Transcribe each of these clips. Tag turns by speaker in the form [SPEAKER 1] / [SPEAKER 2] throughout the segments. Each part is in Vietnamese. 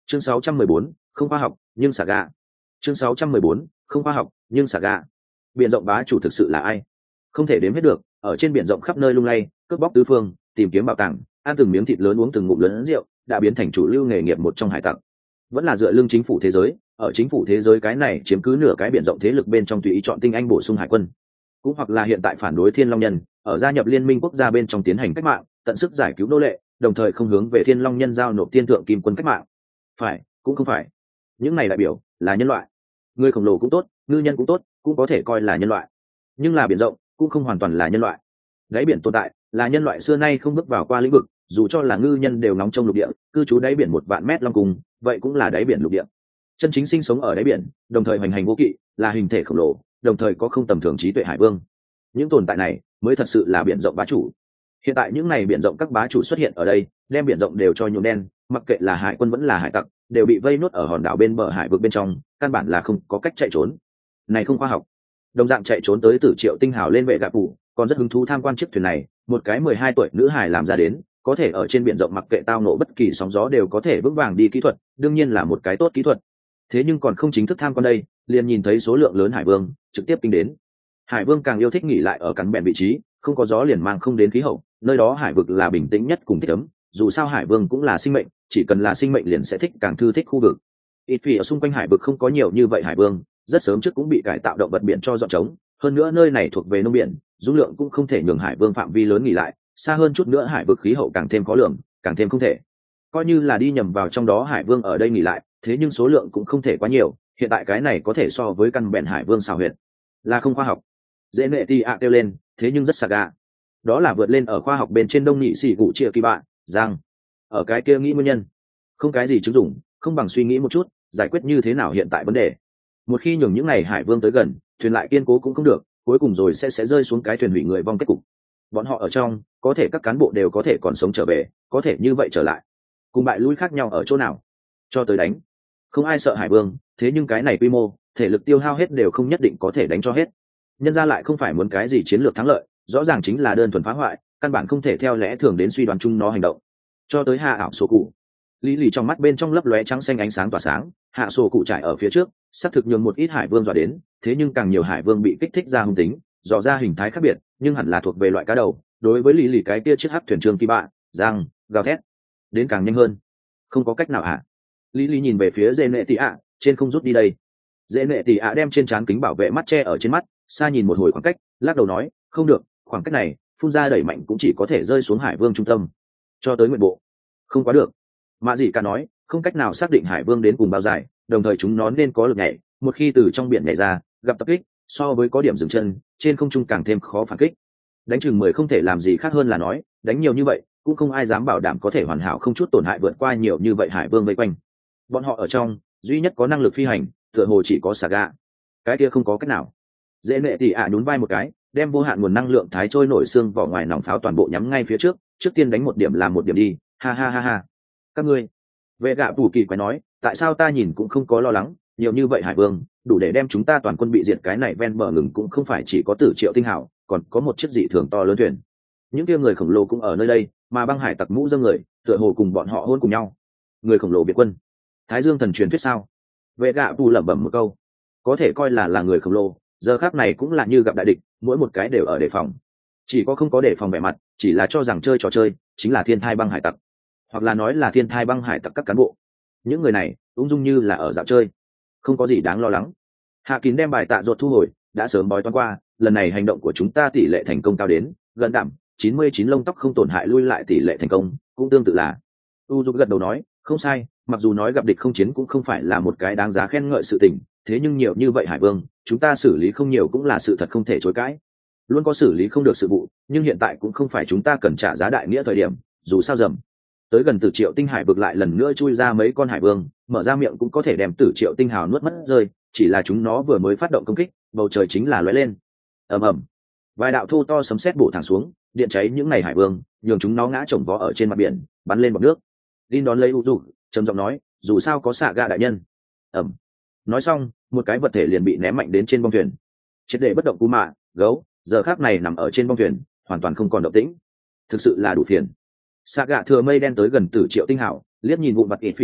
[SPEAKER 1] Chương 614, không khoa học nhưng xả gà. Chương 614, không khoa học nhưng xả gà. Biển rộng bá chủ thực sự là ai? Không thể đếm hết được, ở trên biển rộng khắp nơi lung lay, cướp bóc tứ phương, tìm kiếm bảo tàng, ăn từng miếng thịt lớn uống từng ngụm lớn rượu, đã biến thành chủ lưu nghề nghiệp một trong hải tặc. Vẫn là dựa lưng chính phủ thế giới, ở chính phủ thế giới cái này chiếm cứ nửa cái biển rộng thế lực bên trong tùy ý chọn tinh anh bổ sung hải quân. Cũng hoặc là hiện tại phản đối Thiên Long Nhân, ở gia nhập liên minh quốc gia bên trong tiến hành cách mạng, tận sức giải cứu nô lệ, đồng thời không hướng về Thiên Long Nhân giao nộp tiên thượng kim quân cách mạng. Phải, cũng không phải. Những này đại biểu là nhân loại. Người khổng lồ cũng tốt, ngư nhân cũng tốt, cũng có thể coi là nhân loại. Nhưng là biển rộng, cũng không hoàn toàn là nhân loại. Đáy biển tồn tại là nhân loại xưa nay không bước vào qua lĩnh vực, dù cho là ngư nhân đều nóng trong lục địa, cư trú đáy biển 1.000 mét long cùng, vậy cũng là đáy biển lục địa. Chân chính sinh sống ở đáy biển, đồng thời hoành hành vô kỵ, là hình thể khổng lồ, đồng thời có không tầm thường trí tuệ hải vương. Những tồn tại này mới thật sự là biển rộng bá chủ. Hiện tại những này biển rộng các bá chủ xuất hiện ở đây, đem biển rộng đều cho nhuộm đen, mặc kệ là hải quân vẫn là hải tặc, đều bị vây nốt ở hòn đảo bên bờ hải vực bên trong, căn bản là không có cách chạy trốn. Này không khoa học. Đồng dạng chạy trốn tới Tử Triệu Tinh Hào lên vệ gạ phủ, còn rất hứng thú tham quan chiếc thuyền này, một cái 12 tuổi nữ hải làm ra đến, có thể ở trên biển rộng mặc kệ tao nộ bất kỳ sóng gió đều có thể vững vàng đi kỹ thuật, đương nhiên là một cái tốt kỹ thuật. Thế nhưng còn không chính thức tham quan đây, liền nhìn thấy số lượng lớn hải vương trực tiếp kinh đến. Hải vương càng yêu thích nghỉ lại ở cắn bèn vị trí, không có gió liền mang không đến khí hậu, nơi đó hải vực là bình tĩnh nhất cùng thích ấm, dù sao hải vương cũng là sinh mệnh, chỉ cần là sinh mệnh liền sẽ thích càng thư thích khu vực. Ít vì ở xung quanh hải vực không có nhiều như vậy hải vương, rất sớm trước cũng bị cải tạo động vật biển cho dọn trống, hơn nữa nơi này thuộc về nông biển, dung lượng cũng không thể nhường hải vương phạm vi lớn nghỉ lại, xa hơn chút nữa hải vực khí hậu càng thêm khó lường, càng thêm không thể. Coi như là đi nhầm vào trong đó hải vương ở đây nghỉ lại, thế nhưng số lượng cũng không thể quá nhiều, hiện tại cái này có thể so với căn bèn hải vương xào huyệt, là không khoa học. Dễ nệ ti ạ kêu lên, thế nhưng rất saga. Đó là vượt lên ở khoa học bên trên đông nghị sĩ cụ chia kỳ bạn, rằng ở cái kia nghĩ nguyên nhân, không cái gì chứng dụng, không bằng suy nghĩ một chút, giải quyết như thế nào hiện tại vấn đề. Một khi nhường những này hải vương tới gần, thuyền lại kiên cố cũng không được, cuối cùng rồi sẽ rơi xuống cái thuyền hủy người vong kết cục. Bọn họ ở trong, có thể các cán bộ đều có thể còn sống trở về, có thể như vậy trở lại. Cùng bại lui khác nhau ở chỗ nào? Cho tới đánh. Không ai sợ hải vương, thế nhưng cái này quy mô, thể lực tiêu hao hết đều không nhất định có thể đánh cho hết. Nhân ra lại không phải muốn cái gì chiến lược thắng lợi, rõ ràng chính là đơn thuần phá hoại, căn bản không thể theo lẽ thường đến suy đoán chung nó hành động. Cho tới hạ ảo sổ cụ, lý lì trong mắt bên trong lấp lóe trắng xanh ánh sáng tỏa sáng, hạ sổ cụ trải ở phía trước, xác thực nhường một ít hải vương dọa đến, thế nhưng càng nhiều hải vương bị kích thích ra hung tính, dò ra hình thái khác biệt, nhưng hẳn là thuộc về loại cá đầu. Đối với lý lì cái kia chiếc hắc thuyền trường kỳ bạ, răng gào thét đến càng nhanh hơn. Không có cách nào hả? Lý lì nhìn về phía dê nệ tị ạ, trên không rút đi đây. Dê nệ tị ạ đem trên trán kính bảo vệ mắt che ở trên mắt, xa nhìn một hồi khoảng cách, lắc đầu nói, không được, khoảng cách này phun ra đẩy mạnh cũng chỉ có thể rơi xuống hải vương trung tâm cho tới nguyện bộ, không quá được. Mạ dị cả nói, không cách nào xác định hải vương đến cùng bao dài, đồng thời chúng nó nên có lực nhảy, một khi từ trong biển nhảy ra gặp tập kích, so với có điểm dừng chân trên không trung càng thêm khó phản kích. Đánh chừng 10 không thể làm gì khác hơn là nói, đánh nhiều như vậy cũng không ai dám bảo đảm có thể hoàn hảo không chút tổn hại vượt qua nhiều như vậy hải vương vây quanh. Bọn họ ở trong duy nhất có năng lực phi hành tựa hồ chỉ có Saga, cái kia không có cách nào. Dễ nệ tỉ ạ nhún vai một cái, đem vô hạn nguồn năng lượng thái trôi nổi xương vỏ ngoài nòng pháo toàn bộ nhắm ngay phía trước, trước tiên đánh một điểm làm một điểm đi, ha ha ha ha. Các ngươi, vệ gạ tủ kỳ quái nói, tại sao ta nhìn cũng không có lo lắng, nhiều như vậy hải vương đủ để đem chúng ta toàn quân bị diệt, cái này ven bờ ngừng cũng không phải chỉ có Tử Triệu Tinh Hào, còn có một chiếc dị thường to lớn thuyền. Những kia người khổng lồ cũng ở nơi đây, mà băng hải tặc mũ dâm người tựa hồ cùng bọn họ hôn cùng nhau. Người khổng lồ biệt quân, Thái Dương thần truyền thuyết sao? Vệ gạ tủ lẩm bẩm một câu, có thể coi là người khổng lồ, giờ khác này cũng là như gặp đại địch, mỗi một cái đều ở đề phòng, chỉ có không có đề phòng vẻ mặt, chỉ là cho rằng chơi trò chơi chính là thiên thai băng hải tặc, hoặc là nói là thiên thai băng hải tặc các cán bộ. Những người này ung dung như là ở dạo chơi, không có gì đáng lo lắng. Hạ Kín đem bài tạ ruột thu hồi, đã sớm bói toán qua, lần này hành động của chúng ta tỷ lệ thành công cao đến gần đạm 99 lông tóc không tổn hại, lui lại tỷ lệ thành công cũng tương tự là. Uzu gật đầu nói, không sai, mặc dù nói gặp địch không chiến cũng không phải là một cái đáng giá khen ngợi sự tình, thế nhưng nhiều như vậy hải vương chúng ta xử lý không nhiều cũng là sự thật không thể chối cãi. Luôn có xử lý không được sự vụ, nhưng hiện tại cũng không phải chúng ta cần trả giá đại nghĩa thời điểm. Dù sao dầm tới gần Tử Triệu Tinh Hải vực lại lần nữa chui ra mấy con hải vương, mở ra miệng cũng có thể đem Tử Triệu Tinh Hào nuốt mất rơi, chỉ là chúng nó vừa mới phát động công kích, bầu trời chính là lóe lên ầm ầm, vài đạo thô to sấm sét bổ thẳng xuống, điện cháy những ngày hải vương, nhường chúng nó ngã chồng vó ở trên mặt biển, bắn lên bọt nước. Linh đón lấy Uzu trầm giọng nói, dù sao có xạ gạ đại nhân. ầm, nói xong một cái vật thể liền bị ném mạnh đến trên bông thuyền, triệt để bất động. Cú mạ gấu giờ khác này nằm ở trên bông thuyền, hoàn toàn không còn động tĩnh, thực sự là đủ phiền. Xạ gạ thừa mây đen tới gần Tử Triệu Tinh Hào, liếc nhìn vụn vặt ít phỉ hậu,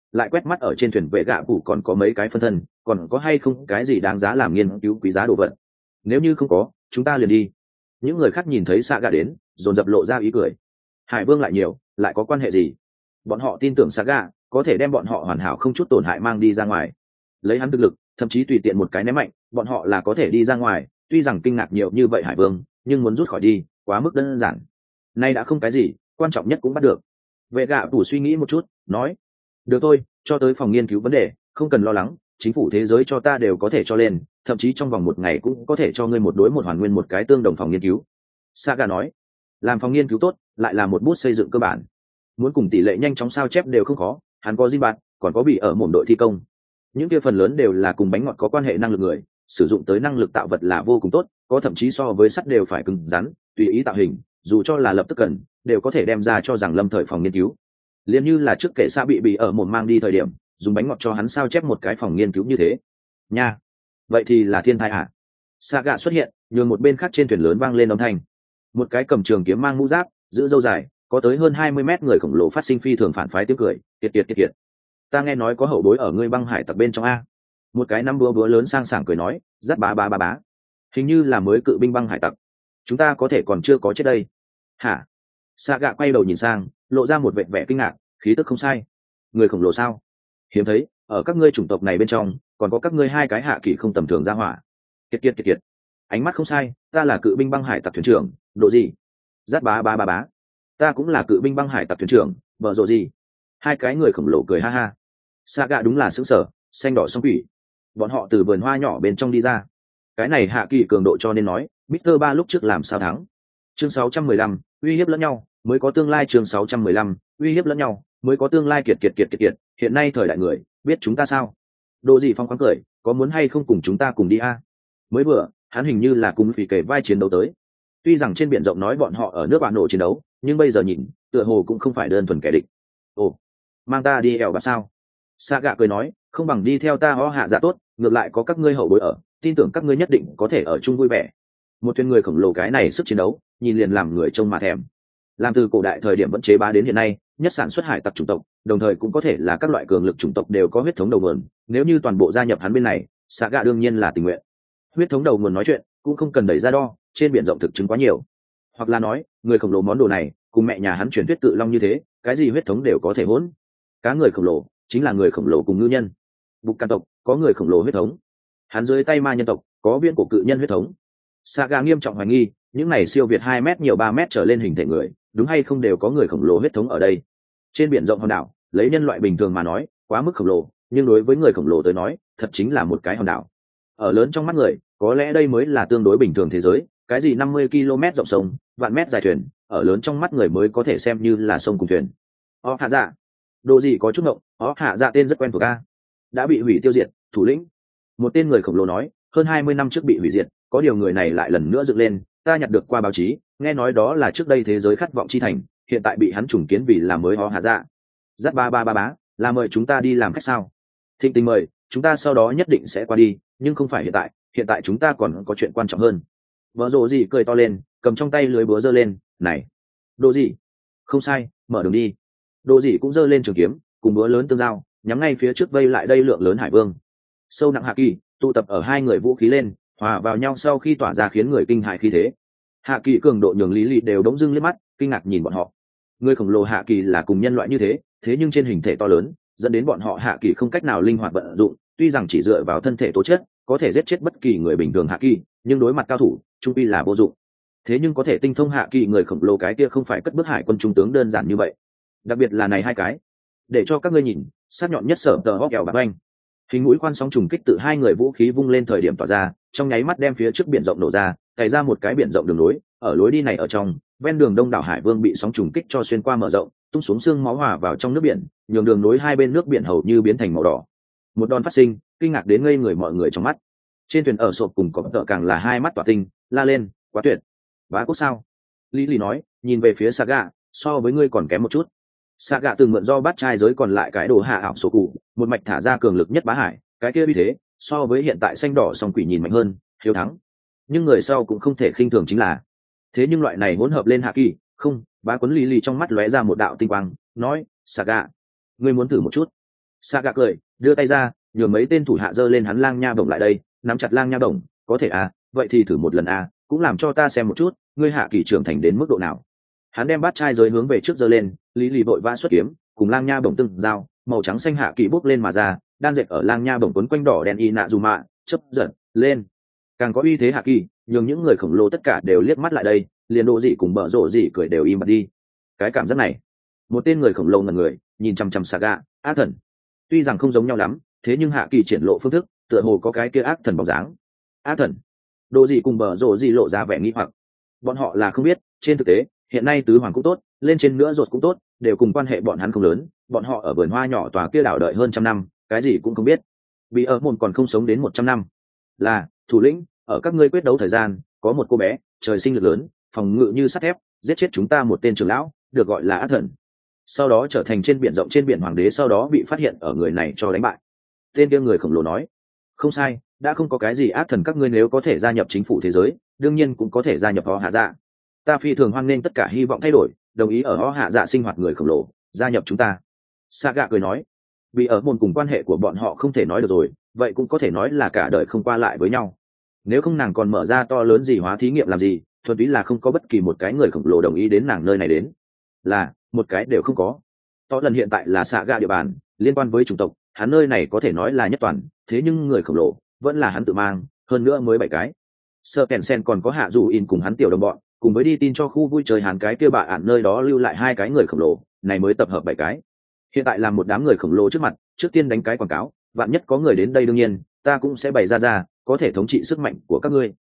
[SPEAKER 1] lại quét mắt ở trên thuyền vệ gạ phủ còn có mấy cái phân thân, còn có hay không cái gì đáng giá làm nghiên cứu quý giá đồ vật. Nếu như không có, chúng ta liền đi. Những người khác nhìn thấy Saga đến, dồn dập lộ ra ý cười. Hải vương lại nhiều, lại có quan hệ gì? Bọn họ tin tưởng Saga có thể đem bọn họ hoàn hảo không chút tổn hại mang đi ra ngoài. Lấy hắn thực lực, thậm chí tùy tiện một cái ném mạnh, bọn họ là có thể đi ra ngoài. Tuy rằng kinh ngạc nhiều như vậy Hải vương, nhưng muốn rút khỏi đi, quá mức đơn giản. Nay đã không cái gì, quan trọng nhất cũng bắt được. Vệ gạ phủ suy nghĩ một chút, nói: được thôi, cho tới phòng nghiên cứu vấn đề, không cần lo lắng, chính phủ thế giới cho ta đều có thể cho lên, thậm chí trong vòng 1 ngày cũng có thể cho ngươi một đối một hoàn nguyên một cái tương đồng phòng nghiên cứu. Saga nói: làm phòng nghiên cứu tốt, lại là một bút xây dựng cơ bản. Muốn cùng tỷ lệ nhanh chóng sao chép đều không khó, hắn có Jin bạn, còn có bị ở mồm đội thi công. Những kia phần lớn đều là cùng bánh ngọt có quan hệ năng lực người, sử dụng tới năng lực tạo vật là vô cùng tốt, có thậm chí so với sắt đều phải cứng rắn, tùy ý tạo hình, dù cho là lập tức cần, đều có thể đem ra cho rằng lâm thời phòng nghiên cứu. Liên như là trước kệ xa bị ở mồm mang đi thời điểm, dùng bánh ngọt cho hắn sao chép một cái phòng nghiên cứu như thế. Nha, vậy thì là thiên thai à? Saga xuất hiện, nhường một bên khác trên thuyền lớn vang lên âm thanh. Một cái cầm trường kiếm mang mũ giáp, giữ râu dài, có tới hơn 20 mét người khổng lồ phát sinh phi thường phản phái tiếng cười, kiệt. Ta nghe nói có hậu bối ở ngươi băng hải tặc bên trong a. Một cái năm búa lớn sang sảng cười nói, rát bá. Hình như là mới cự binh băng hải tặc. Chúng ta có thể còn chưa có chết đây. Hả? Saga quay đầu nhìn sang, lộ ra một vẻ vẻ kinh ngạc, khí tức không sai. Người khổng lồ sao? Hiếm thấy, ở các ngươi chủng tộc này bên trong, còn có các ngươi 2 cái hạ kỳ không tầm thường ra hỏa. Kiệt. Ánh mắt không sai, ta là cự binh băng hải tặc thuyền trưởng, độ gì? Rát bá. Ta cũng là cự binh băng hải tặc thuyền trưởng, vợ rộ gì? 2 cái người khổng lồ cười ha ha. Saga đúng là sững sờ, xanh đỏ song quỷ. Bọn họ từ vườn hoa nhỏ bên trong đi ra. Cái này hạ kỳ cường độ cho nên nói, Mr. Ba lúc trước làm sao thắng. Chương 615, uy hiếp lẫn nhau, mới có tương lai. Chương 615, uy hiếp lẫn nhau, mới có tương lai. Kiệt. Hiện nay thời đại người, biết chúng ta sao? Độ gì phong khoáng cười, có muốn hay không cùng chúng ta cùng đi a? Mới vừa, hắn hình như là cùng phỉ kể vai chiến đấu tới. Tuy rằng trên biển rộng nói bọn họ ở nước bạn nổ chiến đấu, nhưng bây giờ nhìn, tựa hồ cũng không phải đơn thuần kẻ địch. Ồ, mang ta đi ẻo bạc sao? Saga cười nói, không bằng đi theo ta ho hạ dạ tốt, ngược lại có các ngươi hậu bối ở, tin tưởng các ngươi nhất định có thể ở chung vui vẻ. Một thuyền người khổng lồ cái này sức chiến đấu, nhìn liền làm người trông mà thèm. Làm từ cổ đại thời điểm vẫn chế bá đến hiện nay, nhất sản xuất hải tặc chủng tộc, đồng thời cũng có thể là các loại cường lực chủng tộc đều có huyết thống đầu nguồn. Nếu như toàn bộ gia nhập hắn bên này, Saga đương nhiên là tình nguyện. Huyết thống đầu nguồn nói chuyện, cũng không cần đẩy ra đo, trên biển rộng thực chứng quá nhiều. Hoặc là nói, người khổng lồ món đồ này, cùng mẹ nhà hắn truyền thuyết cự long như thế, cái gì huyết thống đều có thể hỗn. Cá người khổng lồ chính là người khổng lồ cùng ngư nhân. Bục can tộc có người khổng lồ huyết thống, hắn dưới tay ma nhân tộc có viên cổ cự nhân huyết thống. Saga nghiêm trọng hoài nghi, những này siêu việt 2 mét nhiều 3 mét trở lên hình thể người, đúng hay không đều có người khổng lồ huyết thống ở đây. Trên biển rộng hòn đảo, lấy nhân loại bình thường mà nói, quá mức khổng lồ, nhưng đối với người khổng lồ tới nói, thật chính là một cái hòn đảo. Ở lớn trong mắt người, có lẽ đây mới là tương đối bình thường thế giới, cái gì 50 km rộng sông, vạn mét dài thuyền, ở lớn trong mắt người mới có thể xem như là sông cùng thuyền. Hạ dạ, đồ gì có chút ngộng, hạ dạ tên rất quen thuộc a. Đã bị hủy tiêu diệt, thủ lĩnh. Một tên người khổng lồ nói, hơn 20 năm trước bị hủy diệt, có điều người này lại lần nữa dựng lên, ta nhặt được qua báo chí, nghe nói đó là trước đây thế giới khát vọng chi thành, hiện tại bị hắn trùng kiến vì là mới hạ dạ. Dắt ba, là mời chúng ta đi làm khách sao? Thịnh tình mời, chúng ta sau đó nhất định sẽ qua đi, nhưng không phải hiện tại chúng ta còn có chuyện quan trọng hơn. Vợ rồ gì cười to lên, cầm trong tay lưới búa giơ lên, này, đồ gì? Không sai, mở đường đi. Đồ gì cũng giơ lên trường kiếm, cùng búa lớn tương giao, nhắm ngay phía trước vây lại đây lượng lớn hải vương. Sâu nặng hạ kỳ tụ tập ở 2 người vũ khí lên, hòa vào nhau sau khi tỏa ra khiến người kinh hại khí thế. Hạ kỳ cường độ nhường lý lị đều đống dưng liếc mắt, kinh ngạc nhìn bọn họ. Người khổng lồ hạ kỳ là cùng nhân loại như thế nhưng trên hình thể to lớn, dẫn đến bọn họ hạ kỳ không cách nào linh hoạt vận dụng, tuy rằng chỉ dựa vào thân thể tố chất có thể giết chết bất kỳ người bình thường hạ kỳ, nhưng đối mặt cao thủ trung pi là vô dụng. Thế nhưng có thể tinh thông hạ kỳ người khổng lồ cái kia không phải cất bước hải quân trung tướng đơn giản như vậy, đặc biệt là này 2 cái, để cho các ngươi nhìn, sát nhọn nhất sở tờ hóc kẹo bạc anh. Hình mũi khoan sóng trùng kích từ 2 người vũ khí vung lên thời điểm tỏa ra, trong nháy mắt đem phía trước biển rộng nổ ra, cày ra một cái biển rộng đường lối. Ở lối đi này ở trong, ven đường đông đảo hải vương bị sóng trùng kích cho xuyên qua mở rộng, tung xuống xương máu hòa vào trong nước biển, nhường đường nối 2 bên nước biển hầu như biến thành màu đỏ. Một đòn phát sinh, kinh ngạc đến ngây người mọi người trong mắt. Trên thuyền ở sộp cùng có tợ càng là 2 mắt tỏa tinh, la lên, quá tuyệt. Bá quốc sao? Lý Lý nói, nhìn về phía Saga, so với ngươi còn kém một chút. Saga từng mượn do bát trai giới còn lại cái đồ hạ ảo sổ cụ, một mạch thả ra cường lực nhất bá hải, cái kia uy thế, so với hiện tại xanh đỏ song quỷ nhìn mạnh hơn, hiếu thắng. Nhưng người sau cũng không thể khinh thường chính là, thế nhưng loại này hỗn hợp lên hạ kỳ, không, bá quấn Lý Lý trong mắt lóe ra một đạo tinh quang, nói, Saga, ngươi muốn thử một chút. Xạ gạ cười đưa tay ra nhường mấy tên thủ hạ giơ lên hắn lang nha bổng lại đây, nắm chặt lang nha bổng. Có thể à, vậy thì thử một lần à, cũng làm cho ta xem một chút ngươi hạ kỳ trưởng thành đến mức độ nào. Hắn đem bát trai giới hướng về trước giơ lên, lý lì vội vã xuất kiếm cùng lang nha bổng từng dao màu trắng xanh hạ kỳ bốc lên mà ra, đan dệt ở lang nha bổng quấn quanh đỏ đen y nạ dù mạ chấp giật lên. Càng có uy thế hạ kỳ nhường những người khổng lồ tất cả đều liếc mắt lại đây, liền độ dị cùng bở rộ dị cười đều im bặt đi. Cái cảm giác này, một tên người khổng lồ ngần người nhìn chằm chằm Saga ác thần. Tuy rằng không giống nhau lắm, thế nhưng hạ kỳ triển lộ phương thức tựa hồ có cái kia ác thần bóng dáng. Ác thần. Độ dị cùng bở rộ dị lộ ra vẻ nghi hoặc. Bọn họ là không biết, trên thực tế hiện nay tứ hoàng cũng tốt, lên trên nữa rột cũng tốt, đều cùng quan hệ bọn hắn không lớn. Bọn họ ở vườn hoa nhỏ tòa kia đảo đợi hơn trăm năm, cái gì cũng không biết. Vì ở môn còn không sống đến 100 năm. Là thủ lĩnh, ở các ngươi quyết đấu thời gian có một cô bé trời sinh lực lớn, phòng ngự như sắt thép, giết chết chúng ta một tên trưởng lão được gọi là ác thần, sau đó trở thành trên biển rộng trên biển hoàng đế, sau đó bị phát hiện ở người này cho đánh bại. Tên kia người khổng lồ nói không sai, đã không có cái gì ác thần, các ngươi nếu có thể gia nhập chính phủ thế giới đương nhiên cũng có thể gia nhập họ hạ dạ. Ta phi thường hoan nghênh tất cả hy vọng thay đổi đồng ý ở họ hạ dạ sinh hoạt người khổng lồ gia nhập chúng ta. Saga cười nói vì ở môn cùng quan hệ của bọn họ không thể nói được rồi, vậy cũng có thể nói là cả đời không qua lại với nhau. Nếu không nàng còn mở ra to lớn gì hóa thí nghiệm làm gì, thuần túy là không có bất kỳ một cái người khổng lồ đồng ý đến nàng nơi này đến, là một cái đều không có. To lần hiện tại là xạ gạ địa bàn liên quan với chủng tộc, hắn nơi này có thể nói là nhất toàn, thế nhưng người khổng lồ vẫn là hắn tự mang, hơn nữa mới 7 cái. Sơ kèn sen còn có hạ dù in cùng hắn tiểu đồng bọn, cùng với đi tin cho khu vui chơi hắn cái kia bạ ản nơi đó lưu lại 2 cái người khổng lồ, này mới tập hợp 7 cái. Hiện tại là một đám người khổng lồ trước mặt, trước tiên đánh cái quảng cáo, vạn nhất có người đến đây đương nhiên ta cũng sẽ bày ra có thể thống trị sức mạnh của các ngươi.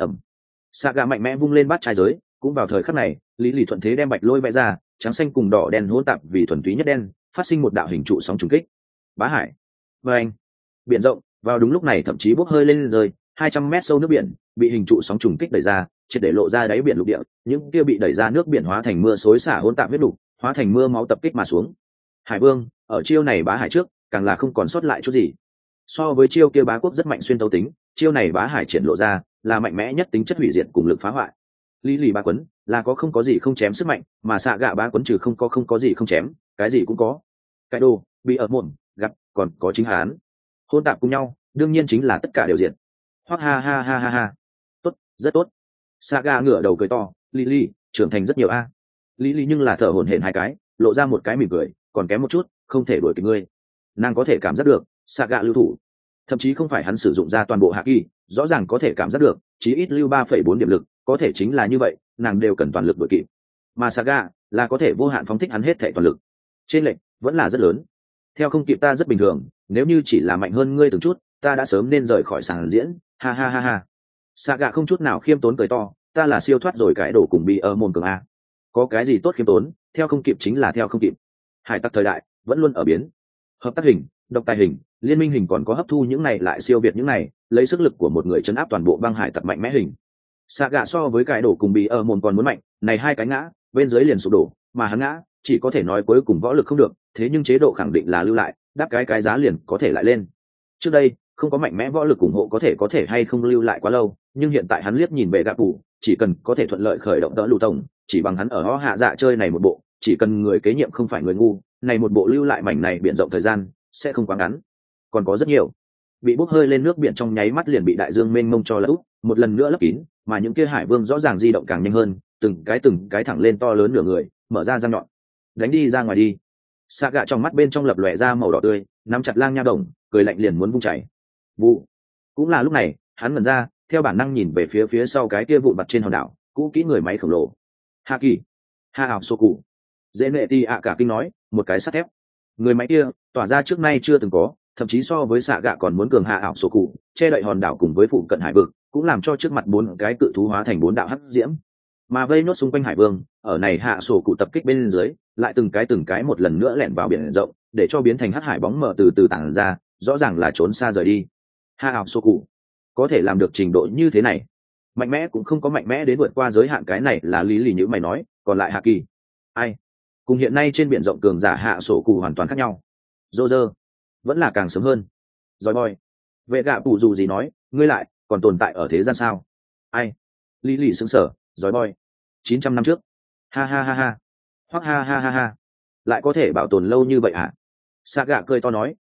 [SPEAKER 1] Saga mạnh mẽ vung lên bát trai giới, cũng vào thời khắc này lý lì thuận thế đem bạch lôi vẽ ra, trắng xanh cùng đỏ đen hỗn tạp vì thuần túy nhất đen, phát sinh một đạo hình trụ sóng trùng kích. Bá hải và anh biển rộng vào đúng lúc này thậm chí bốc hơi lên rơi 200 mét sâu nước biển bị hình trụ sóng trùng kích đẩy ra, triệt để lộ ra đáy biển lục địa, những kia bị đẩy ra nước biển hóa thành mưa xối xả hỗn tạp huyết đục, hóa thành mưa máu tập kích mà xuống. Hải vương ở chiêu này bá hải trước càng là không còn sót lại chút gì. So với chiêu kia bá quốc rất mạnh xuyên tấu tính, chiêu này bá hải triển lộ ra là mạnh mẽ nhất tính chất hủy diệt cùng lực phá hoại. Lý lì bá quấn là có không có gì không chém sức mạnh, mà xạ gạ bá quấn trừ không có gì không chém, cái gì cũng có. Cái đồ bị ở mồm gặp còn có chính hán hôn tạp cùng nhau, đương nhiên chính là tất cả đều diện. Hoặc ha ha ha ha ha, tốt, rất tốt. Xạ gạ ngửa đầu cười to, lý lì trưởng thành rất nhiều a. Lý lì nhưng là thở hổn hển 2 cái, lộ ra một cái mỉm cười, còn kém một chút không thể đuổi kịp ngươi. Nàng có thể cảm giác được xạ gạ lưu thủ, thậm chí không phải hắn sử dụng ra toàn bộ hạ kỳ, rõ ràng có thể cảm giác được chí ít lưu 3,4 điểm lực, có thể chính là như vậy nàng đều cần toàn lực đuổi kịp, mà Saga là có thể vô hạn phóng thích hắn hết thể toàn lực. Trên lệnh vẫn là rất lớn, theo không kịp ta rất bình thường, nếu như chỉ là mạnh hơn ngươi từng chút ta đã sớm nên rời khỏi sàn diễn, ha ha ha ha. Saga không chút nào khiêm tốn cười to, ta là siêu thoát rồi cái đổ cùng bị ở môn cường a, có cái gì tốt khiêm tốn, theo không kịp chính là theo không kịp. Hải tặc thời đại vẫn luôn ở biến, hợp tác hình, độc tài hình, liên minh hình còn có hấp thu những này lại siêu việt những này, lấy sức lực của một người chấn áp toàn bộ băng hải tặc mạnh mẽ hình. Saga so với cái đổ cùng bị ở môn còn muốn mạnh, này 2 cái ngã bên dưới liền sụp đổ, mà hắn ngã chỉ có thể nói cuối cùng võ lực không được, thế nhưng chế độ khẳng định là lưu lại, đáp cái giá liền có thể lại lên. Trước đây không có mạnh mẽ võ lực ủng hộ có thể hay không lưu lại quá lâu, nhưng hiện tại hắn liếc nhìn về gạ phủ, chỉ cần có thể thuận lợi khởi động đỡ lù tổng, chỉ bằng hắn ở ho hạ dạ chơi này một bộ, chỉ cần người kế nhiệm không phải người ngu, này một bộ lưu lại mảnh này biển rộng thời gian sẽ không quá ngắn. Còn có rất nhiều bị bốc hơi lên nước biển trong nháy mắt liền bị đại dương mênh mông cho lấp một lần nữa lấp kín, mà những kia hải vương rõ ràng di động càng nhanh hơn, từng cái thẳng lên to lớn nửa người, mở ra răng nhọn, đánh đi ra ngoài đi. Saga trong mắt bên trong lập lòe ra màu đỏ tươi, nắm chặt lang nha đồng, cười lạnh liền muốn vung chảy. Vụ. Cũng là lúc này hắn ngẩn ra, theo bản năng nhìn về phía sau cái kia vụn bặt trên hòn đảo cũ kỹ người máy khổng lồ. Hạ kỳ ha ảo sô cụ dễ nệ ti ạ cả kinh nói, một cái sắt thép. Người máy kia tỏa ra trước nay chưa từng có, thậm chí so với xạ gạ còn muốn cường hạ ảo sổ cụ, che đậy hòn đảo cùng với phụ cận hải vực, cũng làm cho trước mặt 4 cái cự thú hóa thành 4 đạo hắc diễm, mà vây nốt xung quanh hải vương ở này hạ sổ cụ tập kích bên dưới, lại từng cái một lần nữa lẻn vào biển rộng, để cho biến thành hắc hải bóng mờ từ từ tản ra, rõ ràng là trốn xa rời đi. Hạ ảo sổ cụ có thể làm được trình độ như thế này, mạnh mẽ cũng không có mạnh mẽ đến vượt qua giới hạn, cái này là lý lì như mày nói, còn lại hạ kỳ ai cùng hiện nay trên biển rộng cường giả hạ sổ cụ hoàn toàn khác nhau. Dô dơ vẫn là càng sớm hơn. Rồi boy vệ gạ phụ dù gì nói, ngươi lại còn tồn tại ở thế gian sao? Ai? Lý lì sững sờ. Rồi boy 900 năm trước, ha ha ha ha, hoặc ha ha ha ha, lại có thể bảo tồn lâu như vậy hả? Saga cười to nói,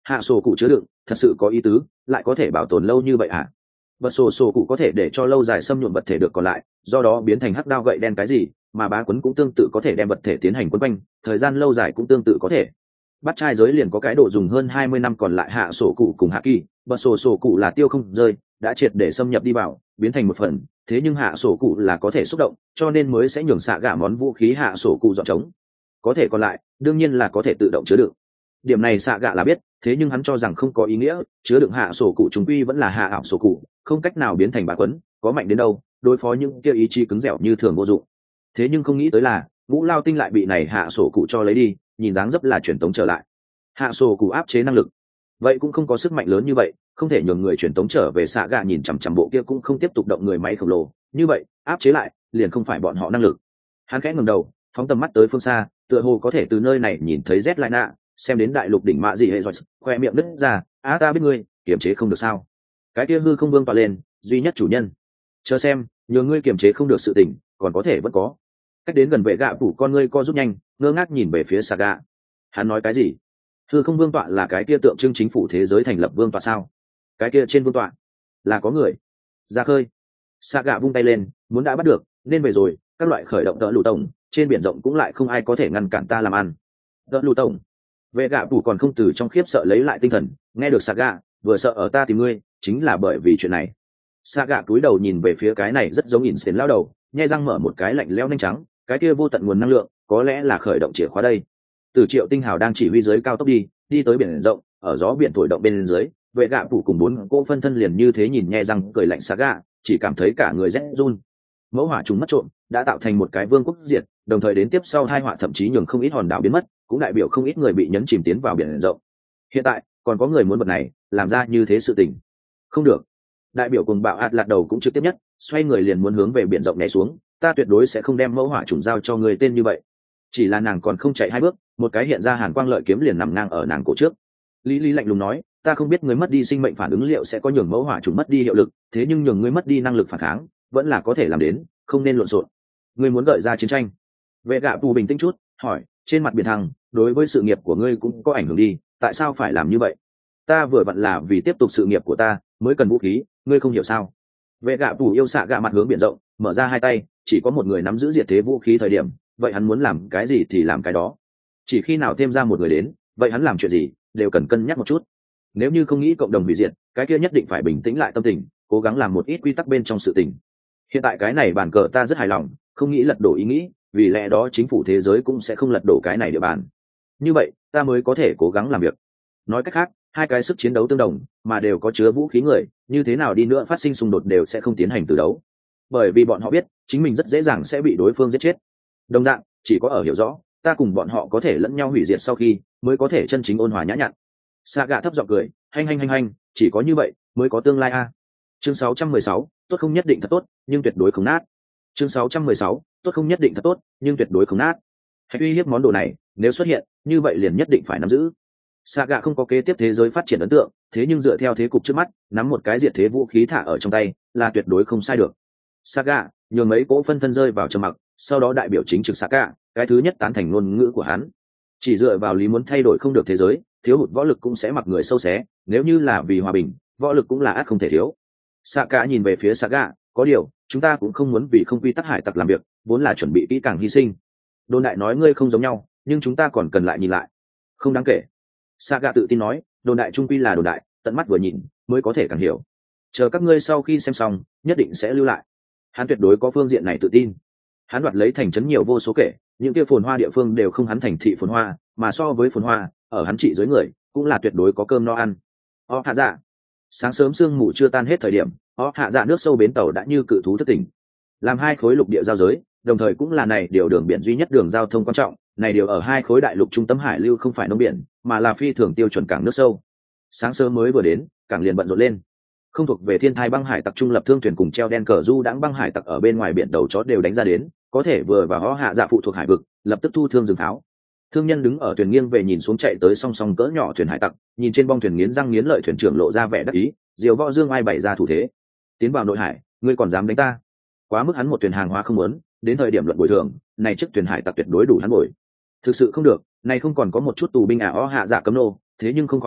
[SPEAKER 1] hạ sổ cụ chứa đựng thật sự có ý tứ, lại có thể bảo tồn lâu như vậy hả? Bật sổ cụ có thể để cho lâu dài xâm nhuộm vật thể được còn lại, do đó biến thành hắc đao gậy đen cái gì, mà bá quấn cũng tương tự có thể đem vật thể tiến hành quấn quanh, thời gian lâu dài cũng tương tự có thể. Bắt trai giới liền có cái độ dùng hơn 20 năm còn lại hạ sổ cụ cùng hạ kỳ, bật sổ cụ là tiêu không rơi, đã triệt để xâm nhập đi vào, biến thành một phần, thế nhưng hạ sổ cụ là có thể xúc động, cho nên mới sẽ nhường xạ gạ món vũ khí hạ sổ cụ dọn trống. Có thể còn lại, đương nhiên là có thể tự động chứa đựng. Điểm này xạ gạ là biết, thế nhưng hắn cho rằng không có ý nghĩa, chứa đựng hạ sổ cụ chúng quy vẫn là hạ ảo sổ cụ, không cách nào biến thành bá quấn, có mạnh đến đâu, đối phó những kia ý chí cứng dẻo như thường vô dụng. Thế nhưng không nghĩ tới là Ngũ Lao Tinh lại bị này hạ sổ cụ cho lấy đi, nhìn dáng dấp là truyền tống trở lại. Hạ sổ cụ áp chế năng lực, vậy cũng không có sức mạnh lớn như vậy, không thể nhường người truyền tống trở về. Xạ gạ nhìn chằm chằm bộ kia cũng không tiếp tục động người máy khổng lồ, như vậy áp chế lại liền không phải bọn họ năng lực. Hắn khẽ ngẩng đầu, phóng tầm mắt tới phương xa, tựa hồ có thể từ nơi này nhìn thấy Z lại nạ, xem đến đại lục đỉnh mạ gì hệ rồi, khoe miệng nứt ra. Ta biết ngươi kiềm chế không được sao? Cái kia hư không vương tọa lên, duy nhất chủ nhân. Chờ xem, nhờ ngươi kiềm chế không được sự tình, còn có thể vẫn có. Cách đến gần vệ gạ phủ con ngươi co rút nhanh, ngơ ngác nhìn về phía Saga. Hắn nói cái gì? Hư không vương tọa là cái kia tượng trưng chính phủ thế giới thành lập vương tọa sao? Cái kia trên vương tọa là có người. Ra khơi. Saga vung tay lên, muốn đã bắt được, nên về rồi. Các loại khởi động đỡ lù tổng, trên biển rộng cũng lại không ai có thể ngăn cản ta làm ăn. Đỡ lù tổng. Vệ gạ phủ còn không từ trong khiếp sợ lấy lại tinh thần, nghe được Saga, vừa sợ ở ta tìm ngươi, chính là bởi vì chuyện này. Saga cúi đầu nhìn về phía cái này rất giống nhìn xến lao đầu, nhai răng mở một cái lạnh lẽo nhanh trắng, cái kia vô tận nguồn năng lượng, có lẽ là khởi động chìa khóa đây. Từ Triệu Tinh Hào đang chỉ huy dưới cao tốc đi tới biển rộng, ở gió biển thổi động bên dưới, vệ gạ phủ cùng 4 cỗ phân thân liền như thế nhìn nhai răng cười lạnh Saga, chỉ cảm thấy cả người rét run. Mẫu hỏa trùng mất trộm, đã tạo thành một cái vương quốc diệt, đồng thời đến tiếp sau hai họa thậm chí nhường không ít hòn đảo biến mất, cũng đại biểu không ít người bị nhấn chìm tiến vào biển rộng. Hiện tại còn có người muốn vật này làm ra như thế sự tình, không được. Đại biểu cùng bạo ạt lạt đầu cũng trực tiếp nhất, xoay người liền muốn hướng về biển rộng nhảy xuống. Ta tuyệt đối sẽ không đem mẫu hỏa trùng giao cho người tên như vậy. Chỉ là nàng còn không chạy 2 bước, một cái hiện ra hàn quang lợi kiếm liền nằm ngang ở nàng cổ trước. Lý Lý lạnh lùng nói, ta không biết người mất đi sinh mệnh phản ứng liệu sẽ có nhường mẫu hỏa trùng mất đi hiệu lực, thế nhưng nhường ngươi mất đi năng lực phản kháng vẫn là có thể làm đến, không nên lộn xộn. Ngươi muốn gợi ra chiến tranh? Vệ gạ tù bình tĩnh chút, hỏi, trên mặt biển thăng, đối với sự nghiệp của ngươi cũng có ảnh hưởng đi, tại sao phải làm như vậy? Ta vừa vặn là vì tiếp tục sự nghiệp của ta mới cần vũ khí, ngươi không hiểu sao? Vệ gạ tù yêu xạ gạ mặt hướng biển rộng, mở ra 2 tay, chỉ có một người nắm giữ diệt thế vũ khí thời điểm, vậy hắn muốn làm cái gì thì làm cái đó. Chỉ khi nào thêm ra một người đến, vậy hắn làm chuyện gì đều cần cân nhắc một chút. Nếu như không nghĩ cộng đồng hủy diệt, cái kia nhất định phải bình tĩnh lại tâm tình, cố gắng làm một ít quy tắc bên trong sự tình. Hiện tại cái này bàn cờ ta rất hài lòng, không nghĩ lật đổ ý nghĩ, vì lẽ đó chính phủ thế giới cũng sẽ không lật đổ cái này địa bàn. Như vậy ta mới có thể cố gắng làm việc. Nói cách khác, 2 cái sức chiến đấu tương đồng mà đều có chứa vũ khí người, như thế nào đi nữa phát sinh xung đột đều sẽ không tiến hành từ đấu, bởi vì bọn họ biết chính mình rất dễ dàng sẽ bị đối phương giết chết. Đồng dạng, chỉ có ở hiểu rõ ta cùng bọn họ có thể lẫn nhau hủy diệt sau khi mới có thể chân chính ôn hòa nhã nhặn. Saga thấp giọng cười, hành, chỉ có như vậy mới có tương lai a. Chương 616, tốt không nhất định thật tốt, nhưng tuyệt đối không nát. Chương 616, tốt không nhất định thật tốt, nhưng tuyệt đối không nát. Hãy uy hiếp món đồ này, nếu xuất hiện, như vậy liền nhất định phải nắm giữ. Saga không có kế tiếp thế giới phát triển ấn tượng, thế nhưng dựa theo thế cục trước mắt, nắm một cái diệt thế vũ khí thả ở trong tay, là tuyệt đối không sai được. Saga nhường mấy cỗ phân thân rơi vào trầm mặc, sau đó đại biểu chính trực Saga, cái thứ nhất tán thành ngôn ngữ của hắn. Chỉ dựa vào lý muốn thay đổi không được thế giới, thiếu hụt võ lực cũng sẽ mặc người sâu xé, nếu như là vì hòa bình, võ lực cũng là ắt không thể thiếu. Saga nhìn về phía Saga, có điều, chúng ta cũng không muốn vì không quy tắc hải tặc làm việc, vốn là chuẩn bị kỹ càng hy sinh. Đồn đại nói ngươi không giống nhau, nhưng chúng ta còn cần lại nhìn lại. Không đáng kể. Saga tự tin nói, đồn đại trung quy là đồn đại, tận mắt vừa nhìn mới có thể càng hiểu. Chờ các ngươi sau khi xem xong, nhất định sẽ lưu lại. Hắn tuyệt đối có phương diện này tự tin. Hắn đoạt lấy thành trấn nhiều vô số kể, những kia phồn hoa địa phương đều không hắn thành thị phồn hoa, mà so với phồn hoa, ở hắn trị dưới người, cũng là tuyệt đối có cơm no ăn. Hạ dạ. Sáng sớm sương mù chưa tan hết thời điểm, hạ dạ nước sâu bến tàu đã như cự thú thất tỉnh. Làm 2 khối lục địa giao giới, đồng thời cũng là này điều đường biển duy nhất đường giao thông quan trọng, này điều ở 2 khối đại lục trung tâm hải lưu không phải nông biển, mà là phi thường tiêu chuẩn cảng nước sâu. Sáng sớm mới vừa đến, cảng liền bận rộn lên. Không thuộc về thiên thai băng hải tặc trung lập thương thuyền cùng treo đen cờ du đãng băng hải tặc ở bên ngoài biển đầu chó đều đánh ra đến, có thể vừa vào hạ dạ phụ thuộc hải vực, lập tức thu thương dừng tháo. Thương nhân đứng ở thuyền nghiêng về nhìn xuống chạy tới song song cỡ nhỏ thuyền hải tặc, nhìn trên bong thuyền nghiến răng nghiến lợi thuyền trưởng lộ ra vẻ đắc ý, diều võ dương ai bày ra thủ thế. Tiến vào nội hải, ngươi còn dám đánh ta? Quá mức hắn một thuyền hàng hóa không muốn, đến thời điểm luận bồi thường, này chiếc thuyền hải tặc tuyệt đối đủ hắn bồi. Thực sự không được, này không còn có một chút tù binh hạ dạ cấm nô, thế nhưng không khỏi phạt,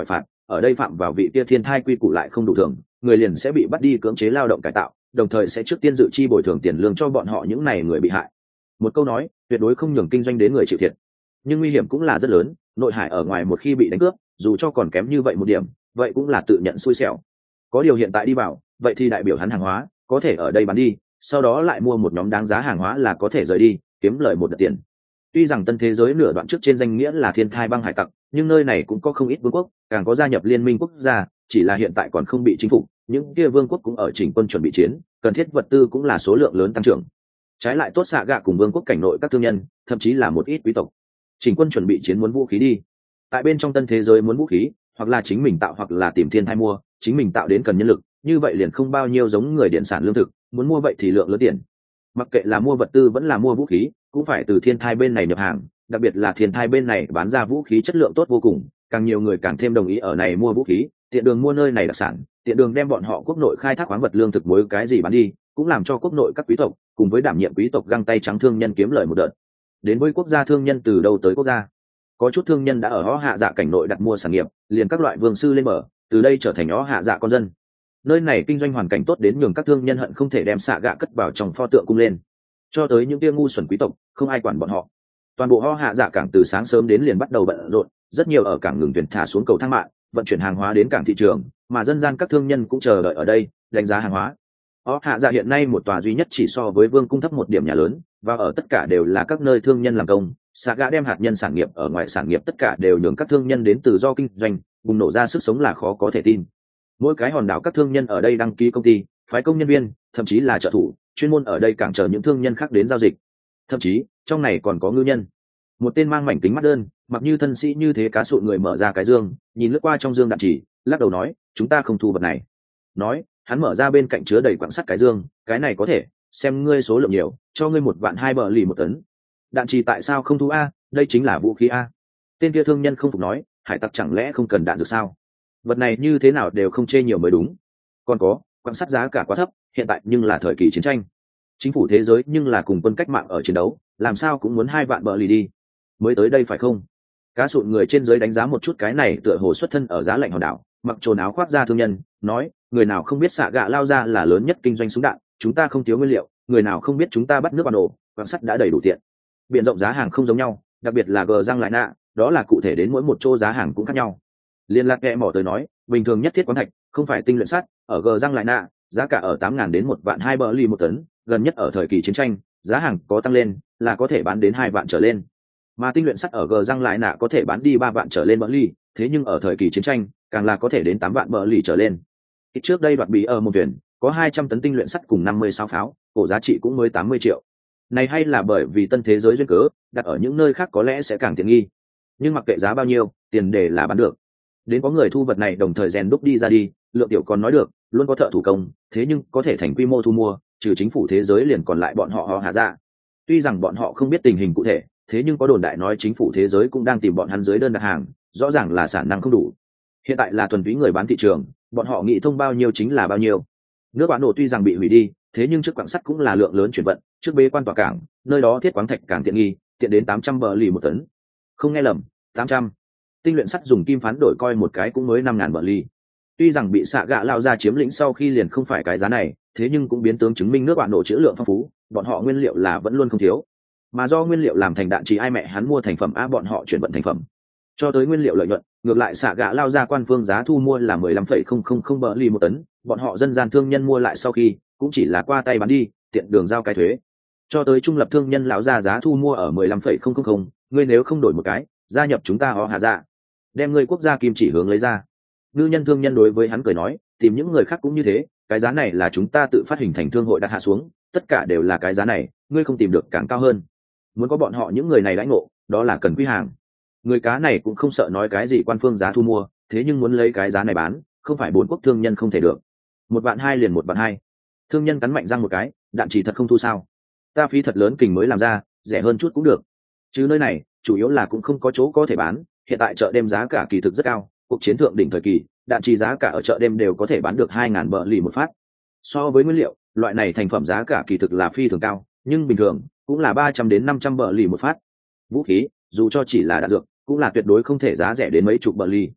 [SPEAKER 1] ở đây phạm vào vị kia thiên thai quy củ lại không đủ thường, người liền sẽ bị bắt đi cưỡng chế lao động cải tạo, đồng thời sẽ trước tiên dự chi bồi thường tiền lương cho bọn họ những này người bị hại. Một câu nói tuyệt đối không nhường kinh doanh đến người chịu thiệt, nhưng nguy hiểm cũng là rất lớn. Nội hải ở ngoài một khi bị đánh cướp, dù cho còn kém như vậy một điểm, vậy cũng là tự nhận xui xẻo. Có điều hiện tại đi vào, vậy thì đại biểu hắn hàng hóa có thể ở đây bán đi, sau đó lại mua một nhóm đáng giá hàng hóa là có thể rời đi, kiếm lời một đợt tiền. Tuy rằng tân thế giới nửa đoạn trước trên danh nghĩa là thiên thai băng hải tặc, nhưng nơi này cũng có không ít vương quốc, càng có gia nhập liên minh quốc gia, chỉ là hiện tại còn không bị chính phủ. Những kia vương quốc cũng ở chỉnh quân chuẩn bị chiến, cần thiết vật tư cũng là số lượng lớn tăng trưởng. Trái lại tốt xạ gạ cùng vương quốc cảnh nội các thương nhân, thậm chí là một ít quý tộc, chỉnh quân chuẩn bị chiến muốn vũ khí đi. Tại bên trong tân thế giới muốn vũ khí, hoặc là chính mình tạo hoặc là tìm thiên thai mua, chính mình tạo đến cần nhân lực, như vậy liền không bao nhiêu giống người điện sản lương thực, muốn mua vậy thì lượng lớn tiền. Mặc kệ là mua vật tư vẫn là mua vũ khí, cũng phải từ thiên thai bên này nhập hàng, đặc biệt là thiên thai bên này bán ra vũ khí chất lượng tốt vô cùng, càng nhiều người càng thêm đồng ý ở này mua vũ khí, tiện đường mua nơi này đặc sản, tiện đường đem bọn họ quốc nội khai thác khoáng vật lương thực muối cái gì bán đi, cũng làm cho quốc nội các quý tộc cùng với đảm nhiệm quý tộc găng tay trắng thương nhân kiếm lời một đợt. Đến với quốc gia thương nhân từ đâu tới quốc gia, có chút thương nhân đã ở Ó Hạ Dạ cảnh nội đặt mua sản nghiệp, liền các loại vương sư lên mở, từ đây trở thành Ó Hạ Dạ con dân. Nơi này kinh doanh hoàn cảnh tốt đến nhường các thương nhân hận không thể đem xạ gạ cất vào trong pho tượng cung lên. Cho tới những tia ngu xuẩn quý tộc, không ai quản bọn họ. Toàn bộ Ho Hạ Dạ cảng từ sáng sớm đến liền bắt đầu bận rộn, rất nhiều ở cảng ngừng thuyền thả xuống cầu thang mạng, vận chuyển hàng hóa đến cảng thị trường, mà dân gian các thương nhân cũng chờ đợi ở đây đánh giá hàng hóa. Ho Hạ Dạ hiện nay một tòa duy nhất chỉ so với vương cung thấp một điểm nhà lớn, và ở tất cả đều là các nơi thương nhân làm công. Xạ gạ đem hạt nhân sản nghiệp ở ngoài sản nghiệp tất cả đều nhường các thương nhân đến từ do kinh doanh, bùng nổ ra sức sống là khó có thể tin. Mỗi cái hòn đảo các thương nhân ở đây đăng ký công ty, phái công nhân viên, thậm chí là trợ thủ chuyên môn ở đây cảng chờ những thương nhân khác đến giao dịch. Thậm chí trong này còn có ngư nhân. Một tên mang mảnh kính mắt đơn, mặc như thân sĩ như thế cá sụn người mở ra cái dương, nhìn lướt qua trong dương đạn chỉ, lắc đầu nói, chúng ta không thu vật này. Nói hắn mở ra bên cạnh chứa đầy quặng sắt cái dương, cái này có thể, xem ngươi số lượng nhiều, cho ngươi 1.200 bờ lì 1 tấn. Đạn chỉ tại sao không thu a? Đây chính là vũ khí a. Tên kia thương nhân không phục nói, hải tặc chẳng lẽ không cần đạn dược sao? Vật này như thế nào đều không chê nhiều mới đúng. Còn có quặng sắt giá cả quá thấp, hiện tại nhưng là thời kỳ chiến tranh, chính phủ thế giới nhưng là cùng quân cách mạng ở chiến đấu, làm sao cũng muốn 2 vạn bờ lì đi mới tới đây phải không? Cá sụn người trên dưới đánh giá một chút cái này tựa hồ xuất thân ở giá lạnh hòn đảo, mặc trồn áo khoác da thương nhân, nói, người nào không biết xạ gạ lao ra là lớn nhất kinh doanh súng đạn, chúng ta không thiếu nguyên liệu, người nào không biết chúng ta bắt nước vào nổ, quặng sắt đã đầy đủ tiện. Biển rộng giá hàng không giống nhau, đặc biệt là gờ răng lại nạ, đó là cụ thể đến mỗi một chỗ giá hàng cũng khác nhau. Liên lạc kệ mỏ tới nói, bình thường nhất thiết khoáng thạch, không phải tinh luyện sắt, ở gờ răng lại nạ, giá cả ở 8.000 đến 1.200 bờ lì 1 tấn, gần nhất ở thời kỳ chiến tranh, giá hàng có tăng lên, là có thể bán đến 2 vạn trở lên. Mà tinh luyện sắt ở gờ răng lại nạ có thể bán đi 3 vạn trở lên bờ lì, thế nhưng ở thời kỳ chiến tranh, càng là có thể đến 8 vạn bờ lì trở lên. Trước đây đoạt bí ở một thuyền, có 200 tấn tinh luyện sắt cùng 56 pháo, cổ giá trị cũng mới 80 triệu. Này hay là bởi vì tân thế giới duyên cớ, đặt ở những nơi khác có lẽ sẽ càng tiện nghi. Nhưng mặc kệ giá bao nhiêu, tiền đề là bán được. Đến có người thu vật này đồng thời rèn đúc đi ra đi, Lượng Tiểu còn nói được, luôn có thợ thủ công, thế nhưng có thể thành quy mô thu mua, trừ chính phủ thế giới liền còn lại bọn họ Hạ Dạ. Tuy rằng bọn họ không biết tình hình cụ thể, thế nhưng có đồn đại nói chính phủ thế giới cũng đang tìm bọn hắn dưới đơn đặt hàng, rõ ràng là sản năng không đủ. Hiện tại là thuần túy người bán thị trường, bọn họ nghĩ thông bao nhiêu chính là bao nhiêu. Nước bán nổ tuy rằng bị hủy đi, thế nhưng trước quặng sắt cũng là lượng lớn chuyển vận, trước bế quan tòa cảng, nơi đó thiết khoáng thạch càng tiện nghi, tiện đến 800 bờ lì 1 tấn. Không nghe lầm, 800. Tinh luyện sắt dùng kim phán đổi coi một cái cũng mới 5.000 bờ lì. Tuy rằng bị xạ gạ lao ra chiếm lĩnh sau khi liền không phải cái giá này, thế nhưng cũng biến tướng chứng minh nước bạn nổ trữ lượng phong phú, bọn họ nguyên liệu là vẫn luôn không thiếu. Mà do nguyên liệu làm thành đạn chỉ ai mẹ hắn mua thành phẩm a bọn họ chuyển vận thành phẩm. Cho tới nguyên liệu lợi nhuận, ngược lại xạ gạ lao ra quan phương giá thu mua là 15,000 bờ lì 1 tấn, bọn họ dân gian thương nhân mua lại sau khi cũng chỉ là qua tay bán đi, tiện đường giao cái thuế. Cho tới trung lập thương nhân lão ra giá thu mua ở 15,000, ngươi nếu không đổi một cái, gia nhập chúng ta họ Hạ Dạ, đem ngươi quốc gia kim chỉ hướng lấy ra. Ngư nhân thương nhân đối với hắn cười nói, tìm những người khác cũng như thế, cái giá này là chúng ta tự phát hình thành thương hội đặt hạ xuống, tất cả đều là cái giá này, ngươi không tìm được càng cao hơn. Muốn có bọn họ những người này đãi ngộ, đó là cần quy hàng. Người cá này cũng không sợ nói cái gì quan phương giá thu mua, thế nhưng muốn lấy cái giá này bán, không phải 4 quốc thương nhân không thể được. 1.200.000 liền 1.200.000. Thương nhân cắn mạnh răng một cái, đạn chỉ thật không thu sao? Ta phí thật lớn kình mới làm ra, rẻ hơn chút cũng được. Chứ nơi này, chủ yếu là cũng không có chỗ có thể bán, hiện tại chợ đêm giá cả kỳ thực rất cao, cuộc chiến thượng đỉnh thời kỳ, đạn chỉ giá cả ở chợ đêm đều có thể bán được 2.000 bờ lì một phát. So với nguyên liệu, loại này thành phẩm giá cả kỳ thực là phi thường cao, nhưng bình thường cũng là 300 đến 500 bờ lì một phát. Vũ khí, dù cho chỉ là đạn dược, cũng là tuyệt đối không thể giá rẻ đến mấy chục bờ lì.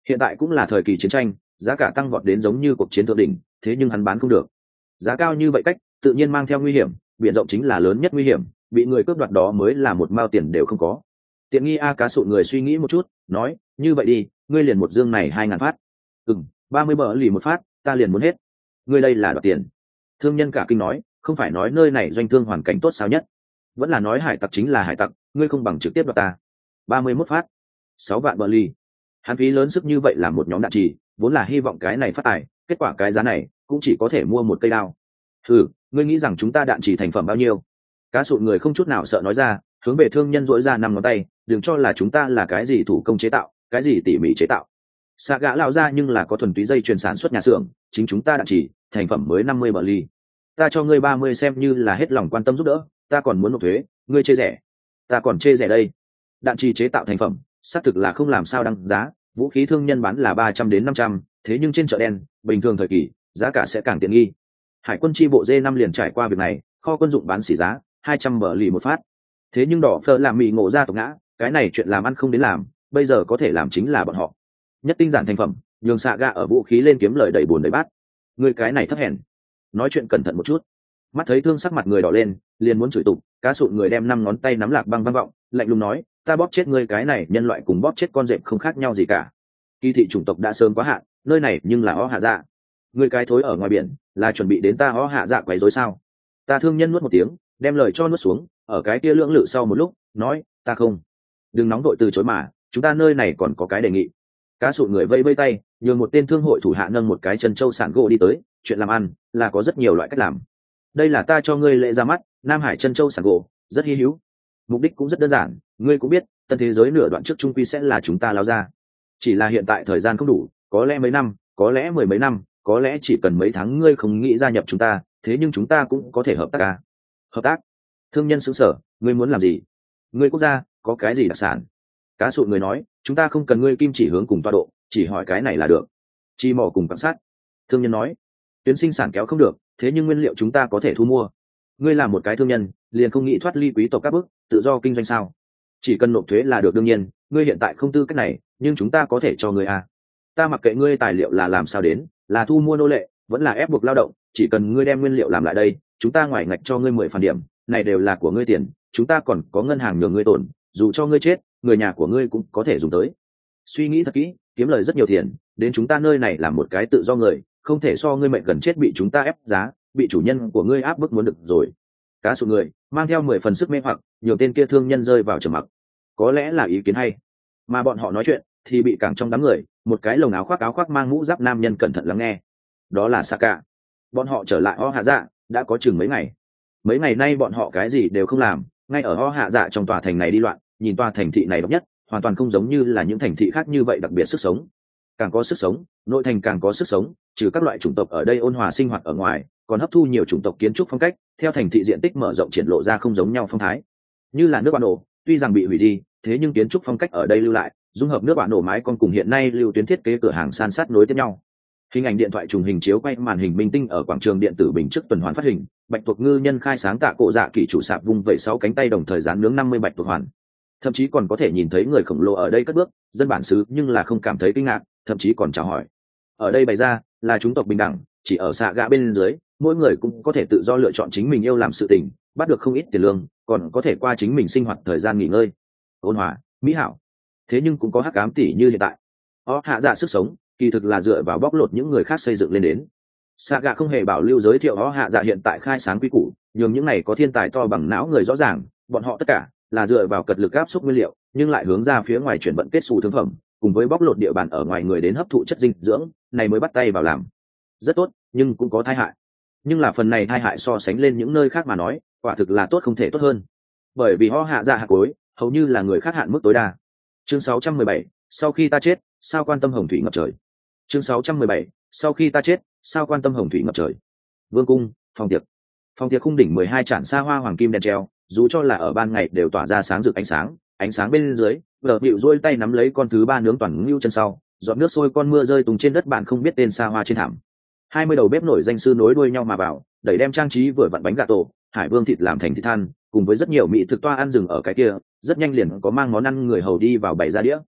[SPEAKER 1] Hiện tại cũng là thời kỳ chiến tranh, giá cả tăng vọt đến giống như cuộc chiến thượng đỉnh, thế nhưng hắn bán không được. Giá cao như vậy cách tự nhiên mang theo nguy hiểm, biển rộng chính là lớn nhất nguy hiểm, bị người cướp đoạt đó mới là một mao tiền đều không có. Tiện nghi a. Cá sụn người suy nghĩ một chút, nói, như vậy đi, ngươi liền một dương này 2.000 phát. 30 bờ lì một phát, ta liền muốn hết. Ngươi đây là đoạt tiền. Thương nhân cả kinh nói, không phải nói nơi này doanh thương hoàn cảnh tốt sao nhất, vẫn là nói hải tặc chính là hải tặc, ngươi không bằng trực tiếp đoạt ta. 31 phát, 6 vạn bờ lì. Hắn phí lớn sức như vậy làm một nhóm đạn trì, vốn là hy vọng cái này phát tài, kết quả cái giá này cũng chỉ có thể mua một cây đao. Ngươi nghĩ rằng chúng ta đạn trì thành phẩm bao nhiêu? Cá sụn người không chút nào sợ nói ra, hướng về thương nhân dỗi ra 5 ngón tay, đừng cho là chúng ta là cái gì thủ công chế tạo, cái gì tỉ mỉ chế tạo. Xạ gã lão ra nhưng là có thuần túy dây chuyền sản xuất nhà xưởng, chính chúng ta đạn trì thành phẩm mới 50 bờ ly. Ta cho ngươi 30 xem như là hết lòng quan tâm giúp đỡ, ta còn muốn nộp thuế, ngươi chê rẻ. Ta còn chê rẻ đây. Đạn trì chế tạo thành phẩm, xác thực là không làm sao đăng giá, vũ khí thương nhân bán là 300 đến 500, thế nhưng trên chợ đen, bình thường thời kỳ, giá cả sẽ càng tiện nghi. Hải quân chi bộ D5 liền trải qua việc này, kho quân dụng bán xỉ giá 200 bờ lì một phát. Thế nhưng đỏ phơ làm mì ngộ ra tộc ngã, cái này chuyện làm ăn không đến làm, bây giờ có thể làm chính là bọn họ. Nhất tinh giản thành phẩm, nhường xạ gạ ở vũ khí lên kiếm lời đầy buồn đầy bát. Người cái này thấp hèn. Nói chuyện cẩn thận một chút. Mắt thấy thương sắc mặt người đỏ lên, liền muốn chửi tục, cá sụn người đem 5 ngón tay nắm lạc băng vang vọng, lạnh lùng nói, ta bóp chết ngươi cái này nhân loại cùng bóp chết con dẹp không khác nhau gì cả. Kỳ thị chủng tộc đã sớm quá hạn, nơi này nhưng là ó hạ dạ. Ngươi cái thối ở ngoài biển, là chuẩn bị đến ta ó hạ dạ quấy rối sao? Ta thương nhân nuốt một tiếng, đem lời cho nuốt xuống, ở cái kia lưỡng lự sau một lúc, nói, ta không. Đừng nóng đội từ chối mà, chúng ta nơi này còn có cái đề nghị. Cá sụn người vẫy vẫy tay, nhường một tên thương hội thủ hạ nâng một cái chân châu sản gỗ đi tới, chuyện làm ăn là có rất nhiều loại cách làm. Đây là ta cho ngươi lễ ra mắt, Nam Hải chân châu sản gỗ, rất hi hữu. Mục đích cũng rất đơn giản, ngươi cũng biết, tân thế giới nửa đoạn trước trung quy sẽ là chúng ta lao ra. Chỉ là hiện tại thời gian không đủ, có lẽ mấy năm, có lẽ 10 mấy năm, có lẽ chỉ cần mấy tháng ngươi không nghĩ gia nhập chúng ta, thế nhưng chúng ta cũng có thể hợp tác à? Hợp tác? Thương nhân sững sờ, ngươi muốn làm gì? Ngươi quốc gia có cái gì đặc sản? Cá sụn người nói, chúng ta không cần ngươi kim chỉ hướng cùng toa độ, chỉ hỏi cái này là được. Chi mỏ cùng quan sát. Thương nhân nói, tuyến sinh sản kéo không được, thế nhưng nguyên liệu chúng ta có thể thu mua. Ngươi là một cái thương nhân, liền không nghĩ thoát ly quý tộc các bước, tự do kinh doanh sao? Chỉ cần nộp thuế là được, đương nhiên, ngươi hiện tại không tư cách này, nhưng chúng ta có thể cho ngươi à. Ta mặc kệ ngươi tài liệu là làm sao đến, là thu mua nô lệ, vẫn là ép buộc lao động, chỉ cần ngươi đem nguyên liệu làm lại đây, chúng ta ngoài ngạch cho ngươi 10 phần điểm, này đều là của ngươi tiền, chúng ta còn có ngân hàng nhường ngươi tổn, dù cho ngươi chết, người nhà của ngươi cũng có thể dùng tới. Suy nghĩ thật kỹ, kiếm lời rất nhiều tiền, đến chúng ta nơi này làm một cái tự do người, không thể so ngươi mệnh gần chết bị chúng ta ép giá, bị chủ nhân của ngươi áp bức muốn được rồi. Cá sụn người mang theo 10 phần sức mê hoặc, nhiều tên kia thương nhân rơi vào trầm mặc. Có lẽ là ý kiến hay, mà bọn họ nói chuyện thì bị cảng trong đám người, một cái lồng áo khoác mang mũ giáp nam nhân cẩn thận lắng nghe. Đó là Saka. Bọn họ trở lại Ho Hạ Dạ đã có chừng mấy ngày nay bọn họ cái gì đều không làm, ngay ở Ho Hạ Dạ trong tòa thành này đi loạn, nhìn tòa thành thị này độc nhất, hoàn toàn không giống như là những thành thị khác như vậy đặc biệt sức sống. Càng có sức sống, nội thành càng có sức sống, trừ các loại chủng tộc ở đây ôn hòa sinh hoạt ở ngoài, còn hấp thu nhiều chủng tộc kiến trúc phong cách, theo thành thị diện tích mở rộng triển lộ ra không giống nhau phong thái. Như là nước bạn nổ, tuy rằng bị hủy đi, thế nhưng kiến trúc phong cách ở đây lưu lại, dung hợp nước bạn nổ mái con cùng hiện nay lưu tuyến thiết kế cửa hàng san sát nối tiếp nhau. Hình ảnh điện thoại trùng hình chiếu quay màn hình minh tinh ở quảng trường điện tử bình trước tuần hoàn phát hình, bạch tuộc ngư nhân khai sáng tạ cộ dạ kỳ chủ sạp vung vẩy 6 cánh tay đồng thời dán nướng 50 bạch tuộc hoàn. Thậm chí còn có thể nhìn thấy người khổng lồ ở đây cất bước, dân bản xứ nhưng là không cảm thấy kinh ngạc, thậm chí còn chào hỏi. Ở đây bày ra là chúng tộc bình đẳng, chỉ ở xạ gạ bên dưới, mỗi người cũng có thể tự do lựa chọn chính mình yêu làm sự tình, bắt được không ít tiền lương, còn có thể qua chính mình sinh hoạt thời gian nghỉ ngơi. Ôn hòa, mỹ hảo. Thế nhưng cũng có hắc ám tỉ như hiện tại. Hạ dạ sức sống, kỳ thực là dựa vào bóc lột những người khác xây dựng lên đến. Saga không hề bảo lưu giới thiệu Hạ dạ hiện tại khai sáng quy củ, nhường những này có thiên tài to bằng não người rõ ràng, bọn họ tất cả là dựa vào cật lực áp xúc nguyên liệu, nhưng lại hướng ra phía ngoài chuyển vận kết xu thương phẩm, cùng với bóc lột địa bàn ở ngoài người đến hấp thụ chất dinh dưỡng, này mới bắt tay vào làm. Rất tốt, nhưng cũng có tai hại. Nhưng là phần này tai hại so sánh lên những nơi khác mà nói, quả thực là tốt không thể tốt hơn. Bởi vì Hạ dạ hạt cuối, hầu như là người khác hạn mức tối đa. Chương 617, sau khi ta chết, sao quan tâm hồng thủy ngập trời. Chương 617, sau khi ta chết, sao quan tâm hồng thủy ngập trời. Vương cung, phòng tiệc khung đỉnh 12 tràn xa hoa hoàng kim đèn treo, dù cho là ở ban ngày đều tỏa ra sáng rực ánh sáng bên dưới, vợ bịu duỗi tay nắm lấy con thứ ba nướng toàn ngưu chân sau, giọt nước sôi con mưa rơi tung trên đất bạn không biết tên xa hoa trên thảm. 20 đầu bếp nổi danh sư nối đuôi nhau mà vào, đẩy đem trang trí vừa vặn bánh gà tổ, hải vương thịt làm thành thịt than, cùng với rất nhiều mỹ thực toa ăn rừng ở cái kia, rất nhanh liền có mang món ăn người hầu đi vào bày ra đĩa.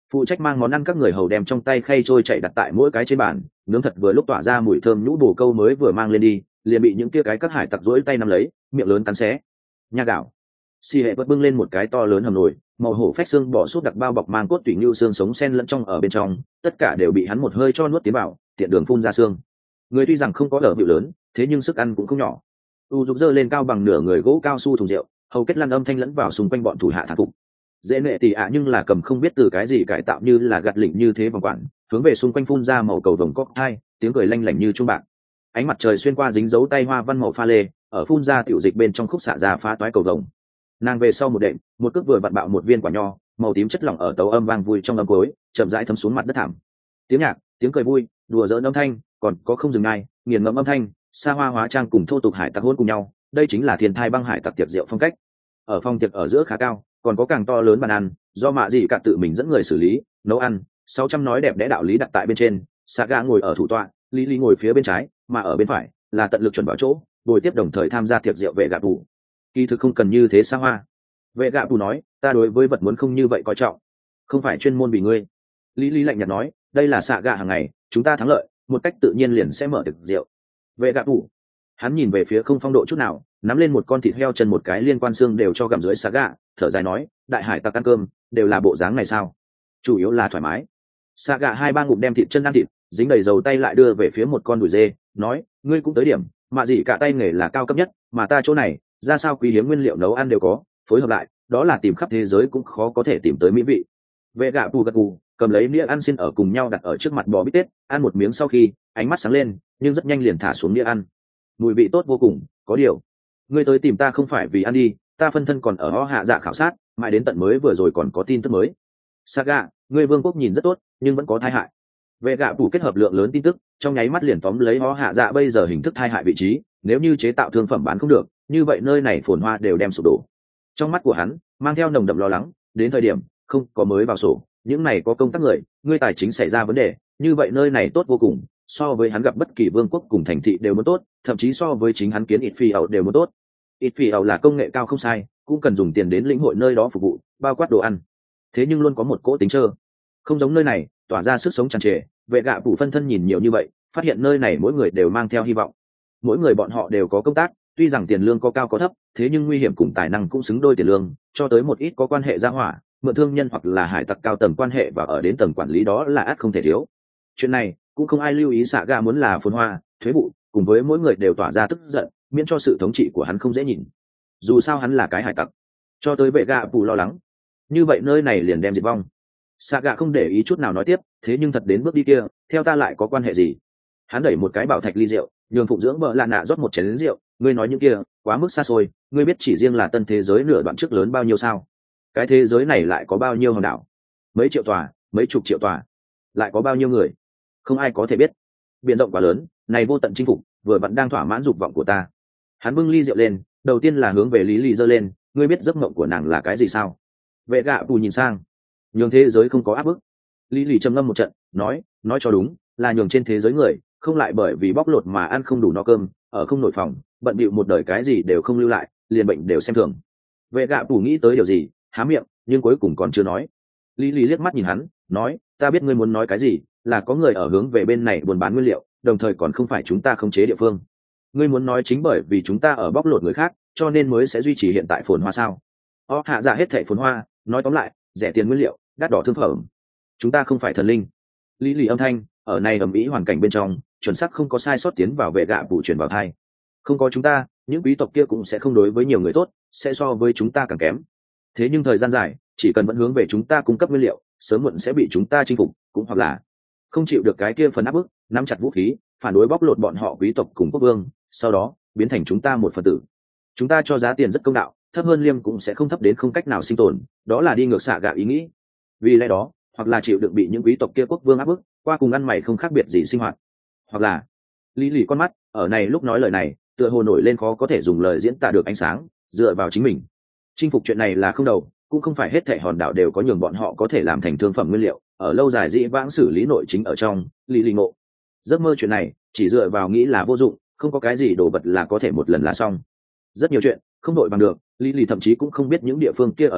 [SPEAKER 1] phụ trách mang món ăn các người hầu đem trong tay khay trôi chạy đặt tại mỗi cái trên bàn, nướng thật vừa lúc tỏa ra mùi thơm nhũ bồ câu mới vừa mang lên đi liền bị những kia cái các hải tặc rỗi tay nắm lấy, miệng lớn cắn xé. Nha gạo. Si hệ vớt bưng lên một cái to lớn hầm nồi, màu hổ phách xương bò sút đặc bao bọc mang cốt tủy như xương sống sen lẫn trong ở bên trong, tất cả đều bị hắn một hơi cho nuốt tiến vào, tiện đường phun ra xương. Người tuy rằng không có ở hiệu lớn, thế nhưng sức ăn cũng không nhỏ. U dục dơ lên cao bằng nửa người gỗ cao su thùng rượu, hầu kết lăn âm thanh lẫn vào xung quanh bọn thủ hạ thản phục. Dễ nệ tỉ ạ nhưng là cầm không biết từ cái gì cải tạo như là gạt lỉnh như thế vòng quản, hướng về xung quanh phun ra màu cầu vồng cóc hai, tiếng cười lanh lảnh như chuông bạc. Ánh mặt trời xuyên qua dính dấu tay hoa văn màu pha lê, ở phun ra tiểu dịch bên trong khúc xạ ra phá toái cầu vồng. Nàng về sau một đệm, một cước vừa vặn bạo một viên quả nho, màu tím chất lỏng ở tấu âm vang vui trong âm cối, chậm rãi thấm xuống mặt đất thảm. Tiếng nhạc, tiếng cười vui, đùa giỡn âm thanh, còn có không dừng ngay, nghiền ngẫm âm thanh, xa hoa hóa trang cùng thô tục hải tặc hôn cùng nhau, đây chính là thiên thai băng hải tặc tiệc rượu phong cách. Ở phòng tiệc ở giữa khá cao, còn có càng to lớn bàn ăn, do mạ gì cả tự mình dẫn người xử lý, nấu ăn, 600 nói đẹp đẽ đạo lý đặt tại bên trên, Saga ngồi ở thủ tọa, Lý ngồi phía bên trái, mà ở bên phải là tận lực chuẩn vào chỗ, ngồi tiếp đồng thời tham gia tiệc rượu vệ gạ tù. Kỳ thực không cần như thế xa hoa. Vệ gạ tù nói, ta đối với vật muốn không như vậy coi trọng, không phải chuyên môn vì ngươi. Lý lạnh nhạt nói, đây là Saga hàng ngày, chúng ta thắng lợi, một cách tự nhiên liền sẽ mở tiệc rượu. Vệ gạ tù, hắn nhìn về phía không phong độ chút nào, nắm lên một con thịt heo chân một cái liên quan xương đều cho gặm dưới Saga, thở dài nói, đại hải tặc ăn cơm đều là bộ dáng này sao? Chủ yếu là thoải mái. Saga 2-3 ngụm đem thịt chân ăn thịt, dính đầy dầu tay lại đưa về phía một con đùi dê, nói, ngươi cũng tới điểm, mà gì cả tay nghề là cao cấp nhất, mà ta chỗ này, ra sao quý hiếm nguyên liệu nấu ăn đều có, phối hợp lại, đó là tìm khắp thế giới cũng khó có thể tìm tới mỹ vị. Vệ gạ bù gật gù, cầm lấy đĩa ăn xin ở cùng nhau đặt ở trước mặt bò bít tết, ăn một miếng sau khi, ánh mắt sáng lên, nhưng rất nhanh liền thả xuống đĩa ăn. Mùi vị tốt vô cùng, có điều, ngươi tới tìm ta không phải vì ăn đi, ta phân thân còn ở Ho Hạ Dạ khảo sát, mãi đến tận mới vừa rồi còn có tin tức mới. Saga, ngươi vương quốc nhìn rất tốt, nhưng vẫn có tai hại. Vệ gạ phủ kết hợp lượng lớn tin tức, trong nháy mắt liền tóm lấy Ho Hạ Dạ bây giờ hình thức tai hại vị trí, nếu như chế tạo thương phẩm bán không được, như vậy nơi này phồn hoa đều đem sụp đổ. Trong mắt của hắn mang theo nồng đậm lo lắng, đến thời điểm không có mới vào sổ, những này có công tác người, ngươi tài chính xảy ra vấn đề, như vậy nơi này tốt vô cùng, so với hắn gặp bất kỳ vương quốc cùng thành thị đều muốn tốt, thậm chí so với chính hắn kiến ít phi ẩu đều muốn tốt. Ít phi ẩu là công nghệ cao không sai, cũng cần dùng tiền đến lĩnh hội nơi đó phục vụ, bao quát đồ ăn. Thế nhưng luôn có một cỗ tính trơ, không giống nơi này, tỏa ra sức sống tràn trề. Vệ gạ phủ phân thân nhìn nhiều như vậy, phát hiện nơi này mỗi người đều mang theo hy vọng, mỗi người bọn họ đều có công tác, tuy rằng tiền lương có cao có thấp, thế nhưng nguy hiểm cùng tài năng cũng xứng đôi tiền lương, cho tới một ít có quan hệ gia hỏa, mượn thương nhân hoặc là hải tặc cao tầng quan hệ và ở đến tầng quản lý đó là ắt không thể thiếu. Chuyện này cũng không ai lưu ý. Saga muốn là phồn hoa, thuế vụ, cùng với mỗi người đều tỏa ra tức giận, miễn cho sự thống trị của hắn không dễ nhìn. Dù sao hắn là cái hải tặc. Cho tới vệ gạ phủ lo lắng, như vậy nơi này liền đem diệt vong. Saga không để ý chút nào nói tiếp, thế nhưng thật đến bước đi kia, theo ta lại có quan hệ gì? Hắn đẩy một cái bảo thạch ly rượu, nhường phụng dưỡng vợ lạ nạ rót một chén lính rượu, ngươi nói những kia quá mức xa xôi, ngươi biết chỉ riêng là tân thế giới nửa đoạn trước lớn bao nhiêu sao? Cái thế giới này lại có bao nhiêu hòn đảo, mấy triệu tòa, mấy chục triệu tòa, lại có bao nhiêu người, không ai có thể biết. Biển rộng quá lớn, này vô tận chinh phục, vừa vặn đang thỏa mãn dục vọng của ta. Hắn bưng ly rượu lên, đầu tiên là hướng về Lý giơ lên, ngươi biết giấc mộng của nàng là cái gì sao? Vệ gạ bù nhìn sang, nhường thế giới không có áp bức. Lý trầm ngâm một trận, nói cho đúng, là nhường trên thế giới người không lại bởi vì bóc lột mà ăn không đủ no cơm, ở không nổi phòng, bận bịu một đời cái gì đều không lưu lại, liền bệnh đều xem thường. Vệ gạ bù nghĩ tới điều gì, há miệng, nhưng cuối cùng còn chưa nói. Lý liếc mắt nhìn hắn, nói, ta biết ngươi muốn nói cái gì, là có người ở hướng về bên này buôn bán nguyên liệu, đồng thời còn không phải chúng ta khống chế địa phương. Ngươi muốn nói chính bởi vì chúng ta ở bóc lột người khác, cho nên mới sẽ duy trì hiện tại phồn hoa sao? Hạ dạ hết thảy phồn hoa, nói tóm lại, rẻ tiền nguyên liệu, đắt đỏ thương phẩm. Chúng ta không phải thần linh. Lý âm thanh ở này ầm ĩ hoàn cảnh bên trong, chuẩn xác không có sai sót tiến vào vệ gạ phủ truyền vào thai. Không có chúng ta, những quý tộc kia cũng sẽ không đối với nhiều người tốt, sẽ so với chúng ta càng kém. Thế nhưng thời gian dài, chỉ cần vẫn hướng về chúng ta cung cấp nguyên liệu, sớm muộn sẽ bị chúng ta chinh phục, cũng hoặc là không chịu được cái kia phần áp bức, nắm chặt vũ khí, phản đối bóc lột bọn họ quý tộc cùng quốc vương, sau đó biến thành chúng ta một phần tử. Chúng ta cho giá tiền rất công đạo, thấp hơn liêm cũng sẽ không thấp đến không cách nào sinh tồn, đó là đi ngược xạ gạ ý nghĩ. Vì lẽ đó, hoặc là chịu đựng bị những quý tộc kia quốc vương áp bức, qua cùng ăn mày không khác biệt gì sinh hoạt, hoặc là Lý con mắt ở này lúc nói lời này, tựa hồ nổi lên khó có thể dùng lời diễn tả được ánh sáng, dựa vào chính mình. Chinh phục chuyện này là không đầu, cũng không phải hết thảy hòn đảo đều có nhường bọn họ có thể làm thành thương phẩm nguyên liệu, ở lâu dài dĩ vãng xử lý nội chính ở trong, Lý ngộ. Giấc mơ chuyện này, chỉ dựa vào nghĩ là vô dụng, không có cái gì đồ vật là có thể một lần là xong. Rất nhiều chuyện không đội bằng được, Lý thậm chí cũng không biết những địa phương kia ở đâu,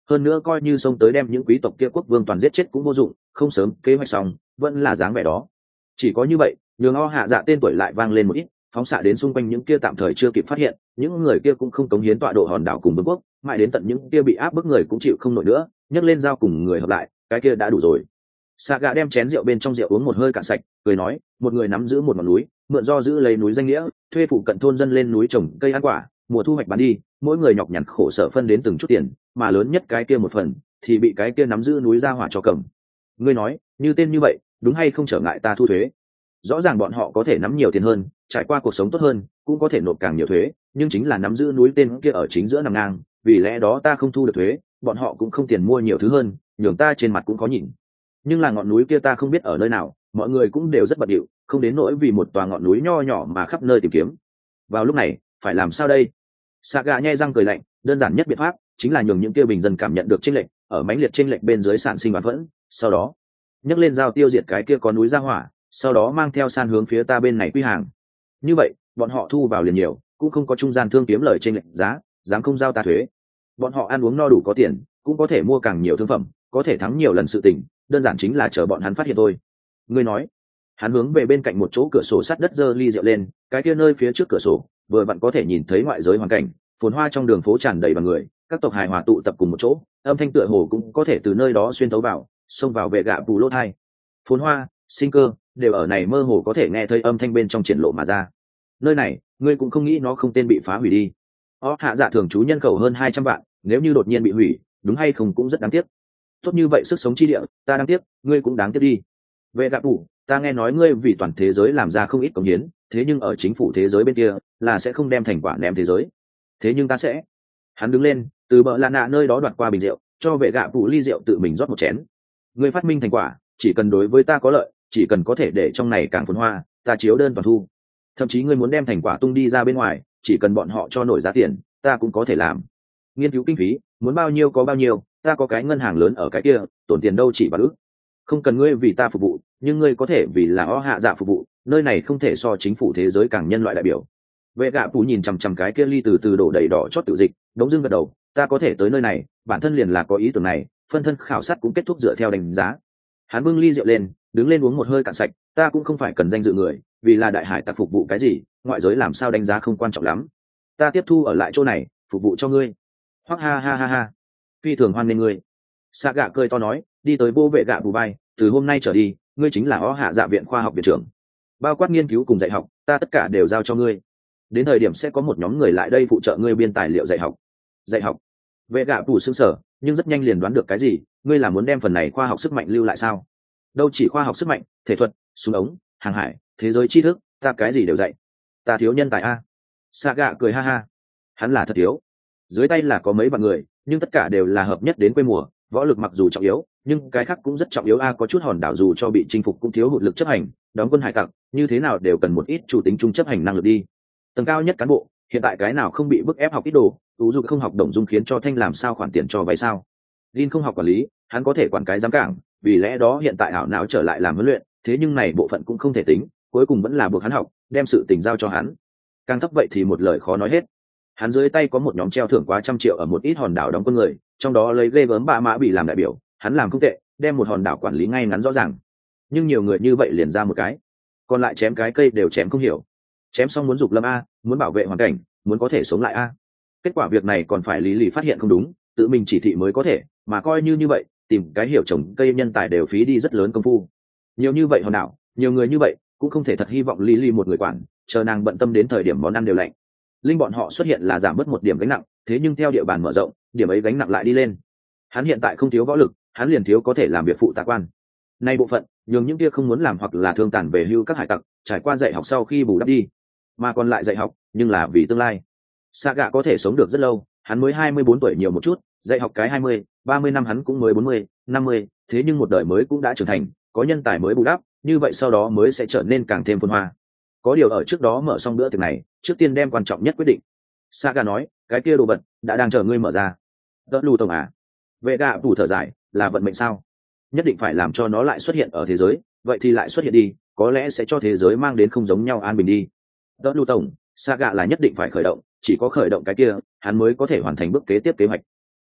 [SPEAKER 1] hơn nữa coi như xông tới đem những quý tộc kia quốc vương toàn giết chết cũng vô dụng, không sớm kế hoạch xong vẫn là dáng vẻ đó. Chỉ có như vậy nhường O Hạ Dạ tên tuổi lại vang lên một ít, phóng xạ đến xung quanh những kia tạm thời chưa kịp phát hiện, những người kia cũng không cống hiến tọa độ hòn đảo cùng vương quốc, mãi đến tận những kia bị áp bức người cũng chịu không nổi nữa, nhấc lên dao cùng người hợp lại, cái kia đã đủ rồi. Saga đem chén rượu bên trong rượu uống một hơi cạn sạch, cười nói, một người nắm giữ một ngọn núi, mượn do giữ lấy núi danh nghĩa, thuê phụ cận thôn dân lên núi trồng cây ăn quả, mùa thu hoạch bán đi, mỗi người nhọc nhằn khổ sở phân đến từng chút tiền, mà lớn nhất cái kia một phần thì bị cái kia nắm giữ núi ra hỏa cho cầm. Ngươi nói, như tên như vậy, đúng hay không trở ngại ta thu thuế? Rõ ràng bọn họ có thể nắm nhiều tiền hơn, trải qua cuộc sống tốt hơn, cũng có thể nộp càng nhiều thuế, nhưng chính là nắm giữ núi tên kia ở chính giữa nằm ngang, vì lẽ đó ta không thu được thuế, bọn họ cũng không tiền mua nhiều thứ hơn, nhường ta trên mặt cũng khó nhìn. Nhưng là ngọn núi kia ta không biết ở nơi nào, mọi người cũng đều rất bận rộn, không đến nỗi vì một tòa ngọn núi nho nhỏ mà khắp nơi tìm kiếm. Vào lúc này phải làm sao đây? Saga nhe răng cười lạnh, đơn giản nhất biện pháp chính là nhường những kia bình dân cảm nhận được chênh lệch, ở mãnh liệt chênh lệch bên dưới sản sinh và vẫn, sau đó nhấc lên dao tiêu diệt cái kia có núi ra hỏa, sau đó mang theo san hướng phía ta bên này quy hàng. Như vậy bọn họ thu vào liền nhiều, cũng không có trung gian thương kiếm lời chênh lệch giá, dám không giao ta thuế. Bọn họ ăn uống no đủ có tiền, cũng có thể mua càng nhiều thương phẩm, có thể thắng nhiều lần sự tình, đơn giản chính là chờ bọn hắn phát hiện thôi. Ngươi nói. Hắn hướng về bên cạnh một chỗ cửa sổ sắt đất giơ ly rượu lên, cái kia nơi phía trước cửa sổ vừa vặn có thể nhìn thấy ngoại giới hoàn cảnh, phồn hoa trong đường phố tràn đầy bằng người, các tộc hài hòa tụ tập cùng một chỗ, âm thanh tựa hồ cũng có thể từ nơi đó xuyên tấu vào, xông vào vệ gạ bù lốt hai. Phồn hoa, sinh cơ đều ở này mơ hồ có thể nghe thấy âm thanh bên trong triển lộ mà ra. Nơi này ngươi cũng không nghĩ nó không tên bị phá hủy đi? Hạ Dạ thường trú nhân khẩu hơn 200 vạn, nếu như đột nhiên bị hủy, đúng hay không cũng rất đáng tiếc. Tốt như vậy sức sống chi địa, ta đáng tiếc, ngươi cũng đáng tiếc đi. Vệ gạ bù, ta nghe nói ngươi vì toàn thế giới làm ra không ít công hiến, thế nhưng ở chính phủ thế giới bên kia là sẽ không đem thành quả ném thế giới. Thế nhưng ta sẽ. Hắn đứng lên, từ bờ lạ nạ nơi đó đoạt qua bình rượu, cho vệ gạ bù ly rượu tự mình rót một chén. Ngươi phát minh thành quả, chỉ cần đối với ta có lợi, chỉ cần có thể để trong này càng phồn hoa, ta chiếu đơn toàn thu. Thậm chí ngươi muốn đem thành quả tung đi ra bên ngoài, chỉ cần bọn họ cho nổi giá tiền, ta cũng có thể làm. Nghiên cứu kinh phí, muốn bao nhiêu có bao nhiêu, ta có cái ngân hàng lớn ở cái kia, tổn tiền đâu chỉ vài ức. Không cần ngươi vì ta phục vụ, nhưng ngươi có thể vì là Hạ Dạ phục vụ, nơi này không thể so chính phủ thế giới càng nhân loại đại biểu. Vệ gạ bù nhìn chằm chằm cái kia ly từ từ đổ đầy đỏ chót tự dịch, đống dưng gật đầu, ta có thể tới nơi này, bản thân liền là có ý tưởng này, phân thân khảo sát cũng kết thúc dựa theo đánh giá. Hắn bưng ly rượu lên, đứng lên uống một hơi cạn sạch, ta cũng không phải cần danh dự người, vì là đại hải tặc phục vụ cái gì, ngoại giới làm sao đánh giá không quan trọng lắm. Ta tiếp thu ở lại chỗ này, phục vụ cho ngươi. Hoắc ha ha ha ha. Phi thường hoan nghênh ngươi. Saga cười to nói, đi tới vô vệ gạ bù vai, từ hôm nay trở đi, ngươi chính là Hạ Dạ viện khoa học viện trưởng. Bao quát nghiên cứu cùng dạy học, ta tất cả đều giao cho ngươi. Đến thời điểm sẽ có một nhóm người lại đây phụ trợ ngươi biên tài liệu dạy học. Dạy học? Vệ gạ bù sững sờ, nhưng rất nhanh liền đoán được cái gì, ngươi là muốn đem phần này khoa học sức mạnh lưu lại sao? Đâu chỉ khoa học sức mạnh, thể thuật, súng ống, hàng hải, thế giới tri thức, ta cái gì đều dạy. Ta thiếu nhân tài a. Saga cười ha ha. Hắn là thật thiếu. Dưới tay là có mấy vạn người, nhưng tất cả đều là hợp nhất đến quê mùa, võ lực mặc dù trọng yếu, nhưng cái khác cũng rất trọng yếu a. Có chút hòn đảo dù cho bị chinh phục cũng thiếu hụt lực chấp hành, đóng quân hải tặc, như thế nào đều cần một ít chủ tính chung chấp hành năng lực đi. Tầng cao nhất cán bộ, hiện tại cái nào không bị bức ép học ít đồ, ủ dù không học đồng dung khiến cho thanh làm sao khoản tiền cho vay sao? Lin không học quản lý, hắn có thể quản cái giám cảng, vì lẽ đó hiện tại ảo não trở lại làm huấn luyện, thế nhưng này bộ phận cũng không thể tính, cuối cùng vẫn là buộc hắn học, đem sự tình giao cho hắn. Càng thấp vậy thì một lời khó nói hết. Hắn dưới tay có một nhóm treo thưởng quá 100 triệu ở một ít hòn đảo đóng quân người, trong đó lấy ghê gớm bạ mã bị làm đại biểu, hắn làm không tệ, đem một hòn đảo quản lý ngay ngắn rõ ràng. Nhưng nhiều người như vậy liền ra một cái, còn lại chém cái cây đều chém không hiểu. Chém xong muốn dục lâm a, muốn bảo vệ hoàn cảnh, muốn có thể sống lại a. Kết quả việc này còn phải lý lì phát hiện không đúng, tự mình chỉ thị mới có thể, mà coi như vậy, tìm cái hiểu trồng cây nhân tài đều phí đi rất lớn công phu. Nhiều như vậy hòn đảo, nhiều người như vậy, cũng không thể thật hy vọng lý lì một người quản, chờ nàng bận tâm đến thời điểm món ăn đều lạnh. Linh bọn họ xuất hiện là giảm bớt một điểm gánh nặng, thế nhưng theo địa bàn mở rộng, điểm ấy gánh nặng lại đi lên. Hắn hiện tại không thiếu võ lực, hắn liền thiếu có thể làm việc phụ tá quan. Nay bộ phận, nhường những kia không muốn làm hoặc là thương tàn về hưu các hải tặc, trải qua dạy học sau khi bù đắp đi, mà còn lại dạy học, nhưng là vì tương lai. Saga có thể sống được rất lâu, hắn mới 24 tuổi nhiều một chút, dạy học cái 20, 30 năm hắn cũng mới 40, 50, thế nhưng một đời mới cũng đã trưởng thành, có nhân tài mới bù đắp, như vậy sau đó mới sẽ trở nên càng thêm phồn hoa. Có điều ở trước đó mở xong bữa tiệc này, trước tiên đem quan trọng nhất quyết định. Saga nói, cái kia đồ vật đã đang chờ ngươi mở ra. Đỡ lù tổng à? Vệ gạ phủ thở dài, là vận mệnh sao? Nhất định phải làm cho nó lại xuất hiện ở thế giới, vậy thì lại xuất hiện đi, có lẽ sẽ cho thế giới mang đến không giống nhau an bình đi. Đỡ lù tổng, Saga là nhất định phải khởi động, chỉ có khởi động cái kia, hắn mới có thể hoàn thành bước kế tiếp kế hoạch.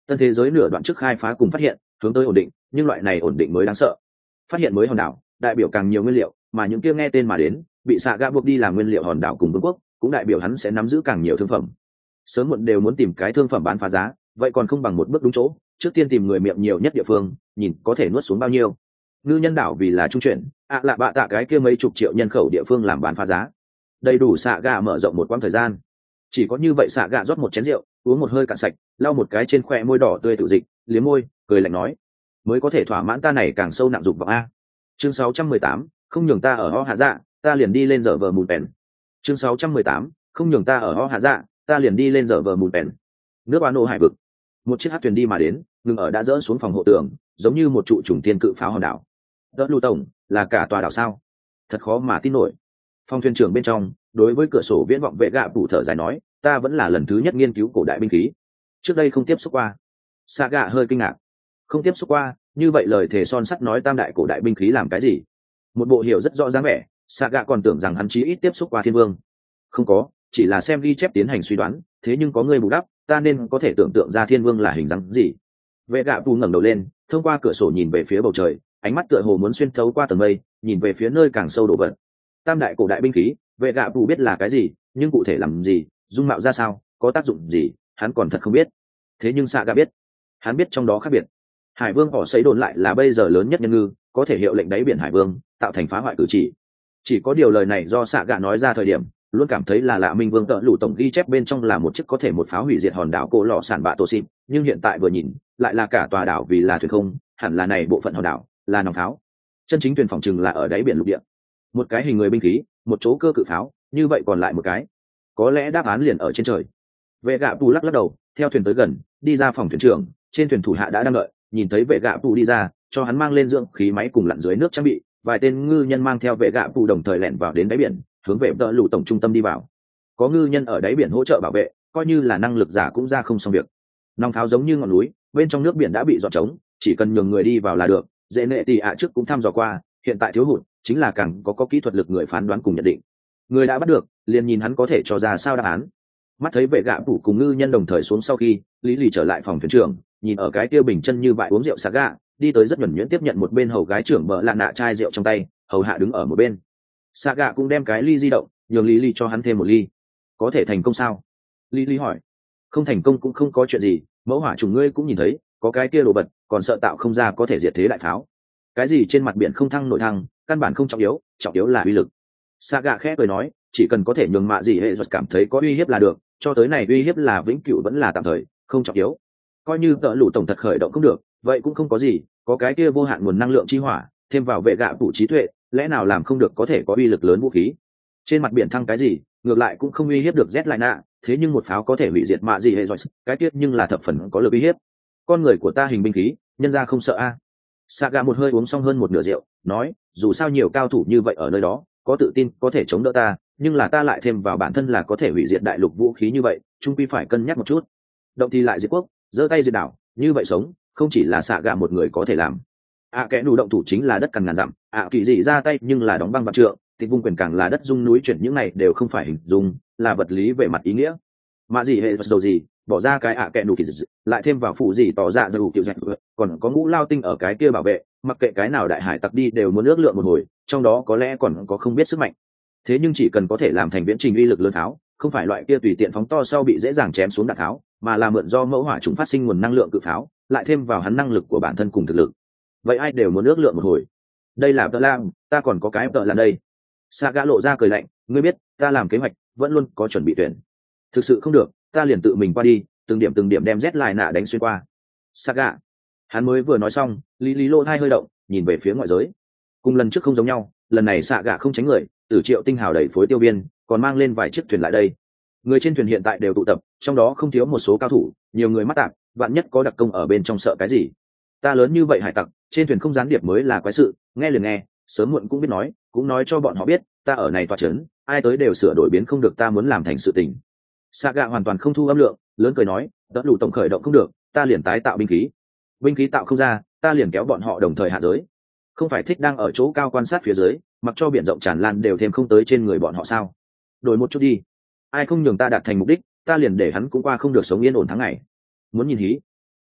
[SPEAKER 1] Tân thế giới nửa đoạn trước khai phá cùng phát hiện hướng tới ổn định, nhưng loại này ổn định mới đáng sợ. Phát hiện mới hòn đảo đại biểu càng nhiều nguyên liệu, mà những kia nghe tên mà đến bị xạ gạ buộc đi làm nguyên liệu hòn đảo cùng vương quốc cũng đại biểu hắn sẽ nắm giữ càng nhiều thương phẩm. Sớm muộn đều muốn tìm cái thương phẩm bán phá giá, vậy còn không bằng một bước đúng chỗ, trước tiên tìm người miệng nhiều nhất địa phương, nhìn có thể nuốt xuống bao nhiêu. Ngư nhân đảo vì là trung chuyển, lạ bạ tạ cái kia mấy chục triệu nhân khẩu địa phương làm bán phá giá, đầy đủ xạ gạ mở rộng một quãng thời gian. Chỉ có như vậy xạ gạ rót một chén rượu, uống một hơi cạn sạch, lau một cái trên khoe môi đỏ tươi tự dịch, liếm môi cười lạnh nói, mới có thể thỏa mãn ta này càng sâu nặng dục vọng a. Chương 618, không nhường ta ở ho hạ dạ, ta liền đi lên dở vờ mùn bèn. Chương 618, không nhường ta ở ho hạ dạ, ta liền đi lên dở vờ mùn bèn. Nước Oan Ô hải vực, một chiếc hát thuyền đi mà đến, ngừng ở đã dỡ xuống phòng hộ tường, giống như một trụ trùng tiên cự pháo hòn đảo. Đỡ lưu tổng, là cả tòa đảo sao? Thật khó mà tin nổi. Phòng thuyền trưởng bên trong đối với cửa sổ viễn vọng vệ gạ phủ thở dài nói, ta vẫn là lần thứ nhất nghiên cứu cổ đại binh khí, trước đây không tiếp xúc qua. Sa gạ hơi kinh ngạc, không tiếp xúc qua, như vậy lời thề son sắt nói tam đại cổ đại binh khí làm cái gì? Một bộ hiểu rất rõ dáng vẻ, Sa gạ còn tưởng rằng hắn chí ít tiếp xúc qua thiên vương. Không có, chỉ là xem ghi chép tiến hành suy đoán, thế nhưng có người bù đắp, ta nên có thể tưởng tượng ra thiên vương là hình dáng gì. Vệ gạ phủ ngẩng đầu lên, thông qua cửa sổ nhìn về phía bầu trời, ánh mắt tựa hồ muốn xuyên thấu qua tầng mây, nhìn về phía nơi càng sâu đổ vật. Tam đại cổ đại binh khí, vệ gạ phủ biết là cái gì, nhưng cụ thể làm gì, dung mạo ra sao, có tác dụng gì, hắn còn thật không biết. Thế nhưng Sa gạ biết, hắn biết trong đó khác biệt. Hải vương họ xây đồn lại là bây giờ lớn nhất nhân ngư, có thể hiệu lệnh đáy biển hải vương, tạo thành phá hoại cử chỉ có điều lời này do Sa gạ nói ra thời điểm, luôn cảm thấy là lạ minh vương tợ lũ tổng ghi chép bên trong là một chiếc có thể một pháo hủy diệt hòn đảo cổ lọ sản bạ tổ xịn, nhưng hiện tại vừa nhìn lại là cả tòa đảo vì là thuyền không, hẳn là này bộ phận hòn đảo là nòng pháo. Chân chính thuyền phòng chừng là ở đáy biển lục địa. Một cái hình người binh khí, một chỗ cơ cự pháo, như vậy còn lại một cái, có lẽ đáp án liền ở trên trời. Vệ gạ phủ lắc lắc đầu, theo thuyền tới gần, đi ra phòng thuyền trưởng, trên thuyền thủ hạ đã đang đợi, nhìn thấy vệ gạ phủ đi ra, cho hắn mang lên dưỡng khí máy cùng lặn dưới nước trang bị, vài tên ngư nhân mang theo vệ gạ phủ đồng thời lẻn vào đến đáy biển, hướng về tợ lũ tổng trung tâm đi vào. Có ngư nhân ở đáy biển hỗ trợ bảo vệ, coi như là năng lực giả cũng ra không xong việc. Nòng pháo giống như ngọn núi, bên trong nước biển đã bị dọn trống, chỉ cần nhường người đi vào là được. Dễ nệ tì ạ trước cũng thăm dò qua, hiện tại thiếu hụt chính là càng có kỹ thuật lực người phán đoán cùng nhận định. Người đã bắt được, liền nhìn hắn có thể cho ra sao đáp án. Mắt thấy vệ gạ phủ cùng ngư nhân đồng thời xuống sau khi, lý lì trở lại phòng thuyền trưởng, nhìn ở cái kia bình chân như vậy uống rượu xà gạ, đi tới rất nhuần nhuyễn tiếp nhận một bên hầu gái trưởng bợ lạ nạ chai rượu trong tay, hầu hạ đứng ở một bên. Xà gạ cũng đem cái ly di động, nhường lý lì cho hắn thêm một ly. Có thể thành công sao? Lý lì hỏi. Không thành công cũng không có chuyện gì, mẫu hỏa trùng ngươi cũng nhìn thấy, có cái kia đồ bật, còn sợ tạo không ra có thể diệt thế đại pháo. Cái gì trên mặt biển không thăng nổi thăng, căn bản không trọng yếu là uy lực. Sa gạ khẽ cười nói, chỉ cần có thể nhường mạ gì hệ giật cảm thấy có uy hiếp là được, cho tới này uy hiếp là vĩnh cửu vẫn là tạm thời, không trọng yếu. Coi như tợ lũ tổng thật khởi động không được, vậy cũng không có gì, có cái kia vô hạn nguồn năng lượng chi hỏa, thêm vào vệ gạ phủ trí tuệ, lẽ nào làm không được có thể có uy lực lớn vũ khí. Trên mặt biển thăng cái gì, ngược lại cũng không uy hiếp được Z lại nạ, thế nhưng một pháo có thể hủy diệt mạ gì hệ giật, cái tiết nhưng là thập phần có lực uy hiếp. Con người của ta hình binh khí, nhân ra không sợ a. Saga một hơi uống xong hơn một nửa rượu, nói, dù sao nhiều cao thủ như vậy ở nơi đó, có tự tin có thể chống đỡ ta, nhưng là ta lại thêm vào bản thân là có thể hủy diệt đại lục vũ khí như vậy, chung quy phải cân nhắc một chút. Động thì lại diệt quốc, giơ tay diệt đảo, như vậy sống, không chỉ là Saga một người có thể làm. Kẻ đủ động thủ chính là đất cằn ngàn dặm, kỳ dị ra tay nhưng là đóng băng vạn trượng, tịch vung quyền càng là đất dung núi chuyển, những này đều không phải hình dung, là vật lý về mặt ý nghĩa. Mà gì hệ vật dầu gì, bỏ ra cái kẻ đủ kỳ dị, lại thêm vào phụ gì tỏ ra đủ kiểu dạch, còn có ngũ lao tinh ở cái kia bảo vệ, mặc kệ cái nào đại hải tặc đi đều muốn ước lượng một hồi, trong đó có lẽ còn có không biết sức mạnh. Thế nhưng chỉ cần có thể làm thành viễn trình uy lực lớn tháo, không phải loại kia tùy tiện phóng to sau bị dễ dàng chém xuống đạn tháo, mà là mượn do mẫu hỏa chúng phát sinh nguồn năng lượng cự pháo, lại thêm vào hắn năng lực của bản thân cùng thực lực. Vậy ai đều muốn ước lượng một hồi. Đây là tợ lam, ta còn có cái tợ là đây. Saga lộ ra cười lạnh, ngươi biết, ta làm kế hoạch vẫn luôn có chuẩn bị tuyển. Thực sự không được, ta liền tự mình qua đi, từng điểm đem Z lại nạ đánh xuyên qua. Saga, hắn mới vừa nói xong, lý lô hai hơi động, nhìn về phía ngoại giới. Cùng lần trước không giống nhau, lần này Saga không tránh người, Tử Triệu tinh hào đẩy phối tiêu viên, còn mang lên vài chiếc thuyền lại đây. Người trên thuyền hiện tại đều tụ tập, trong đó không thiếu một số cao thủ, nhiều người mắc tạc, vạn nhất có đặc công ở bên trong sợ cái gì. Ta lớn như vậy hải tặc, trên thuyền không gián điệp mới là quái sự, nghe liền nghe, sớm muộn cũng biết nói, cũng nói cho bọn họ biết, ta ở này tọa chấn, ai tới đều sửa đổi biến không được, ta muốn làm thành sự tình. Saga hoàn toàn không thu âm lượng, lớn cười nói, đỡ đủ tổng khởi động không được, ta liền tái tạo binh khí tạo không ra, ta liền kéo bọn họ đồng thời hạ giới. Không phải thích đang ở chỗ cao quan sát phía dưới, mặc cho biển rộng tràn lan đều thêm không tới trên người bọn họ sao? Đổi một chút đi, ai không nhường ta đạt thành mục đích, ta liền để hắn cũng qua không được sống yên ổn tháng ngày. Muốn nhìn hí,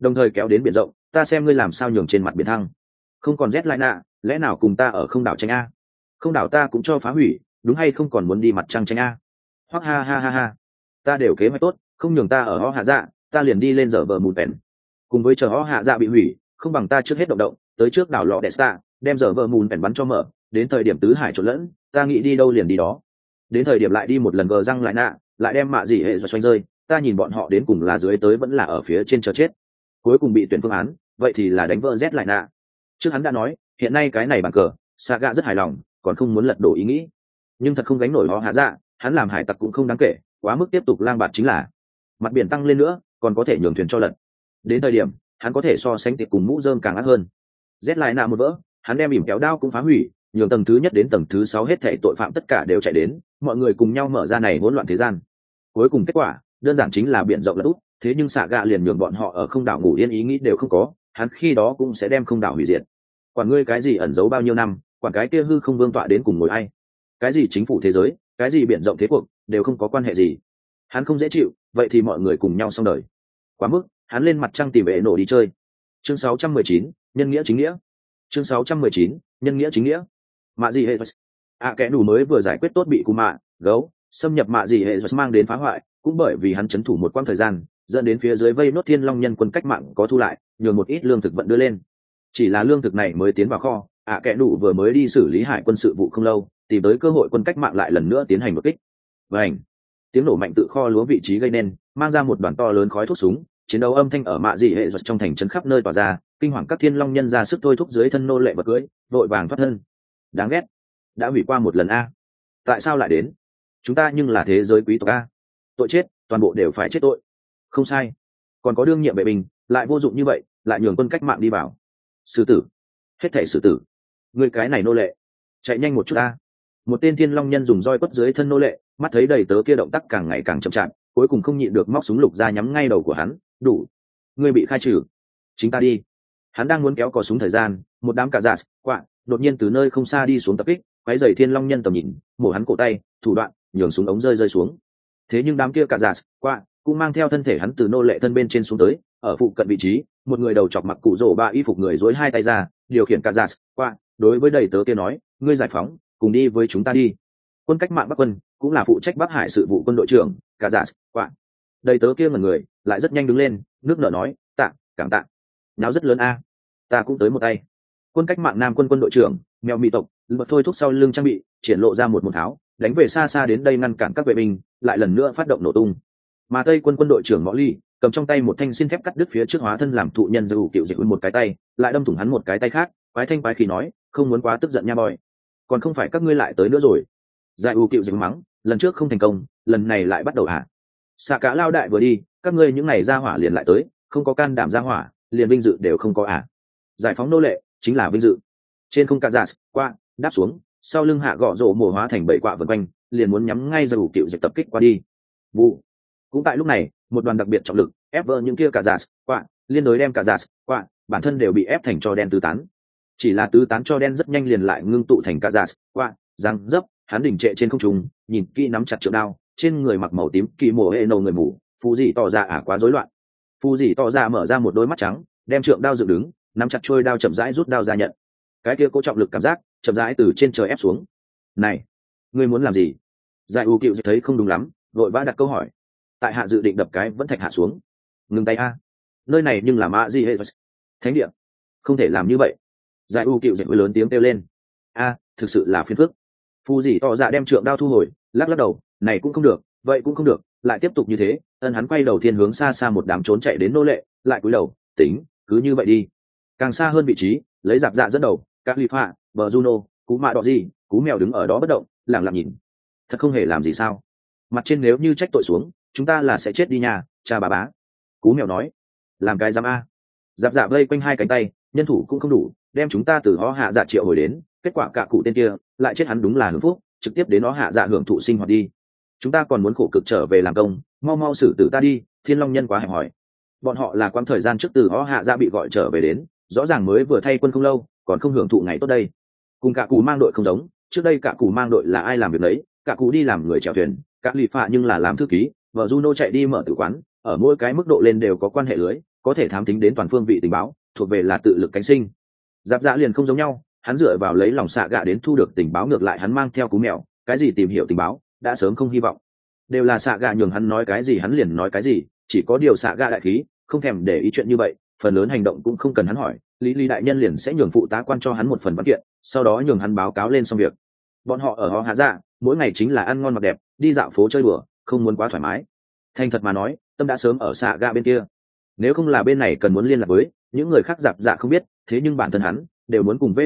[SPEAKER 1] đồng thời kéo đến biển rộng, ta xem ngươi làm sao nhường trên mặt biển thăng. Không còn rét lại nạ, lẽ nào cùng ta ở không đảo tranh a? Không đảo ta cũng cho phá hủy, đúng hay không còn muốn đi mặt trăng tranh a? Hoặc ha ha ha ha, ta đều kế hoạch tốt, không nhường ta ở ho hạ dạ, ta liền đi lên giờ vợ mùn bèn. Cùng với chờ ho hạ dạ bị hủy, không bằng ta trước hết động động, tới trước đảo lọ Desta, đem giờ vợ mùn bèn bắn cho mở, đến thời điểm tứ hải trộn lẫn, ta nghĩ đi đâu liền đi đó. Đến thời điểm lại đi một lần gờ răng lại nạ, lại đem mạ gì hệ rồi xoanh rơi, ta nhìn bọn họ đến cùng là dưới tới vẫn là ở phía trên chờ chết. Cuối cùng bị tuyển phương án, vậy thì là đánh vỡ rét lại nạ. Trước hắn đã nói, hiện nay cái này bàn cờ, Saga rất hài lòng, còn không muốn lật đổ ý nghĩ. Nhưng thật không gánh nổi ho hạ dạ, hắn làm hải tặc cũng không đáng kể, quá mức tiếp tục lang bạt chính là mặt biển tăng lên nữa, còn có thể nhường thuyền cho lật. Đến thời điểm, hắn có thể so sánh tiệp cùng mũ rơm càng ác hơn. Rét lại nạ một vỡ, hắn đem ỉm kéo đao cũng phá hủy, nhường tầng thứ nhất đến tầng thứ 6 hết thảy tội phạm tất cả đều chạy đến, mọi người cùng nhau mở ra này hỗn loạn thế gian. Cuối cùng kết quả, đơn giản chính là biển rộng lật úp, thế nhưng xạ gạ liền nhường bọn họ ở không đảo ngủ yên ý nghĩ đều không có, hắn khi đó cũng sẽ đem không đảo hủy diệt. Quản ngươi cái gì ẩn giấu bao nhiêu năm, quản cái kia hư không vương tọa đến cùng ngồi ai, cái gì chính phủ thế giới, cái gì biển rộng thế cuộc, đều không có quan hệ gì. Hắn không dễ chịu, vậy thì mọi người cùng nhau xong đời. Quá mức, hắn lên mặt trăng tìm vệ nổ đi chơi. Chương 619, nhân nghĩa chính nghĩa. Chương 619, nhân nghĩa chính nghĩa. Mạ gì hệ kẻ đủ mới vừa giải quyết tốt bị cù mạ gấu xâm nhập mạ gì hệ mang đến phá hoại, cũng bởi vì hắn chấn thủ một quãng thời gian, dẫn đến phía dưới vây nốt thiên long nhân quân cách mạng có thu lại, nhường một ít lương thực vận đưa lên. Chỉ là lương thực này mới tiến vào kho, kẻ đủ vừa mới đi xử lý hải quân sự vụ không lâu, tìm tới cơ hội quân cách mạng lại lần nữa tiến hành một kích. Vành, tiếng nổ mạnh tự kho lúa vị trí gây nên, mang ra một đoàn to lớn khói thuốc súng, chiến đấu âm thanh ở mạ dị hệ trong thành trấn khắp nơi tỏa ra, kinh hoàng các thiên long nhân ra sức thôi thúc dưới thân nô lệ vật cưới, vội vàng thoát thân. Đáng ghét, đã hủy qua một lần a, tại sao lại đến? Chúng ta nhưng là thế giới quý tộc a, tội chết, toàn bộ đều phải chết tội. Không sai, còn có đương nhiệm vệ binh, lại vô dụng như vậy, lại nhường quân cách mạng đi vào. Xử tử, hết thảy xử tử. Người cái này nô lệ, chạy nhanh một chút a. Một tên thiên long nhân dùng roi quất dưới thân nô lệ, mắt thấy đầy tớ kia động tác càng ngày càng chậm chạp, cuối cùng không nhịn được móc súng lục ra nhắm ngay đầu của hắn. Đủ, ngươi bị khai trừ, chính ta đi. Hắn đang muốn kéo cò súng thời gian, một đám cà giả quạ đột nhiên từ nơi không xa đi xuống tập kích, quấy giày thiên long nhân tầm nhìn, mổ hắn cổ tay, thủ đoạn, nhường súng ống rơi xuống. Thế nhưng đám kia cà giả quạ cũng mang theo thân thể hắn từ nô lệ thân bên trên xuống tới, ở phụ cận vị trí, một người đầu chọc mặc cụ rổ ba y phục người dối hai tay ra, điều khiển cà giả quạ đối với đầy tớ kia nói, ngươi giải phóng, cùng đi với chúng ta đi. Quân cách mạng Bắc quân cũng là phụ trách Bắc Hải sự vụ quân đội trưởng, cà giả quạ đầy tớ kia ngẩn người, lại rất nhanh đứng lên, nước nở nói, tạ, cảm tạ. Nào rất lớn a, ta cũng tới một tay. Quân cách mạng Nam quân quân đội trưởng, mèo mỹ tộc, bật thôi thúc sau lưng trang bị, triển lộ ra một tháo, đánh về xa xa đến đây ngăn cản các vệ binh, lại lần nữa phát động nổ tung. Mà Tây quân quân đội trưởng Mõ Ly cầm trong tay một thanh xin thép cắt đứt phía trước hóa thân làm thụ nhân dầu cựu dịch một cái tay, lại đâm thủng hắn một cái tay khác, quái thanh quái khí nói, không muốn quá tức giận nha boy, còn không phải các ngươi lại tới nữa rồi. Giải u cựu dịch mắng, lần trước không thành công, lần này lại bắt đầu hả? Xạ cả lao đại vừa đi, các ngươi những ngày ra hỏa liền lại tới, không có can đảm ra hỏa, liền vinh dự đều không có à? Giải phóng nô lệ chính là vinh dự. Trên không cả giả qua đáp xuống, sau lưng hạ gõ rổ mồ hóa thành bảy quạ vần quanh, liền muốn nhắm ngay giải u cựu dịch tập kích qua đi. Vụ. Cũng tại lúc này, một đoàn đặc biệt trọng lực ép vỡ những kia cả giả quạ, liên đối đem cả giả quạ, bản thân đều bị ép thành cho đen tứ tán. Chỉ là tứ tán cho đen rất nhanh liền lại ngưng tụ thành cả giả quạ, răng dấp, hắn đỉnh trệ trên không trung, nhìn kỹ nắm chặt trượng đao, trên người mặc màu tím kỳ mồ hệ nâu người mù, phù dị tỏ ra quá rối loạn. Phù dị tỏ ra mở ra một đôi mắt trắng, đem trượng đao dựng đứng, nắm chặt trôi đao chậm rãi rút đao ra nhận. Cái kia cố trọng lực cảm giác chậm rãi từ trên trời ép xuống. Này, ngươi muốn làm gì? Giải u cựu thấy không đúng lắm, vội vã đặt câu hỏi. Tại hạ dự định đập cái vẫn thạch hạ xuống. Ngừng tay a, nơi này nhưng là mạ gì hệ thánh địa, không thể làm như vậy. Giải u cựu lớn tiếng kêu lên. A, thực sự là phiền phức. Phù dị tỏ ra đem trượng đao thu hồi, lắc lắc đầu, này cũng không được, vậy cũng không được, lại tiếp tục như thế. Hắn quay đầu thiên hướng xa xa một đám trốn chạy đến nô lệ, lại cúi đầu, tính, cứ như vậy đi. Càng xa hơn vị trí, lấy giặc dạ dẫn đầu, các ly phạ, bờ Juno, cú mạ đỏ gì, cú mèo đứng ở đó bất động, lẳng lặng nhìn. Thật không hề làm gì sao? Mặt trên nếu như trách tội xuống, chúng ta là sẽ chết đi nhà, cha bà bá. Cú mèo nói, làm cái dám a? Giặc dạ vây quanh hai cánh tay, nhân thủ cũng không đủ, đem chúng ta từ ho hạ dạ triệu hồi đến, kết quả cả cụ tên kia lại chết, hắn đúng là hưởng phúc, trực tiếp đến nó hạ dạ hưởng thụ sinh hoạt đi. Chúng ta còn muốn khổ cực trở về làm công, mau mau xử tử ta đi. Thiên long nhân quá hẹp hòi, bọn họ là quãng thời gian trước từ ho hạ dạ bị gọi trở về đến, rõ ràng mới vừa thay quân không lâu, còn không hưởng thụ ngày tốt đây. Cùng cả cụ mang đội không giống, trước đây cả cụ mang đội là ai làm việc đấy, cả cụ đi làm người chèo thuyền, cả lì phạ nhưng là làm thư ký, vợ Juno chạy đi mở tử quán, ở mỗi cái mức độ lên đều có quan hệ lưới, có thể thám tính đến toàn phương vị tình báo, thuộc về là tự lực cánh sinh. Giáp dạ liền không giống nhau, hắn dựa vào lấy lòng xạ gạ đến thu được tình báo, ngược lại hắn mang theo cú mèo, cái gì tìm hiểu tình báo đã sớm không hy vọng, đều là xạ gạ nhường hắn nói cái gì hắn liền nói cái gì, chỉ có điều xạ gạ đại khí không thèm để ý chuyện như vậy, phần lớn hành động cũng không cần hắn hỏi, lý lý đại nhân liền sẽ nhường phụ tá quan cho hắn một phần văn kiện, sau đó nhường hắn báo cáo lên xong việc. Bọn họ ở họ hạ dạ mỗi ngày chính là ăn ngon mặc đẹp, đi dạo phố chơi đùa, không muốn quá thoải mái. Thành thật mà nói, tâm đã sớm ở xạ gạ bên kia, nếu không là bên này cần muốn liên lạc với những người khác, giáp dạ không biết, thế nhưng bản thân hắn đều muốn cùng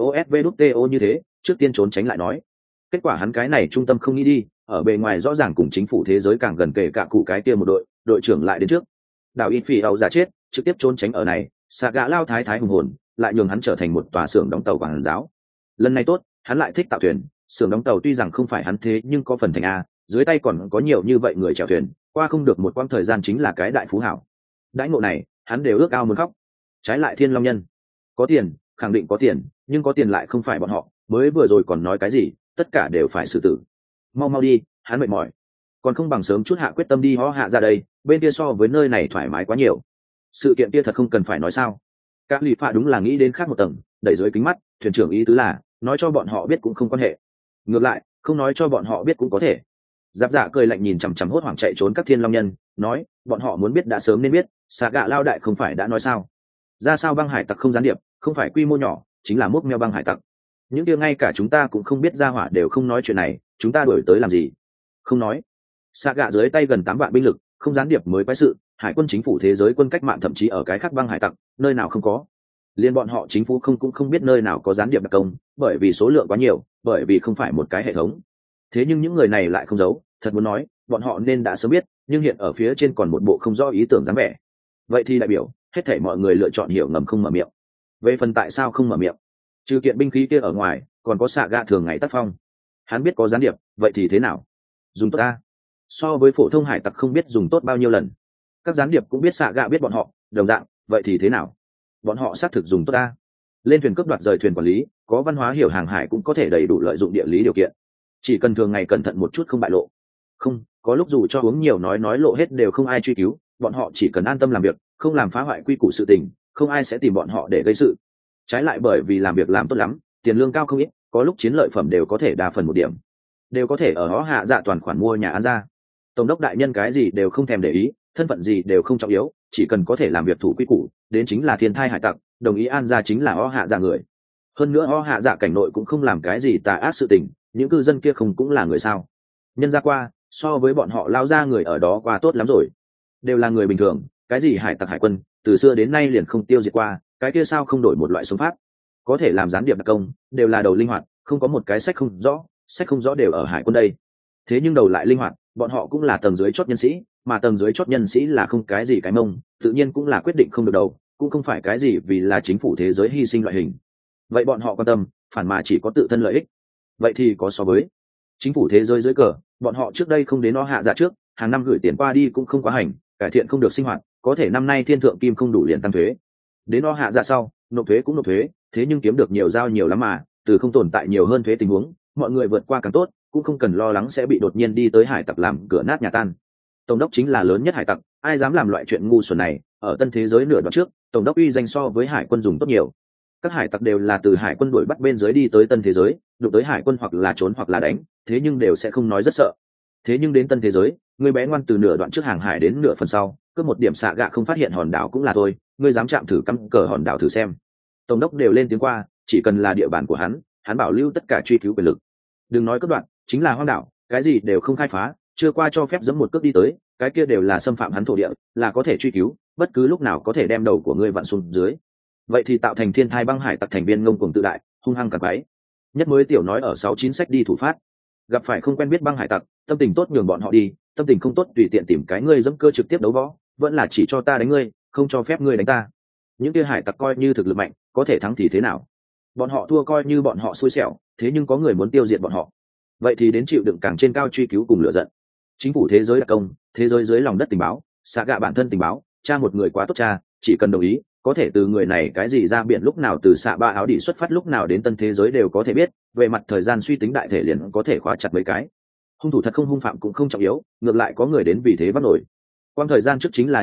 [SPEAKER 1] vđtos như thế, trước tiên trốn tránh lại nói. Kết quả hắn cái này trung tâm không nghĩ đi, ở bề ngoài rõ ràng cùng chính phủ thế giới càng gần, kể cả cụ cái kia một đội trưởng lại đến trước. Đảo in phỉ ẩu giả chết, trực tiếp trốn tránh ở này, xạ gạ lao thái thái hùng hồn, lại nhường hắn trở thành một tòa xưởng đóng tàu quảng giáo. Lần này tốt, hắn lại thích tạo thuyền, xưởng đóng tàu tuy rằng không phải hắn thế nhưng có phần thành a, dưới tay còn có nhiều như vậy người chèo thuyền, qua không được một quãng thời gian chính là cái đại phú hảo. Đãi ngộ này hắn đều ước ao muốn khóc. Trái lại Thiên Long Nhân có tiền, khẳng định có tiền, nhưng có tiền lại không phải bọn họ, mới vừa rồi còn nói cái gì tất cả đều phải xử tử. Mau mau đi, hắn mệt mỏi, còn không bằng sớm chút hạ quyết tâm đi ho hạ ra đây, bên kia so với nơi này thoải mái quá nhiều. Sự kiện kia thật không cần phải nói sao. Các lì phạ đúng là nghĩ đến khác một tầng, đẩy dưới kính mắt, thuyền trưởng ý tứ là nói cho bọn họ biết cũng không quan hệ, ngược lại không nói cho bọn họ biết cũng có thể. Giáp dạ cười lạnh nhìn chằm chằm hốt hoảng chạy trốn các Thiên Long Nhân, nói bọn họ muốn biết đã sớm nên biết, xạ gạ lao đại không phải đã nói sao, ra sao băng hải tặc không gián điệp, không phải quy mô nhỏ, chính là múc meo băng hải tặc. Những điều ngay cả chúng ta cũng không biết ra hỏa đều không nói chuyện này, chúng ta đuổi tới làm gì? Không nói. Xạ gạ dưới tay gần 8 vạn binh lực, không gián điệp mới quái sự, hải quân chính phủ thế giới quân cách mạng thậm chí ở cái khác băng hải tặc, nơi nào không có. Liên bọn họ chính phủ cũng không biết nơi nào có gián điệp đặc công, bởi vì số lượng quá nhiều, bởi vì không phải một cái hệ thống. Thế nhưng những người này lại không giấu, thật muốn nói, bọn họ nên đã sớm biết, nhưng hiện ở phía trên còn một bộ không rõ ý tưởng dáng vẻ. Vậy thì đại biểu hết thảy mọi người lựa chọn hiểu ngầm không mở miệng. Về phần tại sao không mở miệng, trừ kiện binh khí kia ở ngoài, còn có xạ gạ thường ngày tác phong. Hắn biết có gián điệp, vậy thì thế nào? Dùng tốt ta. So với phổ thông hải tặc không biết dùng tốt bao nhiêu lần. Các gián điệp cũng biết xạ gạ biết bọn họ, đồng dạng, vậy thì thế nào? Bọn họ xác thực dùng tốt ta. Lên thuyền cướp đoạt rời thuyền quản lý, có văn hóa hiểu hàng hải cũng có thể đầy đủ lợi dụng địa lý điều kiện. Chỉ cần thường ngày cẩn thận một chút không bại lộ. Không, có lúc dù cho uống nhiều nói lộ hết đều không ai truy cứu, bọn họ chỉ cần an tâm làm việc, không làm phá hoại quy củ sự tình, không ai sẽ tìm bọn họ để gây sự. Trái lại bởi vì làm việc làm tốt lắm, tiền lương cao không ít, có lúc chiến lợi phẩm đều có thể đa phần một điểm, đều có thể ở họ hạ dạ toàn khoản mua nhà ăn ra. Tổng đốc đại nhân cái gì đều không thèm để ý, thân phận gì đều không trọng yếu, chỉ cần có thể làm việc thủ quy củ, đến chính là thiên thai hải tặc, đồng ý an ra chính là họ hạ dạ người. Hơn nữa họ hạ dạ cảnh nội cũng không làm cái gì tà ác sự tình, những cư dân kia không cũng là người sao? Nhân ra qua, so với bọn họ lao ra người ở đó qua tốt lắm rồi, đều là người bình thường, cái gì hải tặc hải quân từ xưa đến nay liền không tiêu diệt qua, cái kia sao không đổi một loại sống pháp, có thể làm gián điệp đặc công, đều là đầu linh hoạt, không có một cái sách không rõ đều ở hải quân đây. Thế nhưng đầu lại linh hoạt, bọn họ cũng là tầng dưới chót nhân sĩ, mà tầng dưới chót nhân sĩ là không cái gì cái mông, tự nhiên cũng là quyết định không được đầu, cũng không phải cái gì vì là chính phủ thế giới hy sinh loại hình. Vậy bọn họ quan tâm, phản mà chỉ có tự thân lợi ích. Vậy thì có so với chính phủ thế giới dưới cờ, bọn họ trước đây không đến nó hạ dạ trước, hàng năm gửi tiền qua đi cũng không quá hành, cải thiện không được sinh hoạt, có thể năm nay thiên thượng kim không đủ liền tăng thuế. Đến nó hạ dạ sau, nộp thuế cũng nộp thuế, thế nhưng kiếm được nhiều giao nhiều lắm mà, từ không tồn tại nhiều hơn thuế tình huống, mọi người vượt qua càng tốt, cũng không cần lo lắng sẽ bị đột nhiên đi tới hải tặc làm cửa nát nhà tan. Tổng đốc chính là lớn nhất hải tặc, ai dám làm loại chuyện ngu xuẩn này, ở tân thế giới nửa đoạn trước, tổng đốc uy danh so với hải quân dùng tốt nhiều. Các hải tặc đều là từ hải quân đuổi bắt bên dưới đi tới tân thế giới, đụng tới hải quân hoặc là trốn hoặc là đánh, thế nhưng đều sẽ không nói rất sợ. Thế nhưng đến tân thế giới, người bé ngoan từ nửa đoạn trước hàng hải đến nửa phần sau, cứ một điểm xạ gạ không phát hiện hòn đảo cũng là thôi, ngươi dám chạm thử cắm cờ hòn đảo thử xem. Tổng đốc đều lên tiếng qua, chỉ cần là địa bàn của hắn bảo lưu tất cả truy cứu quyền lực. Đừng nói cướp đoạn, chính là hoang đảo, cái gì đều không khai phá, chưa qua cho phép giẫm một cước đi tới, cái kia đều là xâm phạm hắn thổ địa, là có thể truy cứu, bất cứ lúc nào có thể đem đầu của ngươi vặn xuống dưới. Vậy thì tạo thành thiên thai băng hải tặc thành viên ngông cuồng tự đại, hung hăng cả quái. Nhất mới tiểu nói ở 69 sách đi thủ phát, gặp phải không quen biết băng hải tặc, tâm tình tốt nhường bọn họ đi, tâm tình không tốt tùy tiện tìm cái ngươi dẫm cơ trực tiếp đấu võ, vẫn là chỉ cho ta đánh ngươi, không cho phép ngươi đánh ta. Những kia hải tặc coi như thực lực mạnh, có thể thắng thì thế nào? Bọn họ thua coi như bọn họ xui xẻo, thế nhưng có người muốn tiêu diệt bọn họ, vậy thì đến chịu đựng càng trên cao truy cứu cùng lựa giận. Chính phủ thế giới đặc công, thế giới dưới lòng đất tình báo, xạ gạ bản thân tình báo, cha một người quá tốt cha, chỉ cần đồng ý, có thể từ người này cái gì ra biển lúc nào, từ xạ ba áo đỉ xuất phát lúc nào đến tân thế giới đều có thể biết, về mặt thời gian suy tính đại thể liền có thể khóa chặt mấy cái. Hung thủ thật không hung phạm cũng không trọng yếu, ngược lại có người đến vì thế bắt nổi. Quang thời gian trước chính là như vậy,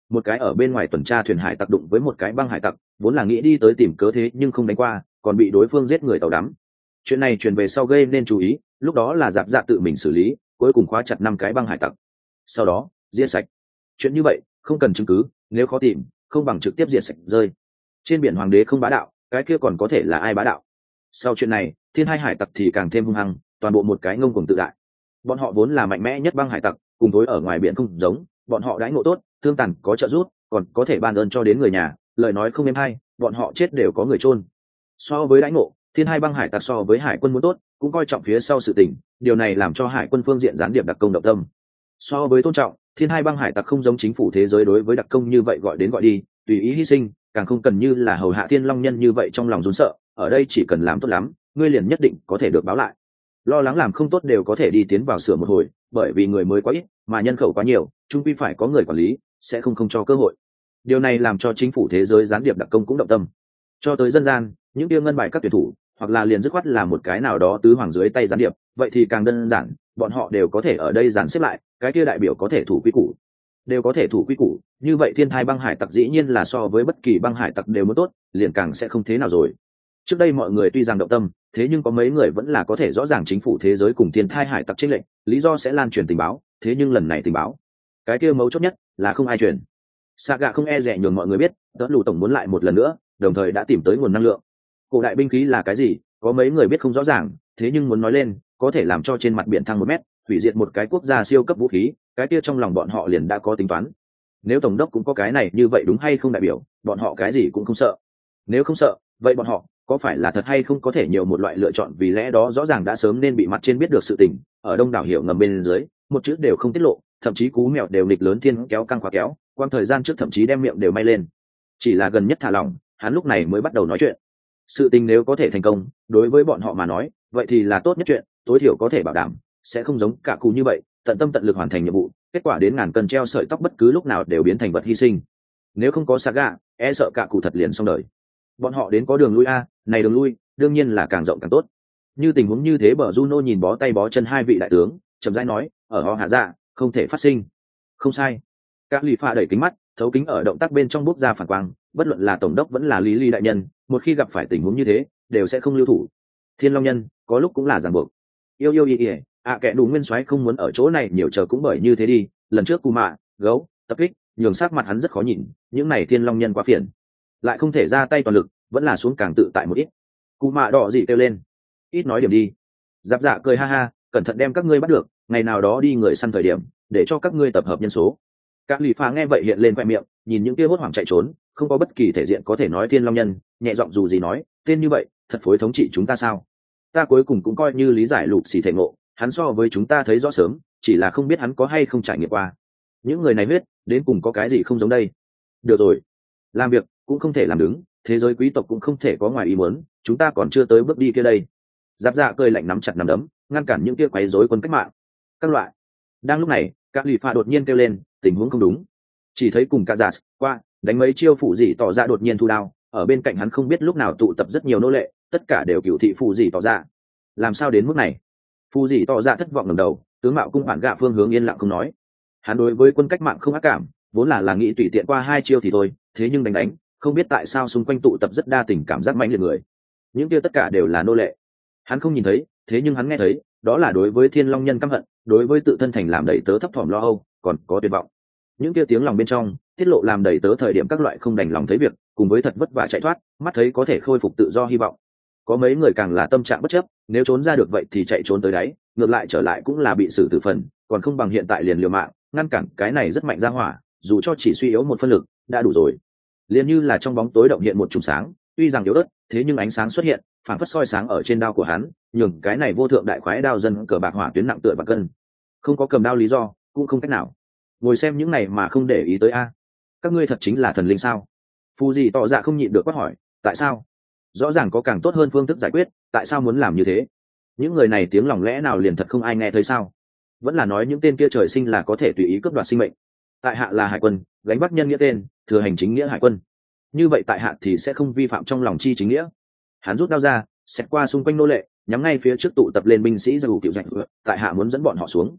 [SPEAKER 1] một cái ở bên ngoài tuần tra thuyền hải tặc đụng với một cái băng hải tặc, vốn là nghĩ đi tới tìm cớ thế nhưng không đánh qua, còn bị đối phương giết người tàu đắm. Chuyện này truyền về sau gây nên chú ý, lúc đó là Giáp Dạ tự mình xử lý, cuối cùng khóa chặt 5 cái băng hải tặc, sau đó giết sạch. Chuyện như vậy không cần chứng cứ, nếu khó tìm không bằng trực tiếp diệt sạch rơi. Trên biển hoàng đế không bá đạo, cái kia còn có thể là ai bá đạo? Sau chuyện này thiên hai hải tặc thì càng thêm hung hăng, toàn bộ một cái ngông cuồng tự đại. Bọn họ vốn là mạnh mẽ nhất băng hải tặc, cùng với ở ngoài biển không giống, bọn họ đãi ngộ tốt, thương tàn có trợ giúp, còn có thể ban ơn cho đến người nhà, lời nói không êm hay, bọn họ chết đều có người chôn. So với đãi ngộ, thiên hai băng hải tặc so với hải quân muốn tốt, cũng coi trọng phía sau sự tình, điều này làm cho hải quân phương diện gián điệp đặc công động tâm. So với tôn trọng, thiên hai băng hải tặc không giống chính phủ thế giới đối với đặc công như vậy gọi đến gọi đi, tùy ý hy sinh, càng không cần như là hầu hạ thiên long nhân như vậy trong lòng run sợ. Ở đây chỉ cần làm tốt lắm, ngươi liền nhất định có thể được báo lại. Lo lắng làm không tốt đều có thể đi tiến vào sửa một hồi, bởi vì người mới quá ít mà nhân khẩu quá nhiều, chung quy phải có người quản lý, sẽ không cho cơ hội. Điều này làm cho chính phủ thế giới gián điệp đặc công cũng động tâm. Cho tới dân gian, những tiêu ngân bài các tuyển thủ, hoặc là liền dứt khoát là một cái nào đó tứ hoàng dưới tay gián điệp, vậy thì càng đơn giản, bọn họ đều có thể ở đây dàn xếp lại, cái kia đại biểu có thể thủ quy củ, đều có thể thủ quy củ, như vậy thiên thai băng hải tặc dĩ nhiên là so với bất kỳ băng hải tặc đều muốn tốt, liền càng sẽ không thế nào rồi. Trước đây mọi người tuy rằng động tâm, thế nhưng có mấy người vẫn là có thể rõ ràng chính phủ thế giới cùng thiên thai hải tặc chênh lệch, lý do sẽ lan truyền tình báo, thế nhưng lần này tình báo, cái kia mấu chốt nhất là không ai truyền. Saga không e dè nhường mọi người biết, đỡ lù tổng muốn lại một lần nữa, đồng thời đã tìm tới nguồn năng lượng. Cổ đại binh khí là cái gì, có mấy người biết không rõ ràng, thế nhưng muốn nói lên, có thể làm cho trên mặt biển thăng 1 mét, hủy diệt một cái quốc gia siêu cấp vũ khí, cái kia trong lòng bọn họ liền đã có tính toán. Nếu tổng đốc cũng có cái này như vậy đúng hay không đại biểu, bọn họ cái gì cũng không sợ. Nếu không sợ, vậy bọn họ có phải là thật hay không có thể nhiều một loại lựa chọn, vì lẽ đó rõ ràng đã sớm nên bị mặt trên biết được sự tình, ở đông đảo hiểu ngầm bên dưới, một chữ đều không tiết lộ, thậm chí cú mèo đều nghịch lớn thiên kéo căng khóa kéo, quang thời gian trước thậm chí đem miệng đều may lên. Chỉ là gần nhất thả lỏng, hắn lúc này mới bắt đầu nói chuyện. Sự tình nếu có thể thành công, đối với bọn họ mà nói, vậy thì là tốt nhất chuyện, tối thiểu có thể bảo đảm sẽ không giống cả cụ như vậy, tận tâm tận lực hoàn thành nhiệm vụ, kết quả đến ngàn cân treo sợi tóc bất cứ lúc nào đều biến thành vật hy sinh. Nếu không có Saga, e sợ cả cụ thật liền xong đời. Bọn họ đến có đường lui a, này đường lui, đương nhiên là càng rộng càng tốt. Như tình huống như thế, bờ Juno nhìn bó tay bó chân hai vị đại tướng, chậm rãi nói, ở họ hạ dạ, không thể phát sinh. Không sai. Các lì pha đẩy kính mắt, thấu kính ở động tác bên trong bốc ra phản quang, bất luận là tổng đốc vẫn là lý ly đại nhân, một khi gặp phải tình huống như thế, đều sẽ không lưu thủ. Thiên long nhân, có lúc cũng là ràng buộc. Yêu kẻ đủ nguyên soái không muốn ở chỗ này nhiều chờ cũng bởi như thế đi, lần trước cù mạ, gấu, tập kích, nhường sắc mặt hắn rất khó nhìn, những này thiên long nhân quá phiền, lại không thể ra tay toàn lực, vẫn là xuống càng tự tại một ít. Cù mạ đỏ dị kêu lên, ít nói điểm đi. Giáp dạ cười ha ha, cẩn thận đem các ngươi bắt được, ngày nào đó đi người săn thời điểm, để cho các ngươi tập hợp nhân số. Các lì phá nghe vậy hiện lên khoe miệng, nhìn những kia hốt hoảng chạy trốn, không có bất kỳ thể diện có thể nói thiên long nhân, nhẹ giọng dù gì nói, tên như vậy, thật phối thống trị chúng ta sao? Ta cuối cùng cũng coi như lý giải lục xì thể ngộ, hắn so với chúng ta thấy rõ sớm, chỉ là không biết hắn có hay không trải nghiệm qua. Những người này huyết, đến cùng có cái gì không giống đây? Được rồi, làm việc cũng không thể làm đứng, thế giới quý tộc cũng không thể có ngoài ý muốn, chúng ta còn chưa tới bước đi kia đây. Giáp dạ cười lạnh nắm chặt nắm đấm, ngăn cản những kia quấy rối quân cách mạng. Các loại. Đang lúc này, các lì pha đột nhiên kêu lên, tình huống không đúng. Chỉ thấy cùng cả giả qua, đánh mấy chiêu phụ dị tỏ ra đột nhiên thu đao, ở bên cạnh hắn không biết lúc nào tụ tập rất nhiều nô lệ, tất cả đều cửu thị phụ dị tỏ ra. Làm sao đến mức này? Phụ dị tỏ ra thất vọng ngẩng đầu, tướng mạo cung bản gạ phương hướng yên lặng không nói. Hắn đối với quân cách mạng không ác cảm, vốn là nghĩ tùy tiện qua 2 chiêu thì thôi, thế nhưng đánh, không biết tại sao xung quanh tụ tập rất đa tình cảm giác mãnh liệt người. Những kia tất cả đều là nô lệ. Hắn không nhìn thấy, thế nhưng hắn nghe thấy, đó là đối với thiên long nhân căm hận, đối với tự thân thành làm đầy tớ thấp thỏm lo âu, còn có tuyệt vọng. Những kia tiếng lòng bên trong tiết lộ làm đầy tớ thời điểm các loại không đành lòng thấy việc, cùng với thật vất vả chạy thoát, mắt thấy có thể khôi phục tự do hy vọng. Có mấy người càng là tâm trạng bất chấp, nếu trốn ra được vậy thì chạy trốn tới đáy, ngược lại trở lại cũng là bị xử tử phần, còn không bằng hiện tại liền liều mạng ngăn cản cái này rất mạnh ra hỏa, dù cho chỉ suy yếu một phân lực đã đủ rồi. Liền như là trong bóng tối động hiện một chùm sáng, tuy rằng yếu ớt, thế nhưng ánh sáng xuất hiện, phản phất soi sáng ở trên đao của hắn, nhường cái này vô thượng đại khoái đao dân cờ bạc hỏa tuyến nặng tựa và cân. Không có cầm đao lý do, cũng không cách nào. Ngồi xem những này mà không để ý tới a. Các ngươi thật chính là thần linh sao? Phù gì tỏ dạ không nhịn được quát hỏi, tại sao? Rõ ràng có càng tốt hơn phương thức giải quyết, tại sao muốn làm như thế? Những người này tiếng lòng lẽ nào liền thật không ai nghe thấy sao? Vẫn là nói những tên kia trời sinh là có thể tùy ý cướp đoạt sinh mệnh. Tại hạ là hải quân, gánh vác nhân nghĩa tên, thừa hành chính nghĩa hải quân. Như vậy tại hạ thì sẽ không vi phạm trong lòng chi chính nghĩa. Hắn rút đao ra, xẹt qua xung quanh nô lệ, nhắm ngay phía trước tụ tập lên binh sĩ ra ủ kiểu dạch, tại hạ muốn dẫn bọn họ xuống.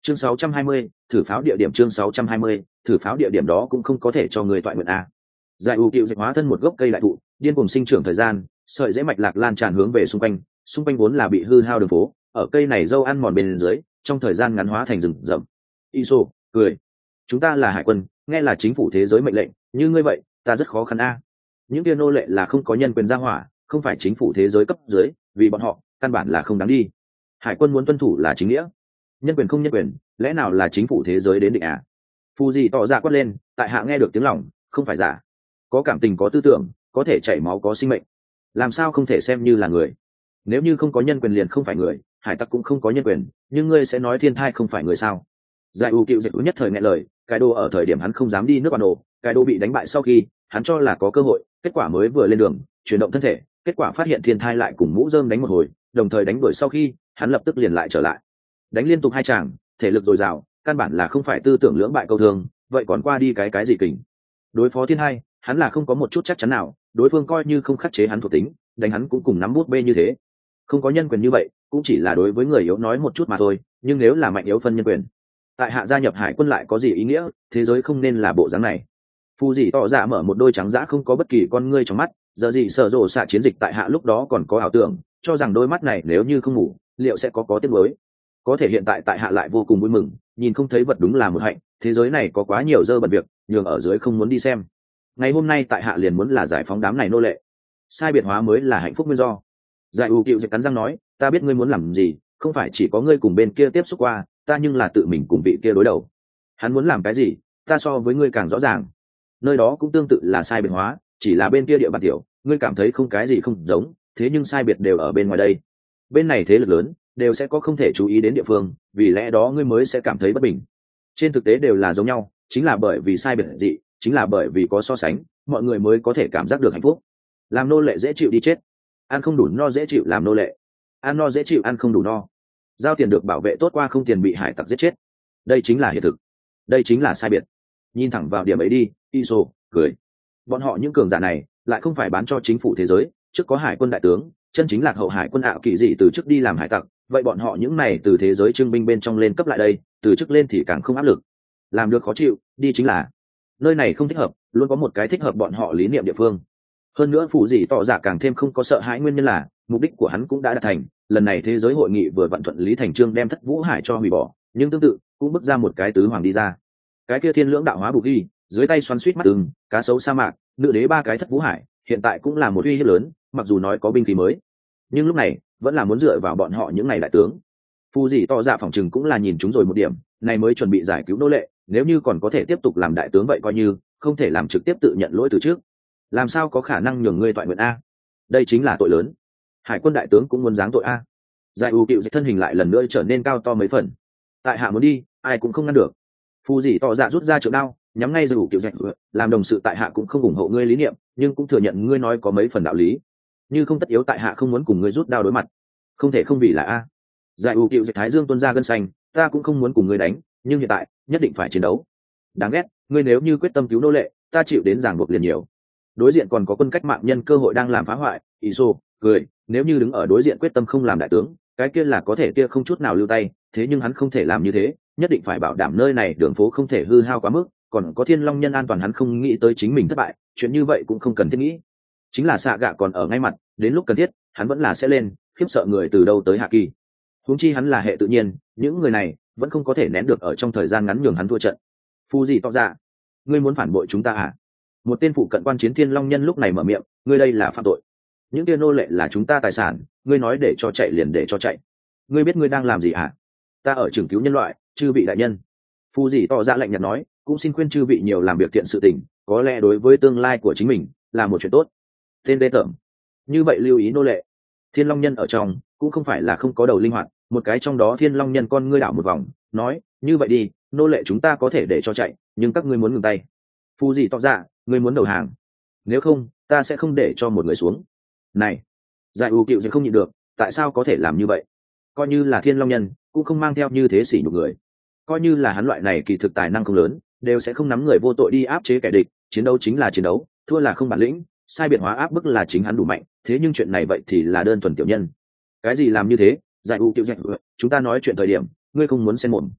[SPEAKER 1] chương 620, thử pháo địa điểm chương 620, thử pháo địa điểm đó cũng không có thể cho người toại nguyện a. Giải ủ cựu dịch hóa thân một gốc cây đại thụ, điên cùng sinh trưởng thời gian, sợi rễ mạch lạc lan tràn hướng về xung quanh vốn là bị hư hao đường phố, ở cây này dâu ăn mòn bên dưới, trong thời gian ngắn hóa thành rừng rậm. Iso cười, chúng ta là hải quân, nghe là chính phủ thế giới mệnh lệnh, như ngươi vậy, ta rất khó khăn a. Những kia nô lệ là không có nhân quyền ra hỏa, không phải chính phủ thế giới cấp dưới, vì bọn họ căn bản là không đáng đi. Hải quân muốn tuân thủ là chính nghĩa, nhân quyền không nhân quyền, lẽ nào là chính phủ thế giới đến định à? Phù gì tỏ ra quát lên, tại hạ nghe được tiếng lòng, không phải giả, có cảm tình có tư tưởng, có thể chảy máu có sinh mệnh, làm sao không thể xem như là người? Nếu như không có nhân quyền liền không phải người, hải tặc cũng không có nhân quyền, nhưng ngươi sẽ nói thiên thai không phải người sao? Giải ủ cựu dịch nhất thời nghe lời, cái đồ ở thời điểm hắn không dám đi nước bản đồ, cái đồ bị đánh bại sau khi hắn cho là có cơ hội, kết quả mới vừa lên đường chuyển động thân thể, kết quả phát hiện thiên thai lại cùng mũ rơm đánh một hồi, đồng thời đánh đuổi sau khi hắn lập tức liền lại trở lại, đánh liên tục hai chàng, thể lực dồi dào, căn bản là không phải tư tưởng lưỡng bại câu thương, vậy còn qua đi cái gì kình? Đối phó thiên hai, hắn là không có một chút chắc chắn nào, đối phương coi như không khắc chế hắn thuộc tính, đánh hắn cũng cùng nắm bút bê như thế. Không có nhân quyền như vậy, cũng chỉ là đối với người yếu nói một chút mà thôi, nhưng nếu là mạnh yếu phân nhân quyền, tại hạ gia nhập hải quân lại có gì ý nghĩa? Thế giới không nên là bộ dáng này. Phù dị tỏ ra mở một đôi trắng dã không có bất kỳ con ngươi trong mắt, giờ gì sợ rồ xạ chiến dịch tại hạ lúc đó còn có ảo tưởng, cho rằng đôi mắt này nếu như không ngủ, liệu sẽ có tiếc nuối. Có thể hiện tại tại hạ lại vô cùng vui mừng, nhìn không thấy vật đúng là một hạnh, thế giới này có quá nhiều dơ bẩn việc, nhường ở dưới không muốn đi xem. Ngày hôm nay tại hạ liền muốn là giải phóng đám này nô lệ, sai biệt hóa mới là hạnh phúc nguyên do. Giải ủ cựu dịch cắn răng nói, ta biết ngươi muốn làm gì, không phải chỉ có ngươi cùng bên kia tiếp xúc qua, ta nhưng là tự mình cùng vị kia đối đầu. Hắn muốn làm cái gì, ta so với ngươi càng rõ ràng. Nơi đó cũng tương tự là sai biệt hóa, chỉ là bên kia địa bàn tiểu, ngươi cảm thấy không cái gì không giống, thế nhưng sai biệt đều ở bên ngoài đây. Bên này thế lực lớn, đều sẽ có không thể chú ý đến địa phương, vì lẽ đó ngươi mới sẽ cảm thấy bất bình. Trên thực tế đều là giống nhau, chính là bởi vì sai biệt dị, chính là bởi vì có so sánh, mọi người mới có thể cảm giác được hạnh phúc. Làm nô lệ dễ chịu đi chết, ăn không đủ no dễ chịu làm nô lệ, ăn no dễ chịu ăn không đủ no, giao tiền được bảo vệ tốt qua không tiền bị hải tặc giết chết. Đây chính là hiện thực, đây chính là sai biệt. Nhìn thẳng vào điểm ấy đi, Iso cười. Bọn họ những cường giả này lại không phải bán cho chính phủ thế giới, trước có hải quân đại tướng, chân chính lạc hậu hải quân ảo kỳ dị từ trước đi làm hải tặc, vậy bọn họ những này từ thế giới trưng binh bên trong lên cấp lại đây, từ trước lên thì càng không áp lực, làm được khó chịu đi chính là nơi này không thích hợp, luôn có một cái thích hợp bọn họ lý niệm địa phương. Hơn nữa phụ gì tỏ giả càng thêm không có sợ hãi, nguyên nhân là mục đích của hắn cũng đã đạt thành. Lần này thế giới hội nghị vừa vận thuận lý thành trương đem Thất Vũ Hải cho hủy bỏ, nhưng tương tự cũng bước ra một cái tứ hoàng đi ra. Cái kia thiên lưỡng đạo hóa bù ghi dưới tay xoắn suýt mắt ưng, cá sấu sa mạc, nữ đế ba cái Thất Vũ Hải hiện tại cũng là một uy hiếp lớn, mặc dù nói có binh khí mới, nhưng lúc này vẫn là muốn dựa vào bọn họ những ngày đại tướng. Phù gì tỏ ra phòng chừng cũng là nhìn chúng rồi một điểm này mới chuẩn bị giải cứu nô lệ, nếu như còn có thể tiếp tục làm đại tướng vậy coi như không thể làm trực tiếp tự nhận lỗi từ trước, làm sao có khả năng nhường ngươi toại nguyện a? Đây chính là tội lớn. Hải quân đại tướng cũng muốn giáng tội a. Giải ủ cựu dịch thân hình lại lần nữa trở nên cao to mấy phần. Tại hạ muốn đi, ai cũng không ngăn được. Phù gì tỏ ra rút ra trượng đao, nhắm ngay giải ủ cựu dịch, làm đồng sự tại hạ cũng không ủng hộ ngươi lý niệm, nhưng cũng thừa nhận ngươi nói có mấy phần đạo lý, như không tất yếu tại hạ không muốn cùng ngươi rút đao đối mặt. Không thể không vì là a. Giải ủ cựu dịch thái dương tuôn ra gân xanh, ta cũng không muốn cùng ngươi đánh, nhưng hiện tại nhất định phải chiến đấu. Đáng ghét, ngươi nếu như quyết tâm cứu nô lệ, ta chịu đến ràng buộc liền nhiều. Đối diện còn có quân cách mạng nhân cơ hội đang làm phá hoại. Iso cười, nếu như đứng ở đối diện quyết tâm không làm đại tướng, cái kia là có thể kia không chút nào lưu tay, thế nhưng hắn không thể làm như thế, nhất định phải bảo đảm nơi này đường phố không thể hư hao quá mức, còn có Thiên Long nhân an toàn hắn không nghĩ tới chính mình thất bại, chuyện như vậy cũng không cần thiết nghĩ. Chính là xạ gạ còn ở ngay mặt, đến lúc cần thiết hắn vẫn là sẽ lên, khiếp sợ người từ đâu tới hạ kỳ. Huống chi hắn là hệ tự nhiên, những người này vẫn không có thể nén được ở trong thời gian ngắn nhường hắn thua trận. Phu gì tỏ ra, ngươi muốn phản bội chúng ta à? Một tên phụ cận quan chiến Thiên Long nhân lúc này mở miệng, ngươi đây là phạm tội, những tên nô lệ là chúng ta tài sản, ngươi nói để cho chạy liền để cho chạy, ngươi biết ngươi đang làm gì à? Ta ở trường cứu nhân loại, chư vị đại nhân. Phu gì tỏ ra lạnh nhạt nói, cũng xin khuyên chư vị nhiều làm việc thiện sự tình, có lẽ đối với tương lai của chính mình là một chuyện tốt. Tên đê tởm, như vậy lưu ý nô lệ. Thiên Long nhân ở trong cũng không phải là không có đầu linh hoạt, một cái trong đó Thiên Long nhân con ngươi đảo một vòng, nói, như vậy đi, nô lệ chúng ta có thể để cho chạy, nhưng các ngươi muốn ngừng tay. Phu gì tỏ ra, ngươi muốn đầu hàng, nếu không ta sẽ không để cho một người xuống. Này, giải ủ cựu không nhịn được, tại sao có thể làm như vậy? Coi như là Thiên Long nhân cũng không mang theo như thế sỉ nhục người, coi như là hắn loại này kỳ thực tài năng không lớn, đều sẽ không nắm người vô tội đi áp chế kẻ địch. Chiến đấu chính là chiến đấu, thua là không bản lĩnh, sai biệt hóa áp bức là chính hắn đủ mạnh, thế nhưng chuyện này vậy thì là đơn thuần tiểu nhân. Cái gì làm như thế? Giải ủ cựu chúng ta nói chuyện thời điểm ngươi không muốn xen mồm.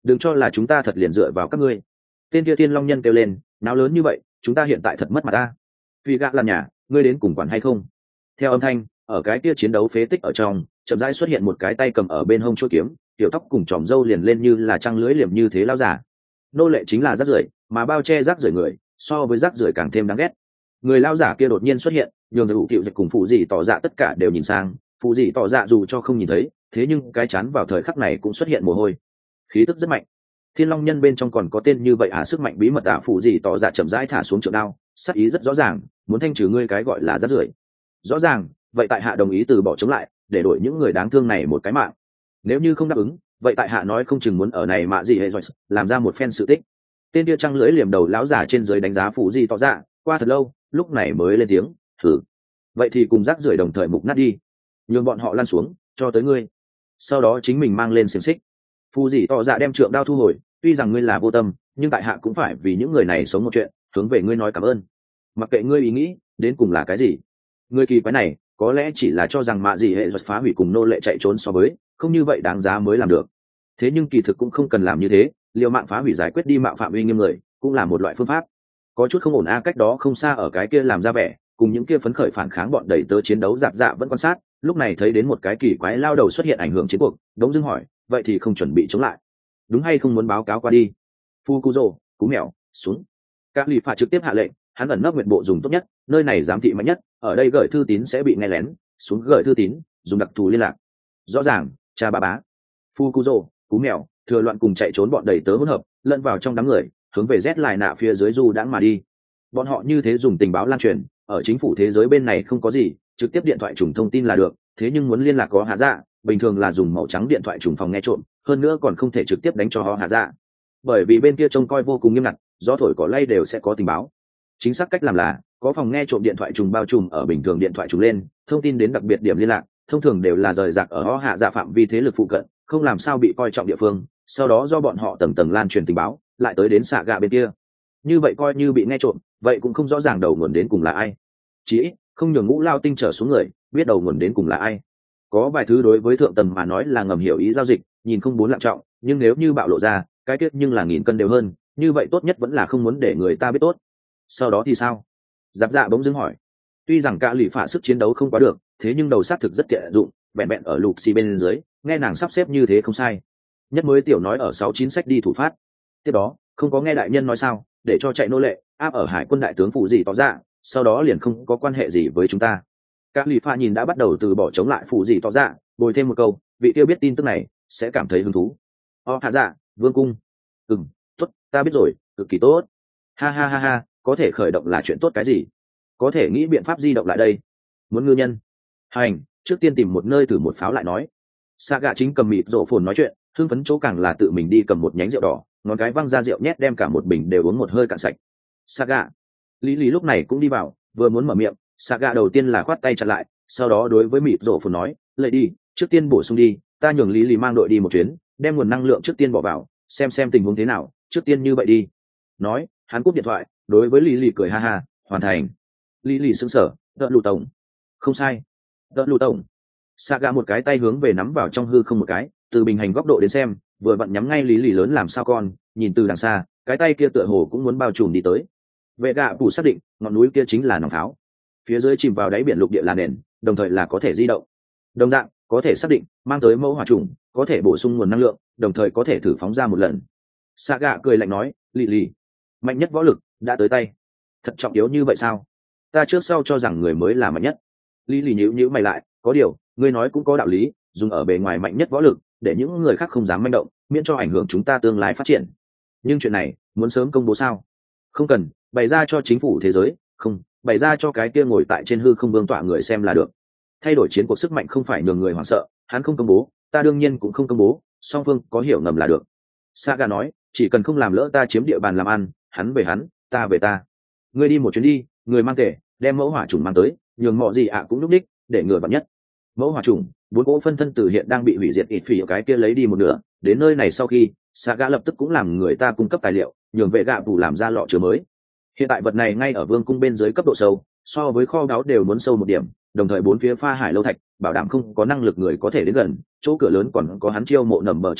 [SPEAKER 1] đừng cho là chúng ta thật liền dựa vào các ngươi. Tên kia Thiên Long nhân kêu lên, náo lớn như vậy chúng ta hiện tại thật mất mặt ta. Vì gạ làm nhà ngươi đến cùng quản hay không? Theo âm thanh, ở cái kia chiến đấu phế tích ở trong chậm rãi xuất hiện một cái tay cầm ở bên hông chuôi kiếm, tiểu tóc cùng tròm râu liền lên như là trăng lưới liềm như thế lao giả. Nô lệ chính là rác rưởi, mà bao che rác rưởi người so với rác rưởi càng thêm đáng ghét. Người lao giả kia đột nhiên xuất hiện, nhường hữu cựu dịch cùng phụ dị tỏ dạ tất cả đều nhìn sang. Phụ dị tỏ dạ dù cho không nhìn thấy, thế nhưng cái chán vào thời khắc này cũng xuất hiện mồ hôi, khí tức rất mạnh. Thiên Long nhân bên trong còn có tên như vậy sức mạnh bí mật phụ dị tỏ dạ chậm rãi thả xuống trượng đao, sắc ý rất rõ ràng, muốn thanh trừ ngươi cái gọi là rác rưởi. Rõ ràng, vậy tại hạ đồng ý từ bỏ chống lại, để đổi những người đáng thương này một cái mạng. Nếu như không đáp ứng, vậy tại hạ nói không chừng muốn ở này mạ gì hệ rồi làm ra một phen sự tích. Tên kia trăng lưỡi liềm đầu lão giả trên dưới đánh giá phụ dị tỏ dạ, qua thật lâu, lúc này mới lên tiếng, thử. Vậy thì cùng rác rưởi đồng thời mục nát đi, nhường bọn họ lăn xuống, cho tới ngươi. Sau đó chính mình mang lên xiềng xích. Phụ dị tỏ dạ đem trượng đao thu hồi, tuy rằng ngươi là vô tâm, nhưng tại hạ cũng phải vì những người này sống một chuyện, hướng về ngươi nói cảm ơn. Mặc kệ ngươi ý nghĩ đến cùng là cái gì, ngươi kỳ quái này có lẽ chỉ là cho rằng mạ gì hệ giật phá hủy cùng nô lệ chạy trốn so với không như vậy đáng giá mới làm được. Thế nhưng kỳ thực cũng không cần làm như thế, liều mạng phá hủy giải quyết đi mạo phạm uy nghiêm người cũng là một loại phương pháp. Có chút không ổn cách đó không xa ở cái kia làm ra vẻ cùng những kia phấn khởi phản kháng bọn đẩy tớ chiến đấu dạp dạ vẫn quan sát, lúc này thấy đến một cái kỳ quái lao đầu xuất hiện ảnh hưởng chiến cuộc, đống dưng hỏi, vậy thì không chuẩn bị chống lại đúng hay không, muốn báo cáo qua đi. Fukuzo cú mèo xuống. Các lì phạt trực tiếp hạ lệnh, hắn ẩn nấp nguyện bộ dùng tốt nhất, nơi này giám thị mạnh nhất, ở đây gửi thư tín sẽ bị nghe lén, xuống gửi thư tín dùng đặc thù liên lạc. Rõ ràng, cha bà bá. Fukuzo cú mèo thừa loạn cùng chạy trốn bọn đầy tớ hỗn hợp lẫn vào trong đám người, hướng về Z lại nạ phía dưới du đãng mà đi. Bọn họ như thế dùng tình báo lan truyền, ở chính phủ thế giới bên này không có gì, trực tiếp điện thoại trùng thông tin là được, thế nhưng muốn liên lạc có hạ dạ, bình thường là dùng màu trắng điện thoại trùng phòng nghe trộm, hơn nữa còn không thể trực tiếp đánh cho họ hạ dạ, bởi vì bên kia trông coi vô cùng nghiêm ngặt, gió thổi cỏ lay đều sẽ có tình báo. Chính xác cách làm là có phòng nghe trộm điện thoại trùng bao trùm ở bình thường điện thoại trùng lên, thông tin đến đặc biệt điểm liên lạc thông thường đều là rời rạc ở họ hạ dạ phạm vi thế lực phụ cận, không làm sao bị coi trọng địa phương, sau đó do bọn họ tầng tầng lan truyền tình báo lại tới đến xạ gạ bên kia. Như vậy coi như bị nghe trộm, vậy cũng không rõ ràng đầu nguồn đến cùng là ai, chỉ ít không nhường ngũ lao tinh trở xuống người biết đầu nguồn đến cùng là ai. Có vài thứ đối với thượng tầng mà nói là ngầm hiểu ý giao dịch, nhìn không bốn lạng trọng, nhưng nếu như bạo lộ ra cái kết nhưng là nghìn cân đều hơn, như vậy tốt nhất vẫn là không muốn để người ta biết tốt. Sau đó thì sao? Giáp dạ bỗng dưng hỏi. Tuy rằng cả lì phả sức chiến đấu không quá được, thế nhưng đầu sát thực rất tiện dụng, vẹn vẹn ở lục xì bên dưới, nghe nàng sắp xếp như thế không sai. Nhất mới tiểu nói ở 69 sách đi thủ phát. Tiếp đó, không có nghe đại nhân nói sao, để cho chạy nô lệ, áp ở hải quân đại tướng phụ gì tỏ ra, sau đó liền không có quan hệ gì với chúng ta. Các lì phả nhìn đã bắt đầu từ bỏ chống lại phụ gì tỏ ra, bồi thêm một câu, vị tiêu biết tin tức này sẽ cảm thấy hứng thú. Hạ dạ, vương cung. Tốt, ta biết rồi, cực kỳ tốt. Ha ha ha ha, có thể khởi động là chuyện tốt cái gì? Có thể nghĩ biện pháp di động lại đây. Muốn ngư nhân? Hành, trước tiên tìm một nơi thử một pháo lại nói. Saga chính cầm mịt rộ phồn nói chuyện, hưng phấn chỗ càng là tự mình đi cầm một nhánh rượu đỏ, ngón cái văng ra rượu nhét đem cả một bình đều uống một hơi cạn sạch. Saga, Lý Lý lúc này cũng đi vào, vừa muốn mở miệng, Saga đầu tiên là khoát tay chặn lại, sau đó đối với mịt rộ phồn nói, lấy đi, trước tiên bổ sung đi, ta nhường Lý Lý mang đội đi một chuyến, đem nguồn năng lượng trước tiên bỏ vào, xem tình huống thế nào, trước tiên như vậy đi. Nói, hắn cúp điện thoại, đối với Lý Lý cười ha ha, hoàn thành. Lý Lý sững sờ, đỡ lù tổng. Không sai, đỡ lù tổng. Saga một cái tay hướng về nắm vào trong hư không một cái, từ bình hành góc độ đến xem, vừa vặn nhắm ngay Lý Lý lớn làm sao con, nhìn từ đằng xa, cái tay kia tựa hồ cũng muốn bao trùm đi tới. Vệ gạ phủ xác định, ngọn núi kia chính là nòng pháo. Phía dưới chìm vào đáy biển lục địa là nền, đồng thời là có thể di động. Đồng dạng, có thể xác định, mang tới mẫu hỏa trùng, có thể bổ sung nguồn năng lượng, đồng thời có thể thử phóng ra một lần. Saga cười lạnh nói, Lý Lý, mạnh nhất võ lực đã tới tay. Thật trọng yếu như vậy sao? Ta trước sau cho rằng người mới là mạnh nhất. Lý Lý nhíu mày lại, có điều, ngươi nói cũng có đạo lý, dùng ở bề ngoài mạnh nhất võ lực, để những người khác không dám manh động, miễn cho ảnh hưởng chúng ta tương lai phát triển. Nhưng chuyện này, muốn sớm công bố sao? Không cần, bày ra cho chính phủ thế giới, không, bày ra cho cái kia ngồi tại trên hư không vương tọa người xem là được. Thay đổi chiến cuộc sức mạnh không phải nhường người hoảng sợ, hắn không công bố, ta đương nhiên cũng không công bố, song phương có hiểu ngầm là được. Saga nói, chỉ cần không làm lỡ ta chiếm địa bàn làm ăn, hắn về hắn, ta về ta. Ngươi đi một chuyến đi, người mang thể, đem mẫu hỏa trùng mang tới, nhường mọi gì cũng lúc đích, để ngừa vặn nhất. Mẫu hỏa trùng, 4 cỗ phân thân từ hiện đang bị hủy diệt ít phỉ cái kia lấy đi một nửa, đến nơi này sau khi, Saga lập tức cũng làm người ta cung cấp tài liệu, nhường vệ gạ phủ làm ra lọ chứa mới. Hiện tại vật này ngay ở vương cung bên dưới cấp độ sâu, so với kho báu đều muốn sâu một điểm, đồng thời 4 phía pha hải lâu thạch, bảo đảm không có năng lực người có thể đến gần, chỗ cửa lớn còn có hắn chiêu mộ nằm bờ trông coi,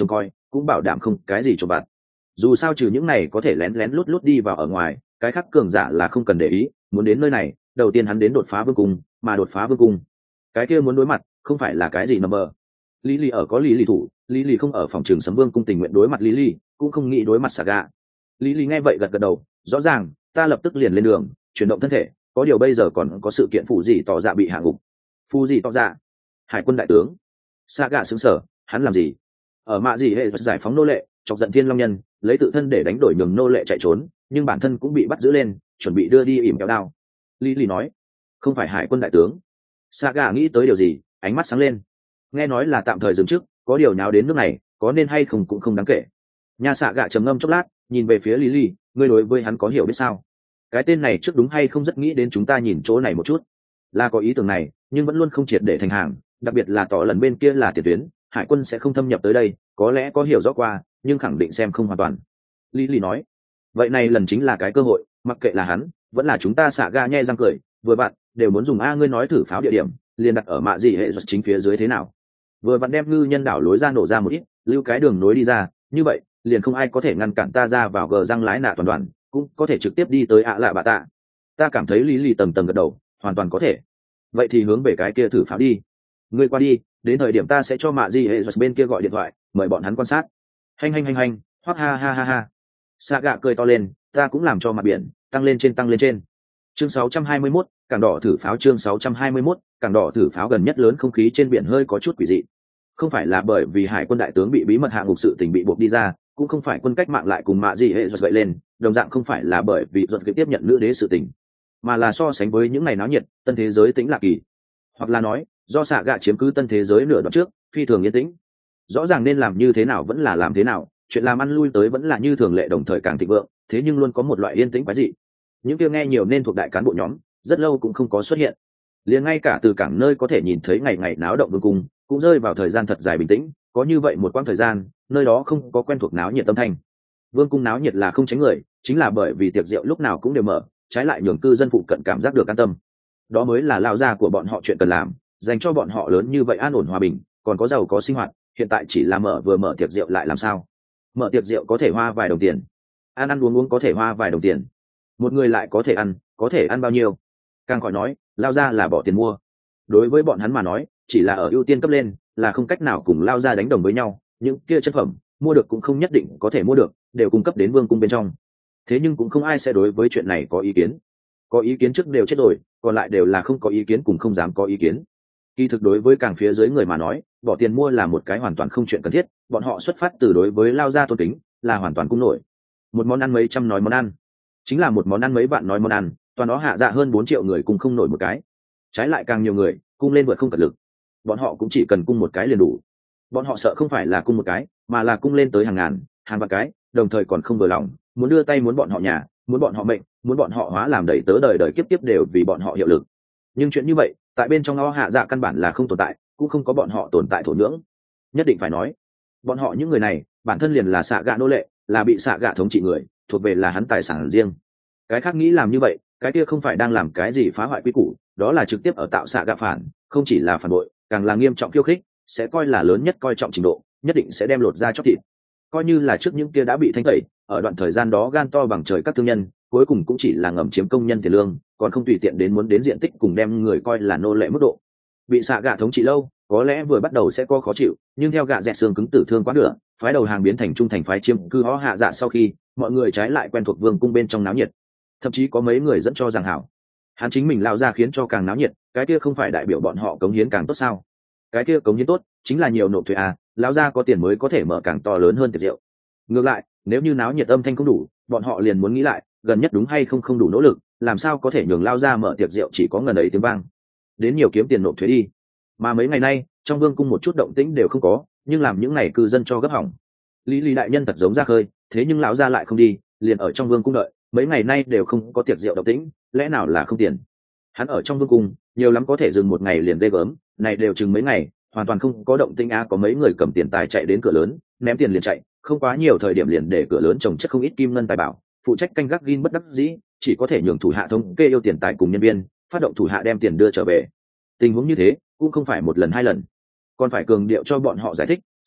[SPEAKER 1] cũng bảo đảm không cái gì trộm vặt. Dù sao trừ những này có thể lén lén lút lút đi vào ở ngoài, cái khác cường giả là không cần để ý. Muốn đến nơi này, đầu tiên hắn đến đột phá vương cung, mà đột phá vương cung, cái kia muốn đối mặt không phải là cái gì nằm mơ. Lý Lì ở có Lý Lì thủ, Lý Lì không ở phòng trường Sấm Vương cung tình nguyện đối mặt Lý Lì, cũng không nghĩ đối mặt Saga. Lý Lì nghe vậy gật gật đầu, rõ ràng, ta lập tức liền lên đường, chuyển động thân thể. Có điều bây giờ còn có sự kiện phụ gì tỏ dạ bị hạ ngục. Phụ gì tỏ dạ? Hải quân đại tướng. Saga sững sờ, hắn làm gì? Ở mạ gì hệ giải phóng nô lệ, chọc giận Thiên Long Nhân, lấy tự thân để đánh đổi nhường nô lệ chạy trốn, nhưng bản thân cũng bị bắt giữ lên, chuẩn bị đưa đi ỉm kéo đao. Lý Lì nói, không phải hải quân đại tướng. Saga nghĩ tới điều gì, ánh mắt sáng lên. Nghe nói là tạm thời dừng trước, có điều nháo đến nước này, có nên hay không cũng không đáng kể. Nhà Saga trầm ngâm chốc lát, nhìn về phía Lý Lì, ngươi đối với hắn có hiểu biết sao? Cái tên này trước đúng hay không rất nghĩ đến chúng ta nhìn chỗ này một chút. Là có ý tưởng này, nhưng vẫn luôn không triệt để thành hàng, đặc biệt là tỏ lần bên kia là tiền tuyến, hải quân sẽ không thâm nhập tới đây, có lẽ có hiểu rõ qua, nhưng khẳng định xem không hoàn toàn. Lý Lì nói, vậy này lần chính là cái cơ hội, mặc kệ là hắn, vẫn là chúng ta Saga nhe răng cười, vừa bạn đều muốn dùng ngươi nói thử pháo địa điểm, liền đặt ở mạ gì hệ thuật chính phía dưới thế nào? Vừa bạn đem ngư nhân đảo lối ra nổ ra một ít, lưu cái đường nối đi ra, như vậy liền không ai có thể ngăn cản ta ra vào gờ răng lái nạ toàn đoàn, cũng có thể trực tiếp đi tới lạ bạ tạ. Ta cảm thấy Lý Lì tầng tầng gật đầu, hoàn toàn có thể. Vậy thì hướng về cái kia thử pháo đi. Ngươi qua đi, đến thời điểm ta sẽ cho mạ gì hệ bên kia gọi điện thoại, mời bọn hắn quan sát. Hành, hoắc ha ha ha ha. Saga cười to lên, ta cũng làm cho mặt biển tăng lên trên. Chương 621, cảng đỏ thử pháo. Chương 621, cảng đỏ thử pháo. Gần nhất lớn không khí trên biển hơi có chút quỷ dị. Không phải là bởi vì hải quân đại tướng bị bí mật hạ ngục sự tình bị buộc đi ra, cũng không phải quân cách mạng lại cùng mạ gì hệ giật gậy lên, đồng dạng không phải là bởi vì giật tiếp nhận nữ đế sự tình, mà là so sánh với những ngày náo nhiệt, tân thế giới tĩnh lạc kỳ, hoặc là nói do Saga chiếm cứ tân thế giới nửa đoạn trước phi thường yên tĩnh. Rõ ràng nên làm như thế nào vẫn là làm thế nào, chuyện làm ăn lui tới vẫn là như thường lệ, đồng thời càng thịnh vượng, thế nhưng luôn có một loại yên tĩnh quái dị. Những kia nghe nhiều nên thuộc đại cán bộ nhóm rất lâu cũng không có xuất hiện, liền ngay cả từ cảng nơi có thể nhìn thấy ngày ngày náo động vương cung cũng rơi vào thời gian thật dài bình tĩnh. Có như vậy một quãng thời gian, nơi đó không có quen thuộc náo nhiệt tâm thanh. Vương cung náo nhiệt là không tránh người, chính là bởi vì tiệc rượu lúc nào cũng đều mở, trái lại nhường cư dân phụ cận cảm giác được an tâm. Đó mới là lao ra của bọn họ chuyện cần làm, dành cho bọn họ lớn như vậy an ổn hòa bình, còn có giàu có sinh hoạt. Hiện tại chỉ là vừa mở tiệc rượu lại làm sao? Mở tiệc rượu có thể hoa vài đồng tiền, ăn uống có thể hoa vài đồng tiền, một người lại có thể ăn bao nhiêu? Càng khỏi nói, lao ra là bỏ tiền mua. Đối với bọn hắn mà nói, chỉ là ở ưu tiên cấp lên, là không cách nào cùng lao ra đánh đồng với nhau. Những kia chất phẩm mua được cũng không nhất định có thể mua được, đều cung cấp đến vương cung bên trong. Thế nhưng cũng không ai sẽ đối với chuyện này có ý kiến. Có ý kiến trước đều chết rồi, còn lại đều là không có ý kiến cùng không dám có ý kiến. Kỳ thực đối với càng phía dưới người mà nói, bỏ tiền mua là một cái hoàn toàn không chuyện cần thiết. Bọn họ xuất phát từ đối với lao ra tôn kính, là hoàn toàn cung nổi. Một món ăn mấy trăm nói món ăn, chính là một món ăn mấy vạn nói món ăn, toàn đó hạ dạ hơn 4 triệu người cùng không nổi một cái. Trái lại càng nhiều người cung lên vượt không cật lực, bọn họ cũng chỉ cần cung một cái liền đủ. Bọn họ sợ không phải là cung một cái, mà là cung lên tới hàng ngàn hàng vạn cái, đồng thời còn không vừa lòng, muốn đưa tay, muốn bọn họ nhà, muốn bọn họ mệnh, muốn bọn họ hóa làm đầy tớ đời đời kiếp kiếp đều vì bọn họ hiệu lực. Nhưng chuyện như vậy tại bên trong hạ dạ căn bản là không tồn tại, cũng không có bọn họ tồn tại thổ nhưỡng. Nhất định phải nói, bọn họ những người này bản thân liền là Saga nô lệ, là bị Saga thống trị người, thuộc về là hắn tài sản riêng. Cái khác nghĩ làm như vậy, cái kia không phải đang làm cái gì phá hoại quy củ, đó là trực tiếp ở tạo Saga phản, không chỉ là phản bội, càng là nghiêm trọng khiêu khích, sẽ coi là lớn nhất coi trọng trình độ, nhất định sẽ đem lột ra chóc thịt. Coi như là trước những kia đã bị thanh tẩy, ở đoạn thời gian đó gan to bằng trời các thương nhân, cuối cùng cũng chỉ là ngầm chiếm công nhân tiền lương, còn không tùy tiện đến muốn đến diện tích cùng đem người coi là nô lệ mức độ. Bị Saga thống trị lâu, có lẽ vừa bắt đầu sẽ có khó chịu, nhưng theo gạ dẹt xương cứng tử thương quá nửa, phái đầu hàng biến thành trung thành phái chiêm cư hạ dạ sau khi, mọi người trái lại quen thuộc vương cung bên trong náo nhiệt. Thậm chí có mấy người dẫn cho rằng hảo, hắn chính mình lao ra khiến cho càng náo nhiệt, cái kia không phải đại biểu bọn họ cống hiến càng tốt sao? Cái kia cống hiến tốt chính là nhiều nộp thuế à, lao ra có tiền mới có thể mở càng to lớn hơn tiệc rượu. Ngược lại, nếu như náo nhiệt âm thanh không đủ, bọn họ liền muốn nghĩ lại, gần nhất đúng hay không đủ nỗ lực, làm sao có thể nhường lao ra mở tiệc rượu chỉ có ngần ấy tiếng vang. Đến nhiều kiếm tiền nộp thuế đi. Mà mấy ngày nay trong vương cung một chút động tĩnh đều không có, nhưng làm những ngày cư dân cho gấp hỏng. Lý đại nhân thật giống ra khơi, thế nhưng lão gia lại không đi, liền ở trong vương cung đợi, mấy ngày nay đều không có tiệc rượu động tĩnh, lẽ nào là không tiền? Hắn ở trong vương cung nhiều lắm có thể dừng một ngày liền ghê gớm, này đều chừng mấy ngày hoàn toàn không có động tĩnh a. Có mấy người cầm tiền tài chạy đến cửa lớn, ném tiền liền chạy, không quá nhiều thời điểm liền để cửa lớn trồng chất không ít kim ngân tài bảo. Phụ trách canh gác gin bất đắc dĩ, chỉ có thể nhường thủ hạ thống kê yêu tiền tài cùng nhân viên, phát động thủ hạ đem tiền đưa trở về. Tình huống như thế cũng không phải một lần hai lần, còn phải cường điệu cho bọn họ giải thích,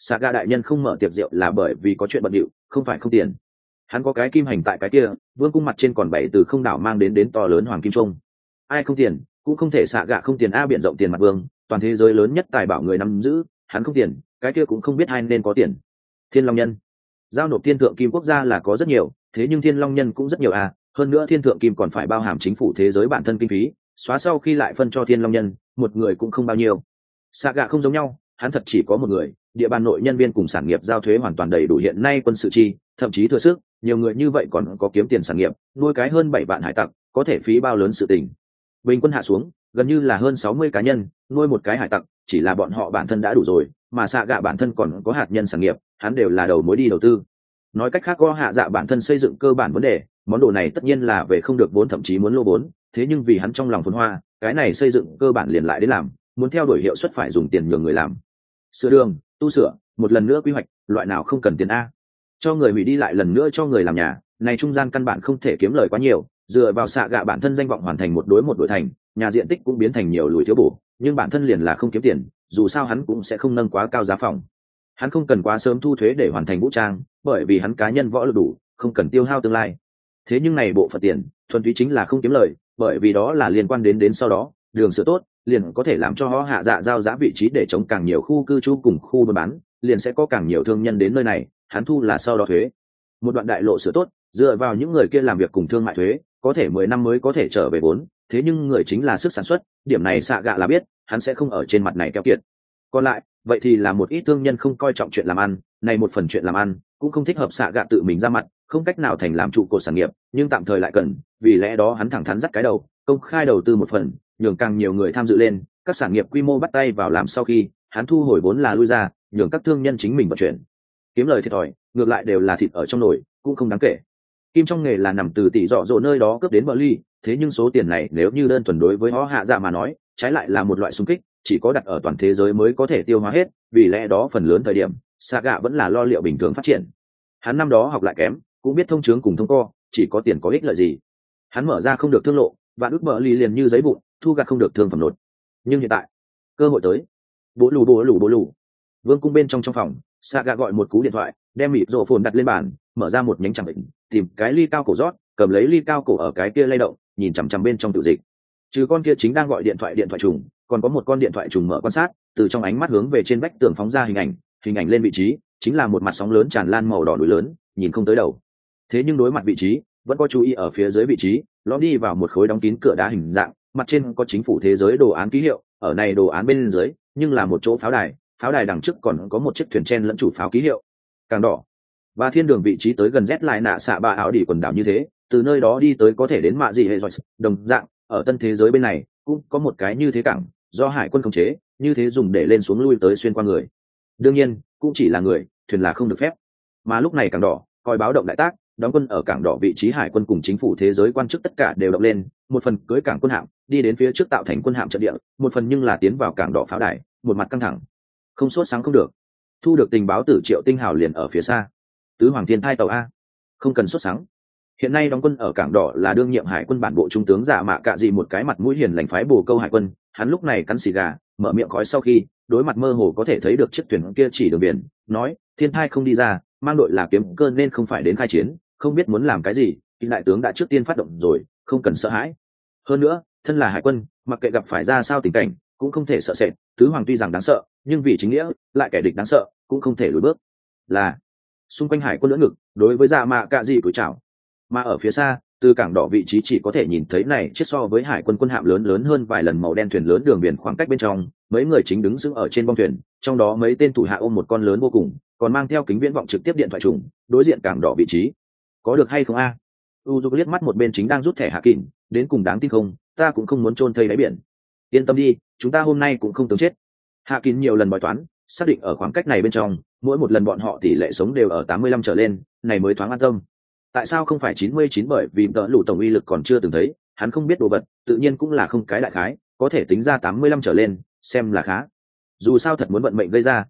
[SPEAKER 1] xạ gà đại nhân không mở tiệc rượu là bởi vì có chuyện bận điệu, không phải không tiền. Hắn có cái kim hành tại cái kia, vương cung mặt trên còn bảy từ không đảo mang đến to lớn hoàng kim trung. Ai không tiền cũng không thể xạ gà không tiền a, biển rộng tiền mặt vương, toàn thế giới lớn nhất tài bảo người nắm giữ, hắn không tiền cái kia cũng không biết ai nên có tiền. Thiên long nhân giao nộp thiên thượng kim quốc gia là có rất nhiều, thế nhưng thiên long nhân cũng rất nhiều à, hơn nữa thiên thượng kim còn phải bao hàm chính phủ thế giới bản thân kinh phí, xóa sau khi lại phân cho thiên long nhân, một người cũng không bao nhiêu. Xạ gạ không giống nhau, hắn thật chỉ có một người, địa bàn nội nhân viên cùng sản nghiệp giao thuế hoàn toàn đầy đủ, hiện nay quân sự chi thậm chí thừa sức, nhiều người như vậy còn có kiếm tiền sản nghiệp, nuôi cái hơn 7 vạn hải tặc có thể phí bao lớn sự tình. Bình quân hạ xuống gần như là hơn 60 cá nhân nuôi một cái hải tặc, chỉ là bọn họ bản thân đã đủ rồi, mà xạ gạ bản thân còn có hạt nhân sản nghiệp, hắn đều là đầu mối đi đầu tư. Nói cách khác, có hạ dạ bản thân xây dựng cơ bản vấn đề, món đồ này tất nhiên là về không được vốn, thậm chí muốn lô vốn, thế nhưng vì hắn trong lòng phồn hoa, cái này xây dựng cơ bản liền lại đến làm, muốn theo đuổi hiệu suất phải dùng tiền nhường người làm. Sửa đường tu sửa một lần nữa quy hoạch, loại nào không cần tiền a, cho người hủy đi lại lần nữa cho người làm nhà, này trung gian căn bản không thể kiếm lời quá nhiều, dựa vào xạ gạ bản thân danh vọng hoàn thành một đối thành, nhà diện tích cũng biến thành nhiều lùi thiếu bổ, nhưng bản thân liền là không kiếm tiền, dù sao hắn cũng sẽ không nâng quá cao giá phòng. Hắn không cần quá sớm thu thuế để hoàn thành vũ trang, bởi vì hắn cá nhân võ lực đủ, không cần tiêu hao tương lai. Thế nhưng này bộ phận tiền thuần túy chính là không kiếm lời, bởi vì đó là liên quan đến sau đó đường sửa tốt, liền có thể làm cho họ hạ dạ giao giá vị trí để chống càng nhiều khu cư trú cùng khu buôn bán, liền sẽ có càng nhiều thương nhân đến nơi này, hắn thu là sau đó thuế. Một đoạn đại lộ sửa tốt, dựa vào những người kia làm việc cùng thương mại thuế, có thể 10 năm mới có thể trở về vốn, thế nhưng người chính là sức sản xuất, điểm này xạ gạ là biết, hắn sẽ không ở trên mặt này keo kiệt. Còn lại vậy thì là một ít thương nhân không coi trọng chuyện làm ăn, này một phần chuyện làm ăn cũng không thích hợp xạ gạ tự mình ra mặt, không cách nào thành làm trụ cột sản nghiệp, nhưng tạm thời lại cần, vì lẽ đó hắn thẳng thắn dắt cái đầu, công khai đầu tư một phần, nhường càng nhiều người tham dự lên, các sản nghiệp quy mô bắt tay vào làm, sau khi hắn thu hồi vốn là lui ra, nhường các thương nhân chính mình vận chuyển, kiếm lời thiệt thòi ngược lại đều là thịt ở trong nồi, cũng không đáng kể. Kim trong nghề là nằm từ tỷ dọ dỗ nơi đó cướp đến bờ ly, thế nhưng số tiền này nếu như đơn thuần đối với họ hạ dạ mà nói, trái lại là một loại xung kích, chỉ có đặt ở toàn thế giới mới có thể tiêu hóa hết, vì lẽ đó phần lớn thời điểm Saga vẫn là lo liệu bình thường phát triển. Hắn năm đó học lại kém, cũng biết thông chướng cùng thông co, chỉ có tiền có ích lợi gì. Hắn mở ra không được thương lộ, và ước bờ ly liền như giấy vụn, thu gặt không được thương phẩm nốt. Nhưng hiện tại cơ hội tới. Bố lù. Vương cung bên trong phòng, Saga gọi một cú điện thoại, đem mịt rộ phồn đặt lên bàn, mở ra một nhánh chẳng định, tìm cái ly cao cổ rót, cầm lấy ly cao cổ ở cái kia lay động, nhìn chằm chằm bên trong tự dịch. Trừ con kia chính đang gọi điện thoại trùng, còn có một con điện thoại trùng mở quan sát, từ trong ánh mắt hướng về trên vách tường phóng ra hình ảnh lên vị trí chính là một mặt sóng lớn tràn lan màu đỏ núi lớn, nhìn không tới đầu. Thế nhưng đối mặt vị trí vẫn có chú ý, ở phía dưới vị trí lõm đi vào một khối đóng kín cửa đá hình dạng, mặt trên có chính phủ thế giới đồ án ký hiệu, ở này đồ án bên dưới nhưng là một chỗ pháo đài đằng trước còn có một chiếc thuyền chen lẫn chủ pháo ký hiệu càng đỏ. Và thiên đường vị trí tới gần rét lại nạ xạ ba áo đỉ quần đảo như thế, từ nơi đó đi tới có thể đến mạ gì hệ rồi. Đồng dạng ở tân thế giới bên này cũng có một cái như thế cảng, do hải quân khống chế, như thế dùng để lên xuống lui tới xuyên qua người. Đương nhiên cũng chỉ là người, thuyền là không được phép. Mà lúc này cảng đỏ coi báo động đại tác, đóng quân ở cảng đỏ vị trí hải quân cùng chính phủ thế giới quan chức tất cả đều động lên, một phần cưới cảng quân hạm đi đến phía trước tạo thành quân hạm trận địa, một phần nhưng là tiến vào cảng đỏ pháo đài, một mặt căng thẳng, không sốt sáng không được. Thu được tình báo từ Triệu Tinh Hào liền ở phía xa. Tứ Hoàng Thiên Thai tàu a, không cần sốt sáng. Hiện nay đóng quân ở cảng đỏ là đương nhiệm hải quân bản bộ trung tướng Dạ Mạ Cạ Dị, một cái mặt mũi hiền lành phái bồ câu hải quân. Hắn lúc này cắn xì gà, mở miệng khói sau khi đối mặt mơ hồ có thể thấy được chiếc thuyền kia chỉ đường biển, nói: Thiên Thai không đi ra, mang đội là kiếm cơ nên không phải đến khai chiến, không biết muốn làm cái gì, đại tướng đã trước tiên phát động rồi, không cần sợ hãi. Hơn nữa thân là hải quân, mặc kệ gặp phải ra sao tình cảnh cũng không thể sợ sệt. Tứ Hoàng tuy rằng đáng sợ, nhưng vì chính nghĩa lại kẻ địch đáng sợ cũng không thể lùi bước. Là xung quanh hải quân lưỡng ngực đối với Dạ Mạ Cạ Dị cúi chào. Mà ở phía xa, từ cảng đỏ vị trí chỉ có thể nhìn thấy này chiếc so với hải quân quân hạm lớn hơn vài lần màu đen thuyền lớn đường biển, khoảng cách bên trong mấy người chính đứng sững ở trên bong thuyền, trong đó mấy tên thủ hạ ôm một con lớn vô cùng, còn mang theo kính viễn vọng trực tiếp điện thoại trùng đối diện cảng đỏ vị trí. Có được hay không a? Uzu liếc mắt một bên chính đang rút thẻ Hạ Kình, đến cùng đáng tin không, ta cũng không muốn chôn thây đáy biển. Yên tâm đi, chúng ta hôm nay cũng không tướng chết. Hạ Kình nhiều lần bói toán, xác định ở khoảng cách này bên trong, mỗi một lần bọn họ tỷ lệ sống đều ở 85 trở lên, này mới thoáng an tâm. Tại sao không phải 99? Bởi vì đỡ lũ tổng uy lực còn chưa từng thấy, hắn không biết đồ vật, tự nhiên cũng là không cái đại khái, có thể tính ra 85 trở lên, xem là khá. Dù sao thật muốn vận mệnh gây ra,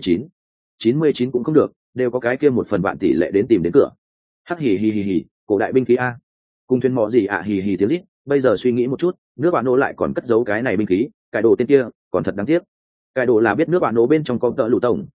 [SPEAKER 1] 99 cũng không được, đều có cái kia 1/1000 tỷ lệ đến tìm đến cửa. Hắc hì hì hì hì, cổ đại binh khí a. Cùng thuyền mọ gì ạ hì hì tiếng rít, bây giờ suy nghĩ một chút, nước bạn nô lại còn cất giấu cái này binh khí, cái đồ tên kia, còn thật đáng tiếc. Cái đồ là biết nước bạn nô bên trong có đỡ lũ tổng,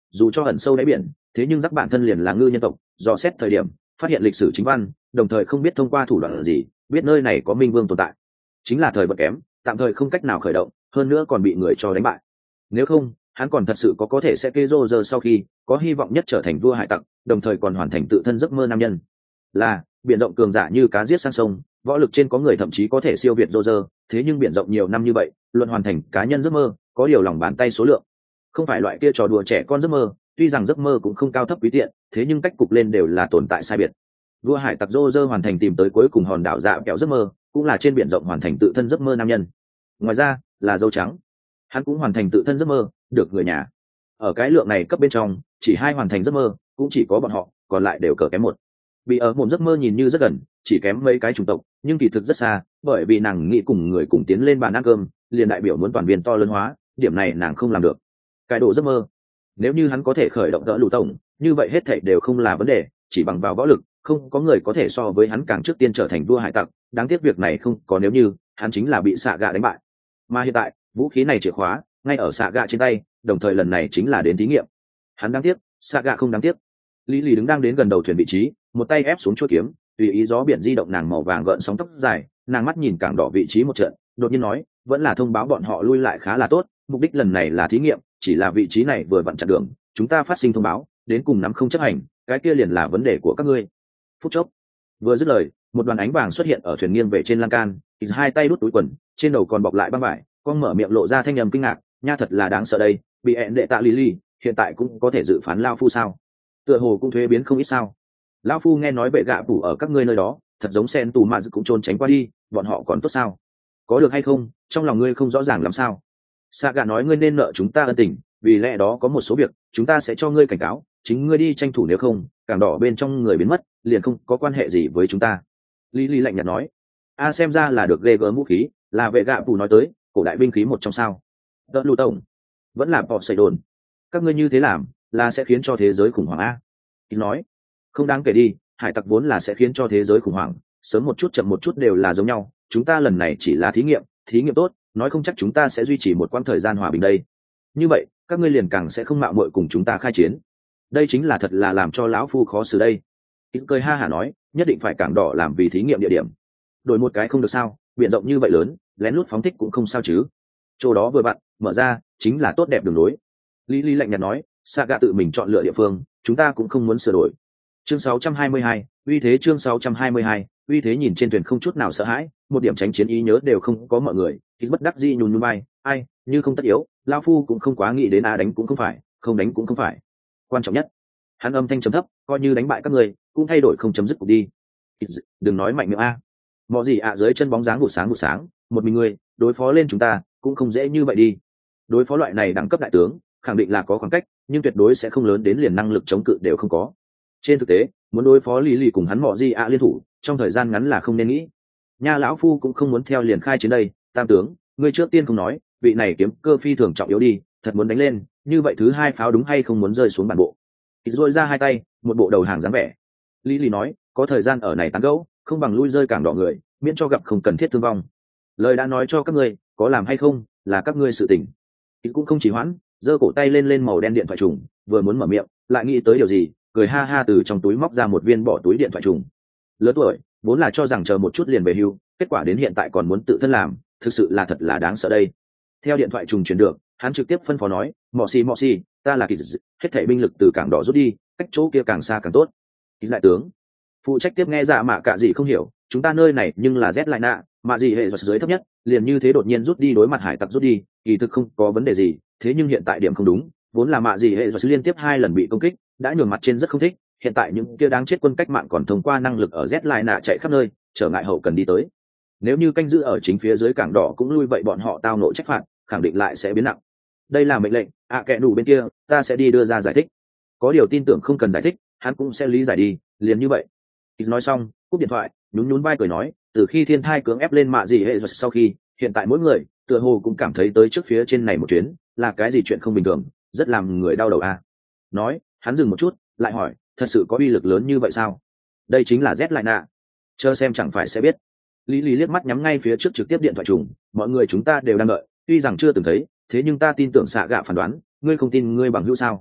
[SPEAKER 1] dù cho ẩn sâu đáy biển, thế nhưng rắc bản thân liền là ngư nhân tộc, dò xét thời điểm phát hiện lịch sử chính văn, đồng thời không biết thông qua thủ đoạn gì biết nơi này có minh vương tồn tại, chính là thời vận kém, tạm thời không cách nào khởi động, hơn nữa còn bị người cho đánh bại. Nếu không hắn còn thật sự có thể sẽ kê rô rơ sau khi có hy vọng nhất trở thành vua hải tặc, đồng thời còn hoàn thành tự thân giấc mơ nam nhân, là biển rộng cường giả như cá giết sang sông, võ lực trên có người thậm chí có thể siêu việt rô rơ. Thế nhưng biển rộng nhiều năm như vậy, luận hoàn thành cá nhân giấc mơ có điều lòng bàn tay số lượng, không phải loại kia trò đùa trẻ con giấc mơ. Tuy rằng giấc mơ cũng không cao thấp quý tiện, thế nhưng cách cục lên đều là tồn tại sai biệt. Vua hải tặc rô rơ hoàn thành tìm tới cuối cùng hòn đảo dạ kẹo giấc mơ, cũng là trên biển rộng hoàn thành tự thân giấc mơ nam nhân. Ngoài ra là dâu trắng, hắn cũng hoàn thành tự thân giấc mơ, được người nhà. Ở cái lượng này cấp bên trong, chỉ hai hoàn thành giấc mơ, cũng chỉ có bọn họ, còn lại đều cờ kém một. Bị ở một giấc mơ nhìn như rất gần, chỉ kém mấy cái chủng tộc, nhưng kỳ thực rất xa, bởi vì nàng nghĩ cùng người cùng tiến lên bàn ăn cơm, liền đại biểu muốn toàn viên to lớn hóa, điểm này nàng không làm được. Cái độ giấc mơ, nếu như hắn có thể khởi động đỡ lũ tổng, như vậy hết thảy đều không là vấn đề, chỉ bằng vào võ lực, không có người có thể so với hắn càng trước tiên trở thành vua hải tặc. Đáng tiếc việc này không có nếu như, hắn chính là bị xạ gạ đánh bại. Mà hiện tại, vũ khí này chìa khóa ngay ở xạ gạ trên tay, đồng thời lần này chính là đến thí nghiệm. Hắn đáng tiếc, xạ gạ không đáng tiếc. Lý Lý đứng đang đến gần đầu thuyền vị trí, một tay ép xuống chuôi kiếm, tùy ý gió biển di động nàng màu vàng gợn sóng tóc dài, nàng mắt nhìn cảng đỏ vị trí một trận, đột nhiên nói, vẫn là thông báo bọn họ lui lại khá là tốt, mục đích lần này là thí nghiệm, chỉ là vị trí này vừa vặn chặn đường, chúng ta phát sinh thông báo, đến cùng nắm không chấp hành, cái kia liền là vấn đề của các ngươi. Phút chốc, vừa dứt lời, một đoàn ánh vàng xuất hiện ở thuyền nghiêng về trên lan can, hai tay đút túi quần, trên đầu còn bọc lại băng vải, con mở miệng lộ ra thanh âm kinh ngạc, nha thật là đáng sợ đây, bị ẹn đệ tạ Lily, hiện tại cũng có thể dự phán lao phu sao? Tựa hồ cũng thuế biến không ít sao? Lão phu nghe nói bệ gạ phủ ở các ngươi nơi đó, thật giống sen tù mà cũng trốn tránh qua đi, bọn họ còn tốt sao? Có được hay không, trong lòng ngươi không rõ ràng làm sao? Saga nói ngươi nên nợ chúng ta ân tình, vì lẽ đó có một số việc chúng ta sẽ cho ngươi cảnh cáo, chính ngươi đi tranh thủ, nếu không cảng đỏ bên trong người biến mất liền không có quan hệ gì với chúng ta. Lý lạnh nhạt nói. A xem ra là được ghê gớm vũ khí, là vệ gạ phủ nói tới cổ đại binh khí một trong sao? Đỡ lù tổng vẫn là bỏ sẩy đồn, các ngươi như thế làm là sẽ khiến cho thế giới khủng hoảng a. Nói không đáng kể đi, hải tặc vốn là sẽ khiến cho thế giới khủng hoảng, sớm một chút chậm một chút đều là giống nhau, chúng ta lần này chỉ là thí nghiệm tốt, nói không chắc chúng ta sẽ duy trì một quãng thời gian hòa bình đây. Như vậy các ngươi liền càng sẽ không mạo muội cùng chúng ta khai chiến, đây chính là thật là làm cho lão phu khó xử đây. Ít cười ha hả nói, nhất định phải cảng đỏ làm vì thí nghiệm địa điểm, đổi một cái không được sao? Biển rộng như vậy lớn, lén lút phóng thích cũng không sao chứ? Chỗ đó vừa vặn mở ra chính là tốt đẹp đường lối. Lý lạnh nhạt nói, Saga tự mình chọn lựa địa phương, chúng ta cũng không muốn sửa đổi. Chương 622, uy thế. Chương 622, uy thế. Nhìn trên thuyền không chút nào sợ hãi, một điểm tránh chiến ý nhớ đều không có mọi người, ít bất đắc dĩ nhún nhún vai, ai, như không tất yếu, lão phu cũng không quá nghĩ đến, đánh cũng không phải, không đánh cũng không phải. Quan trọng nhất, hắn âm thanh trầm thấp, coi như đánh bại các người, cũng thay đổi không chấm dứt cuộc đi. Đừng nói mạnh miệng a. Mọi gì ạ, dưới chân bóng dáng vụ sáng, một mình người đối phó lên chúng ta cũng không dễ như vậy đi. Đối phó loại này đẳng cấp đại tướng, khẳng định là có khoảng cách, nhưng tuyệt đối sẽ không lớn đến liền năng lực chống cự đều không có. Trên thực tế, muốn đối phó Lý cùng hắn mọi gì ạ liên thủ, trong thời gian ngắn là không nên nghĩ. Nha lão phu cũng không muốn theo liền khai chiến đây, tam tướng, ngươi trước tiên không nói, vị này kiếm cơ phi thường trọng yếu đi, thật muốn đánh lên, như vậy thứ hai pháo đúng hay không muốn rơi xuống bản bộ. Rồi ra hai tay, một bộ đầu hàng dáng vẻ. Lý nói, có thời gian ở này tán gẫu, không bằng lui rơi cảng đỏ người, miễn cho gặp không cần thiết thương vong. Lời đã nói cho các ngươi, có làm hay không là các ngươi sự tình. Cũng không chỉ hoãn, giơ cổ tay lên màu đen điện thoại trùng, vừa muốn mở miệng, lại nghĩ tới điều gì, cười ha ha từ trong túi móc ra một viên bỏ túi điện thoại trùng. Lớn tuổi, vốn là cho rằng chờ một chút liền về hưu, kết quả đến hiện tại còn muốn tự thân làm, thực sự là thật là đáng sợ đây. Theo điện thoại trùng truyền được, hắn trực tiếp phân phó nói, mọ xì, ta là kỳ dị, hết thảy binh lực từ cảng đỏ rút đi, cách chỗ kia càng xa càng tốt. Kỳ đại tướng phụ trách tiếp nghe. Dạ mạ cả gì không hiểu, chúng ta nơi này nhưng là rét lại nạ, mạ gì hệ dưới thấp nhất, liền như thế đột nhiên rút đi, đối mặt hải tặc rút đi, kỳ thực không có vấn đề gì, thế nhưng hiện tại điểm không đúng, vốn là mạ gì hệ dưới liên tiếp 2 lần bị công kích, đã nhường mặt trên rất không thích, hiện tại những kia đáng chết quân cách mạng còn thông qua năng lực ở rét lại nạ chạy khắp nơi, trở ngại hậu cần đi tới. Nếu như canh giữ ở chính phía dưới cảng đỏ cũng lui, vậy bọn họ tao nộ trách phạt, khẳng định lại sẽ biến nặng. Đây là mệnh lệnh, kẻ đủ bên kia, ta sẽ đi đưa ra giải thích. Có điều tin tưởng không cần giải thích, hắn cũng sẽ lý giải đi, liền như vậy. Nói xong, cúp điện thoại, nhún vai cười nói, từ khi thiên thai cưỡng ép lên mạ gì hệ rồi sau khi, hiện tại mỗi người tựa hồ cũng cảm thấy tới trước phía trên này một chuyến là cái gì chuyện không bình thường, rất làm người đau đầu a. Nói, hắn dừng một chút, lại hỏi, thật sự có uy lực lớn như vậy sao? Đây chính là Z lại nạ, chờ xem chẳng phải sẽ biết. Lý liếc mắt nhắm ngay phía trước trực tiếp điện thoại trùng, mọi người chúng ta đều đang đợi, tuy rằng chưa từng thấy, thế nhưng ta tin tưởng xạ gạ phán đoán, ngươi không tin ngươi bằng hữu sao?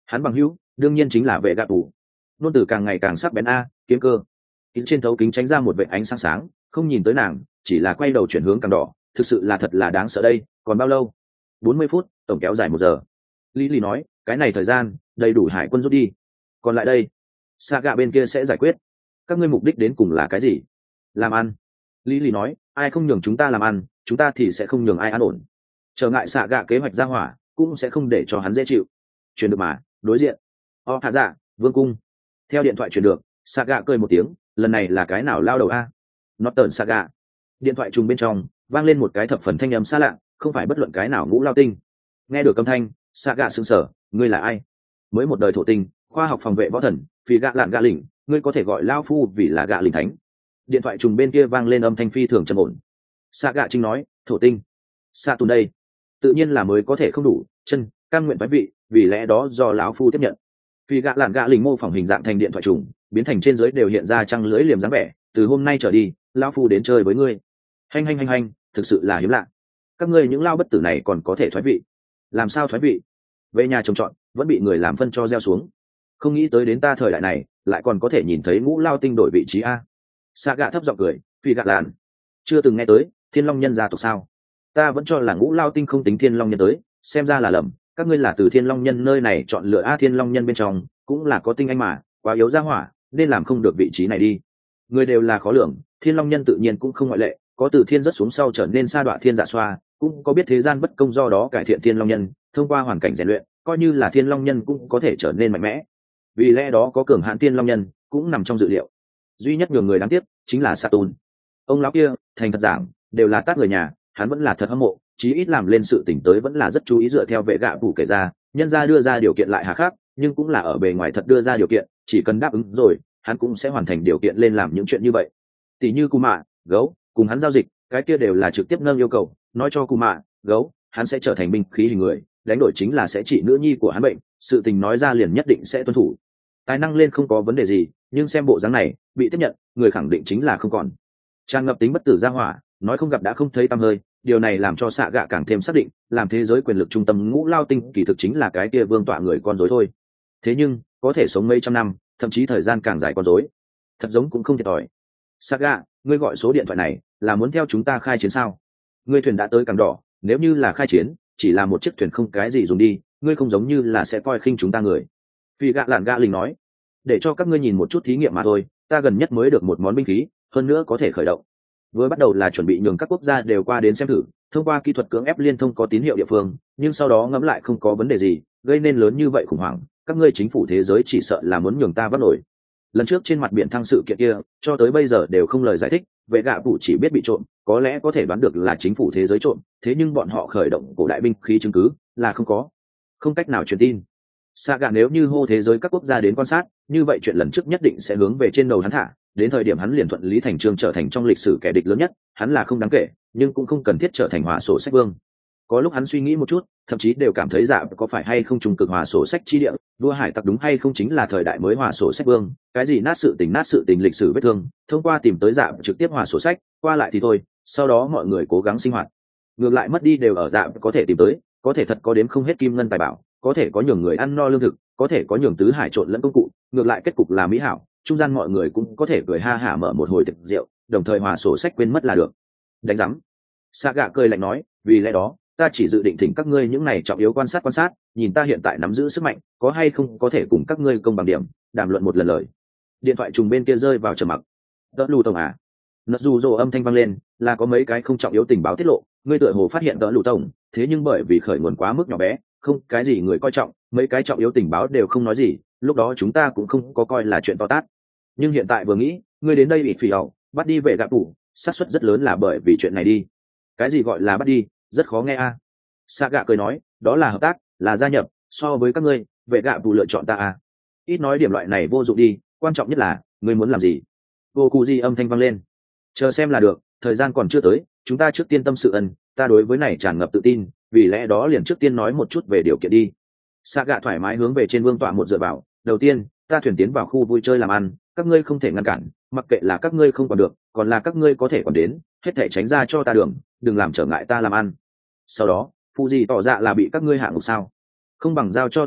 [SPEAKER 1] hắn bằng hữu đương nhiên chính là vệ gạ tù. Nôn từ càng ngày càng sắc bén a, kiếm cơ. Kính trên thấu kính tránh ra một vệt ánh sáng sáng, không nhìn tới nàng, chỉ là quay đầu chuyển hướng càng đỏ. Thực sự là thật là đáng sợ đây. Còn bao lâu? 40 phút, tổng kéo dài 1 giờ. Lý nói, cái này thời gian đầy đủ hải quân rút đi. Còn lại đây, Saga bên kia sẽ giải quyết. Các ngươi mục đích đến cùng là cái gì? Làm ăn. Lý nói, ai không nhường chúng ta làm ăn, chúng ta thì sẽ không nhường ai an ổn. Trở ngại Saga kế hoạch ra hỏa, cũng sẽ không để cho hắn dễ chịu. Truyền được mà, đối diện. Hạ dạ, vương cung. Theo điện thoại truyền được, Saga cười một tiếng, lần này là cái nào lao đầu a? Norton Saga. Điện thoại trùng bên trong vang lên một cái thập phần thanh âm xa lạ, không phải bất luận cái nào ngũ lao tinh. Nghe được âm thanh, Saga sững sờ, ngươi là ai? Mới một đời thổ tinh, khoa học phòng vệ võ thần, vì gạ lạn gạ lỉnh, ngươi có thể gọi lao phu vì là gạ lỉnh thánh. Điện thoại trùng bên kia vang lên âm thanh phi thường trầm ổn. Saga trinh nói, thổ tinh. Sa tùn đây, tự nhiên là mới có thể không đủ chân cam nguyện phái vị, vì lẽ đó do lão phu tiếp nhận. Vì gạ lạn gạ lỉnh mô phỏng hình dạng thành điện thoại trùng, biến thành trên dưới đều hiện ra trăng lưỡi liềm dáng vẻ. Từ hôm nay trở đi, lão phu đến chơi với ngươi. Hành, thực sự là hiếm lạ. Các ngươi những lao bất tử này còn có thể thoái vị? Làm sao thoái vị? Về nhà trồng trọt vẫn bị người làm phân cho gieo xuống. Không nghĩ tới đến ta thời đại này lại còn có thể nhìn thấy ngũ lao tinh đổi vị trí a. Saga thấp giọng cười, phi gạ lạn, chưa từng nghe tới thiên long nhân gia tộc sao? Ta vẫn cho là ngũ lao tinh không tính thiên long nhân tới, xem ra là lầm. Các ngươi là từ thiên long nhân nơi này chọn lựa a, thiên long nhân bên trong cũng là có tinh anh mà, quá yếu ra hỏa nên làm không được vị trí này đi. Người đều là khó lường, thiên long nhân tự nhiên cũng không ngoại lệ. Có từ thiên rất xuống sau trở nên sa đọa thiên dạ xoa, cũng có biết thế gian bất công do đó cải thiện thiên long nhân, thông qua hoàn cảnh rèn luyện, coi như là thiên long nhân cũng có thể trở nên mạnh mẽ. Vì lẽ đó có cường hãn thiên long nhân cũng nằm trong dự liệu. Duy nhất nhường người đáng tiếc chính là Saturn. Ông lão kia thành thật giảng đều là tát người nhà, hắn vẫn là thật hâm mộ, chí ít làm lên sự tỉnh tới vẫn là rất chú ý. Dựa theo vệ gạ phủ kể ra, nhân gia đưa ra điều kiện lại hà khắc, nhưng cũng là ở bề ngoài thật đưa ra điều kiện, chỉ cần đáp ứng rồi hắn cũng sẽ hoàn thành điều kiện lên làm những chuyện như vậy. Tỷ như Cù Mạ, Gấu cùng hắn giao dịch, cái kia đều là trực tiếp nâng yêu cầu, nói cho Cù Mạ, Gấu hắn sẽ trở thành binh khí hình người, đánh đổi chính là sẽ trị nữ nhi của hắn bệnh, sự tình nói ra liền nhất định sẽ tuân thủ. Tài năng lên không có vấn đề gì, nhưng xem bộ dáng này bị tiếp nhận, người khẳng định chính là không còn. Tràn ngập tính bất tử ra hỏa, nói không gặp đã không thấy tăm hơi. Điều này làm cho xạ gạ càng thêm xác định, làm thế giới quyền lực trung tâm ngũ lao tinh kỳ thực chính là cái kia vương tọa người con rối thôi. Thế nhưng có thể sống mấy trăm năm, thậm chí thời gian càng dài con rối, thật giống cũng không thiệt thòi. Saga, ngươi gọi số điện thoại này là muốn theo chúng ta khai chiến sao? Ngươi thuyền đã tới Cảng Đỏ, nếu như là khai chiến, chỉ là một chiếc thuyền không cái gì dùng đi, ngươi không giống như là sẽ coi khinh chúng ta người. Vì gạ lạn gạ lình nói, để cho các ngươi nhìn một chút thí nghiệm mà thôi, ta gần nhất mới được một món binh khí, hơn nữa có thể khởi động. Vừa bắt đầu là chuẩn bị nhường các quốc gia đều qua đến xem thử, thông qua kỹ thuật cưỡng ép liên thông có tín hiệu địa phương, nhưng sau đó ngẫm lại không có vấn đề gì, gây nên lớn như vậy khủng hoảng, các ngươi chính phủ thế giới chỉ sợ là muốn nhường ta vắt nổi. Lần trước trên mặt biển thăng sự kiện kia, cho tới bây giờ đều không lời giải thích, vệ gạ phủ chỉ biết bị trộm, có lẽ có thể đoán được là chính phủ thế giới trộm, thế nhưng bọn họ khởi động cổ đại binh khí chứng cứ là không cách nào truyền tin. Saga nếu như hô thế giới các quốc gia đến quan sát, như vậy chuyện lần trước nhất định sẽ hướng về trên đầu hắn thả, đến thời điểm hắn liền thuận lý thành trương trở thành trong lịch sử kẻ địch lớn nhất, hắn là không đáng kể, nhưng cũng không cần thiết trở thành hòa sổ sách vương. Có lúc hắn suy nghĩ một chút, thậm chí đều cảm thấy dạ có phải hay không trùng cực hòa sổ sách chi địa, vua hải tặc đúng hay không chính là thời đại mới hòa sổ sách vương, cái gì nát sự tình lịch sử vết thương, thông qua tìm tới dạ trực tiếp hòa sổ sách, qua lại thì thôi, sau đó mọi người cố gắng sinh hoạt. Ngược lại mất đi đều ở dạ có thể tìm tới, có thể thật có đếm không hết kim ngân tài bảo, có thể có nhường người ăn no lương thực, có thể có nhường tứ hải trộn lẫn công cụ, ngược lại kết cục là mỹ hảo, trung gian mọi người cũng có thể cười ha hả mở một hồi tiệc rượu, đồng thời hòa sổ sách quên mất là được. Đánh rắm. Saga cười lạnh nói, vì lẽ đó ta chỉ dự định thỉnh các ngươi những này trọng yếu quan sát, nhìn ta hiện tại nắm giữ sức mạnh, có hay không có thể cùng các ngươi công bằng điểm, đàm luận một lần lời. Điện thoại trùng bên kia rơi vào trầm mặc. Đỡ lù tổng à? Nật dù rồ âm thanh vang lên, là có mấy cái không trọng yếu tình báo tiết lộ, ngươi tựa hồ phát hiện đỡ lù tổng, thế nhưng bởi vì khởi nguồn quá mức nhỏ bé, không cái gì người coi trọng, mấy cái trọng yếu tình báo đều không nói gì, lúc đó chúng ta cũng không có coi là chuyện to tát. Nhưng hiện tại vừa nghĩ, ngươi đến đây bị phỉ hậu, bắt đi về gạ tủ, xác suất rất lớn là bởi vì chuyện này đi. Cái gì gọi là bắt đi, rất khó nghe a. Saga cười nói, đó là hợp tác, là gia nhập, so với các ngươi, vệ gạ tủ lựa chọn ta a. Ít nói điểm loại này vô dụng đi, quan trọng nhất là ngươi muốn làm gì. Vô cụ gì âm thanh vang lên, chờ xem là được, thời gian còn chưa tới, chúng ta trước tiên tâm sự ân, ta đối với này tràn ngập tự tin, vì lẽ đó liền trước tiên nói một chút về điều kiện đi. Saga thoải mái hướng về trên vương tọa một dựa vào, đầu tiên, ta thuyền tiến vào khu vui chơi làm ăn, các ngươi không thể ngăn cản, mặc kệ là các ngươi không còn được, còn là các ngươi có thể còn đến, hết thể tránh ra cho ta đường, đừng làm trở ngại ta làm ăn. Sau đó, phụ gì tỏ dạ là bị các ngươi hạ ngục sao? Không bằng giao cho ta đi,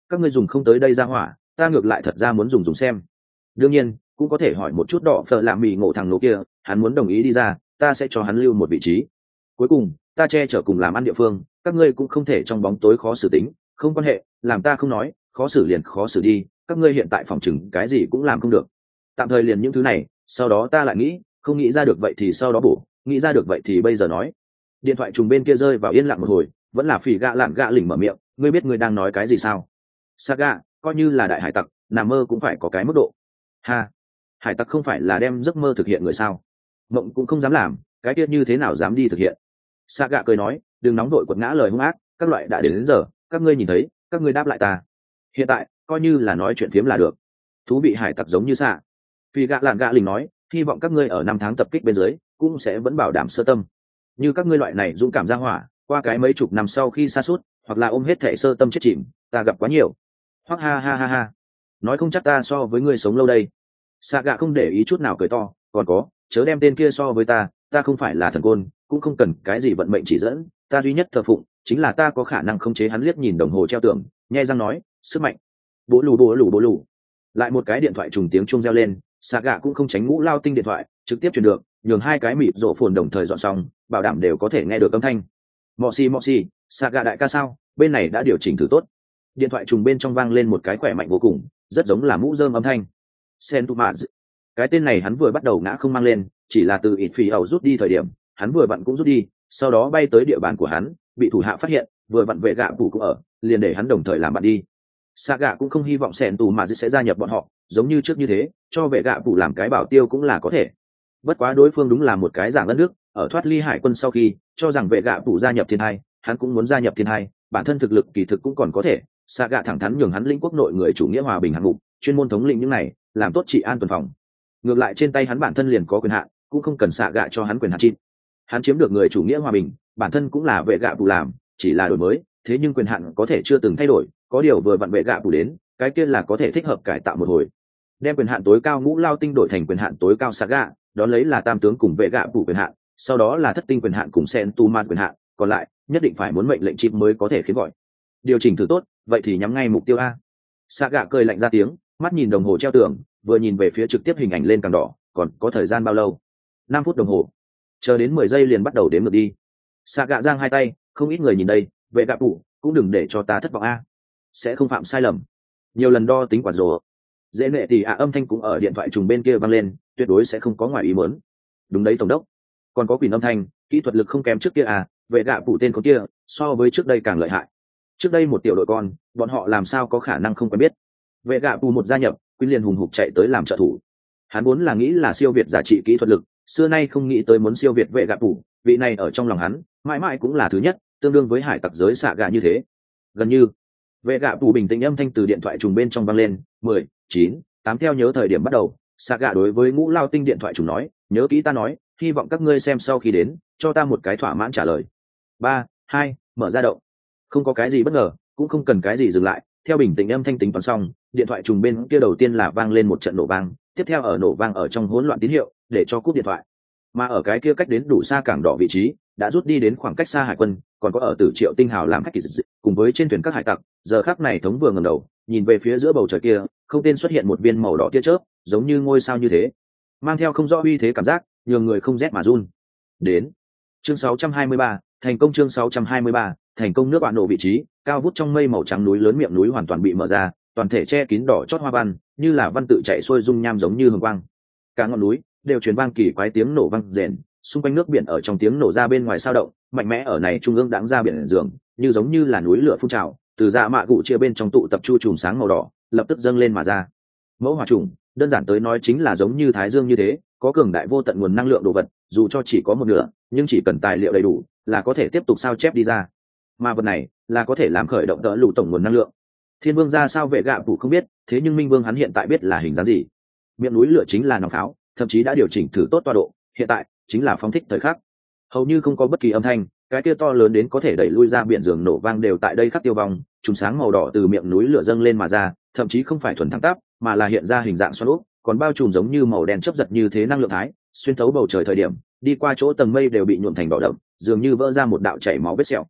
[SPEAKER 1] các ngươi dùng không tới đây ra hỏa, ta ngược lại thật ra muốn dùng xem. Đương nhiên cũng có thể hỏi một chút đỏ phở làm mì ngộ thằng nổ kia, hắn muốn đồng ý đi ra ta sẽ cho hắn lưu một vị trí. Cuối cùng ta che chở cùng làm ăn địa phương, các ngươi cũng không thể trong bóng tối khó xử tính. Không quan hệ, làm ta không nói, khó xử liền khó xử đi, các ngươi hiện tại phòng chừng cái gì cũng làm không được. Tạm thời liền những thứ này, sau đó ta lại nghĩ, không nghĩ ra được vậy thì sau đó bổ, nghĩ ra được vậy thì bây giờ nói. Điện thoại trùng bên kia rơi vào yên lặng một hồi, vẫn là phỉ gạ lạn gạ lỉnh mở miệng, ngươi biết ngươi đang nói cái gì sao? Saga, coi như là đại hải tặc, nằm mơ cũng phải có cái mức độ. Ha, hải tặc không phải là đem giấc mơ thực hiện người sao? Mộng cũng không dám làm, cái tiết như thế nào dám đi thực hiện? Saga cười nói, đừng nóng đội quật ngã lời hung ác, các loại đã đến giờ, các ngươi nhìn thấy, các ngươi đáp lại ta. Hiện tại, coi như là nói chuyện phiếm là được. Thú vị hải tặc giống như xạ. Phỉ gạ lạn gạ lỉnh nói, hy vọng các ngươi ở 5 tháng tập kích bên dưới, cũng sẽ vẫn bảo đảm sơ tâm. Như các ngươi loại này dũng cảm ra hỏa, qua cái mấy chục năm sau khi sa sút, hoặc là ôm hết thể sơ tâm chết chìm, ta gặp quá nhiều. Hoặc ha ha ha ha, nói không chắc ta so với ngươi sống lâu đây. Xạ gạ không để ý chút nào cười to, còn có, chớ đem tên kia so với ta không phải là thần côn, cũng không cần cái gì vận mệnh chỉ dẫn, ta duy nhất thờ phụng chính là ta có khả năng khống chế hắn. Liếc nhìn đồng hồ treo tường, nhẹ răng nói, sức mạnh. Bố lù. Lại một cái điện thoại trùng tiếng chuông reo lên, xạ gạ cũng không tránh mũ lao tinh điện thoại, trực tiếp truyền được, nhường hai cái mịt rộ phồn đồng thời dọn xong, bảo đảm đều có thể nghe được âm thanh. Mọ xì, Saga đại ca sao, bên này đã điều chỉnh thử tốt. Điện thoại trùng bên trong vang lên một cái khỏe mạnh vô cùng, rất giống là mũ rơm âm thanh. Sentumaz, cái tên này hắn vừa bắt đầu ngã không mang lên, chỉ là từ ít phì ẩu rút đi thời điểm, hắn vừa vặn cũng rút đi, sau đó bay tới địa bàn của hắn, bị thủ hạ phát hiện, vừa vặn vệ gạ phủ cũng ở, liền để hắn đồng thời làm bạn đi. Saga cũng không hy vọng Sentumaz sẽ gia nhập bọn họ, giống như trước như thế, cho vệ gạ phủ làm cái bảo tiêu cũng là có thể. Bất quá đối phương đúng là một cái dạng đất nước, ở thoát ly hải quân sau khi cho rằng vệ gạ phủ gia nhập thiên hai, hắn cũng muốn gia nhập thiên hai, bản thân thực lực kỳ thực cũng còn có thể. Saga thẳng thắn nhường hắn lĩnh quốc nội người chủ nghĩa hòa bình hạng mục, chuyên môn thống lĩnh những này, làm tốt trị an tuần phòng. Ngược lại trên tay hắn bản thân liền có quyền hạn, cũng không cần Saga cho hắn quyền hạn chi. Hắn chiếm được người chủ nghĩa hòa bình, bản thân cũng là vệ gạ phủ làm, chỉ là đổi mới, thế nhưng quyền hạn có thể chưa từng thay đổi, có điều vừa vặn vệ gạ phủ đến, cái kia là có thể thích hợp cải tạo một hồi. Đem quyền hạn tối cao ngũ lao tinh đổi thành quyền hạn tối cao Saga, đón lấy là tam tướng cùng vệ gạ phủ quyền hạn, sau đó là thất tinh quyền hạn cùng Sentumaz quyền hạn, còn lại nhất định phải muốn mệnh lệnh chip mới có thể khiến gọi. Điều chỉnh thử tốt, vậy thì nhắm ngay mục tiêu a. Saga cười lạnh ra tiếng, mắt nhìn đồng hồ treo tường, vừa nhìn về phía trực tiếp hình ảnh lên càng đỏ, còn có thời gian bao lâu? 5 phút đồng hồ. Chờ đến 10 giây liền bắt đầu đếm ngược đi. Saga giang hai tay, không ít người nhìn đây, vệ gạ phủ, cũng đừng để cho ta thất vọng a. Sẽ không phạm sai lầm. Nhiều lần đo tính quả rồ. Dễ nệ thì âm thanh cũng ở điện thoại trùng bên kia vang lên, tuyệt đối sẽ không có ngoài ý muốn. Đúng đấy tổng đốc, còn có quỷ âm thanh, kỹ thuật lực không kém trước kia à, vệ gạ phủ tên con kia so với trước đây càng lợi hại. Trước đây một tiểu đội con, bọn họ làm sao có khả năng không quen biết. Vệ gạ phủ một gia nhập, Quyên liền hùng hục chạy tới làm trợ thủ. Hắn vốn là nghĩ là siêu việt giá trị kỹ thuật lực, xưa nay không nghĩ tới muốn siêu việt vệ gạ phủ, vị này ở trong lòng hắn mãi mãi cũng là thứ nhất, tương đương với hải tặc giới xạ gạ như thế. Gần như vệ gạ phủ bình tĩnh âm thanh từ điện thoại trùng bên trong vang lên, 10, 9, 8 theo nhớ thời điểm bắt đầu. Saga đối với ngũ lao tinh điện thoại trùng nói, nhớ kỹ ta nói, hy vọng các ngươi xem sau khi đến, cho ta một cái thỏa mãn trả lời. 3, 2, mở ra động. Không có cái gì bất ngờ, cũng không cần cái gì dừng lại. Theo bình tĩnh âm thanh tính toán xong, điện thoại trùng bên kia đầu tiên là vang lên một trận nổ vang, tiếp theo ở nổ vang ở trong hỗn loạn tín hiệu, để cho cúp điện thoại. Mà ở cái kia cách đến đủ xa cảng đỏ vị trí, đã rút đi đến khoảng cách xa hải quân, còn có ở Tử Triệu Tinh Hào làm khách kỳ dị, cùng với trên thuyền các hải tặc. Giờ khắc này thống vừa ngẩng đầu, nhìn về phía giữa bầu trời kia, không tên xuất hiện một viên màu đỏ tia chớp, giống như ngôi sao như thế, mang theo không rõ uy thế cảm giác, nhường người không rét mà run. Đến chương 623, thành công. Chương 623, thành công. Nước bạn nổ vị trí cao vút trong mây, màu trắng núi lớn miệng núi hoàn toàn bị mở ra, toàn thể che kín đỏ chót hoa văn, như là văn tự chạy xuôi dung nham giống như hồng quang. Cả ngọn núi đều truyền vang kỳ quái tiếng nổ vang rền, xung quanh nước biển ở trong tiếng nổ ra bên ngoài sao động, mạnh mẽ ở này trung ương đáng ra biển giường, giống như là núi lửa phun trào, từ dạ mạ cụ chia bên trong tụ tập chu chùm sáng màu đỏ, lập tức dâng lên mà ra. Mẫu hỏa trùng, đơn giản tới nói chính là giống như thái dương như thế, có cường đại vô tận nguồn năng lượng đồ vật, dù cho chỉ có một nửa, nhưng chỉ cần tài liệu đầy đủ, là có thể tiếp tục sao chép đi ra. Mà vật này là có thể làm khởi động đỡ lũ tổng nguồn năng lượng. Thiên Vương ra sao vệ gạ phủ không biết, thế nhưng Minh Vương hắn hiện tại biết là hình dáng gì. Miệng núi lửa chính là nòng pháo, thậm chí đã điều chỉnh thử tốt tọa độ, hiện tại chính là phóng thích thời khắc. Hầu như không có bất kỳ âm thanh, cái kia to lớn đến có thể đẩy lui ra biển giường nổ vang đều tại đây khắc tiêu vong, trùng sáng màu đỏ từ miệng núi lửa dâng lên mà ra, thậm chí không phải thuần thẳng tắp, mà là hiện ra hình dạng xoắn ốc, còn bao trùm giống như màu đen chớp giật như thế năng lượng thái, xuyên thấu bầu trời thời điểm, đi qua chỗ tầng mây đều bị nhuộm thành đỏ đậm, dường như vỡ ra một đạo chảy máu vết sẹo.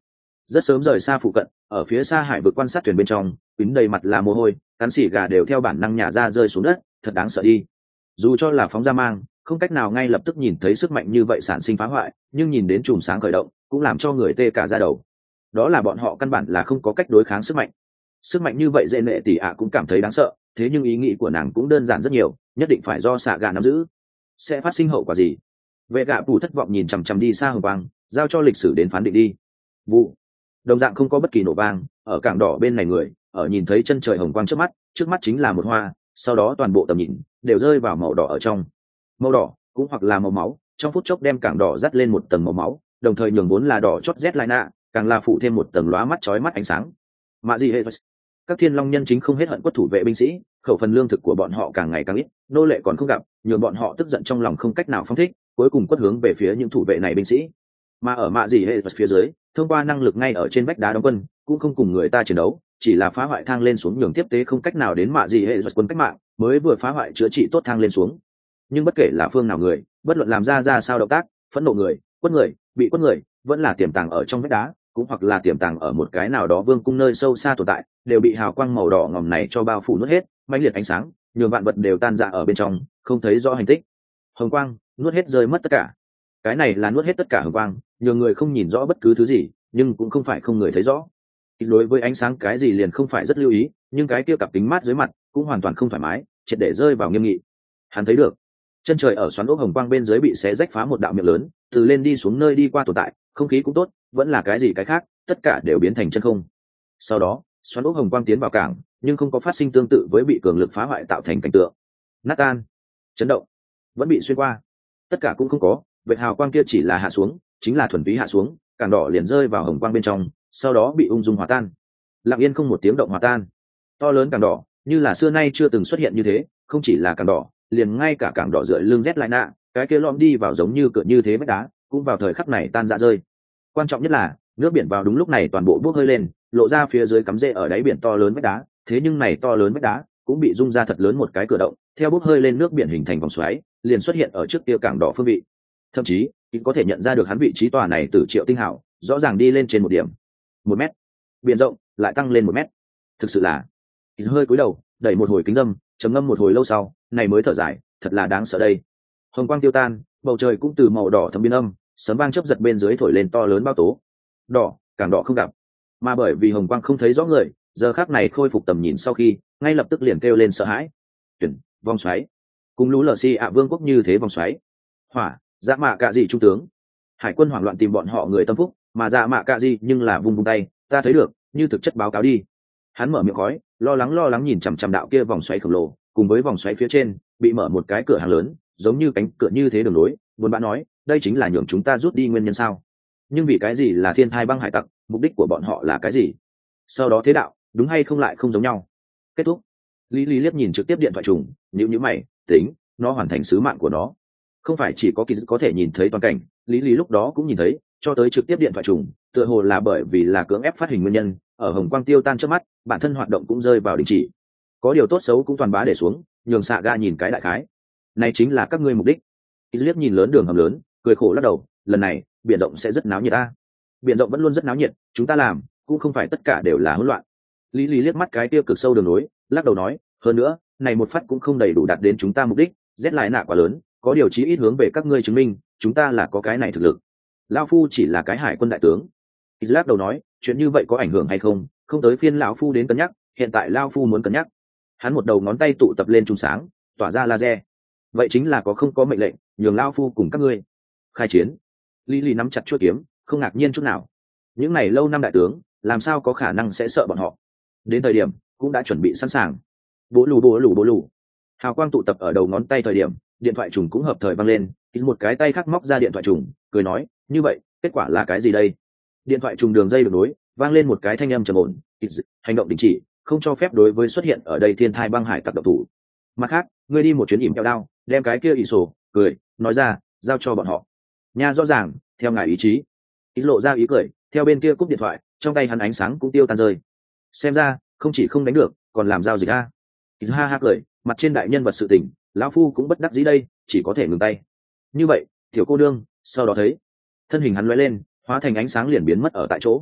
[SPEAKER 1] rất sớm rời xa phụ cận, ở phía xa hải vực quan sát thuyền bên trong, quýnh đầy mặt là mồ hôi, cắn xỉ gà đều theo bản năng nhả ra rơi xuống đất, thật đáng sợ đi. Dù cho là phóng ra mang, không cách nào ngay lập tức nhìn thấy sức mạnh như vậy sản sinh phá hoại, nhưng nhìn đến chùm sáng khởi động cũng làm cho người tê cả da đầu. Đó là bọn họ căn bản là không có cách đối kháng sức mạnh như vậy dễ nệ tỷ ạ cũng cảm thấy đáng sợ, thế nhưng ý nghĩ của nàng cũng đơn giản rất nhiều, nhất định phải do xạ gà nắm giữ. Sẽ phát sinh hậu quả gì? Vệ gạ phủ thất vọng nhìn chằm chằm đi xa hồng quang, giao cho lịch sử đến phán định đi. Vụ đồng dạng không có bất kỳ nổ vang, ở cảng đỏ bên này người ở nhìn thấy chân trời hồng quang trước mắt chính là một hoa, sau đó toàn bộ tầm nhìn đều rơi vào màu đỏ ở trong. Màu đỏ cũng hoặc là màu máu, trong phút chốc đem cảng đỏ dắt lên một tầng màu máu, đồng thời nhường vốn là đỏ chót rét lại nạ, càng là phụ thêm một tầng lóa mắt chói mắt ánh sáng. Mạ gì hệ các thiên long nhân chính không hết hận quất thủ vệ binh sĩ, khẩu phần lương thực của bọn họ càng ngày càng ít, nô lệ còn không gặp, nhường bọn họ tức giận trong lòng không cách nào phóng thích, cuối cùng quất hướng về phía những thủ vệ này binh sĩ. Mà ở mạ gì hệ phía dưới, thông qua năng lực ngay ở trên vách đá đóng quân, cũng không cùng người ta chiến đấu, chỉ là phá hoại thang lên xuống nhường tiếp tế không cách nào đến mạ gì hệ quân cách mạng, mới vừa phá hoại chữa trị tốt thang lên xuống. Nhưng bất kể là phương nào người, bất luận làm ra sao động tác, phẫn nộ người, quất người, bị quất người, vẫn là tiềm tàng ở trong vách đá, cũng hoặc là tiềm tàng ở một cái nào đó vương cung nơi sâu xa tồn tại, đều bị hào quang màu đỏ ngòm này cho bao phủ nuốt hết, mãnh liệt ánh sáng, nhường vạn vật đều tan rã ở bên trong, không thấy rõ hành tích. Hồng quang nuốt hết rơi mất tất cả. Cái này là nuốt hết tất cả hồng quang, nhường người không nhìn rõ bất cứ thứ gì, nhưng cũng không phải không người thấy rõ. Đối với ánh sáng cái gì liền không phải rất lưu ý, nhưng cái kia cặp kính mát dưới mặt cũng hoàn toàn không thoải mái, triệt để rơi vào nghiêm nghị. Hắn thấy được chân trời ở xoắn ốc hồng quang bên dưới bị xé rách phá một đạo miệng lớn, từ lên đi xuống nơi đi qua tồn tại, không khí cũng tốt, vẫn là cái gì cái khác, tất cả đều biến thành chân không. Sau đó xoắn ốc hồng quang tiến vào cảng, nhưng không có phát sinh tương tự với bị cường lực phá hoại tạo thành cảnh tượng. Nát tan, chấn động, vẫn bị xuyên qua, tất cả cũng không có. Vệt hào quang kia chỉ là hạ xuống, chính là thuần túy hạ xuống, cảng đỏ liền rơi vào hồng quang bên trong, sau đó bị ung dung hòa tan. Lặng yên không một tiếng động hòa tan. To lớn cảng đỏ, như là xưa nay chưa từng xuất hiện như thế, không chỉ là cảng đỏ, liền ngay cả cảng đỏ rượi lưng rét lại nạ, cái kia lõm đi vào giống như cửa như thế vách đá, cũng vào thời khắc này tan ra rơi. Quan trọng nhất là nước biển vào đúng lúc này toàn bộ bốc hơi lên, lộ ra phía dưới cắm rễ ở đáy biển to lớn vách đá, thế nhưng này to lớn vách đá cũng bị rung ra thật lớn một cái cửa động, theo bốc hơi lên nước biển hình thành vòng xoáy, liền xuất hiện ở trước kia cảng đỏ phương vị. Thậm chí có thể nhận ra được hắn vị trí tòa này từ Triệu Tinh Hảo, rõ ràng đi lên trên một điểm, 1 mét, biển rộng lại tăng lên 1 mét. Thực sự là hơi cúi đầu đẩy một hồi kính dâm, trầm ngâm một hồi lâu sau, này mới thở dài, thật là đáng sợ đây. Hồng quang tiêu tan, bầu trời cũng từ màu đỏ thâm biến âm, sấm vang chớp giật bên dưới thổi lên to lớn bao tố. Đỏ càng đỏ không gặp, mà bởi vì hồng quang không thấy rõ người, giờ khắc này khôi phục tầm nhìn sau khi, ngay lập tức liền kêu lên sợ hãi. Tuyển vòng xoáy, cùng lũ lờ xi ạ vương quốc như thế vòng xoáy. Hỏa dạ mạ cạ gì trung tướng, hải quân hoảng loạn tìm bọn họ người tâm phúc, mà dạ mạ cạ gì nhưng là vung vung tay, ta thấy được, như thực chất báo cáo đi. Hắn mở miệng khói, lo lắng nhìn chằm chằm đạo kia vòng xoáy khổng lồ, cùng với vòng xoáy phía trên bị mở một cái cửa hàng lớn, giống như cánh cửa như thế đường lối, buồn bã nói, đây chính là nhường chúng ta rút đi nguyên nhân sao? Nhưng vì cái gì là thiên thai băng hải tặc, mục đích của bọn họ là cái gì? Sau đó thế đạo đúng hay không lại không giống nhau. Kết thúc. Lý liếc nhìn trực tiếp điện thoại trùng, nhíu mày, tính nó hoàn thành sứ mạng của nó. Không phải chỉ có kỳ có thể nhìn thấy toàn cảnh, lý lúc đó cũng nhìn thấy, cho tới trực tiếp điện thoại trùng, tựa hồ là bởi vì là cưỡng ép phát hình nguyên nhân, ở hồng quang tiêu tan trước mắt, bản thân hoạt động cũng rơi vào đình chỉ. Có điều tốt xấu cũng toàn bá để xuống, nhường xạ ga nhìn cái đại khái. Này chính là các ngươi mục đích. Liếc nhìn lớn đường hầm lớn, cười khổ lắc đầu, lần này biển rộng sẽ rất náo nhiệt ta. Biển rộng vẫn luôn rất náo nhiệt, chúng ta làm cũng không phải tất cả đều là hỗn loạn. Lý liếc mắt cái tiêu cực sâu đường nối, lắc đầu nói, hơn nữa, này một phát cũng không đầy đủ đạt đến chúng ta mục đích, rét lại nạ quá lớn, có điều chí ít hướng về các ngươi chứng minh, chúng ta là có cái này thực lực. Lão phu chỉ là cái hải quân đại tướng. Lắc đầu nói, chuyện như vậy có ảnh hưởng hay không, không tới phiên lão phu đến cân nhắc, hiện tại lão phu muốn cân nhắc. Hắn một đầu ngón tay tụ tập lên trung sáng, tỏa ra laser. Vậy chính là có không có mệnh lệnh, nhường lão phu cùng các ngươi khai chiến. Lý nắm chặt chuôi kiếm, không ngạc nhiên chút nào. Những này lâu năm đại tướng, làm sao có khả năng sẽ sợ bọn họ? Đến thời điểm cũng đã chuẩn bị sẵn sàng. Bố lù. Hào quang tụ tập ở đầu ngón tay thời điểm, điện thoại trùng cũng hợp thời vang lên. Một cái tay khác móc ra điện thoại trùng, cười nói, như vậy kết quả là cái gì đây? Điện thoại trùng đường dây được nối, vang lên một cái thanh âm trầm ổn, hành động đình chỉ, không cho phép đối với xuất hiện ở đây thiên thai băng hải tặc độc thủ. Mặt khác, ngươi đi một chuyến ỉm kẹo đao, đem cái kia ỷ sổ cười nói ra, giao cho bọn họ. Nha, rõ ràng theo ngài ý chí. Lộ ra ý cười, theo bên kia cúp điện thoại, trong tay hắn ánh sáng cũng tiêu tan rơi. Xem ra không chỉ không đánh được, còn làm giao dịch a. Ha cười, mặt trên đại nhân vật sự tình, lão phu cũng bất đắc dĩ đây, chỉ có thể ngừng tay. Như vậy tiểu cô đương, sau đó thấy thân hình hắn lóe lên, hóa thành ánh sáng liền biến mất ở tại chỗ.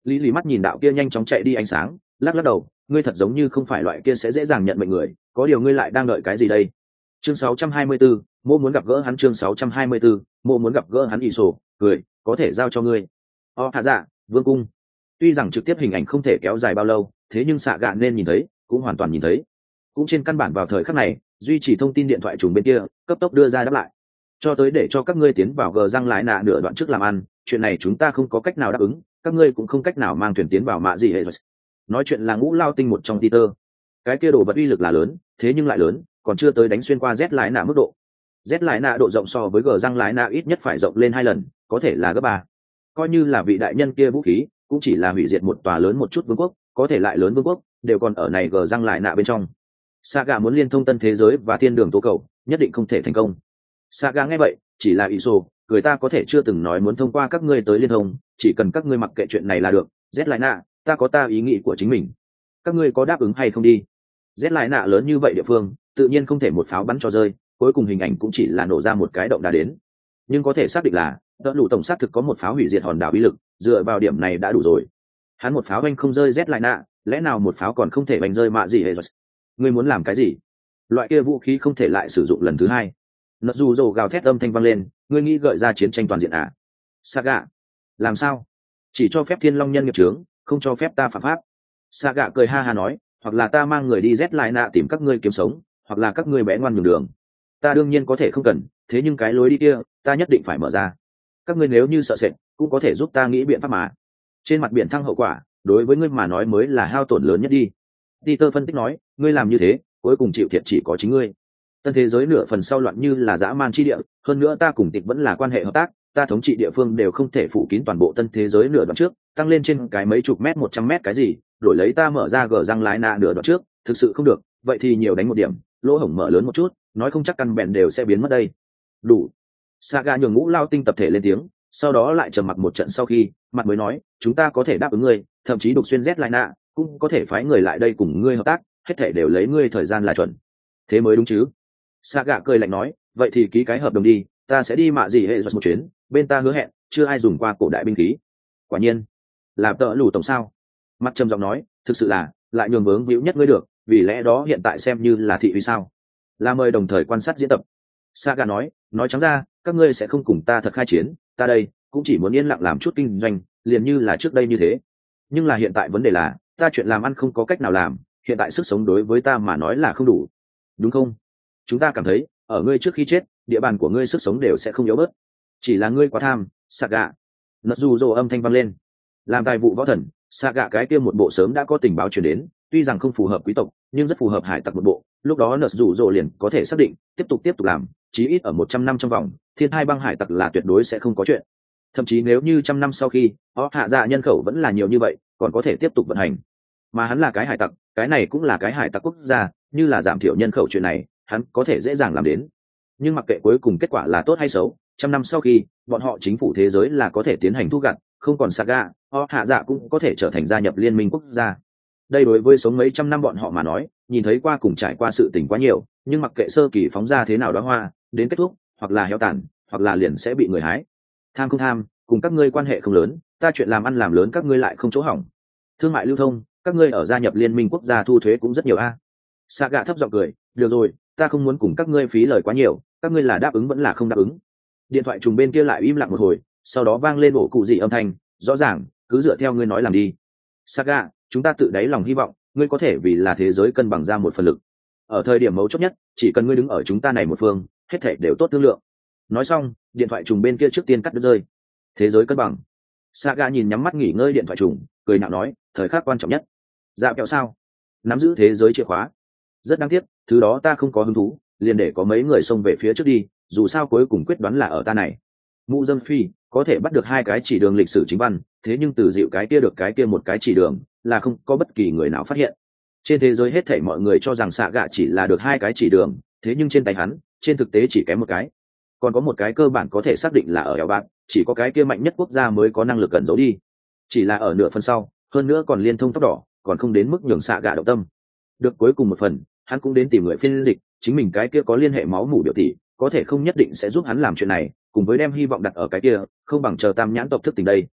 [SPEAKER 1] lý lý mắt nhìn đạo kia nhanh chóng chạy đi ánh sáng, lắc lắc đầu, ngươi thật giống như không phải loại kia sẽ dễ dàng nhận mệnh người, có điều ngươi lại đang đợi cái gì đây? Chương 624, mô muốn gặp gỡ hắn. Chương 624, mô muốn gặp gỡ hắn. Ỷ sổ cười, có thể giao cho ngươi. Hạ dạ, vương cung. Tuy rằng trực tiếp hình ảnh không thể kéo dài bao lâu, thế nhưng xạ gạ nên nhìn thấy, cũng hoàn toàn nhìn thấy. Cũng trên căn bản vào thời khắc này, duy trì thông tin điện thoại trùng bên kia, cấp tốc đưa ra đáp lại. Cho tới để cho các ngươi tiến vào gờ răng lái nạ nửa đoạn trước làm ăn, chuyện này chúng ta không có cách nào đáp ứng, các ngươi cũng không cách nào mang thuyền tiến vào mạ gì hệ. Nói chuyện là Ngũ Lao Tinh một trong Peter. Cái kia đồ vật uy lực là lớn, thế nhưng lại lớn, còn chưa tới đánh xuyên qua Z lái nạ mức độ. Z lái nạ độ rộng so với gờ răng lái nạ ít nhất phải rộng lên 2 lần, có thể là gấp 3. Coi như là vị đại nhân kia vũ khí, cũng chỉ là hủy diệt một tòa lớn một chút vương quốc, có thể lại lớn vương quốc, đều còn ở này gờ răng lái nạ bên trong. Saga muốn liên thông tân thế giới và thiên đường tố cầu, nhất định không thể thành công. Saga nghe vậy, chỉ là ý sổ, người ta có thể chưa từng nói muốn thông qua các ngươi tới liên thông, chỉ cần các ngươi mặc kệ chuyện này là được. Z lại nạ, ta có ta ý nghĩ của chính mình, các ngươi có đáp ứng hay không đi? Z lại nạ lớn như vậy địa phương, tự nhiên không thể một pháo bắn cho rơi, cuối cùng hình ảnh cũng chỉ là nổ ra một cái động đá đến. Nhưng có thể xác định là, đỡ đủ tổng xác thực có một pháo hủy diệt hòn đảo uy lực, dựa vào điểm này đã đủ rồi. Hắn một pháo anh không rơi Z lại nạ, lẽ nào một pháo còn không thể bành rơi mạ gì hệ rồi? Ngươi muốn làm cái gì? Loại kia vũ khí không thể lại sử dụng lần thứ hai. Nợ dù rồ gào thét âm thanh vang lên, ngươi nghĩ gợi ra chiến tranh toàn diện à? Saga, làm sao? Chỉ cho phép thiên long nhân nghiệp trướng, không cho phép ta phạm pháp. Saga cười ha ha nói, hoặc là ta mang người đi Z lại nạ tìm các ngươi kiếm sống, hoặc là các ngươi bé ngoan nhường đường. Ta đương nhiên có thể không cần, thế nhưng cái lối đi kia, ta nhất định phải mở ra. Các ngươi nếu như sợ sệt, cũng có thể giúp ta nghĩ biện pháp mà. Trên mặt biển thăng hậu quả, đối với ngươi mà nói mới là hao tổn lớn nhất đi. Peter phân tích nói, ngươi làm như thế, cuối cùng chịu thiệt chỉ có chính ngươi. Tân thế giới nửa phần sau loạn như là dã man chi địa, hơn nữa ta cùng Tịch vẫn là quan hệ hợp tác, ta thống trị địa phương đều không thể phủ kín toàn bộ tân thế giới nửa đoạn trước, tăng lên trên cái mấy chục mét 100 mét cái gì, đổi lấy ta mở ra gờ răng lái nạ nửa đoạn trước, thực sự không được, vậy thì nhiều đánh một điểm, lỗ hổng mở lớn một chút, nói không chắc căn bèn đều sẽ biến mất đây. Đủ. Saga nhường Ngũ Lao Tinh tập thể lên tiếng, sau đó lại trầm mặc một trận sau khi, mặt mới nói, chúng ta có thể đáp ứng ngươi, thậm chí đục xuyên Z lại nạ, cũng có thể phái người lại đây cùng ngươi hợp tác, hết thể đều lấy ngươi thời gian là chuẩn. Thế mới đúng chứ? Saga cười lạnh nói, vậy thì ký cái hợp đồng đi, ta sẽ đi mạ gì hệ một chuyến, bên ta hứa hẹn, chưa ai dùng qua cổ đại binh khí. Quả nhiên, làm tợ lù tổng sao? Mặt trầm giọng nói, thực sự là, lại nhường vướng víu nhất ngươi được, vì lẽ đó hiện tại xem như là thị uy sao? Là mời đồng thời quan sát diễn tập. Saga nói trắng ra, các ngươi sẽ không cùng ta thật khai chiến, ta đây cũng chỉ muốn yên lặng làm chút kinh doanh, liền như là trước đây như thế. Nhưng là hiện tại vấn đề là, ta chuyện làm ăn không có cách nào làm, hiện tại sức sống đối với ta mà nói là không đủ, đúng không? Chúng ta cảm thấy, ở ngươi trước khi chết, địa bàn của ngươi sức sống đều sẽ không yếu bớt. Chỉ là ngươi quá tham, Saga. Nật dù rồ âm thanh vang lên. Làm tài vụ võ thần, Saga cái kia một bộ sớm đã có tình báo truyền đến, tuy rằng không phù hợp quý tộc, nhưng rất phù hợp hải tặc một bộ. Lúc đó Nật dù rồ liền có thể xác định, tiếp tục làm, chí ít ở 100 năm trong vòng, thiên hai băng hải tặc là tuyệt đối sẽ không có chuyện. Thậm chí nếu như 100 năm sau khi, họ hạ dạ nhân khẩu vẫn là nhiều như vậy, còn có thể tiếp tục vận hành. Mà hắn là cái hải tặc, cái này cũng là cái hải tặc quốc gia, như là giảm thiểu nhân khẩu chuyện này, hắn có thể dễ dàng làm đến. Nhưng mặc kệ cuối cùng kết quả là tốt hay xấu, 100 năm sau khi, bọn họ chính phủ thế giới là có thể tiến hành thu gặt, không còn Saga, họ hạ dạ cũng có thể trở thành gia nhập liên minh quốc gia. Đây đối với sống mấy trăm năm bọn họ mà nói, nhìn thấy qua cùng trải qua sự tình quá nhiều, nhưng mặc kệ sơ kỳ phóng ra thế nào đó hoa, đến kết thúc, hoặc là héo tàn, hoặc là liền sẽ bị người hái. Tham không tham, cùng các ngươi quan hệ không lớn, ta chuyện làm ăn làm lớn các ngươi lại không chỗ hỏng. Thương mại lưu thông, các ngươi ở gia nhập liên minh quốc gia thu thuế cũng rất nhiều a. Saga thấp giọng cười, được rồi, ta không muốn cùng các ngươi phí lời quá nhiều, các ngươi là đáp ứng vẫn là không đáp ứng. Điện thoại trùng bên kia lại im lặng một hồi, sau đó vang lên ổ cụ gì âm thanh, rõ ràng, cứ dựa theo ngươi nói làm đi. Saga, chúng ta tự đáy lòng hy vọng, ngươi có thể vì là thế giới cân bằng ra một phần lực. Ở thời điểm mấu chốt nhất, chỉ cần ngươi đứng ở chúng ta này một phương, hết thảy đều tốt thương lượng. Nói xong, điện thoại trùng bên kia trước tiên cắt đứt rơi. Thế giới cân bằng. Saga nhìn nhắm mắt nghỉ ngơi điện thoại trùng, cười nhạo nói, thời khắc quan trọng nhất. Dạ kẹo sao? Nắm giữ thế giới chìa khóa. Rất đáng tiếc, thứ đó ta không có hứng thú, liền để có mấy người xông về phía trước đi, dù sao cuối cùng quyết đoán là ở ta này. Mụ Dâm Phi có thể bắt được 2 cái chỉ đường lịch sử chính văn, thế nhưng từ dịu cái kia được cái kia một cái chỉ đường, là không có bất kỳ người nào phát hiện. Trên thế giới hết thảy mọi người cho rằng xạ gạ chỉ là được 2 cái chỉ đường, thế nhưng trên tay hắn, trên thực tế chỉ kém một cái. Còn có một cái cơ bản có thể xác định là ở eo bạn, chỉ có cái kia mạnh nhất quốc gia mới có năng lực gần giấu đi. Chỉ là ở nửa phần sau, hơn nữa còn liên thông tóc đỏ, còn không đến mức nhường xạ gạ động tâm. Được cuối cùng một phần, hắn cũng đến tìm người phiên dịch, chính mình cái kia có liên hệ máu mủ biểu tỷ, có thể không nhất định sẽ giúp hắn làm chuyện này, cùng với đem hy vọng đặt ở cái kia, không bằng chờ tam nhãn tộc thức tỉnh đây.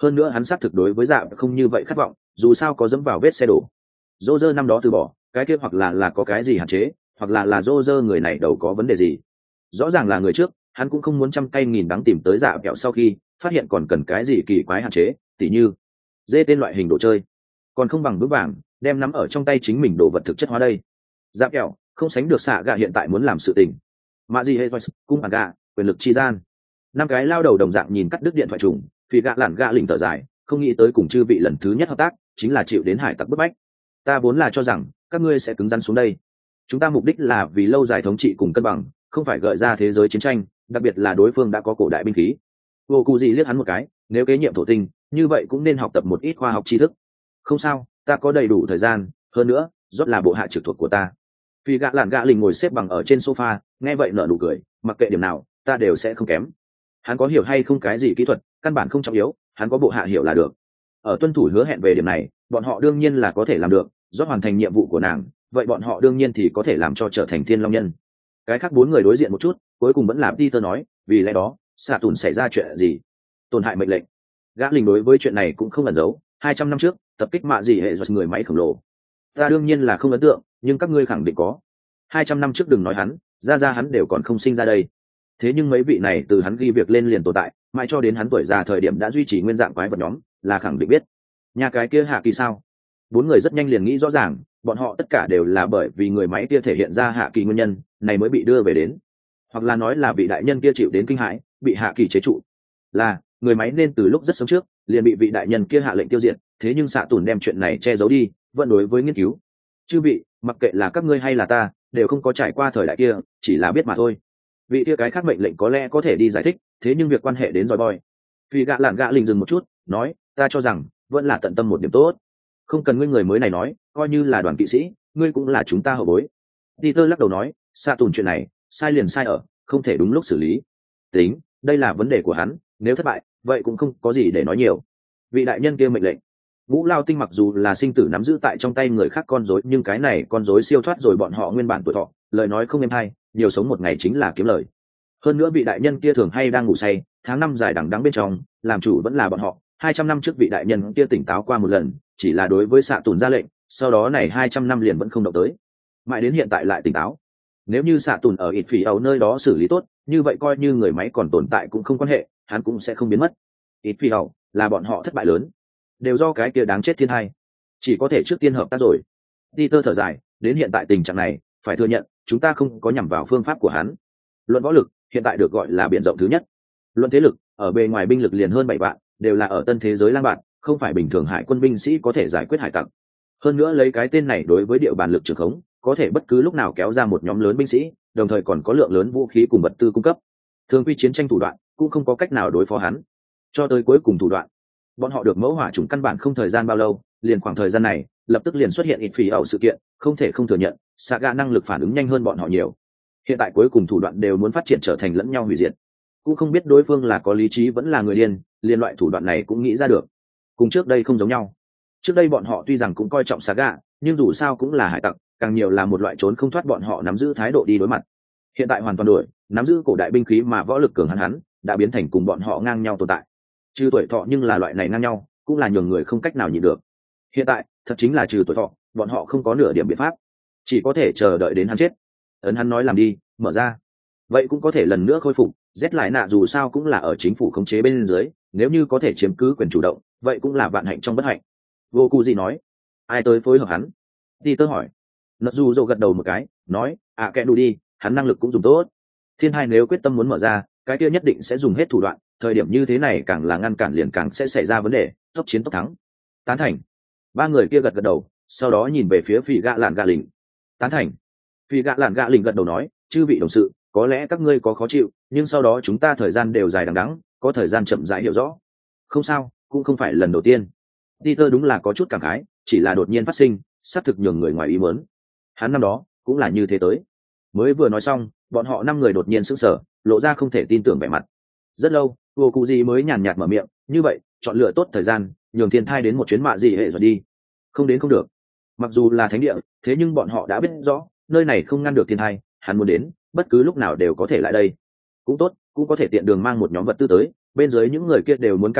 [SPEAKER 1] hơn nữa hắn xác thực đối với dạ không như vậy khát vọng, dù sao có dẫm vào vết xe đổ. Roger năm đó từ bỏ cái kia, hoặc là có cái gì hạn chế, hoặc là Roger người này đầu có vấn đề gì. Rõ ràng là người trước, hắn cũng không muốn trăm cây nghìn đắng tìm tới dạ kẹo sau khi phát hiện còn cần cái gì kỳ quái hạn chế, tỉ như dê tên loại hình đồ chơi, còn không bằng vững vàng đem nắm ở trong tay chính mình đồ vật thực chất hóa đây. Dạ kẹo không sánh được xạ gạ hiện tại muốn làm sự tình. Mạ gì hệ cung bàn gạ quyền lực chi gian. Năm cái lao đầu đồng dạng nhìn cắt đứt điện thoại trùng, vì gạ lản gạ lỉnh thở dài, không nghĩ tới cùng chư vị lần thứ nhất hợp tác chính là chịu đến hải tặc bức bách. Ta vốn là cho rằng các ngươi sẽ cứng rắn xuống đây. Chúng ta mục đích là vì lâu dài thống trị cùng cân bằng, không phải gợi ra thế giới chiến tranh, đặc biệt là đối phương đã có cổ đại binh khí. Vô Cụ gì liếc hắn một cái, nếu kế nhiệm thổ tinh, như vậy cũng nên học tập một ít khoa học tri thức. Không sao, ta có đầy đủ thời gian, hơn nữa, rốt là bộ hạ trực thuộc của ta. Vì gạ lản gạ lỉnh ngồi xếp bằng ở trên sofa, nghe vậy nở nụ cười, mặc kệ điểm nào, ta đều sẽ không kém. Hắn có hiểu hay không cái gì kỹ thuật, căn bản không trọng yếu, hắn có bộ hạ hiểu là được. Ở tuân thủ hứa hẹn về điểm này, bọn họ đương nhiên là có thể làm được, rốt hoàn thành nhiệm vụ của nàng, vậy bọn họ đương nhiên thì có thể làm cho trở thành thiên long nhân. Cái khác bốn người đối diện một chút, cuối cùng vẫn là Peter nói, vì lẽ đó, xạ tùn xảy ra chuyện gì? Tổn hại mệnh lệnh. Gã lình đối với chuyện này cũng không ẩn giấu, 200 năm trước, tập kích mạ gì hệ giật người máy khổng lồ. Ta đương nhiên là không ấn tượng, nhưng các ngươi khẳng định có. 200 năm trước đừng nói hắn, ra hắn đều còn không sinh ra đây. Thế nhưng mấy vị này từ hắn ghi việc lên liền tồn tại, mãi cho đến hắn tuổi già thời điểm đã duy trì nguyên dạng quái vật nhóm, là khẳng định biết. Nhà cái kia hạ kỳ sao? Bốn người rất nhanh liền nghĩ rõ ràng, bọn họ tất cả đều là bởi vì người máy kia thể hiện ra hạ kỳ nguyên nhân này mới bị đưa về đến, hoặc là nói là vị đại nhân kia chịu đến kinh hãi, bị hạ kỳ chế trụ. Là người máy nên từ lúc rất sớm trước liền bị vị đại nhân kia hạ lệnh tiêu diệt, thế nhưng xạ tùn đem chuyện này che giấu đi, vẫn đối với nghiên cứu. Chư vị, mặc kệ là các ngươi hay là ta, đều không có trải qua thời đại kia, chỉ là biết mà thôi. Vị kia cái khác mệnh lệnh có lẽ có thể đi giải thích, thế nhưng việc quan hệ đến Roy Boy. Vì gạ lản gạ lình dừng một chút, nói, ta cho rằng vẫn là tận tâm một điểm tốt. Không cần ngươi người mới này nói, coi như là đoàn kỵ sĩ, ngươi cũng là chúng ta hậu bối. Peter lắc đầu nói, xạ tùn chuyện này, sai liền sai ở, không thể đúng lúc xử lý. Tính, đây là vấn đề của hắn, nếu thất bại, vậy cũng không có gì để nói nhiều. Vị đại nhân kia mệnh lệnh. Ngũ Lao Tinh mặc dù là sinh tử nắm giữ tại trong tay người khác con rối, nhưng cái này con rối siêu thoát rồi bọn họ nguyên bản tuổi thọ, lời nói không êm hay, nhiều sống một ngày chính là kiếm lời. Hơn nữa vị đại nhân kia thường hay đang ngủ say, tháng năm dài đằng đẵng bên trong, làm chủ vẫn là bọn họ. 200 năm trước vị đại nhân kia tỉnh táo qua một lần, chỉ là đối với xạ tùn ra lệnh, sau đó này 200 năm liền vẫn không động tới, mãi đến hiện tại lại tỉnh táo. Nếu như xạ tùn ở ít phỉ ấu nơi đó xử lý tốt, như vậy coi như người máy còn tồn tại cũng không quan hệ, hắn cũng sẽ không biến mất. Ít phỉ ấu là bọn họ thất bại lớn, đều do cái kia đáng chết thiên hai, chỉ có thể trước tiên hợp tác rồi. Peter thở dài, đến hiện tại tình trạng này, phải thừa nhận chúng ta không có nhằm vào phương pháp của hắn. Luận võ lực hiện tại được gọi là biển rộng thứ nhất, luận thế lực ở bề ngoài binh lực liền hơn 7 vạn, đều là ở tân thế giới lang bạn, không phải bình thường hải quân binh sĩ có thể giải quyết hải tặc. Hơn nữa lấy cái tên này đối với địa bàn lực trường khống, có thể bất cứ lúc nào kéo ra một nhóm lớn binh sĩ, đồng thời còn có lượng lớn vũ khí cùng vật tư cung cấp. Thường quy chiến tranh thủ đoạn cũng không có cách nào đối phó hắn. Cho tới cuối cùng thủ đoạn, bọn họ được mẫu hỏa chủng căn bản không thời gian bao lâu, liền khoảng thời gian này, lập tức liền xuất hiện ít phỉ ẩu sự kiện, không thể không thừa nhận, Saga năng lực phản ứng nhanh hơn bọn họ nhiều. Hiện tại cuối cùng thủ đoạn đều muốn phát triển trở thành lẫn nhau hủy diệt. Cũng không biết đối phương là có lý trí vẫn là người điên, liên loại thủ đoạn này cũng nghĩ ra được. Cùng trước đây không giống nhau. Trước đây bọn họ tuy rằng cũng coi trọng Saga, nhưng dù sao cũng là hải tặc, càng nhiều là một loại trốn không thoát bọn họ nắm giữ thái độ đi đối mặt. Hiện tại hoàn toàn đổi, nắm giữ cổ đại binh khí mà võ lực cường hắn đã biến thành cùng bọn họ ngang nhau tồn tại. Trừ tuổi thọ nhưng là loại này ngang nhau, cũng là nhường người không cách nào nhịn được. Hiện tại, thật chính là trừ tuổi thọ, bọn họ không có nửa điểm biện pháp, chỉ có thể chờ đợi đến hắn chết. Ấn hắn nói làm đi, mở ra. Vậy cũng có thể lần nữa khôi phục, Z lại nạ dù sao cũng là ở chính phủ khống chế bên dưới, nếu như có thể chiếm cứ quyền chủ động, vậy cũng là vạn hạnh trong bất hạnh. Vô Cụ gì nói, ai tới phối hợp hắn? Peter hỏi. Nợ dù dầu gật đầu một cái, nói, kệ đủ đi, hắn năng lực cũng dùng tốt. Thiên hai nếu quyết tâm muốn mở ra, cái kia nhất định sẽ dùng hết thủ đoạn, thời điểm như thế này càng là ngăn cản liền càng sẽ xảy ra vấn đề, tốc chiến tốc thắng. Tán thành. Ba người kia gật gật đầu, sau đó nhìn về phía Phỉ Gạ Lạn Gạ Lỉnh. Tán thành. Phỉ Gạ Lạn Gạ Lỉnh gật đầu nói, chư vị đồng sự, có lẽ các ngươi có khó chịu, nhưng sau đó chúng ta thời gian đều dài đằng đẵng, có thời gian chậm rãi hiểu rõ. Không sao, cũng không phải lần đầu tiên. Peter đúng là có chút cảm khái, chỉ là đột nhiên phát sinh, xác thực nhường người ngoài ý muốn. Hắn năm đó cũng là như thế tới. Mới vừa nói xong, bọn họ 5 người đột nhiên sững sờ, lộ ra không thể tin tưởng vẻ mặt. Rất lâu, Vô Cụ gì mới nhàn nhạt mở miệng, như vậy, chọn lựa tốt thời gian, nhường thiên thai đến một chuyến mạ gì hệ rồi đi. Không đến không được. Mặc dù là thánh địa, thế nhưng bọn họ đã biết rõ, nơi này không ngăn được thiên thai, hắn muốn đến, bất cứ lúc nào đều có thể lại đây. Cũng tốt, cũng có thể tiện đường mang một nhóm vật tư tới, bên dưới những người kia đều muốn cạn lương thực,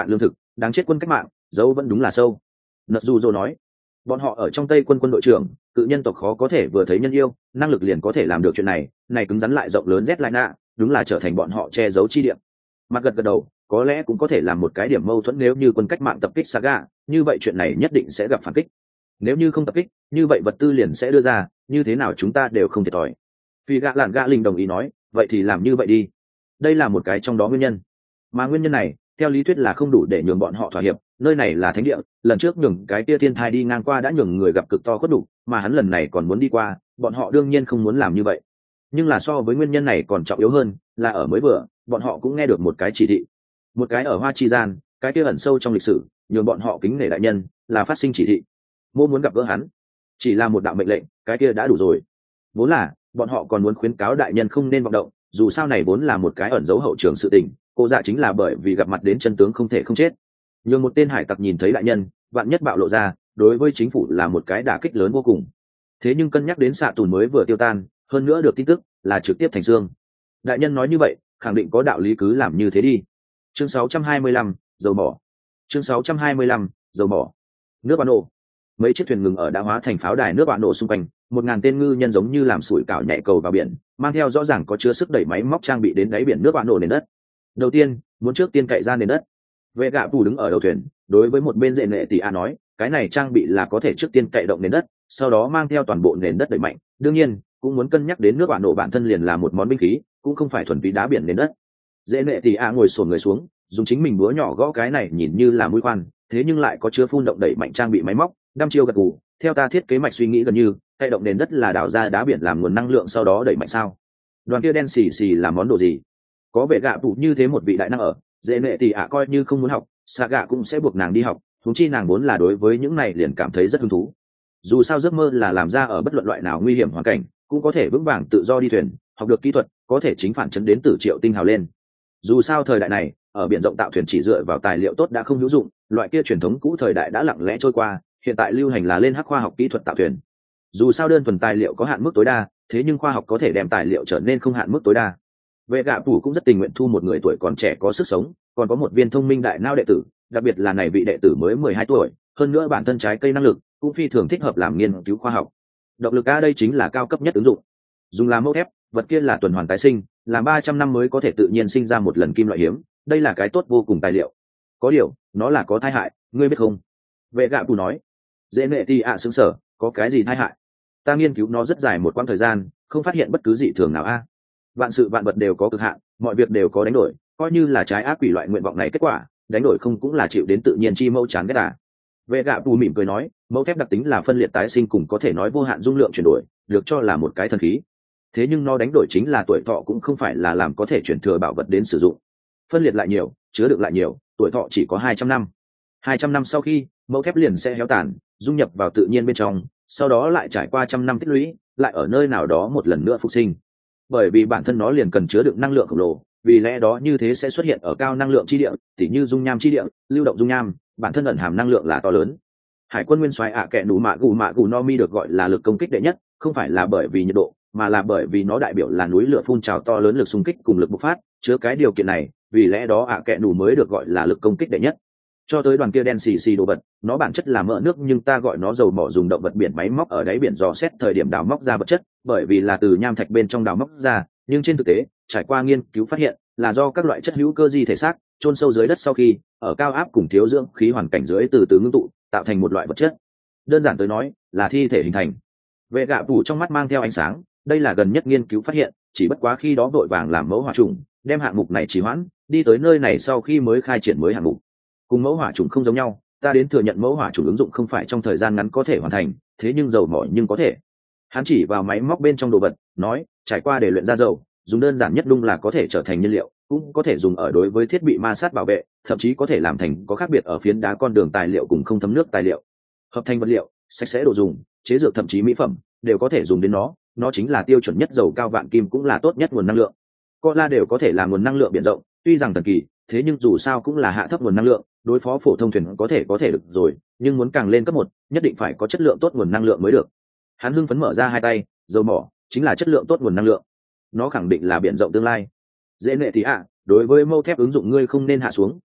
[SPEAKER 1] đáng chết quân cách mạng, dấu vẫn đúng là sâu. Nật dù dô nói, bọn họ ở trong Tây quân quân đội trưởng, tự nhân tộc khó có thể vừa thấy nhân yêu, năng lực liền có thể làm được chuyện này, này cứng rắn lại rộng lớn rét lại nạ, đúng là trở thành bọn họ che giấu chi điểm. Mặt gật gật đầu, có lẽ cũng có thể làm một cái điểm mâu thuẫn, nếu như quân cách mạng tập kích Saga, như vậy chuyện này nhất định sẽ gặp phản kích. Nếu như không tập kích, như vậy vật tư liền sẽ đưa ra, như thế nào chúng ta đều không thiệt thòi. Phi gạ lạn gạ linh đồng ý nói, vậy thì làm như vậy đi. Đây là một cái trong đó nguyên nhân. Mà nguyên nhân này, theo lý thuyết là không đủ để nhường bọn họ thỏa hiệp, nơi này là thánh địa, lần trước nhường cái tia thiên thai đi ngang qua đã nhường người gặp cực to khuất đủ, mà hắn lần này còn muốn đi qua, bọn họ đương nhiên không muốn làm như vậy. Nhưng là so với nguyên nhân này còn trọng yếu hơn, là ở mới vừa, bọn họ cũng nghe được một cái chỉ thị. Một cái ở Hoa Chi Gian, cái kia ẩn sâu trong lịch sử, nhường bọn họ kính nể đại nhân, là phát sinh chỉ thị. Mô muốn gặp gỡ hắn, chỉ là một đạo mệnh lệnh, cái kia đã đủ rồi. Vốn là, bọn họ còn muốn khuyến cáo đại nhân không nên vọng động, dù sao này vốn là một cái ẩn giấu hậu trường sự tình, cô dạ chính là bởi vì gặp mặt đến chân tướng không thể không chết. Nhưng một tên hải tặc nhìn thấy đại nhân, vạn nhất bạo lộ ra, đối với chính phủ là một cái đả kích lớn vô cùng. Thế nhưng cân nhắc đến xạ tùn mới vừa tiêu tan, hơn nữa được tin tức là trực tiếp thành xương. Đại nhân nói như vậy, khẳng định có đạo lý, cứ làm như thế đi. Chương 625, dầu mỏ. Chương 625, dầu mỏ. Nước bạn nổ. Mấy chiếc thuyền ngừng ở đã hóa thành pháo đài nước bạn nổ xung quanh, 1000 tên ngư nhân giống như làm sủi cảo nhảy cầu vào biển, mang theo rõ ràng có chứa sức đẩy máy móc trang bị đến đáy biển nước bạn nổ nền đất. Đầu tiên, muốn trước tiên cậy ra nền đất. Vệ gạ tù đứng ở đầu thuyền, đối với một bên dệ nệ tỷ a nói, cái này trang bị là có thể trước tiên cậy động nền đất, sau đó mang theo toàn bộ nền đất đẩy mạnh. Đương nhiên, cũng muốn cân nhắc đến nước bạn nổ bản thân liền là một món binh khí, cũng không phải thuần túy đá biển nền đất. Dễ nệ tỷ a ngồi xổm người xuống, dùng chính mình búa nhỏ gõ cái này nhìn như là mũi khoan, thế nhưng lại có chứa phun động đẩy mạnh trang bị máy móc, đăm chiêu gật gù. Theo ta thiết kế mạch suy nghĩ gần như, cậy động nền đất là đào ra đá biển làm nguồn năng lượng sau đó đẩy mạnh sao? Đoàn kia đen xì xì là món đồ gì? Có vẻ gạ tụ như thế một vị đại năng ở, dễ nệ tỷ ạ coi như không muốn học, xạ gạ cũng sẽ buộc nàng đi học, thúng chi nàng vốn là đối với những này liền cảm thấy rất hứng thú. Dù sao giấc mơ là làm ra ở bất luận loại nào nguy hiểm hoàn cảnh, cũng có thể vững vàng tự do đi thuyền, học được kỹ thuật, có thể chính phản chấn đến từ triệu tinh hào lên. Dù sao thời đại này, ở biển rộng tạo thuyền chỉ dựa vào tài liệu tốt đã không hữu dụng, loại kia truyền thống cũ thời đại đã lặng lẽ trôi qua, hiện tại lưu hành là lên hắc khoa học kỹ thuật tạo thuyền. Dù sao đơn thuần tài liệu có hạn mức tối đa, thế nhưng khoa học có thể đem tài liệu trở nên không hạn mức tối đa. Vệ gạ phủ cũng rất tình nguyện thu một người tuổi còn trẻ có sức sống, còn có một viên thông minh đại não đệ tử, đặc biệt là này vị đệ tử mới 12 tuổi, hơn nữa bản thân trái cây năng lực cũng phi thường thích hợp làm nghiên cứu khoa học. Động lực A đây chính là cao cấp nhất ứng dụng. Dùng làm mẫu thép, vật kia là tuần hoàn tái sinh, làm 300 năm mới có thể tự nhiên sinh ra một lần kim loại hiếm, đây là cái tốt vô cùng tài liệu. Có điều, nó là có tai hại, ngươi biết không? Vệ gạ phủ nói. Dễ nệ thì ạ sững sờ, có cái gì tai hại? Ta nghiên cứu nó rất dài một quãng thời gian, không phát hiện bất cứ dị thường nào a. Vạn sự vạn vật đều có cực hạn, mọi việc đều có đánh đổi, coi như là trái ác quỷ loại nguyện vọng này kết quả, đánh đổi không cũng là chịu đến tự nhiên chi mẫu chán ghét à. Vệ gạ bù mỉm cười nói, mẫu thép đặc tính là phân liệt tái sinh cùng có thể nói vô hạn dung lượng chuyển đổi, được cho là một cái thần khí. Thế nhưng nó đánh đổi chính là tuổi thọ, cũng không phải là làm có thể chuyển thừa bảo vật đến sử dụng. Phân liệt lại nhiều, chứa đựng lại nhiều, tuổi thọ chỉ có 200 năm. 200 năm sau khi, mẫu thép liền sẽ héo tàn, dung nhập vào tự nhiên bên trong, sau đó lại trải qua trăm năm tích lũy, lại ở nơi nào đó một lần nữa phục sinh. Bởi vì bản thân nó liền cần chứa đựng năng lượng khổng lồ, vì lẽ đó như thế sẽ xuất hiện ở cao năng lượng chi địa, tỉ như dung nham chi địa, lưu động dung nham, bản thân ẩn hàm năng lượng là to lớn. Hải quân nguyên soái ạ kệ nú mạ gù no mi được gọi là lực công kích đệ nhất, không phải là bởi vì nhiệt độ, mà là bởi vì nó đại biểu là núi lửa phun trào to lớn lực xung kích cùng lực bộc phát, chứa cái điều kiện này, vì lẽ đó ạ kệ nú mới được gọi là lực công kích đệ nhất. Cho tới đoàn kia đen xì xì đồ vật, nó bản chất là mỡ nước, nhưng ta gọi nó dầu mỏ, dùng động vật biển máy móc ở đáy biển dò xét thời điểm đào móc ra vật chất, bởi vì là từ nham thạch bên trong đào móc ra, nhưng trên thực tế, trải qua nghiên cứu phát hiện, là do các loại chất hữu cơ di thể xác chôn sâu dưới đất sau khi ở cao áp cùng thiếu dưỡng khí hoàn cảnh dưới từ từ ngưng tụ, tạo thành một loại vật chất. Đơn giản tới nói, là thi thể hình thành. Vệ gạ phủ trong mắt mang theo ánh sáng, đây là gần nhất nghiên cứu phát hiện, chỉ bất quá khi đó vội vàng làm mẫu hỏa trùng, đem hạng mục này trì hoãn, đi tới nơi này sau khi mới khai triển mới hạng mục. Cùng mẫu hỏa trùng không giống nhau, ta đến thừa nhận mẫu hỏa trùng ứng dụng không phải trong thời gian ngắn có thể hoàn thành, thế nhưng dầu mỏ nhưng có thể. Hắn chỉ vào máy móc bên trong đồ vật, nói, trải qua để luyện ra dầu, dùng đơn giản nhất đun là có thể trở thành nhiên liệu, cũng có thể dùng ở đối với thiết bị ma sát bảo vệ, thậm chí có thể làm thành có khác biệt ở phiến đá con đường tài liệu cùng không thấm nước tài liệu. Hợp thành vật liệu, sạch sẽ đồ dùng, chế dược thậm chí mỹ phẩm đều có thể dùng đến nó chính là tiêu chuẩn nhất dầu cao vạn kim, cũng là tốt nhất nguồn năng lượng. Cola đều có thể là nguồn năng lượng biển rộng, tuy rằng thần kỳ, thế nhưng dù sao cũng là hạ thấp nguồn năng lượng, đối phó phổ thông thuyền có thể được rồi, nhưng muốn càng lên cấp 1, nhất định phải có chất lượng tốt nguồn năng lượng mới được. Hắn hưng phấn mở ra hai tay, dầu mỏ chính là chất lượng tốt nguồn năng lượng, nó khẳng định là biển rộng tương lai. Dễ nệ thì đối với mâu thép ứng dụng ngươi không nên hạ xuống,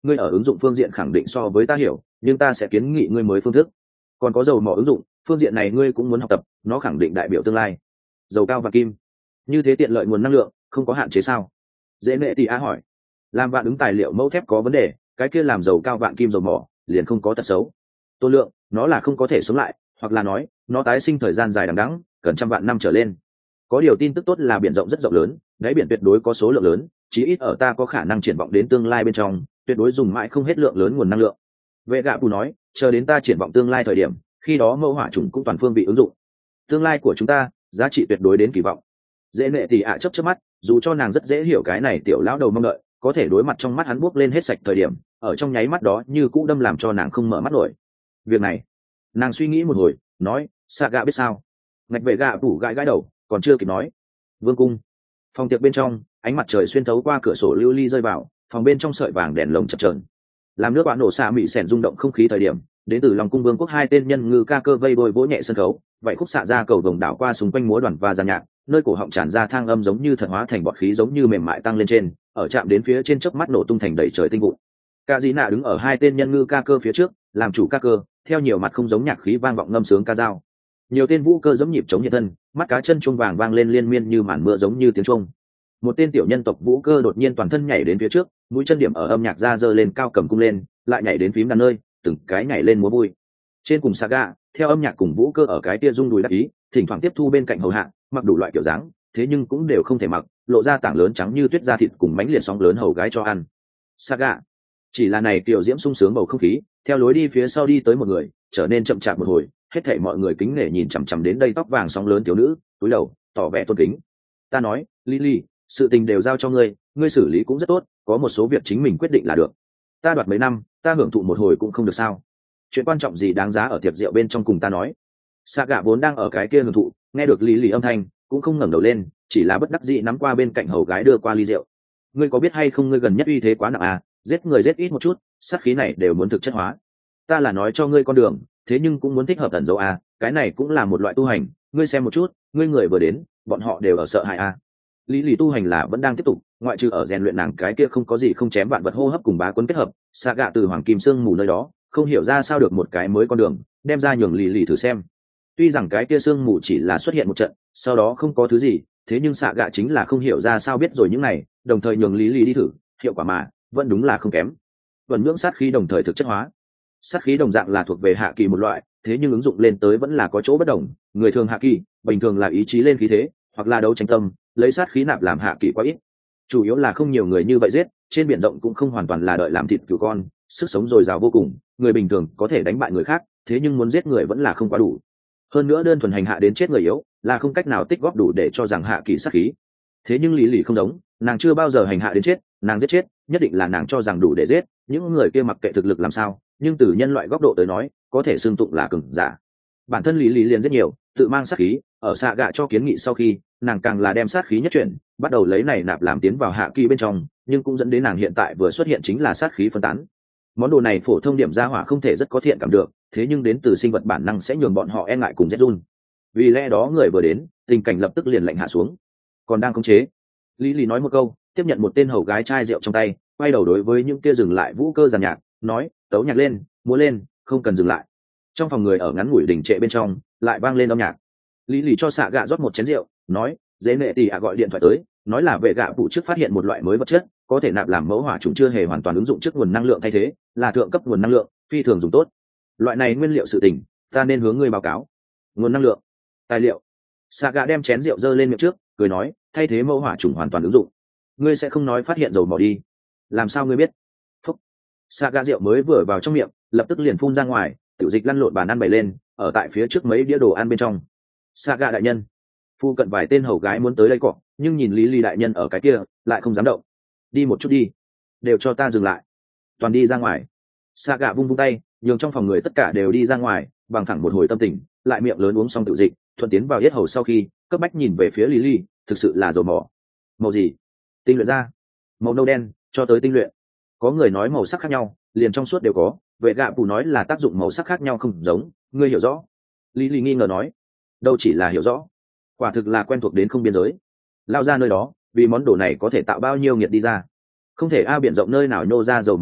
[SPEAKER 1] ngươi ở ứng dụng phương diện khẳng định so với ta hiểu, nhưng ta sẽ kiến nghị ngươi mới phương thức. Còn có dầu mỏ ứng dụng, phương diện này ngươi cũng muốn học tập, nó khẳng định đại biểu tương lai. Dầu cao và kim, như thế tiện lợi nguồn năng lượng, không có hạn chế sao? Dễ nệ thì á hỏi. Làm vạn ứng tài liệu mẫu thép có vấn đề, cái kia làm dầu cao vạn kim dầu mỏ liền không có tật xấu. Tô lượng, nó là không có thể sống lại, hoặc là nói nó tái sinh thời gian dài đằng đẵng, cần trăm vạn năm trở lên. Có điều tin tức tốt là biển rộng rất rộng lớn, đáy biển tuyệt đối có số lượng lớn, chí ít ở ta có khả năng triển vọng đến tương lai bên trong, tuyệt đối dùng mãi không hết lượng lớn nguồn năng lượng. Vệ gạ bù nói, chờ đến ta triển vọng tương lai thời điểm, khi đó mẫu hỏa trùng cũng toàn phương vị ứng dụng. Tương lai của chúng ta, giá trị tuyệt đối đến kỳ vọng. Dễ nệ thì chớp mắt, dù cho nàng rất dễ hiểu cái này tiểu lão đầu mong đợi, có thể đối mặt trong mắt hắn buốc lên hết sạch thời điểm, ở trong nháy mắt đó như cũ đâm làm cho nàng không mở mắt nổi. Việc này, nàng suy nghĩ một hồi, nói, xạ gạ biết sao? Ngạch vệ gạ bù gãi gãi đầu, còn chưa kịp nói. Vương cung, phòng tiệc bên trong, ánh mặt trời xuyên thấu qua cửa sổ lưu ly rơi vào, phòng bên trong sợi vàng đèn lồng chập chờn, làm nước bạn nổ xạ mị sẻn rung động không khí thời điểm, đến từ lòng cung vương quốc hai tên nhân ngư ca cơ vây đôi vỗ nhẹ sân khấu, vậy khúc xạ ra cầu vồng đảo qua xung quanh múa đoàn và giàn nhạc, nơi cổ họng tràn ra thang âm giống như thật hóa thành bọt khí giống như mềm mại tăng lên trên, ở chạm đến phía trên chớp mắt nổ tung thành đầy trời tinh vụn. Ca dĩ nạ đứng ở hai tên nhân ngư ca cơ phía trước, làm chủ ca cơ, theo nhiều mặt không giống nhạc khí vang vọng ngâm sướng ca dao. Nhiều tên vũ cơ giống nhịp chống nhiệt thân, mắt cá chân chuông vàng vang lên liên miên như màn mưa giống như tiếng chuông. Một tên tiểu nhân tộc vũ cơ đột nhiên toàn thân nhảy đến phía trước, mũi chân điểm ở âm nhạc ra giơ lên cao cầm cung lên, lại nhảy đến phím đàn nơi, từng cái nhảy lên múa vui. Trên cùng Saga, theo âm nhạc cùng vũ cơ ở cái tia rung đùi đắc ý, thỉnh thoảng tiếp thu bên cạnh hầu hạ, mặc đủ loại kiểu dáng, thế nhưng cũng đều không thể mặc, lộ ra tảng lớn trắng như tuyết da thịt cùng bánh liệt sóng lớn hầu gái cho ăn. Saga, chỉ là này tiểu diễm sung sướng bầu không khí, theo lối đi phía sau đi tới một người, trở nên chậm chạp một hồi, hết thảy mọi người kính nể nhìn chằm chằm đến đây tóc vàng sóng lớn thiếu nữ, cúi đầu, tỏ vẻ tôn kính. Ta nói, Lily, sự tình đều giao cho ngươi, ngươi xử lý cũng rất tốt, có một số việc chính mình quyết định là được. Ta đoạt mấy năm, ta hưởng thụ một hồi cũng không được sao? Chuyện quan trọng gì đáng giá ở tiệc rượu bên trong cùng ta nói. Saga vốn đang ở cái kia hưởng thụ, nghe được Lily âm thanh, cũng không ngẩng đầu lên, chỉ là bất đắc dĩ nắm qua bên cạnh hầu gái đưa qua ly rượu. Ngươi có biết hay không, ngươi gần nhất uy thế quá nặng à, giết người giết ít một chút, sát khí này đều muốn thực chất hóa. Ta là nói cho ngươi con đường, thế nhưng cũng muốn thích hợp ẩn dấu à, cái này cũng là một loại tu hành, ngươi xem một chút, ngươi người vừa đến, bọn họ đều ở sợ hãi à. Lý lì tu hành là vẫn đang tiếp tục, ngoại trừ ở rèn luyện nàng cái kia không có gì không chém vạn vật hô hấp cùng bá quân kết hợp, Saga từ hoàng kim sương mù nơi đó, không hiểu ra sao được một cái mới con đường, đem ra nhường lì lì thử xem. Tuy rằng cái kia sương mù chỉ là xuất hiện một trận, sau đó không có thứ gì, thế nhưng Saga chính là không hiểu ra sao biết rồi những này, đồng thời nhường lý lì đi thử, hiệu quả mà vẫn đúng là không kém. Vẫn nhưỡng sát khí đồng thời thực chất hóa. Sát khí đồng dạng là thuộc về hạ kỳ một loại, thế nhưng ứng dụng lên tới vẫn là có chỗ bất đồng. Người thường hạ kỳ, bình thường là ý chí lên khí thế, hoặc là đấu tranh tâm, lấy sát khí nạp làm hạ kỳ quá ít. Chủ yếu là không nhiều người như vậy giết, trên biển rộng cũng không hoàn toàn là đợi làm thịt cừu con, sức sống dồi dào vô cùng. Người bình thường có thể đánh bại người khác, thế nhưng muốn giết người vẫn là không quá đủ. Hơn nữa đơn thuần hành hạ đến chết người yếu, là không cách nào tích góp đủ để cho rằng hạ kỳ sát khí. Thế nhưng lý lì không giống, nàng chưa bao giờ hành hạ đến chết, nàng giết chết, nhất định là nàng cho rằng đủ để giết. Những người kia mặc kệ thực lực làm sao, nhưng từ nhân loại góc độ tới nói, có thể xưng tụng là cường giả. Bản thân lý lý liền rất nhiều, tự mang sát khí, ở xạ gạ cho kiến nghị sau khi, nàng càng là đem sát khí nhất chuyển, bắt đầu lấy này nạp làm tiến vào hạ kỳ bên trong, nhưng cũng dẫn đến nàng hiện tại vừa xuất hiện chính là sát khí phân tán. Món đồ này phổ thông điểm ra hỏa không thể rất có thiện cảm được, thế nhưng đến từ sinh vật bản năng sẽ nhường bọn họ e ngại cùng rét run. Vì lẽ đó người vừa đến, tình cảnh lập tức liền lạnh hạ xuống. Còn đang khống chế, lý lý nói một câu, tiếp nhận một tên hầu gái chai rượu trong tay, quay đầu đối với những kia dừng lại vũ cơ giàn nhạc, nói, tấu nhạc lên, múa lên, không cần dừng lại. Trong phòng người ở ngắn ngủi đình trệ bên trong, lại vang lên âm nhạc. Lý lì cho xạ gạ rót một chén rượu, nói, dễ nệ tỷ gọi điện thoại tới, nói là vệ gạ phụ trước phát hiện một loại mới vật chất, có thể nạp làm mẫu hỏa trùng chưa hề hoàn toàn ứng dụng trước nguồn năng lượng thay thế, là thượng cấp nguồn năng lượng, phi thường dùng tốt. Loại này nguyên liệu sự tình, ta nên hướng ngươi báo cáo. Nguồn năng lượng, tài liệu. Xạ gạ đem chén rượu dơ lên miệng trước, cười nói, thay thế mẫu hỏa trùng hoàn toàn ứng dụng. Ngươi sẽ không nói phát hiện dầu mỏ đi? Làm sao ngươi biết? Phúc. Saga rượu mới vừa vào trong miệng, lập tức liền phun ra ngoài, tiểu dịch lăn lộn bàn ăn bày lên, ở tại phía trước mấy đĩa đồ ăn bên trong. Saga đại nhân, phu cận vài tên hầu gái muốn tới đây cọ, nhưng nhìn Lý Ly đại nhân ở cái kia, lại không dám động. Đi một chút đi, đều cho ta dừng lại. Toàn đi ra ngoài. Saga vung vung tay, nhường trong phòng người tất cả đều đi ra ngoài, bằng thẳng một hồi tâm tình, lại miệng lớn uống xong tiểu dịch, thuận tiến vào yết hầu sau khi, cấp bách nhìn về phía Lý Ly, thực sự là dầu mỏ. Màu gì? Tinh luyện ra. Màu nâu đen, cho tới tinh luyện. Có người nói màu sắc khác nhau, liền trong suốt đều có, vệ gạ bù nói là tác dụng màu sắc khác nhau không giống, ngươi hiểu rõ? Lý Lý nghi ngờ nói, đâu chỉ là hiểu rõ, quả thực là quen thuộc đến không biên giới. Lao ra nơi đó, vì món đồ này có thể tạo bao nhiêu nhiệt đi ra. Không thể biển rộng nơi nào nhô ra dầu mỏ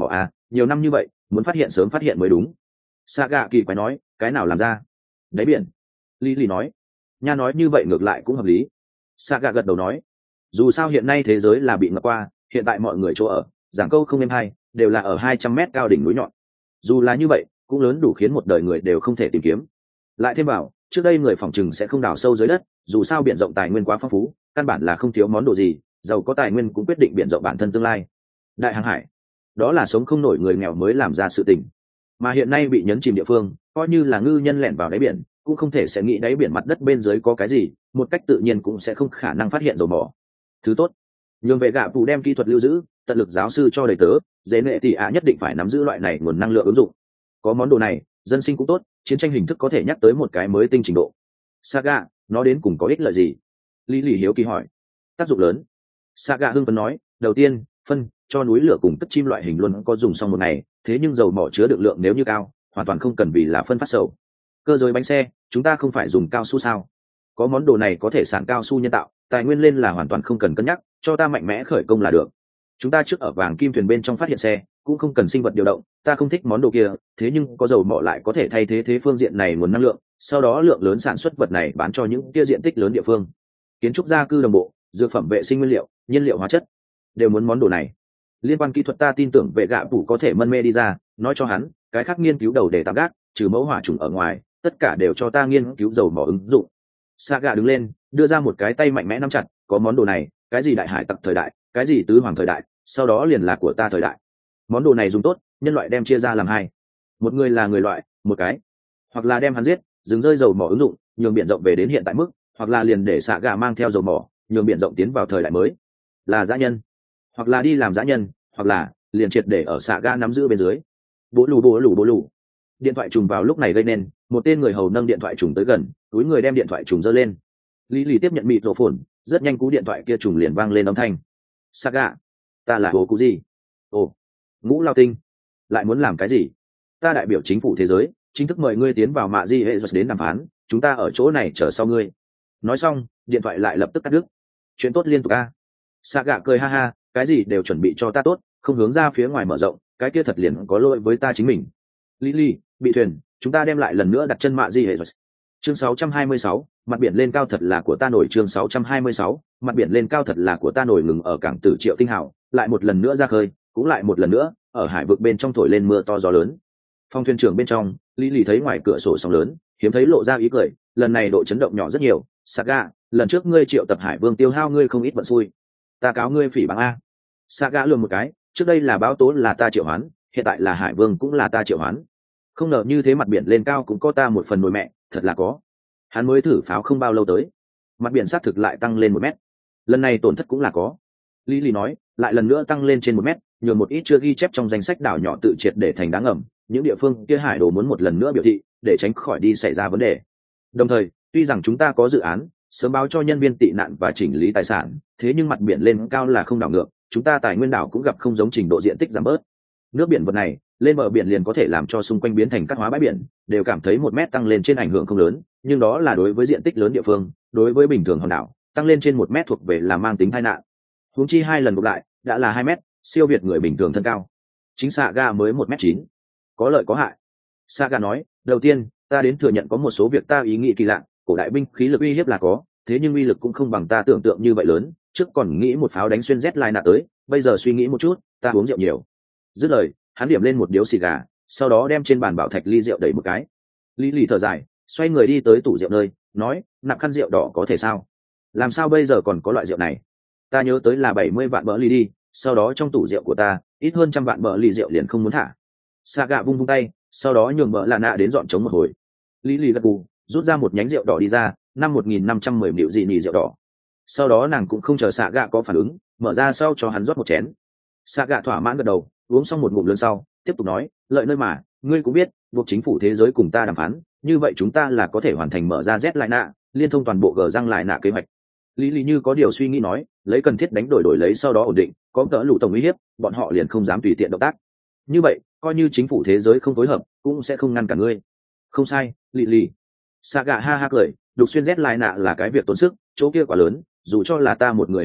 [SPEAKER 1] nhiều năm như vậy muốn phát hiện sớm phát hiện mới đúng. Saga kỳ quái nói, cái nào làm ra? Đáy biển. Lý lì nói. Nha nói như vậy ngược lại cũng hợp lý. Saga gật đầu nói, dù sao hiện nay thế giới là bị ngập qua, hiện tại mọi người chỗ ở, giảng câu không êm hay, đều là ở 200 mét cao đỉnh núi nhọn. Dù là như vậy cũng lớn đủ khiến một đời người đều không thể tìm kiếm. Lại thêm vào, trước đây người phỏng chừng sẽ không đào sâu dưới đất, dù sao biển rộng tài nguyên quá phong phú, căn bản là không thiếu món đồ gì, giàu có tài nguyên cũng quyết định biển rộng bản thân tương lai. Đại hàng hải, đó là sống không nổi người nghèo mới làm ra sự tình, mà hiện nay bị nhấn chìm địa phương, coi như là ngư nhân lẻn vào đáy biển cũng không thể sẽ nghĩ đáy biển mặt đất bên dưới có cái gì, một cách tự nhiên cũng sẽ không khả năng phát hiện dầu mỏ. Thứ tốt, nhường vệ gạ phụ đem kỹ thuật lưu giữ, tận lực giáo sư cho đầy tớ, dễ nệ thì nhất định phải nắm giữ loại này nguồn năng lượng ứng dụng. Có món đồ này, dân sinh cũng tốt, chiến tranh hình thức có thể nhắc tới một cái mới tinh trình độ. Saga, nó đến cùng có ích lợi gì? Lý lì hiếu kỳ hỏi. Tác dụng lớn. Saga hưng phấn nói, đầu tiên, phân cho núi lửa cùng cất chim loại hình luôn có dùng xong một ngày, thế nhưng dầu mỏ chứa được lượng nếu như cao, hoàn toàn không cần vì là phân phát sầu. Cơ giới bánh xe, chúng ta không phải dùng cao su sao? Có món đồ này có thể sản cao su nhân tạo, tài nguyên lên là hoàn toàn không cần cân nhắc, cho ta mạnh mẽ khởi công là được. Chúng ta trước ở vàng kim thuyền bên trong phát hiện xe, cũng không cần sinh vật điều động, ta không thích món đồ kia, thế nhưng có dầu mỏ lại có thể thay thế phương diện này nguồn năng lượng, sau đó lượng lớn sản xuất vật này bán cho những kia diện tích lớn địa phương. Kiến trúc gia cư đồng bộ, dược phẩm vệ sinh nguyên liệu, nhiên liệu hóa chất, đều muốn món đồ này. Liên quan kỹ thuật ta tin tưởng vệ gạ phủ có thể mân mê đi ra, nói cho hắn, cái khác nghiên cứu đầu để tạm gác, trừ mẫu hỏa trùng ở ngoài, tất cả đều cho ta nghiên cứu dầu mỏ ứng dụng. Saga đứng lên, đưa ra một cái tay mạnh mẽ nắm chặt, có món đồ này, cái gì đại hải tặc thời đại, cái gì tứ hoàng thời đại, sau đó liền là của ta thời đại. Món đồ này dùng tốt, nhân loại đem chia ra làm hai, một người là người loại, một cái, hoặc là đem hắn giết, dừng rơi dầu mỏ ứng dụng, nhường biển rộng về đến hiện tại mức, hoặc là liền để Saga mang theo dầu mỏ, nhường biển rộng tiến vào thời đại mới, là dã nhân, hoặc là đi làm dã nhân, hoặc là liền triệt để ở Saga nắm giữ bên dưới. Bố lù. Điện thoại trùng vào lúc này gây nên, một tên người hầu nâng điện thoại trùng tới gần, túi người đem điện thoại trùng giơ lên. Lý lì tiếp nhận mịt rổ phồn, rất nhanh cú điện thoại kia trùng liền vang lên âm thanh. Saga, ta là hồ cú gì? Ồ, Ngũ Lao Tinh, lại muốn làm cái gì? Ta đại biểu chính phủ thế giới, chính thức mời ngươi tiến vào mạ di hệ đến đàm phán, chúng ta ở chỗ này chờ sau ngươi. Nói xong, điện thoại lại lập tức cắt đứt. Chuyện tốt liên tục a. Saga cười ha ha, cái gì đều chuẩn bị cho ta tốt, không hướng ra phía ngoài mở rộng, cái kia thật liền có lỗi với ta chính mình. Lily, bị thuyền, chúng ta đem lại lần nữa đặt chân mạ di hệ. Chương 626, mặt biển lên cao thật là của ta nổi. Chương 626, mặt biển lên cao thật là của ta nổi. Ngừng ở cảng Tử Triệu Tinh Hào, lại một lần nữa ra khơi, cũng lại một lần nữa ở hải vực bên trong thổi lên mưa to gió lớn. Phong thuyền trưởng bên trong, Lily thấy ngoài cửa sổ sóng lớn, hiếm thấy lộ ra ý cười, lần này độ chấn động nhỏ rất nhiều. Saga, lần trước ngươi triệu tập Hải Vương tiêu hao ngươi không ít vận xui, ta cáo ngươi phỉ báng a. Saga lườm một cái, trước đây là báo tố là ta triệu hoán, hiện tại là Hải Vương cũng là ta triệu hoán, không ngờ như thế mặt biển lên cao cũng có ta một phần nồi mẹ, thật là có. Hắn mới thử pháo không bao lâu tới, mặt biển xác thực lại tăng lên 1 mét, lần này tổn thất cũng là có. Lý nói, lại lần nữa tăng lên trên 1 mét, nhường một ít chưa ghi chép trong danh sách đảo nhỏ tự triệt để thành đá ngầm, những địa phương kia hải đồ muốn một lần nữa biểu thị, để tránh khỏi đi xảy ra vấn đề. Đồng thời, tuy rằng chúng ta có dự án sớm báo cho nhân viên tị nạn và chỉnh lý tài sản, thế nhưng mặt biển lên cao là không đảo ngược, chúng ta tài nguyên đảo cũng gặp không giống trình độ diện tích giảm bớt. Nước biển vật này lên bờ biển liền có thể làm cho xung quanh biến thành cát hóa bãi biển, đều cảm thấy 1 mét tăng lên trên ảnh hưởng không lớn, nhưng đó là đối với diện tích lớn địa phương, đối với bình thường hòn đảo, tăng lên trên 1 mét thuộc về là mang tính tai nạn. Huống chi 2 lần gộp lại đã là 2 mét, siêu việt người bình thường thân cao. Chính Saga mới 1m9, có lợi có hại. Saga nói, đầu tiên, ta đến thừa nhận có một số việc ta ý nghĩ kỳ lạ, cổ đại binh khí lực uy hiếp là có, thế nhưng uy lực cũng không bằng ta tưởng tượng như vậy lớn, trước còn nghĩ một pháo đánh xuyên Z-line tới, bây giờ suy nghĩ một chút, ta uống rượu nhiều. Dứt lời, hắn điểm lên một điếu xì gà, sau đó đem trên bàn bảo thạch ly rượu đẩy một cái. Lý lì thở dài, xoay người đi tới tủ rượu nơi, nói, nạp khăn rượu đỏ có thể sao? Làm sao bây giờ còn có loại rượu này? Ta nhớ tới là 70 vạn bỡ ly đi, sau đó trong tủ rượu của ta, ít hơn 100 vạn bỡ ly rượu liền không muốn thả. Saga vung tay, sau đó nhường bỡ là nạ đến dọn trống một hồi. Lý lì gật gù, rút ra một nhánh rượu đỏ đi ra, năm 1510 ml dị nỉ rượu đỏ. Sau đó nàng cũng không chờ Saga có phản ứng, mở ra sau cho hắn rót một chén. Saga thỏa mãn gật đầu, uống xong một ngụm lớn sau, tiếp tục nói, lợi nơi mà, ngươi cũng biết, buộc chính phủ thế giới cùng ta đàm phán, như vậy chúng ta là có thể hoàn thành mở ra Z lại nạ, liên thông toàn bộ gờ răng lại nạ kế hoạch. Lý Lý như có điều suy nghĩ nói, lấy cần thiết đánh đổi lấy sau đó ổn định, có cỡ lũ tổng uy hiếp, bọn họ liền không dám tùy tiện động tác. Như vậy, coi như chính phủ thế giới không phối hợp, cũng sẽ không ngăn cả ngươi. Không sai, Lý. Saga ha ha cười, đục xuyên Z lại nạ là cái việc tốn sức, chỗ kia quá lớn, dù cho là ta một người hành động,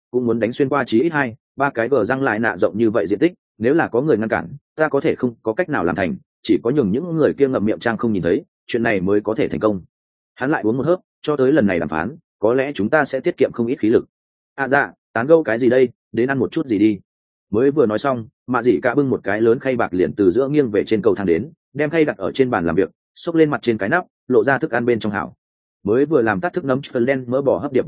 [SPEAKER 1] cũng muốn đánh xuyên qua chí ít 2-3 cái gờ răng lại nạ rộng như vậy diện tích, nếu là có người ngăn cản ta có thể không có cách nào làm thành, chỉ có nhường những người kia ngậm miệng trang không nhìn thấy, chuyện này mới có thể thành công. Hắn lại uống một hớp, cho tới lần này đàm phán có lẽ chúng ta sẽ tiết kiệm không ít khí lực. Dạ, tán gẫu cái gì đây, đến ăn một chút gì đi. Mới vừa nói xong, mạ dị cả bưng một cái lớn khay bạc liền từ giữa nghiêng về trên cầu thang đến, đem khay đặt ở trên bàn làm việc, xốc lên mặt trên cái nắp, lộ ra thức ăn bên trong hảo. Mới vừa làm tắt thức nấm phân đen mỡ bò hấp điệp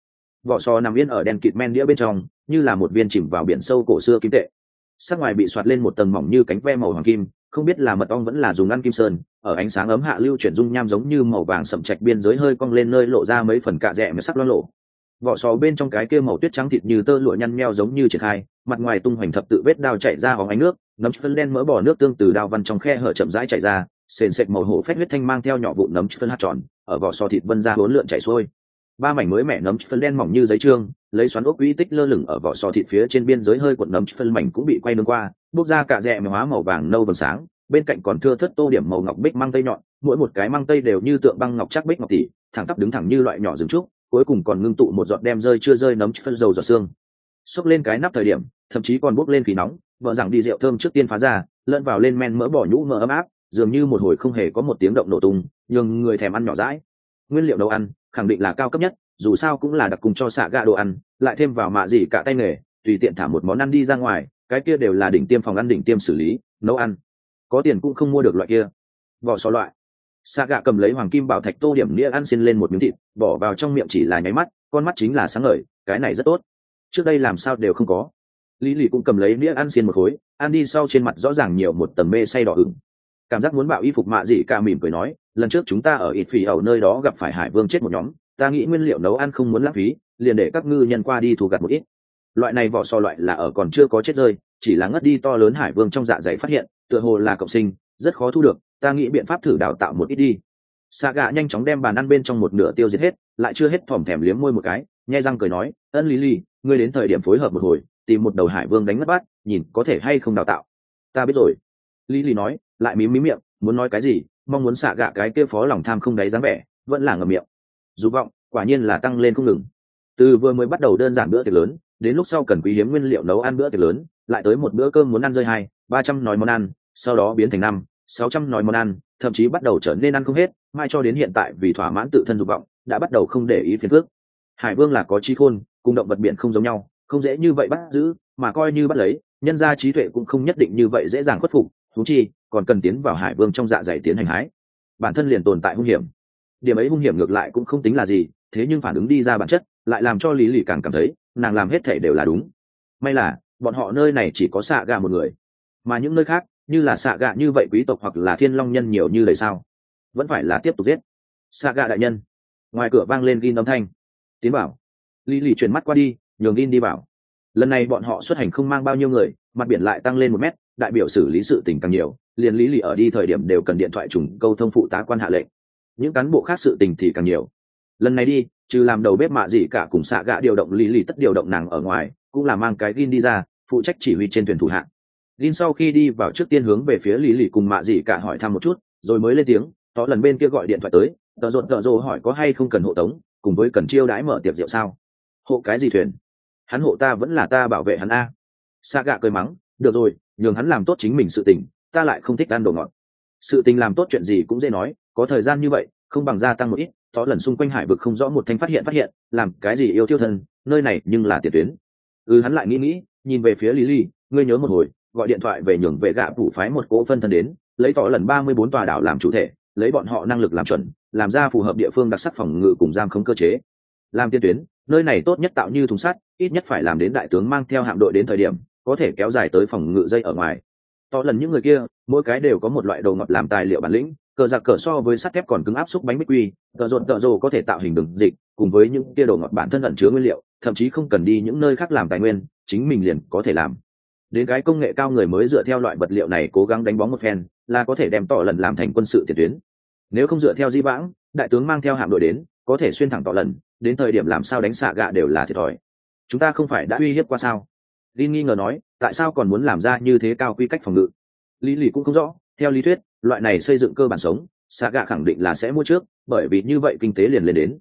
[SPEAKER 1] vỏ sò nằm yên ở đen kịt men đĩa bên trong, như là một viên chìm vào biển sâu cổ xưa kim tệ. Sắc ngoài bị xoạt lên một tầng mỏng như cánh ve màu hoàng kim, không biết là mật ong vẫn là dùng ăn kim sơn, ở ánh sáng ấm hạ lưu chuyển dung nham giống như màu vàng sậm trạch, biên giới hơi cong lên nơi lộ ra mấy phần cạ rẽ mà sắc loang lộ. Vỏ sò bên trong cái kia màu tuyết trắng thịt như tơ lụa nhăn nheo giống như triển khai, mặt ngoài tung hoành thập tự vết đao chảy ra hóng ánh nước, nấm phân đen mỡ bò nước tương từ đao văn trong khe hở chậm rãi chảy ra, sền sệt màu hổ phách huyết thanh mang theo nhỏ vụn nấm phân hạt tròn, ở vỏ sò thịt vân ra bốn lượn chảy xuôi. Ba mảnh mới mẻ nấm phân đen mỏng như giấy trương, lấy xoắn ốc uy tích lơ lửng ở vỏ sò thịt phía trên, biên giới hơi cuộn nấm phân mảnh cũng bị quay nướng qua, bốc ra cả rẽ hóa màu vàng nâu vầng sáng, bên cạnh còn thưa thớt tô điểm màu ngọc bích măng tây nhọn, mỗi một cái măng tây đều như tượng băng ngọc chắc bích ngọc tỷ, thẳng tắp đứng thẳng như loại nhỏ rừng trúc, cuối cùng còn ngưng tụ một giọt đem rơi chưa rơi nấm phân dầu giọt xương. Xốc lên cái nắp thời điểm, thậm chí còn bốc lên khí nóng, vợ rằng đi rượu thơm trước tiên phá ra, lẫn vào lên men mỡ bò nhũ mỡ ấm áp, dường như một hồi không hề có một tiếng động nổ tung, nhưng người thèm ăn nhỏ dãi. Nguyên liệu nấu ăn khẳng định là cao cấp nhất, dù sao cũng là đặc cùng cho xạ gạ đồ ăn, lại thêm vào mạ gì cả tay nghề, tùy tiện thả một món ăn đi ra ngoài, cái kia đều là đỉnh tiêm phòng ăn đỉnh tiêm xử lý nấu ăn, có tiền cũng không mua được loại kia. Vỏ sò loại. Xạ gạ cầm lấy hoàng kim bảo thạch tô điểm nĩa ăn xin lên một miếng thịt, bỏ vào trong miệng chỉ là nháy mắt, con mắt chính là sáng ngời, cái này rất tốt, trước đây làm sao đều không có. Lý lì cũng cầm lấy nĩa ăn xiên một khối, ăn đi sau trên mặt rõ ràng nhiều một tầng mê say đỏ ửng, cảm giác muốn bạo y phục. Mạ dị cả mỉm cười nói, lần trước chúng ta ở ít phì ẩu nơi đó gặp phải hải vương chết một nhóm, ta nghĩ nguyên liệu nấu ăn không muốn lãng phí, liền để các ngư nhân qua đi thu gặt một ít. Loại này vỏ sò loại là ở còn chưa có chết rơi, chỉ là ngất đi to lớn hải vương trong dạ dày phát hiện, tựa hồ là cộng sinh, rất khó thu được, ta nghĩ biện pháp thử đào tạo một ít đi. Xạ gạ nhanh chóng đem bàn ăn bên trong một nửa tiêu diệt hết, lại chưa hết thòm thèm liếm môi một cái, nhe răng cười nói, ân lý lì, ngươi đến thời điểm phối hợp một hồi, tìm một đầu hải vương đánh mất bát, nhìn có thể hay không đào tạo. Ta biết rồi. Lý lì nói, lại mím mím miệng, muốn nói cái gì, mong muốn xạ gạ cái kia phó lòng tham không đáy dáng vẻ, vẫn là ngậm miệng. Dục vọng quả nhiên là tăng lên không ngừng. Từ vừa mới bắt đầu đơn giản bữa tiệc lớn, đến lúc sau cần quý hiếm nguyên liệu nấu ăn bữa tiệc lớn, lại tới một bữa cơm muốn ăn rơi 200-300 nói món ăn, sau đó biến thành 500-600 nói món ăn, thậm chí bắt đầu trở nên ăn không hết, mai cho đến hiện tại vì thỏa mãn tự thân dục vọng, đã bắt đầu không để ý phiền phức. Hải vương là có trí khôn, cùng động vật biển không giống nhau, không dễ như vậy bắt giữ, mà coi như bắt lấy, nhân ra trí tuệ cũng không nhất định như vậy dễ dàng khuất phục, thú chi còn cần tiến vào hải vương trong dạ dày tiến hành hái, bản thân liền tồn tại hung hiểm. Điểm ấy hung hiểm ngược lại cũng không tính là gì, thế nhưng phản ứng đi ra bản chất lại làm cho lý lì càng cảm thấy nàng làm hết thể đều là đúng. May là bọn họ nơi này chỉ có xạ gạ một người, mà những nơi khác như là xạ gạ như vậy quý tộc hoặc là thiên long nhân nhiều như đầy sao, vẫn phải là tiếp tục giết. Xạ gạ đại nhân. Ngoài cửa vang lên gin âm thanh. Tiến bảo. Lý lì chuyển mắt qua đi, nhường gin đi vào. Lần này bọn họ xuất hành không mang bao nhiêu người, mặt biển lại tăng lên 1 mét, đại biểu xử lý sự tình càng nhiều, liền lý lì ở đi thời điểm đều cần điện thoại trùng câu thông phụ tá quan hạ lệnh, những cán bộ khác sự tình thì càng nhiều. Lần này đi trừ làm đầu bếp mạ gì cả cùng xạ gạ điều động lý lì tất điều động nàng ở ngoài, cũng là mang cái gin đi ra phụ trách chỉ huy trên thuyền thủ hạng. Gin sau khi đi vào trước tiên hướng về phía lý lì cùng mạ gì cả hỏi thăm một chút, rồi mới lên tiếng. Tó lần bên kia gọi điện thoại tới, tợ rột hỏi có hay không cần hộ tống, cùng với cần chiêu đãi mở tiệc rượu sao. Hộ cái gì thuyền, hắn hộ ta vẫn là ta bảo vệ hắn a. Xạ gạ cười mắng, được rồi, nhường hắn làm tốt chính mình sự tình, ta lại không thích ăn đồ ngọt. Sự tình làm tốt chuyện gì cũng dễ nói, có thời gian như vậy không bằng gia tăng một ít. Tó lần xung quanh hải vực không rõ một thanh phát hiện làm cái gì yêu tiêu thân, nơi này nhưng là tiền tuyến. Hắn lại nghĩ, nhìn về phía lý lì, ngươi nhớ một hồi gọi điện thoại về nhường vệ gạ phủ phái một cỗ phân thân đến, lấy Tó lần 34 tòa đảo làm chủ thể, lấy bọn họ năng lực làm chuẩn, làm ra phù hợp địa phương đặc sắc phòng ngự cùng giam khống cơ chế. Làm tiên tuyến, nơi này tốt nhất tạo như thùng sắt, ít nhất phải làm đến đại tướng mang theo hạm đội đến thời điểm có thể kéo dài tới phòng ngự dây ở ngoài. To lần những người kia mỗi cái đều có một loại đồ ngọt làm tài liệu bản lĩnh, cờ giặc cờ so với sắt thép còn cứng áp xúc bánh bích quy, cờ rồ có thể tạo hình đường dịch, cùng với những kia đồ ngọt bản thân ẩn chứa nguyên liệu, thậm chí không cần đi những nơi khác làm tài nguyên, chính mình liền có thể làm. Đến cái công nghệ cao người mới dựa theo loại vật liệu này cố gắng đánh bóng một phen, là có thể đem Tọ lần làm thành quân sự tiền tuyến. Nếu không dựa theo di vãng, đại tướng mang theo hạm đội đến, có thể xuyên thẳng Tọ lần, đến thời điểm làm sao đánh xạ gạ đều là thiệt thòi. Chúng ta không phải đã uy hiếp qua sao? Linh nghi ngờ nói, tại sao còn muốn làm ra như thế cao quy cách phòng ngự? Lý lì cũng không rõ, theo lý thuyết loại này xây dựng cơ bản sống, xạ gạ khẳng định là sẽ mua trước, bởi vì như vậy kinh tế liền lên đến.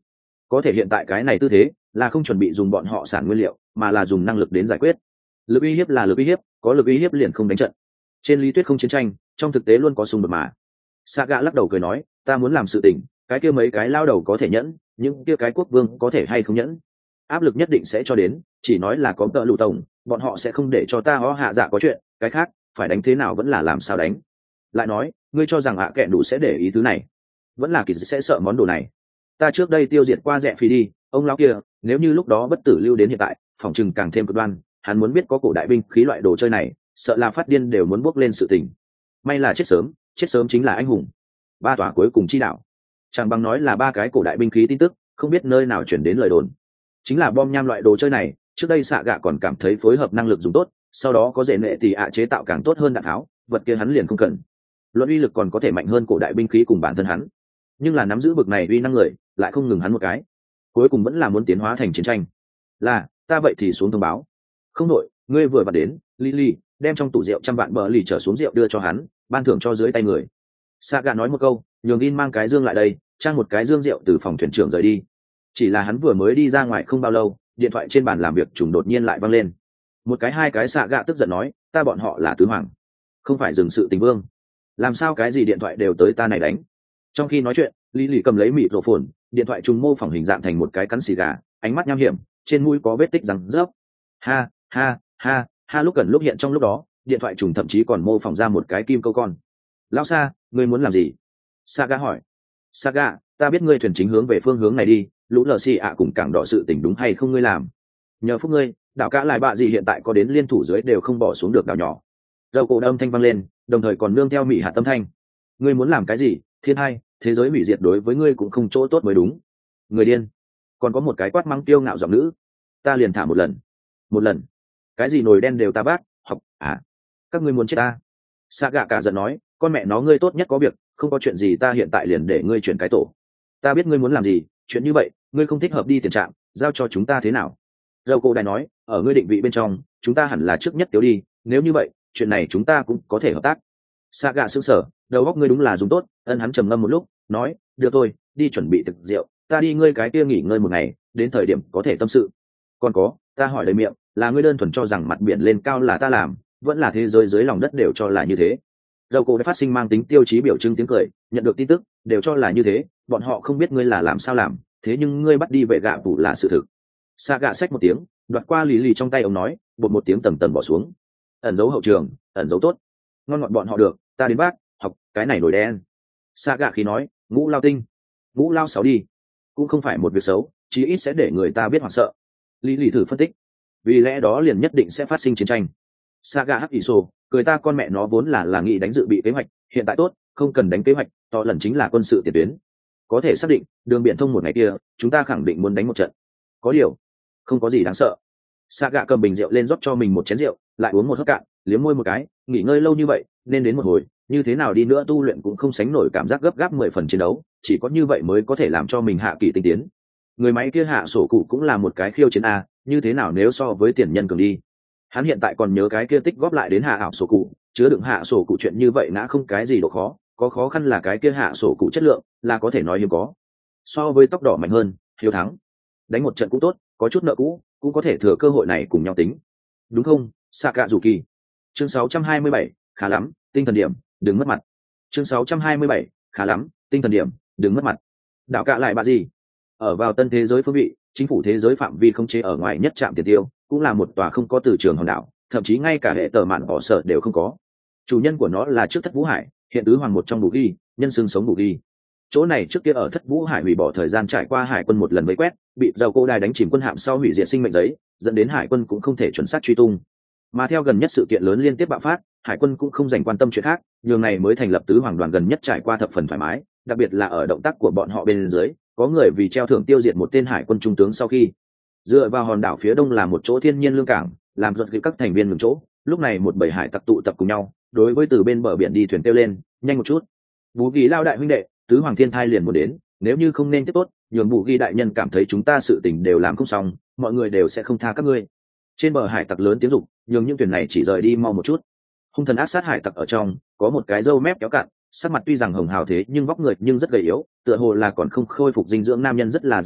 [SPEAKER 1] có thể hiện tại cái này tư thế là không chuẩn bị dùng bọn họ sản nguyên liệu mà là dùng năng lực đến giải quyết. Lực uy hiếp là lực uy hiếp, có lực uy hiếp liền không đánh trận. Trên lý thuyết không chiến tranh, trong thực tế luôn có xung đột mà. Saga lắc đầu cười nói, ta muốn làm sự tình, cái kia mấy cái lao đầu có thể nhẫn, nhưng kia cái quốc vương có thể hay không nhẫn. Áp lực nhất định sẽ cho đến, chỉ nói là có tợ lụ tổng, bọn họ sẽ không để cho ta ho hạ dạ có chuyện, cái khác phải đánh thế nào vẫn là làm sao đánh. Lại nói, ngươi cho rằng ạ kệ đủ sẽ để ý thứ này, vẫn là kỳ sẽ sợ món đồ này. Ta trước đây tiêu diệt qua rẻ phi đi, ông lão kia, nếu như lúc đó bất tử lưu đến hiện tại, phòng trừng càng thêm cực đoan, hắn muốn biết có cổ đại binh khí loại đồ chơi này, sợ là phát điên đều muốn bước lên sự tình. May là chết sớm chính là anh hùng. Ba tòa cuối cùng chi đạo, chẳng bằng nói là ba cái cổ đại binh khí tin tức, không biết nơi nào chuyển đến lời đồn. Chính là bom nham loại đồ chơi này, trước đây xạ gạ còn cảm thấy phối hợp năng lực dùng tốt, sau đó có dễ nệ thì chế tạo càng tốt hơn đạn tháo, vật kia hắn liền không cần. Luận uy lực còn có thể mạnh hơn cổ đại binh khí cùng bản thân hắn, nhưng là nắm giữ bực này uy năng người lại không ngừng hắn một cái, cuối cùng vẫn là muốn tiến hóa thành chiến tranh. Là ta vậy thì xuống thông báo. Không đội, ngươi vừa vặn đến, Lily đem trong tủ rượu 100 vạn bờ lì trở xuống rượu đưa cho hắn, ban thưởng cho dưới tay người. Saga nói một câu, nhường In mang cái dương lại đây, trang một cái dương rượu từ phòng thuyền trưởng rời đi. Chỉ là hắn vừa mới đi ra ngoài không bao lâu, điện thoại trên bàn làm việc trùng đột nhiên lại vang lên. Một cái hai cái Saga tức giận nói, ta bọn họ là tứ hoàng, không phải dừng sự tình vương, làm sao cái gì điện thoại đều tới ta này đánh. Trong khi nói chuyện, Lily cầm lấy mịt rổ phồn, điện thoại trùng mô phỏng hình dạng thành một cái cắn xì gà, ánh mắt nham hiểm, trên mũi có vết tích răng rớp. Ha ha ha, lúc gần lúc hiện trong lúc đó, điện thoại trùng thậm chí còn mô phỏng ra một cái kim câu con. Lão Sa, ngươi muốn làm gì? Saga hỏi. Saga, ta biết ngươi thuyền chính hướng về phương hướng này đi, lũ lờ xì ạ cùng cảng đỏ sự tình đúng hay không ngươi làm? Nhờ phúc ngươi, đảo cả lại bạ gì hiện tại có đến liên thủ dưới đều không bỏ xuống được đảo nhỏ. Dầu cổ âm thanh vang lên, đồng thời còn nương theo mị hạt tâm thanh. Ngươi muốn làm cái gì? Thiên hai, thế giới hủy diệt đối với ngươi cũng không chỗ tốt mới đúng. Người điên. Còn có một cái quát mắng tiêu ngạo giọng nữ. Ta liền thả một lần. Cái gì nồi đen đều ta bác, học à? Các ngươi muốn chết ta? Saga cả giận nói, con mẹ nó ngươi tốt nhất có việc, không có chuyện gì ta hiện tại liền để ngươi chuyển cái tổ. Ta biết ngươi muốn làm gì, chuyện như vậy, ngươi không thích hợp đi tiền trạm, giao cho chúng ta thế nào? Dầu cô đài nói, ở ngươi định vị bên trong, chúng ta hẳn là trước nhất tiêu đi, nếu như vậy, chuyện này chúng ta cũng có thể hợp tác. Saga sững sờ, đầu óc ngươi đúng là dùng tốt, hắn trầm ngâm một lúc, nói, được thôi, đi chuẩn bị thực rượu, ta đi ngươi cái kia nghỉ ngơi một ngày, đến thời điểm có thể tâm sự. Còn có, ta hỏi đầy miệng, là ngươi đơn thuần cho rằng mặt biển lên cao là ta làm, vẫn là thế giới dưới lòng đất đều cho là như thế? Dầu cổ đã phát sinh mang tính tiêu chí biểu trưng tiếng cười, nhận được tin tức đều cho là như thế, bọn họ không biết ngươi là làm sao làm, thế nhưng ngươi bắt đi vệ gạ phủ là sự thực. Saga xách một tiếng, đoạt qua lì lì trong tay ông nói, bột một tiếng tầm tầm bỏ xuống. Ẩn dấu hậu trường, ẩn dấu tốt, ngon ngọt bọn họ được, ta đến bác học cái này nổi đen. Saga khí nói, ngũ lao tinh, ngũ lao sáu đi, cũng không phải một việc xấu, chí ít sẽ để người ta biết hoảng sợ. Lý lì thử phân tích, vì lẽ đó liền nhất định sẽ phát sinh chiến tranh. Saga hắc ỷ sổ, cười ta con mẹ nó vốn là nghĩ đánh dự bị kế hoạch, hiện tại tốt, không cần đánh kế hoạch, to lần chính là quân sự tiền tuyến. Có thể xác định, đường biển thông một ngày kia, chúng ta khẳng định muốn đánh một trận. Có điều, không có gì đáng sợ. Saga cầm bình rượu lên rót cho mình một chén rượu, lại uống một hớp cạn, liếm môi một cái, nghỉ ngơi lâu như vậy, nên đến một hồi, như thế nào đi nữa tu luyện cũng không sánh nổi cảm giác gấp gáp 10 phần chiến đấu, chỉ có như vậy mới có thể làm cho mình hạ kỳ tinh tiến. Người máy kia hạ sổ cụ cũng là một cái khiêu chiến a, như thế nào nếu so với tiền nhân cường đi. Hắn hiện tại còn nhớ cái kia tích góp lại đến hạ ảo sổ cụ, chứa đựng hạ sổ cụ chuyện như vậy ngã không cái gì độ khó, có khó khăn là cái kia hạ sổ cụ chất lượng là có thể nói hiếm có. So với tóc đỏ mạnh hơn, hiếu thắng. Đánh một trận cũng tốt, có chút nợ cũ, cũng có thể thừa cơ hội này cùng nhau tính. Đúng không, Sakazuki? Chương 627, khá lắm, tinh thần điểm, đừng mất mặt. Chương 627, khá lắm, tinh thần điểm, đừng mất mặt. Đảo cạ lại bà gì? Ở vào tân thế giới phương vị, chính phủ thế giới phạm vi không chế ở ngoài nhất trạm tiền tiêu, cũng là một tòa không có từ trường hòn đảo, thậm chí ngay cả hệ tờ mạn bỏ sở đều không có. Chủ nhân của nó là trước Thất Vũ Hải, hiện tứ hoàng một trong Bù Ghi, nhân xương sống Bù Ghi. Chỗ này trước kia ở Thất Vũ Hải hủy bỏ thời gian trải qua hải quân một lần vây quét, bị dầu cô đài đánh chìm quân hạm sau hủy diệt sinh mệnh giấy, dẫn đến hải quân cũng không thể chuẩn xác truy tung. Mà theo gần nhất sự kiện lớn liên tiếp bạo phát, hải quân cũng không dành quan tâm chuyện khác, nhường này mới thành lập tứ hoàng đoàn gần nhất trải qua thập phần thoải mái, đặc biệt là ở động tác của bọn họ bên dưới, có người vì treo thưởng tiêu diệt một tên hải quân trung tướng sau khi dựa vào hòn đảo phía đông là một chỗ thiên nhiên lương cảng, làm ruột các thành viên ngừng chỗ. Lúc này một bầy hải tặc tụ tập cùng nhau, đối với từ bên bờ biển đi thuyền kêu lên, nhanh một chút, Bù Ghi lao đại huynh đệ, tứ hoàng thiên thai liền muốn đến, nếu như không nên tiếp tốt, nhường Bù Ghi đại nhân cảm thấy chúng ta sự tình đều làm không xong, mọi người đều sẽ không tha các ngươi. Trên bờ hải tặc lớn tiếng dục, nhường những thuyền này chỉ rời đi mau một chút. Hung thần ác sát hải tặc ở trong, có một cái râu mép kéo cạn, sắc mặt tuy rằng hồng hào thế nhưng vóc người nhưng rất gầy yếu, tựa hồ là còn không khôi phục dinh dưỡng nam nhân rất là dễ thấy,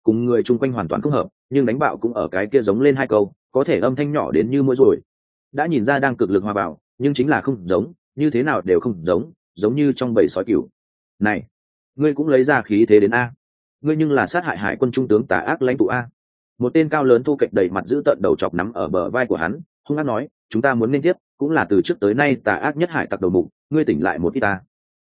[SPEAKER 1] cùng người chung quanh hoàn toàn không hợp, nhưng đánh bạo cũng ở cái kia giống lên hai câu, có thể âm thanh nhỏ đến như mũi rồi. Đã nhìn ra đang cực lực hòa bảo, nhưng chính là không giống, như thế nào đều không giống, giống như trong bầy sói cừu. Này, ngươi cũng lấy ra khí thế đến a? Ngươi nhưng là sát hại hải quân trung tướng tà ác lãnh tụ a? Một tên cao lớn thu kệch đầy mặt giữ tợn đầu chọc nắm ở bờ vai của hắn, hung ác nói, chúng ta muốn nên tiếp, cũng là từ trước tới nay tà ác nhất hải tặc đầu mục, ngươi tỉnh lại một ít ta.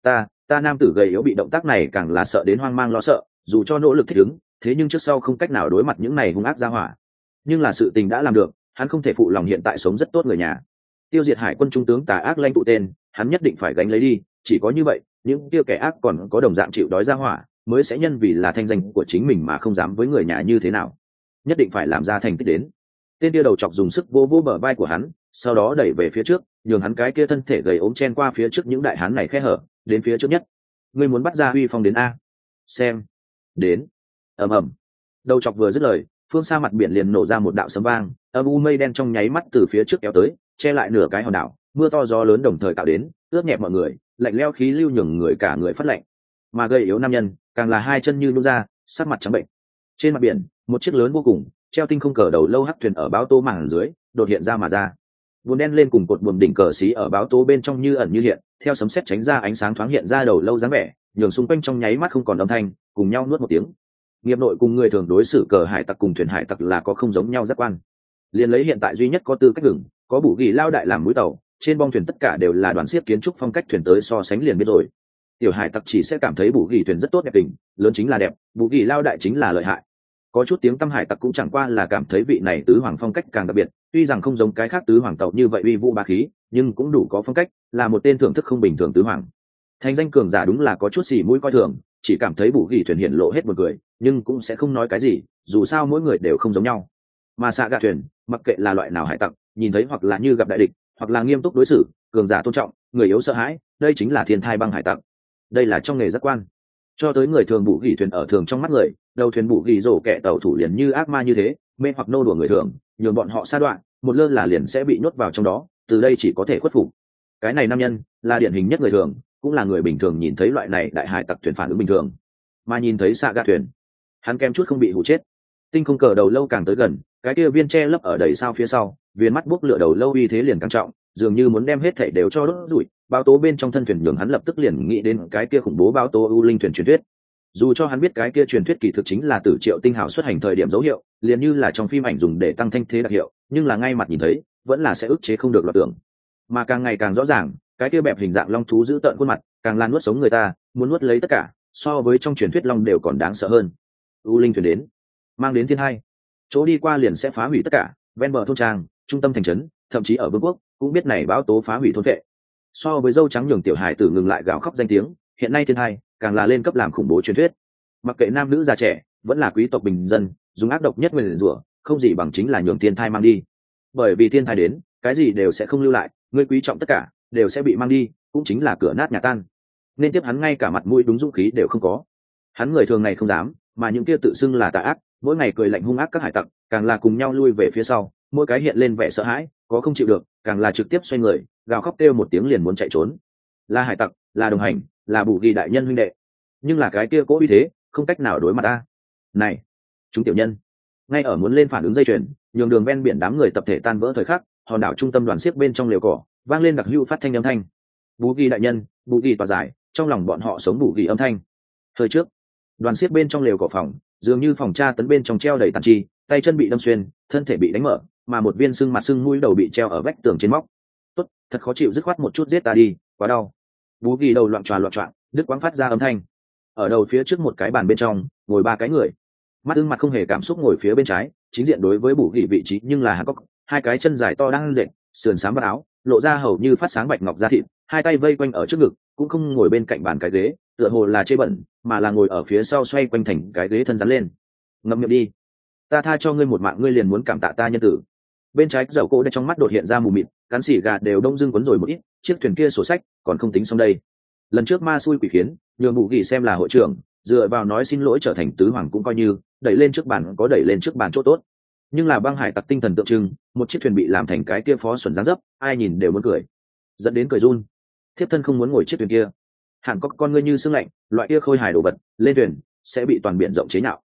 [SPEAKER 1] Ta nam tử gầy yếu bị động tác này càng là sợ đến hoang mang lo sợ, dù cho nỗ lực thích ứng, thế nhưng trước sau không cách nào đối mặt những này hung ác ra hỏa. Nhưng là sự tình đã làm được, hắn không thể phụ lòng hiện tại sống rất tốt người nhà. Tiêu diệt hải quân trung tướng tà ác lãnh tụ tên, hắn nhất định phải gánh lấy đi, chỉ có như vậy, những kia kẻ ác còn có đồng dạng chịu đói ra hỏa, mới sẽ nhân vì là thanh danh của chính mình mà không dám với người nhà như thế nào. Nhất định phải làm ra thành tích đến. Tên kia đầu chọc dùng sức vô vô bờ vai của hắn, sau đó đẩy về phía trước, nhường hắn cái kia thân thể gầy ốm chen qua phía trước những đại hán này khe hở, đến phía trước nhất. Ngươi muốn bắt ra uy phong đến a? Xem. Đến. Ầm ầm. Đầu chọc vừa dứt lời, phương xa mặt biển liền nổ ra một đạo sấm vang, âm u mây đen trong nháy mắt từ phía trước kéo tới, che lại nửa cái hòn đảo, mưa to gió lớn đồng thời tạo đến, ướt nhẹp mọi người, lạnh lẽo khí lưu nhường người cả người phát lạnh. Mà gầy yếu nam nhân, càng là hai chân như nhũn ra, sắc mặt trắng bệnh. Trên mặt biển, một chiếc lớn vô cùng, treo tinh không cờ đầu lâu hắc thuyền ở báo tố mảng dưới, đột hiện ra mà ra. Buồn đen lên cùng cột buồm đỉnh cờ xí ở báo tố bên trong như ẩn như hiện, theo sấm sét tránh ra ánh sáng thoáng hiện ra đầu lâu dáng vẻ, nhường xung quanh trong nháy mắt không còn âm thanh, cùng nhau nuốt một tiếng. Nghiệp nội cùng người thường đối xử cờ hải tặc cùng thuyền hải tặc là có không giống nhau giác quan. Liên lấy hiện tại duy nhất có tư cách hưởng, có bù ghi lao đại làm mũi tàu, trên bong thuyền tất cả đều là đoàn xiết kiến trúc phong cách thuyền tới so sánh liền biết rồi. Tiểu hải tặc chỉ sẽ cảm thấy bù ghi thuyền rất tốt đẹp tình, lớn chính là đẹp, bù ghi lao đại chính là lợi hại. Có chút tiếng tăm hải tặc cũng chẳng qua là cảm thấy vị này tứ hoàng phong cách càng đặc biệt, tuy rằng không giống cái khác tứ hoàng tàu như vậy uy vũ bá khí, nhưng cũng đủ có phong cách, là một tên thưởng thức không bình thường tứ hoàng. Thành danh cường giả đúng là có chút xì mũi coi thường, chỉ cảm thấy bù ghi thuyền hiện lộ hết một người, nhưng cũng sẽ không nói cái gì, dù sao mỗi người đều không giống nhau. Mà xạ gạ thuyền, mặc kệ là loại nào hải tặc, nhìn thấy hoặc là như gặp đại địch, hoặc là nghiêm túc đối xử, cường giả tôn trọng, người yếu sợ hãi, đây chính là thiên thai băng hải tặc. Đây là trong nghề giác quan. Cho tới người thường bù ghi thuyền ở thường trong mắt người, đầu thuyền bù ghi rổ kẹ tàu thủ liền như ác ma như thế, mê hoặc nô đùa người thường, nhường bọn họ sa đoạn, một lơ là liền sẽ bị nhốt vào trong đó, từ đây chỉ có thể khuất phục. Cái này nam nhân là điển hình nhất người thường, cũng là người bình thường nhìn thấy loại này đại hải tặc thuyền phản ứng bình thường, mà nhìn thấy xạ gạ thuyền, hắn kém chút không bị hụ chết. Tinh không cờ đầu lâu càng tới gần, cái kia viên che lấp ở đầy sao phía sau, viên mắt buốc lửa đầu lâu uy thế liền càng trọng, dường như muốn đem hết thảy đều cho đốt rủi. Báo tố bên trong thân thuyền nhường hắn lập tức liền nghĩ đến cái kia khủng bố báo tố u linh thuyền truyền thuyết. Dù cho hắn biết cái kia truyền thuyết kỳ thực chính là Tử Triệu tinh hào xuất hành thời điểm dấu hiệu, liền như là trong phim ảnh dùng để tăng thanh thế đặc hiệu, nhưng là ngay mặt nhìn thấy, vẫn là sẽ ức chế không được loạt tưởng. Mà càng ngày càng rõ ràng, cái kia bẹp hình dạng long thú giữ tợn khuôn mặt, càng lan nuốt sống người ta, muốn nuốt lấy tất cả, so với trong truyền thuyết long đều còn đáng sợ hơn. U linh thuyền đến, mang đến thiên hai, chỗ đi qua liền sẽ phá hủy tất cả, ven bờ thôn trang, trung tâm thành trấn, thậm chí ở vương quốc cũng biết này báo tố phá hủy thôn vệ. So với dâu trắng nhường tiểu hải tử ngừng lại gào khóc danh tiếng, hiện nay thiên hai càng là lên cấp làm khủng bố truyền thuyết. Mặc kệ nam nữ già trẻ, vẫn là quý tộc bình dân, dùng ác độc nhất nguyền rủa, không gì bằng chính là nhường thiên thai mang đi. Bởi vì thiên thai đến, cái gì đều sẽ không lưu lại, người quý trọng tất cả đều sẽ bị mang đi, cũng chính là cửa nát nhà tan. Nên tiếp hắn ngay cả mặt mũi đúng dũng khí đều không có. Hắn người thường này không dám, mà những kia tự xưng là tà ác, mỗi ngày cười lạnh hung ác các hải tặc, càng là cùng nhau lui về phía sau, mỗi cái hiện lên vẻ sợ hãi, có không chịu được, càng là trực tiếp xoay người, gào khóc kêu một tiếng liền muốn chạy trốn. Là hải tặc, là đồng hành, là bù ghi đại nhân huynh đệ, nhưng là cái kia cố uy thế, không cách nào đối mặt ta. Này, chúng tiểu nhân, ngay ở muốn lên phản ứng dây chuyền, nhường đường ven biển đám người tập thể tan vỡ thời khắc, hòn đảo trung tâm đoàn xiếc bên trong liều cỏ, vang lên đặc hữu phát thanh âm thanh. Bù ghi đại nhân, bù ghi tỏa giải, trong lòng bọn họ sống bù ghi âm thanh. Thời trước, đoàn xiếc bên trong lều cỏ phòng, dường như phòng tra tấn bên trong treo đầy tàn chi, tay chân bị đâm xuyên, thân thể bị đánh mở, mà một viên xương mặt xương mũi đầu bị treo ở vách tường trên móc. Tốt, thật khó chịu, dứt khoát một chút giết ta đi, quá đau. Bú ghi đầu loạn choạng, đứt quãng phát ra âm thanh. Ở đầu phía trước một cái bàn bên trong, ngồi ba cái người. Mắt ưng mặt không hề cảm xúc ngồi phía bên trái, chính diện đối với bù ghi vị trí nhưng là Hancock, hai cái chân dài to đang dệt, sườn xám vào áo, lộ ra hầu như phát sáng bạch ngọc da thịt, hai tay vây quanh ở trước ngực, cũng không ngồi bên cạnh bàn cái ghế, tựa hồ là chê bẩn, mà là ngồi ở phía sau xoay quanh thành cái ghế thân rắn lên. Ngậm miệng đi, ta tha cho ngươi một mạng, ngươi liền muốn cảm tạ ta nhân tử. Bên trái dầu cỗ đã trong mắt đột hiện ra mù mịt, cán xỉ gà đều đông dưng quấn rồi một ít, chiếc thuyền kia sổ sách còn không tính xong đây. Lần trước ma xui quỷ khiến, nhường bù ghi xem là hội trưởng, dựa vào nói xin lỗi trở thành tứ hoàng cũng coi như đẩy lên trước bàn, có đẩy lên trước bàn chỗ tốt. Nhưng là băng hải tặc tinh thần tượng trưng, một chiếc thuyền bị làm thành cái kia phó xuẩn dáng dấp, ai nhìn đều muốn cười, dẫn đến cười run. Thiếp thân không muốn ngồi chiếc thuyền kia. Hẳn có con ngươi như sương lạnh, loại kia khôi hài đồ vật lên thuyền sẽ bị toàn biển rộng chế nhạo.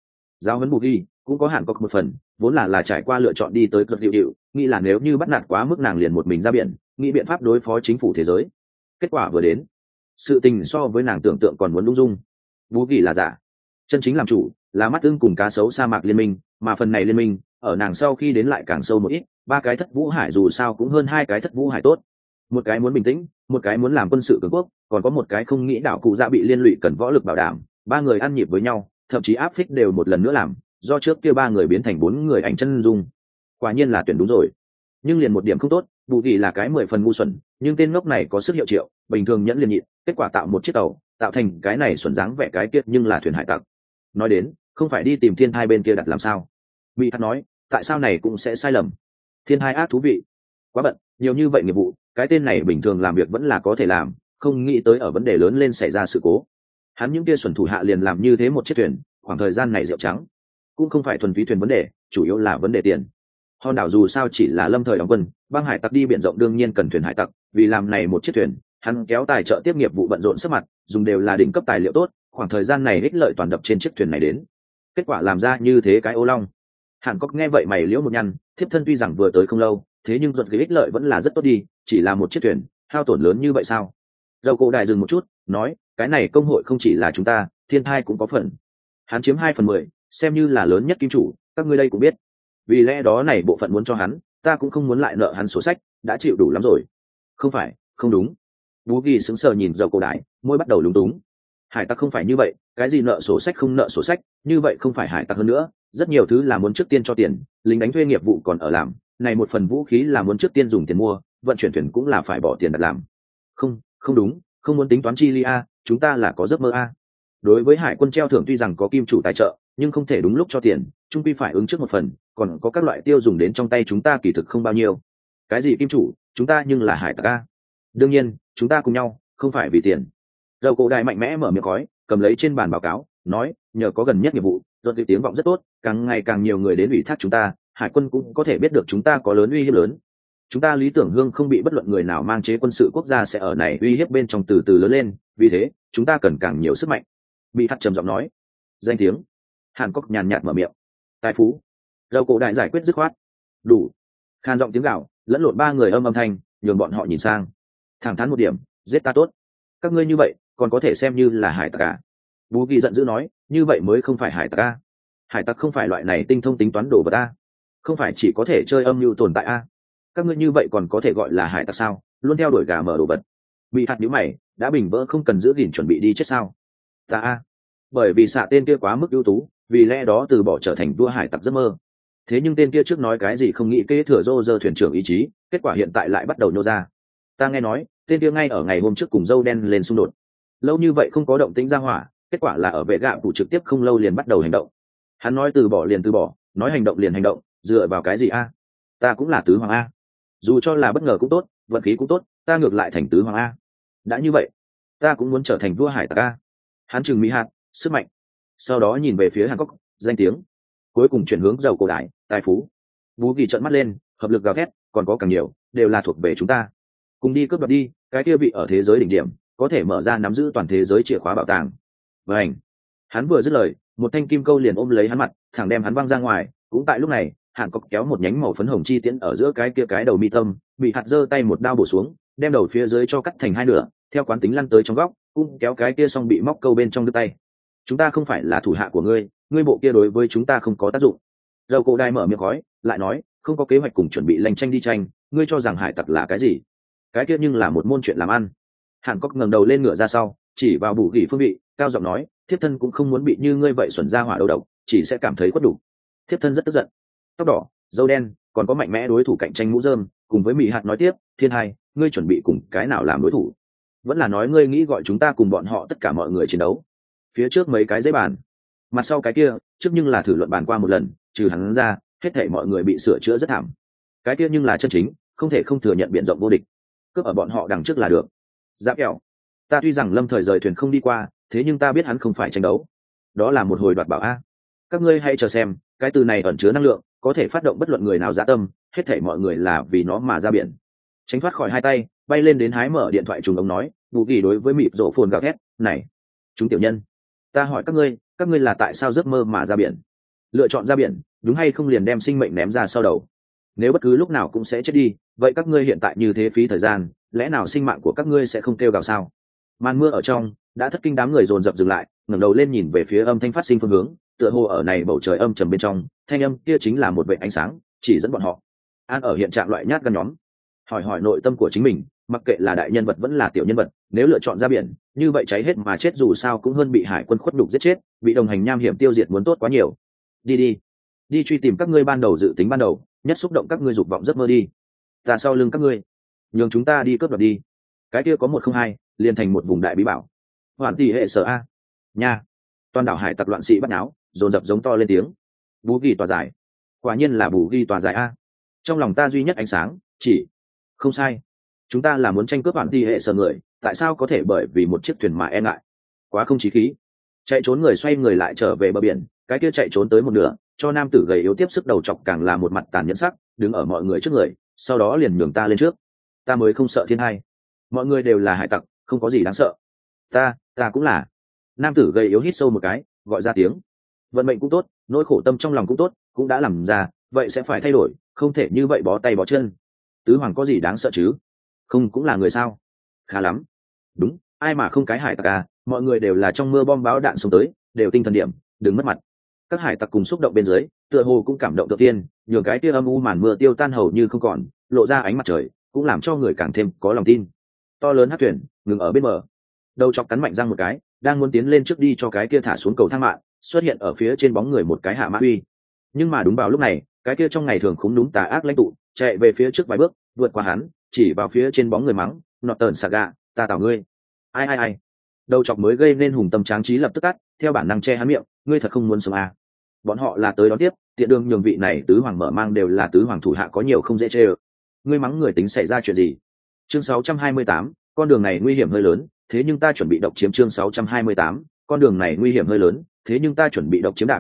[SPEAKER 1] Giáo huấn bù ghi cũng có hẳn có một phần, vốn là trải qua lựa chọn đi tới cực hiệu hiệu, nghĩ là nếu như bắt nạt quá mức nàng liền một mình ra biển, nghĩ biện pháp đối phó chính phủ thế giới. Kết quả vừa đến, sự tình so với nàng tưởng tượng còn muốn lung dung. Bù ghi là giả, chân chính làm chủ là mắt ưng cùng cá sấu sa mạc liên minh, mà phần này liên minh ở nàng sau khi đến lại càng sâu một ít. Ba cái thất vũ hải dù sao cũng hơn hai cái thất vũ hải tốt, một cái muốn bình tĩnh, một cái muốn làm quân sự cường quốc, còn có một cái không nghĩ đảo cụ dạ bị liên lụy cần võ lực bảo đảm. Ba người ăn nhịp với nhau, thậm chí áp phích đều một lần nữa làm, do trước kia ba người biến thành bốn người ảnh chân dung. Quả nhiên là tuyển đúng rồi. Nhưng liền một điểm không tốt, bù kỳ là cái 10 phần ngu xuẩn, nhưng tên ngốc này có sức hiệu triệu, bình thường nhẫn liền nhịn, kết quả tạo một chiếc tàu, tạo thành cái này xuẩn dáng vẻ cái kiệt nhưng là thuyền hải tặc. Nói đến, không phải đi tìm thiên thai bên kia đặt làm sao? Mỹ hát nói, tại sao này cũng sẽ sai lầm? Thiên thai ác thú vị, quá bận, nhiều như vậy nghiệp vụ, cái tên này bình thường làm việc vẫn là có thể làm, không nghĩ tới ở vấn đề lớn lên xảy ra sự cố. Hắn những kia xuẩn thủ hạ liền làm như thế một chiếc thuyền, khoảng thời gian này rượu trắng, cũng không phải thuần túy thuyền vấn đề, chủ yếu là vấn đề tiền. Hòn đảo dù sao chỉ là lâm thời đóng quân, băng hải tặc đi biển rộng đương nhiên cần thuyền hải tặc, vì làm này một chiếc thuyền, hắn kéo tài trợ tiếp nghiệp vụ bận rộn sức mặt, dùng đều là đỉnh cấp tài liệu tốt, khoảng thời gian này ích lợi toàn đập trên chiếc thuyền này đến. Kết quả làm ra như thế cái ô long. Hàn Cốc nghe vậy mày liễu một nhăn, thiếp thân tuy rằng vừa tới không lâu, thế nhưng ruột cái ích lợi vẫn là rất tốt đi, chỉ là một chiếc thuyền, hao tổn lớn như vậy sao? Dầu cổ đại dừng một chút, nói, cái này công hội không chỉ là chúng ta, thiên thai cũng có phần. Hắn chiếm 2/10, xem như là lớn nhất kim chủ, các ngươi đây cũng biết. Vì lẽ đó này bộ phận muốn cho hắn, ta cũng không muốn lại nợ hắn sổ sách, đã chịu đủ lắm rồi. Không phải, không đúng. Bú Ghi sững sờ nhìn dầu cổ đại, môi bắt đầu lúng túng. Hải tặc không phải như vậy, cái gì nợ sổ sách không nợ sổ sách, như vậy không phải hải tặc hơn nữa, rất nhiều thứ là muốn trước tiên cho tiền, lính đánh thuê nghiệp vụ còn ở làm, này một phần vũ khí là muốn trước tiên dùng tiền mua, vận chuyển thuyền cũng là phải bỏ tiền đặt làm. Không, không đúng, không muốn tính toán chi ly a, chúng ta là có giấc mơ a. Đối với hải quân treo thưởng tuy rằng có kim chủ tài trợ, nhưng không thể đúng lúc cho tiền, trung quy phải ứng trước một phần, còn có các loại tiêu dùng đến trong tay chúng ta kỳ thực không bao nhiêu. Cái gì kim chủ, chúng ta nhưng là hải tặc a. Đương nhiên, chúng ta cùng nhau, không phải vì tiền. Dầu cổ đại mạnh mẽ mở miệng khói, cầm lấy trên bàn báo cáo, nói, nhờ có gần nhất nghiệp vụ, rồi cái tiếng vọng rất tốt, càng ngày càng nhiều người đến ủy thác chúng ta, hải quân cũng có thể biết được chúng ta có lớn uy hiếp lớn. Chúng ta lý tưởng hương không bị bất luận người nào mang chế quân sự quốc gia sẽ ở này uy hiếp bên trong từ từ lớn lên, vì thế chúng ta cần càng nhiều sức mạnh. Bị hắt trầm giọng nói. Danh tiếng. Hàn Cốc nhàn nhạt mở miệng. Tài phú. Dầu cổ đại giải quyết dứt khoát. Đủ. Khan giọng tiếng gạo, lẫn lộn ba người âm thanh, nhường bọn họ nhìn sang. Thẳng thắn một điểm, giết ta tốt. Các ngươi như vậy, còn có thể xem như là hải tặc à? Bú Kỳ giận dữ nói, như vậy mới không phải hải tặc a. Hải tặc không phải loại này tinh thông tính toán đồ vật a, không phải chỉ có thể chơi âm mưu tồn tại a. Các ngươi như vậy còn có thể gọi là hải tặc sao? Luôn theo đuổi gà mở đồ vật. Bị hạt nhíu mày, đã bình vỡ không cần giữ gìn chuẩn bị đi chết sao? Ta a, bởi vì xạ tên kia quá mức ưu tú, vì lẽ đó từ bỏ trở thành vua hải tặc giấc mơ. Thế nhưng tên kia trước nói cái gì không nghĩ kế thừa Roger thuyền trưởng ý chí, kết quả hiện tại lại bắt đầu nhô ra. Ta nghe nói, tên kia ngay ở ngày hôm trước cùng dâu đen lên xung đột. Lâu như vậy không có động tĩnh ra hỏa, kết quả là ở vệ gạ phụ trực tiếp không lâu liền bắt đầu hành động. Hắn nói từ bỏ liền từ bỏ, nói hành động liền hành động, dựa vào cái gì a? Ta cũng là tứ hoàng a. Dù cho là bất ngờ cũng tốt, vận khí cũng tốt, ta ngược lại thành tứ hoàng a. Đã như vậy, ta cũng muốn trở thành vua hải tặc a. Hắn trừng mỹ hạt, sức mạnh. Sau đó nhìn về phía Hàn Cốc, danh tiếng. Cuối cùng chuyển hướng giàu cổ đại, tài phú. Bú Kỳ trợn mắt lên, hợp lực gào thét, còn có càng nhiều, đều là thuộc về chúng ta. Cùng đi cướp đoạt đi, cái kia vị ở thế giới đỉnh điểm, có thể mở ra nắm giữ toàn thế giới chìa khóa bảo tàng. Vành. Hắn vừa dứt lời, một thanh kim câu liền ôm lấy hắn mặt, thẳng đem hắn văng ra ngoài. Cũng tại lúc này, Hàn Cốc kéo một nhánh màu phấn hồng chi tiễn ở giữa cái kia cái đầu mi tâm, bị hạt giơ tay một đao bổ xuống, đem đầu phía dưới cho cắt thành hai nửa, theo quán tính lăn tới trong góc, cũng kéo cái kia xong bị móc câu bên trong đứt tay. Chúng ta không phải là thủ hạ của ngươi, ngươi bộ kia đối với chúng ta không có tác dụng. Dầu cổ đai mở miệng khói, lại nói, không có kế hoạch cùng chuẩn bị lành tranh đi tranh, ngươi cho rằng hải tặc là cái gì? Cái kia nhưng là một môn chuyện làm ăn. Hàn Cốc ngẩng đầu lên ngựa ra sau, chỉ vào Bù Gỉ phương vị, cao giọng nói, thiếp thân cũng không muốn bị như ngươi vậy xuẩn ra hỏa đầu độc, chỉ sẽ cảm thấy khuất đủ. Thiếp thân rất tức giận. Tóc đỏ, dâu đen, còn có mạnh mẽ đối thủ cạnh tranh mũ rơm, cùng với Mỹ hạt nói tiếp, thiên hai, ngươi chuẩn bị cùng cái nào làm đối thủ? Vẫn là nói ngươi nghĩ gọi chúng ta cùng bọn họ tất cả mọi người chiến đấu? Phía trước mấy cái giấy bàn, mặt sau cái kia, trước nhưng là thử luận bàn qua một lần, trừ hắn ra, hết thảy mọi người bị sửa chữa rất thảm. Cái kia nhưng là chân chính, không thể không thừa nhận biện rộng vô địch. Cướp ở bọn họ đằng trước là được. Giáp kẹo, ta tuy rằng lâm thời rời thuyền không đi qua, thế nhưng ta biết hắn không phải tranh đấu, đó là một hồi đoạt bảo a. Các ngươi hãy chờ xem, cái từ này ẩn chứa năng lượng, có thể phát động bất luận người nào dã tâm, hết thảy mọi người là vì nó mà ra biển. Tránh thoát khỏi hai tay, bay lên đến hái mở điện thoại trùng ống nói, Bù Kỳ đối với mịt rộ phồn gào thét, này, chúng tiểu nhân, ta hỏi các ngươi là tại sao giấc mơ mà ra biển? lựa chọn ra biển đúng hay không liền đem sinh mệnh ném ra sau đầu. Nếu bất cứ lúc nào cũng sẽ chết đi, vậy các ngươi hiện tại như thế phí thời gian, lẽ nào sinh mạng của các ngươi sẽ không kêu gào sao? Màn mưa ở trong đã thất kinh, đám người dồn dập dừng lại, ngẩng đầu lên nhìn về phía âm thanh phát sinh phương hướng, tựa hồ ở này bầu trời âm trầm bên trong, thanh âm kia chính là một vệt ánh sáng chỉ dẫn bọn họ. An ở hiện trạng loại nhát gan nhóm, hỏi nội tâm của chính mình, mặc kệ là đại nhân vật vẫn là tiểu nhân vật, nếu lựa chọn ra biển như vậy cháy hết mà chết dù sao cũng hơn bị hải quân khuất đục giết chết, bị đồng hành nham hiểm tiêu diệt muốn tốt quá nhiều. Đi truy tìm các ngươi ban đầu dự tính ban đầu, nhất xúc động các ngươi dục vọng giấc mơ đi. Ta sau lưng các ngươi, nhường chúng ta đi cướp đoạt đi. Cái kia có 102, liền thành một vùng đại bí bảo. Hoàn tỷ hệ sở a nha. Toàn đảo hải tặc loạn sĩ bắt náo, dồn dập giống to lên tiếng. Bù ghi tòa giải, quả nhiên là bù ghi tòa giải a. Trong lòng ta duy nhất ánh sáng chỉ không sai, chúng ta là muốn tranh cướp hoàn tỷ hệ sở người, tại sao có thể bởi vì một chiếc thuyền mà e ngại? Quá không chí khí. Chạy trốn người xoay người lại trở về bờ biển, cái kia chạy trốn tới một nửa, cho nam tử gầy yếu tiếp sức đầu chọc càng là một mặt tàn nhẫn sắc, đứng ở mọi người trước người, sau đó liền nhường ta lên trước. Ta mới không sợ thiên hai, mọi người đều là hải tặc, không có gì đáng sợ. Ta cũng là. Nam tử gầy yếu hít sâu một cái, gọi ra tiếng. Vận mệnh cũng tốt, nỗi khổ tâm trong lòng cũng tốt, cũng đã làm ra, vậy sẽ phải thay đổi, không thể như vậy bó tay bó chân. Tứ hoàng có gì đáng sợ chứ? Không cũng là người sao? Khá lắm. Đúng, ai mà không cái hải tặc à, mọi người đều là trong mưa bom báo đạn xuống tới, đều tinh thần điểm, đừng mất mặt. Các hải tặc cùng xúc động bên dưới, tựa hồ cũng cảm động tự tiên, nhường cái tia âm u màn mưa tiêu tan hầu như không còn, lộ ra ánh mặt trời, cũng làm cho người càng thêm có lòng tin. To lớn hát thuyền ngừng ở bên bờ, đầu chọc cắn mạnh răng một cái, đang muốn tiến lên trước đi cho cái kia thả xuống cầu thang mạng, xuất hiện ở phía trên bóng người một cái hạ mã uy. Nhưng mà đúng vào lúc này, cái kia trong ngày thường khúm núm tà ác lãnh tụ chạy về phía trước vài bước, vượt qua hắn, chỉ vào phía trên bóng người mắng, nọt tờn xà gà, ta tảo ngươi. Ai. Đầu chọc mới gây nên hùng tâm tráng trí lập tức cắt, theo bản năng che hắn miệng, ngươi thật không muốn sống à? Bọn họ là tới đón tiếp, tiện đường nhường vị này tứ hoàng mở mang đều là tứ hoàng thủ hạ có nhiều không dễ chê ơ. Ngươi mắng người tính xảy ra chuyện gì? Chương 628, con đường này nguy hiểm hơi lớn, thế nhưng ta chuẩn bị độc chiếm. Chương 628, con đường này nguy hiểm hơi lớn, thế nhưng ta chuẩn bị độc chiếm.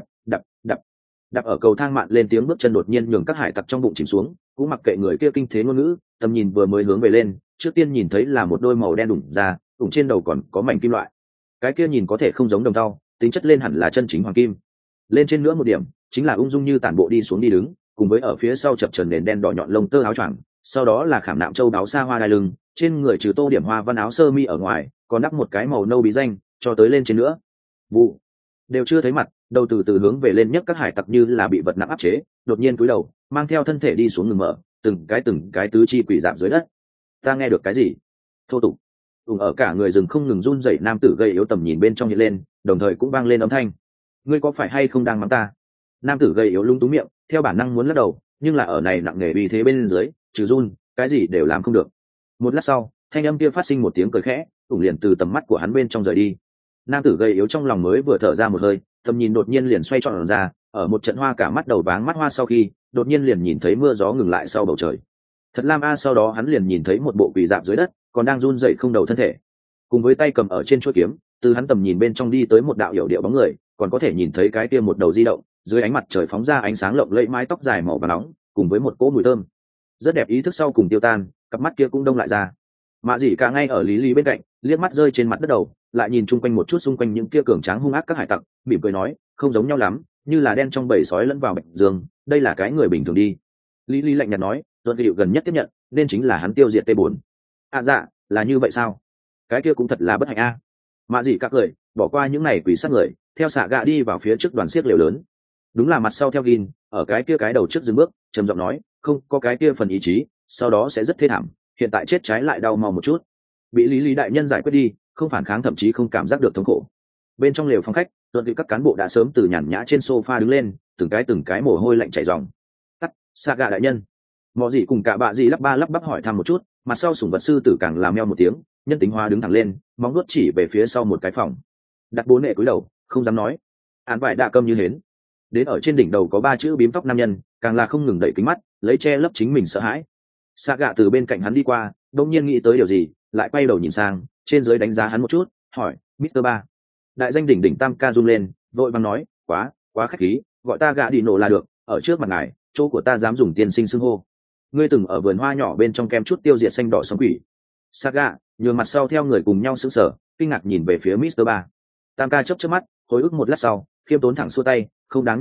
[SPEAKER 1] Đạp ở cầu thang mạn lên, tiếng bước chân đột nhiên nhường các hải tặc trong bụng chìm xuống, cũng mặc kệ người kia kinh thế ngôn ngữ, tầm nhìn vừa mới hướng về lên, trước tiên nhìn thấy là một đôi màu đen đủng ra, đủng trên đầu còn có mảnh kim loại. Cái kia nhìn có thể không giống đồng tàu, tính chất lên hẳn là chân chính hoàng kim. Lên trên nữa một điểm, chính là ung dung như tản bộ đi xuống đi đứng, cùng với ở phía sau chập chờn nền đen đỏ nhọn lông tơ áo choàng, sau đó là khảm nạm châu đáo xa hoa đai lưng, trên người trừ tô điểm hoa văn áo sơ mi ở ngoài, còn đắp một cái màu nâu bí danh, cho tới lên trên nữa. Vụ đều chưa thấy mặt, đầu từ hướng về lên nhấc các hải tặc như là bị vật nặng áp chế, đột nhiên cúi đầu, mang theo thân thể đi xuống ngừng mở, từng cái tứ chi quỷ giảm dưới đất. Ta nghe được cái gì? Thô tục. Ở cả người rừng không ngừng run rẩy, nam tử gây yếu tầm nhìn bên trong hiện lên, đồng thời cũng vang lên âm thanh. Ngươi có phải hay không đang mắng ta? Nam tử gây yếu lung túng miệng, theo bản năng muốn lắc đầu, nhưng là ở này nặng nề vì thế bên dưới, trừ run, cái gì đều làm không được. Một lát sau, thanh âm kia phát sinh một tiếng cười khẽ, liền từ tầm mắt của hắn bên trong rời đi. Nam tử gây yếu trong lòng mới vừa thở ra một hơi, tầm nhìn đột nhiên liền xoay tròn ra, ở một trận hoa cả mắt đầu váng mắt hoa sau khi, đột nhiên liền nhìn thấy mưa gió ngừng lại sau bầu trời. Thật lam a, sau đó hắn liền nhìn thấy một bộ quỷ dạp dưới đất, còn đang run rẩy không đầu thân thể, cùng với tay cầm ở trên chuôi kiếm, từ hắn tầm nhìn bên trong đi tới một đạo hiểu điệu bóng người, còn có thể nhìn thấy cái kia một đầu di động, dưới ánh mặt trời phóng ra ánh sáng lộng lẫy, mái tóc dài màu vàng nóng, cùng với một cỗ mùi thơm rất đẹp. Ý thức sau cùng tiêu tan, cặp mắt kia cũng đông lại ra. Mạ Dĩ Cả ngay ở lý bên cạnh, liếc mắt rơi trên mặt đất đầu, lại nhìn chung quanh một chút, xung quanh những kia cường tráng hung ác các hải tặc, mỉm cười nói, không giống nhau lắm, như là đen trong bầy sói lẫn vào bạch dương, đây là cái người bình thường đi. Lý lạnh nhạt nói, tuân hiệu gần nhất tiếp nhận, nên chính là hắn tiêu diệt T4. Dạ, là như vậy sao? Cái kia cũng thật là bất hạnh a. Mạ Dĩ Cả cười, bỏ qua những này quỷ sát người, theo xạ gạ đi vào phía trước đoàn xiếc liều lớn. Đúng là mặt sau theo Gin, ở cái kia cái đầu trước dừng bước, trầm giọng nói, không có cái kia phần ý chí, sau đó sẽ rất thê thảm, hiện tại chết trái lại đau mau một chút. Bị lý đại nhân giải quyết đi, không phản kháng, thậm chí không cảm giác được thống khổ. Bên trong lều phòng khách, tuân tự các cán bộ đã sớm từ nhàn nhã trên sofa đứng lên, từng cái mồ hôi lạnh chảy ròng. Tắt, xạ gạ đại nhân. Mọ gì cùng cả bạ gì lắp ba lắp bắp hỏi thăm một chút, mặt sau sủng vật sư tử càng làm meo một tiếng, nhân tính hóa đứng thẳng lên, móng nuốt chỉ về phía sau một cái phòng. Đặt bốn nệ cúi đầu, không dám nói. Án vải đạ câm như hến. Đến ở trên đỉnh đầu có ba chữ bím tóc nam nhân, càng là không ngừng đẩy kính mắt, lấy che lấp chính mình sợ hãi. Xạ gạ từ bên cạnh hắn đi qua, đột nhiên nghĩ tới điều gì, lại quay đầu nhìn sang, trên dưới đánh giá hắn một chút, hỏi, Mr. Ba. Đại danh đỉnh tam ca run lên, vội vàng nói, quá khách khí, gọi ta gạ đi nổ là được, ở trước mặt ngài, chỗ của ta dám dùng tiên sinh xưng hô. Ngươi từng ở vườn hoa nhỏ bên trong kem chút tiêu diệt xanh đỏ sống quỷ. Saga nhường mặt sau theo người cùng nhau sững sờ, kinh ngạc nhìn về phía Mr. Ba. Tam ca chớp chớp mắt, hồi ức một lát sau, khiêm tốn thẳng xua tay, không đáng nhắc tới,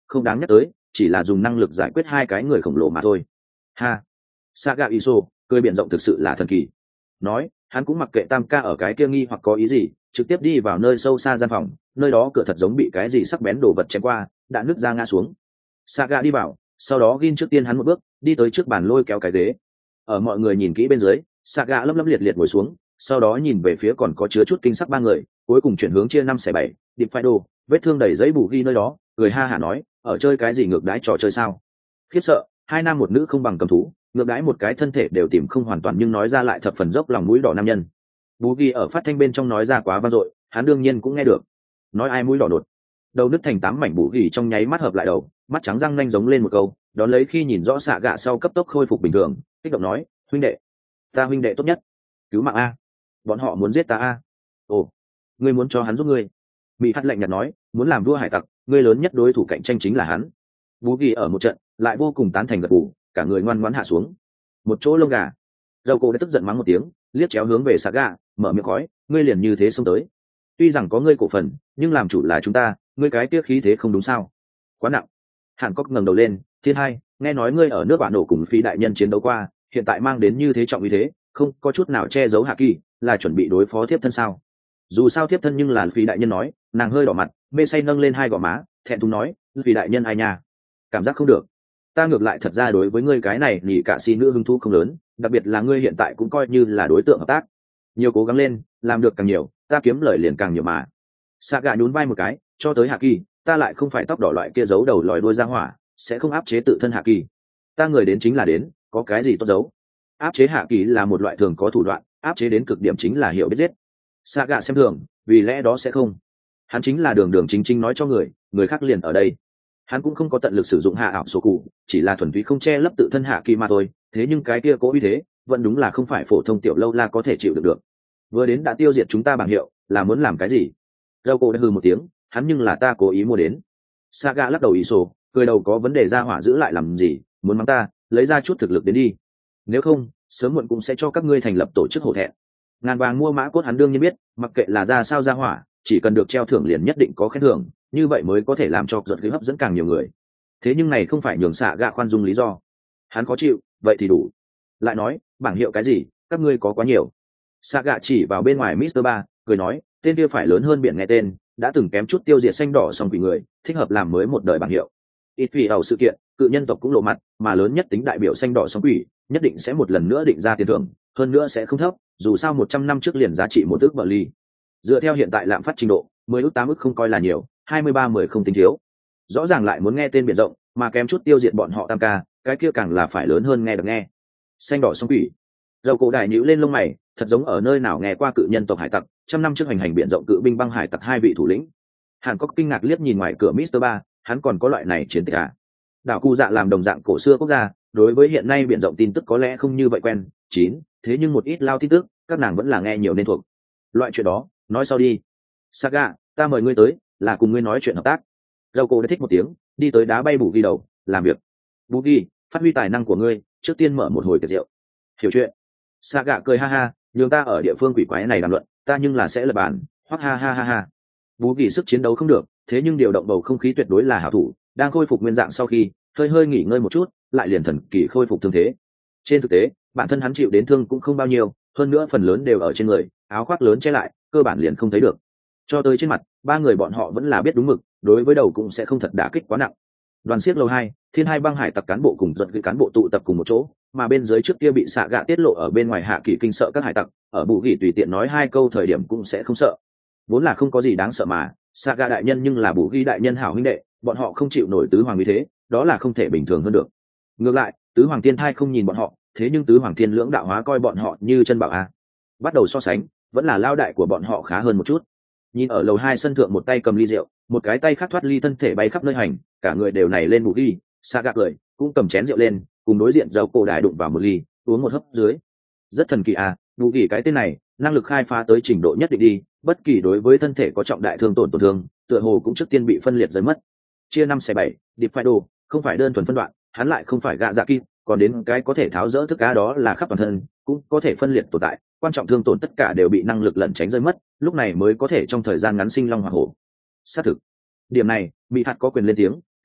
[SPEAKER 1] không đáng nhắc tới, chỉ là dùng năng lực giải quyết hai cái người khổng lồ mà thôi. Ha, Saga Iso, cười biển rộng thực sự là thần kỳ. Nói, hắn cũng mặc kệ Tam ca ở cái kia nghi hoặc có ý gì, trực tiếp đi vào nơi sâu xa gian phòng, nơi đó cửa thật giống bị cái gì sắc bén đổ vật chém qua, đã nứt ra ngã xuống. Saga đi vào, sau đó Gin trước tiên hắn một bước, đi tới trước bàn lôi kéo cái ghế. Ở mọi người nhìn kỹ bên dưới, Saga lấp lấp liệt liệt ngồi xuống, sau đó nhìn về phía còn có chứa chút kinh sắc ba người, cuối cùng chuyển hướng chia 5/7, điệp phai đồ, vết thương đầy giấy bù ghi nơi đó, người ha hả nói, ở chơi cái gì ngược đãi trò chơi sao? Khiếp sợ, hai nam một nữ không bằng cầm thú, ngược đãi một cái thân thể đều tìm không hoàn toàn nhưng nói ra lại thập phần dốc lòng mũi đỏ nam nhân. Bù ghi ở phát thanh bên trong nói ra quá vang dội, hắn đương nhiên cũng nghe được. Nói ai mũi đỏ đột, đầu nứt thành 8 mảnh bù ghi trong nháy mắt hợp lại đầu, mắt trắng răng nanh giống lên một câu, đón lấy khi nhìn rõ xạ gạ sau cấp tốc khôi phục bình thường, kích động nói, huynh đệ, ta huynh đệ tốt nhất, cứu mạng a, bọn họ muốn giết ta a. Ồ, ngươi muốn cho hắn giúp ngươi? Mỹ hắt lạnh nhạt nói, muốn làm vua hải tặc, ngươi lớn nhất đối thủ cạnh tranh chính là hắn. Bú ghi ở một trận lại vô cùng tán thành gật gù, cả người ngoan ngoãn hạ xuống một chỗ lông gà. Dầu cổ đã tức giận mắng một tiếng, liếc chéo hướng về Saga, mở miệng khói, ngươi liền như thế xông tới. Tuy rằng có ngươi cổ phần, nhưng làm chủ là chúng ta, ngươi cái tiếc khí thế không đúng sao? Quá nặng. Hàn Cốc ngẩng đầu lên, Thiên Hai, nghe nói ngươi ở nước bạn nổ cùng phi đại nhân chiến đấu qua, hiện tại mang đến như thế trọng uy thế, không có chút nào che giấu hạ kỳ, là chuẩn bị đối phó thiếp thân sao? Dù sao thiếp thân nhưng là phi đại nhân nói, nàng hơi đỏ mặt, mê say nâng lên hai gò má, thẹn thùng nói, phi đại nhân ai nha? Cảm giác không được. Ta ngược lại thật ra đối với ngươi cái này nhỉ cả si nữ hứng thú không lớn, đặc biệt là ngươi hiện tại cũng coi như là đối tượng hợp tác, nhiều cố gắng lên, làm được càng nhiều, ta kiếm lời liền càng nhiều mà. Saga nhún vai một cái, cho tới hạ kỳ, ta lại không phải tóc đỏ loại kia giấu đầu lòi đuôi ra hỏa, sẽ không áp chế tự thân hạ kỳ. Ta người đến chính là đến, có cái gì tốt giấu? Áp chế hạ kỳ là một loại thường có thủ đoạn, áp chế đến cực điểm chính là hiểu biết giết. Saga xem thường, vì lẽ đó sẽ không. Hắn chính là đường đường chính chính nói cho người khác liền ở đây. Hắn cũng không có tận lực sử dụng hạ ảo số cụ, chỉ là thuần túy không che lấp tự thân hạ kỳ mà thôi. Thế nhưng cái kia cố uy thế, vẫn đúng là không phải phổ thông tiểu lâu la có thể chịu được. Vừa đến đã tiêu diệt chúng ta bảng hiệu, là muốn làm cái gì? Dâu cổ đã hừ một tiếng, hắn nhưng là ta cố ý mua đến. Saga lắc đầu ý sổ, cười đầu có vấn đề ra hỏa giữ lại làm gì, muốn mắng ta, lấy ra chút thực lực đến đi. Nếu không, sớm muộn cũng sẽ cho các ngươi thành lập tổ chức hổ thẹn. Ngàn vàng mua mã cốt hắn đương nhiên biết, mặc kệ là ra sao ra hỏa, chỉ cần được treo thưởng liền nhất định có khen thưởng, như vậy mới có thể làm cho giật khí hấp dẫn càng nhiều người. Thế nhưng này không phải nhường Saga khoan dung lý do. Hắn khó chịu, vậy thì đủ. Lại nói, bảng hiệu cái gì, các ngươi có quá nhiều. Saga chỉ vào bên ngoài Mr. Ba, cười nói, tên kia phải lớn hơn biển nghe tên, đã từng kém chút tiêu diệt xanh đỏ song quỷ người, thích hợp làm mới một đời bảng hiệu. Ít vì ở sự kiện, cự nhân tộc cũng lộ mặt, mà lớn nhất tính đại biểu xanh đỏ song quỷ, nhất định sẽ một lần nữa định ra tiền thưởng, hơn nữa sẽ không thấp, dù sao 100 năm trước liền giá trị một ức bờ ly. Dựa theo hiện tại lạm phát trình độ, 10 ức 8 ức không coi là nhiều, 23-10 không tính thiếu. Rõ ràng lại muốn nghe tên biển rộng, mà kém chút tiêu diệt bọn họ tam ca, cái kia càng là phải lớn hơn nghe được nghe. Xanh đỏ song quỷ. Dầu cổ đại nhíu lên lông mày, thật giống ở nơi nào nghe qua cự nhân tộc hải tặc, trăm năm trước hành hành biển rộng cự binh băng hải tặc hai vị thủ lĩnh. Hàn Cốc kinh ngạc liếc nhìn ngoài cửa Mr. Ba, hắn còn có loại này chiến tích à? Đảo Cụ Dạ làm đồng dạng cổ xưa quốc gia, đối với hiện nay biển rộng tin tức có lẽ không như vậy quen. Thế nhưng một ít lao tin tức, các nàng vẫn là nghe nhiều nên thuộc. Loại chuyện đó, nói sau đi. Saga, ta mời ngươi tới, là cùng ngươi nói chuyện hợp tác. Dầu cổ đã thích một tiếng, đi tới đá bay bù ghi đầu, làm việc. Bù ghi, phát huy tài năng của ngươi, trước tiên mở một hồi tiệc rượu. Hiểu chuyện. Saga cười ha ha, nhường ta ở địa phương quỷ quái này đàm luận, ta nhưng là sẽ lập bàn, hoặc ha ha ha ha. Bú Kỳ sức chiến đấu không được, thế nhưng điều động bầu không khí tuyệt đối là hảo thủ, đang khôi phục nguyên dạng sau khi hơi nghỉ ngơi một chút, lại liền thần kỳ khôi phục thương thế. Trên thực tế, bản thân hắn chịu đến thương cũng không bao nhiêu, hơn nữa phần lớn đều ở trên người, áo khoác lớn che lại, cơ bản liền không thấy được. Cho tới trên mặt, ba người bọn họ vẫn là biết đúng mực, đối với đầu cũng sẽ không thật đả kích quá nặng. Đoàn xiếc lầu 2, Thiên Hai băng hải tặc cán bộ cùng giật cái cán bộ tụ tập cùng một chỗ, mà bên dưới trước kia bị xạ gạ tiết lộ ở bên ngoài hạ kỳ kinh sợ các hải tặc, ở bù gỉ tùy tiện nói hai câu thời điểm cũng sẽ không sợ. Vốn là không có gì đáng sợ mà, xạ gạ đại nhân nhưng là bù gỉ đại nhân hảo huynh đệ, bọn họ không chịu nổi tứ hoàng như thế, đó là không thể bình thường hơn được. Ngược lại, tứ hoàng thiên thai không nhìn bọn họ, thế nhưng tứ hoàng thiên lưỡng đạo hóa coi bọn họ như chân bảo a. Bắt đầu so sánh, vẫn là lao đại của bọn họ khá hơn một chút. Nhìn ở lầu 2 sân thượng một tay cầm ly rượu, một cái tay khác thoát ly thân thể bay khắp nơi hành, cả người đều nảy lên bù gỉ, Saga cười, cũng cầm chén rượu lên, cùng đối diện dầu cổ đại đụng vào một ly, uống một hớp dưới. Rất thần kỳ à, bù gỉ cái tên này, năng lực khai phá tới trình độ nhất định đi, bất kỳ đối với thân thể có trọng đại tổn thương, tựa hồ cũng trước tiên bị phân liệt rơi mất. Chia 5/7, điệp phải đồ, không phải đơn thuần phân đoạn, hắn lại không phải gạ dạ kim, còn đến cái có thể tháo rỡ thức cá đó là khắp toàn thân, cũng có thể phân liệt tồn tại, quan trọng thương tổn tất cả đều bị năng lực lẩn tránh rơi mất, lúc này mới có thể trong thời gian ngắn sinh long hỏa hổ. Xác thực, điểm này, Mỹ Hạt có quyền lên tiếng,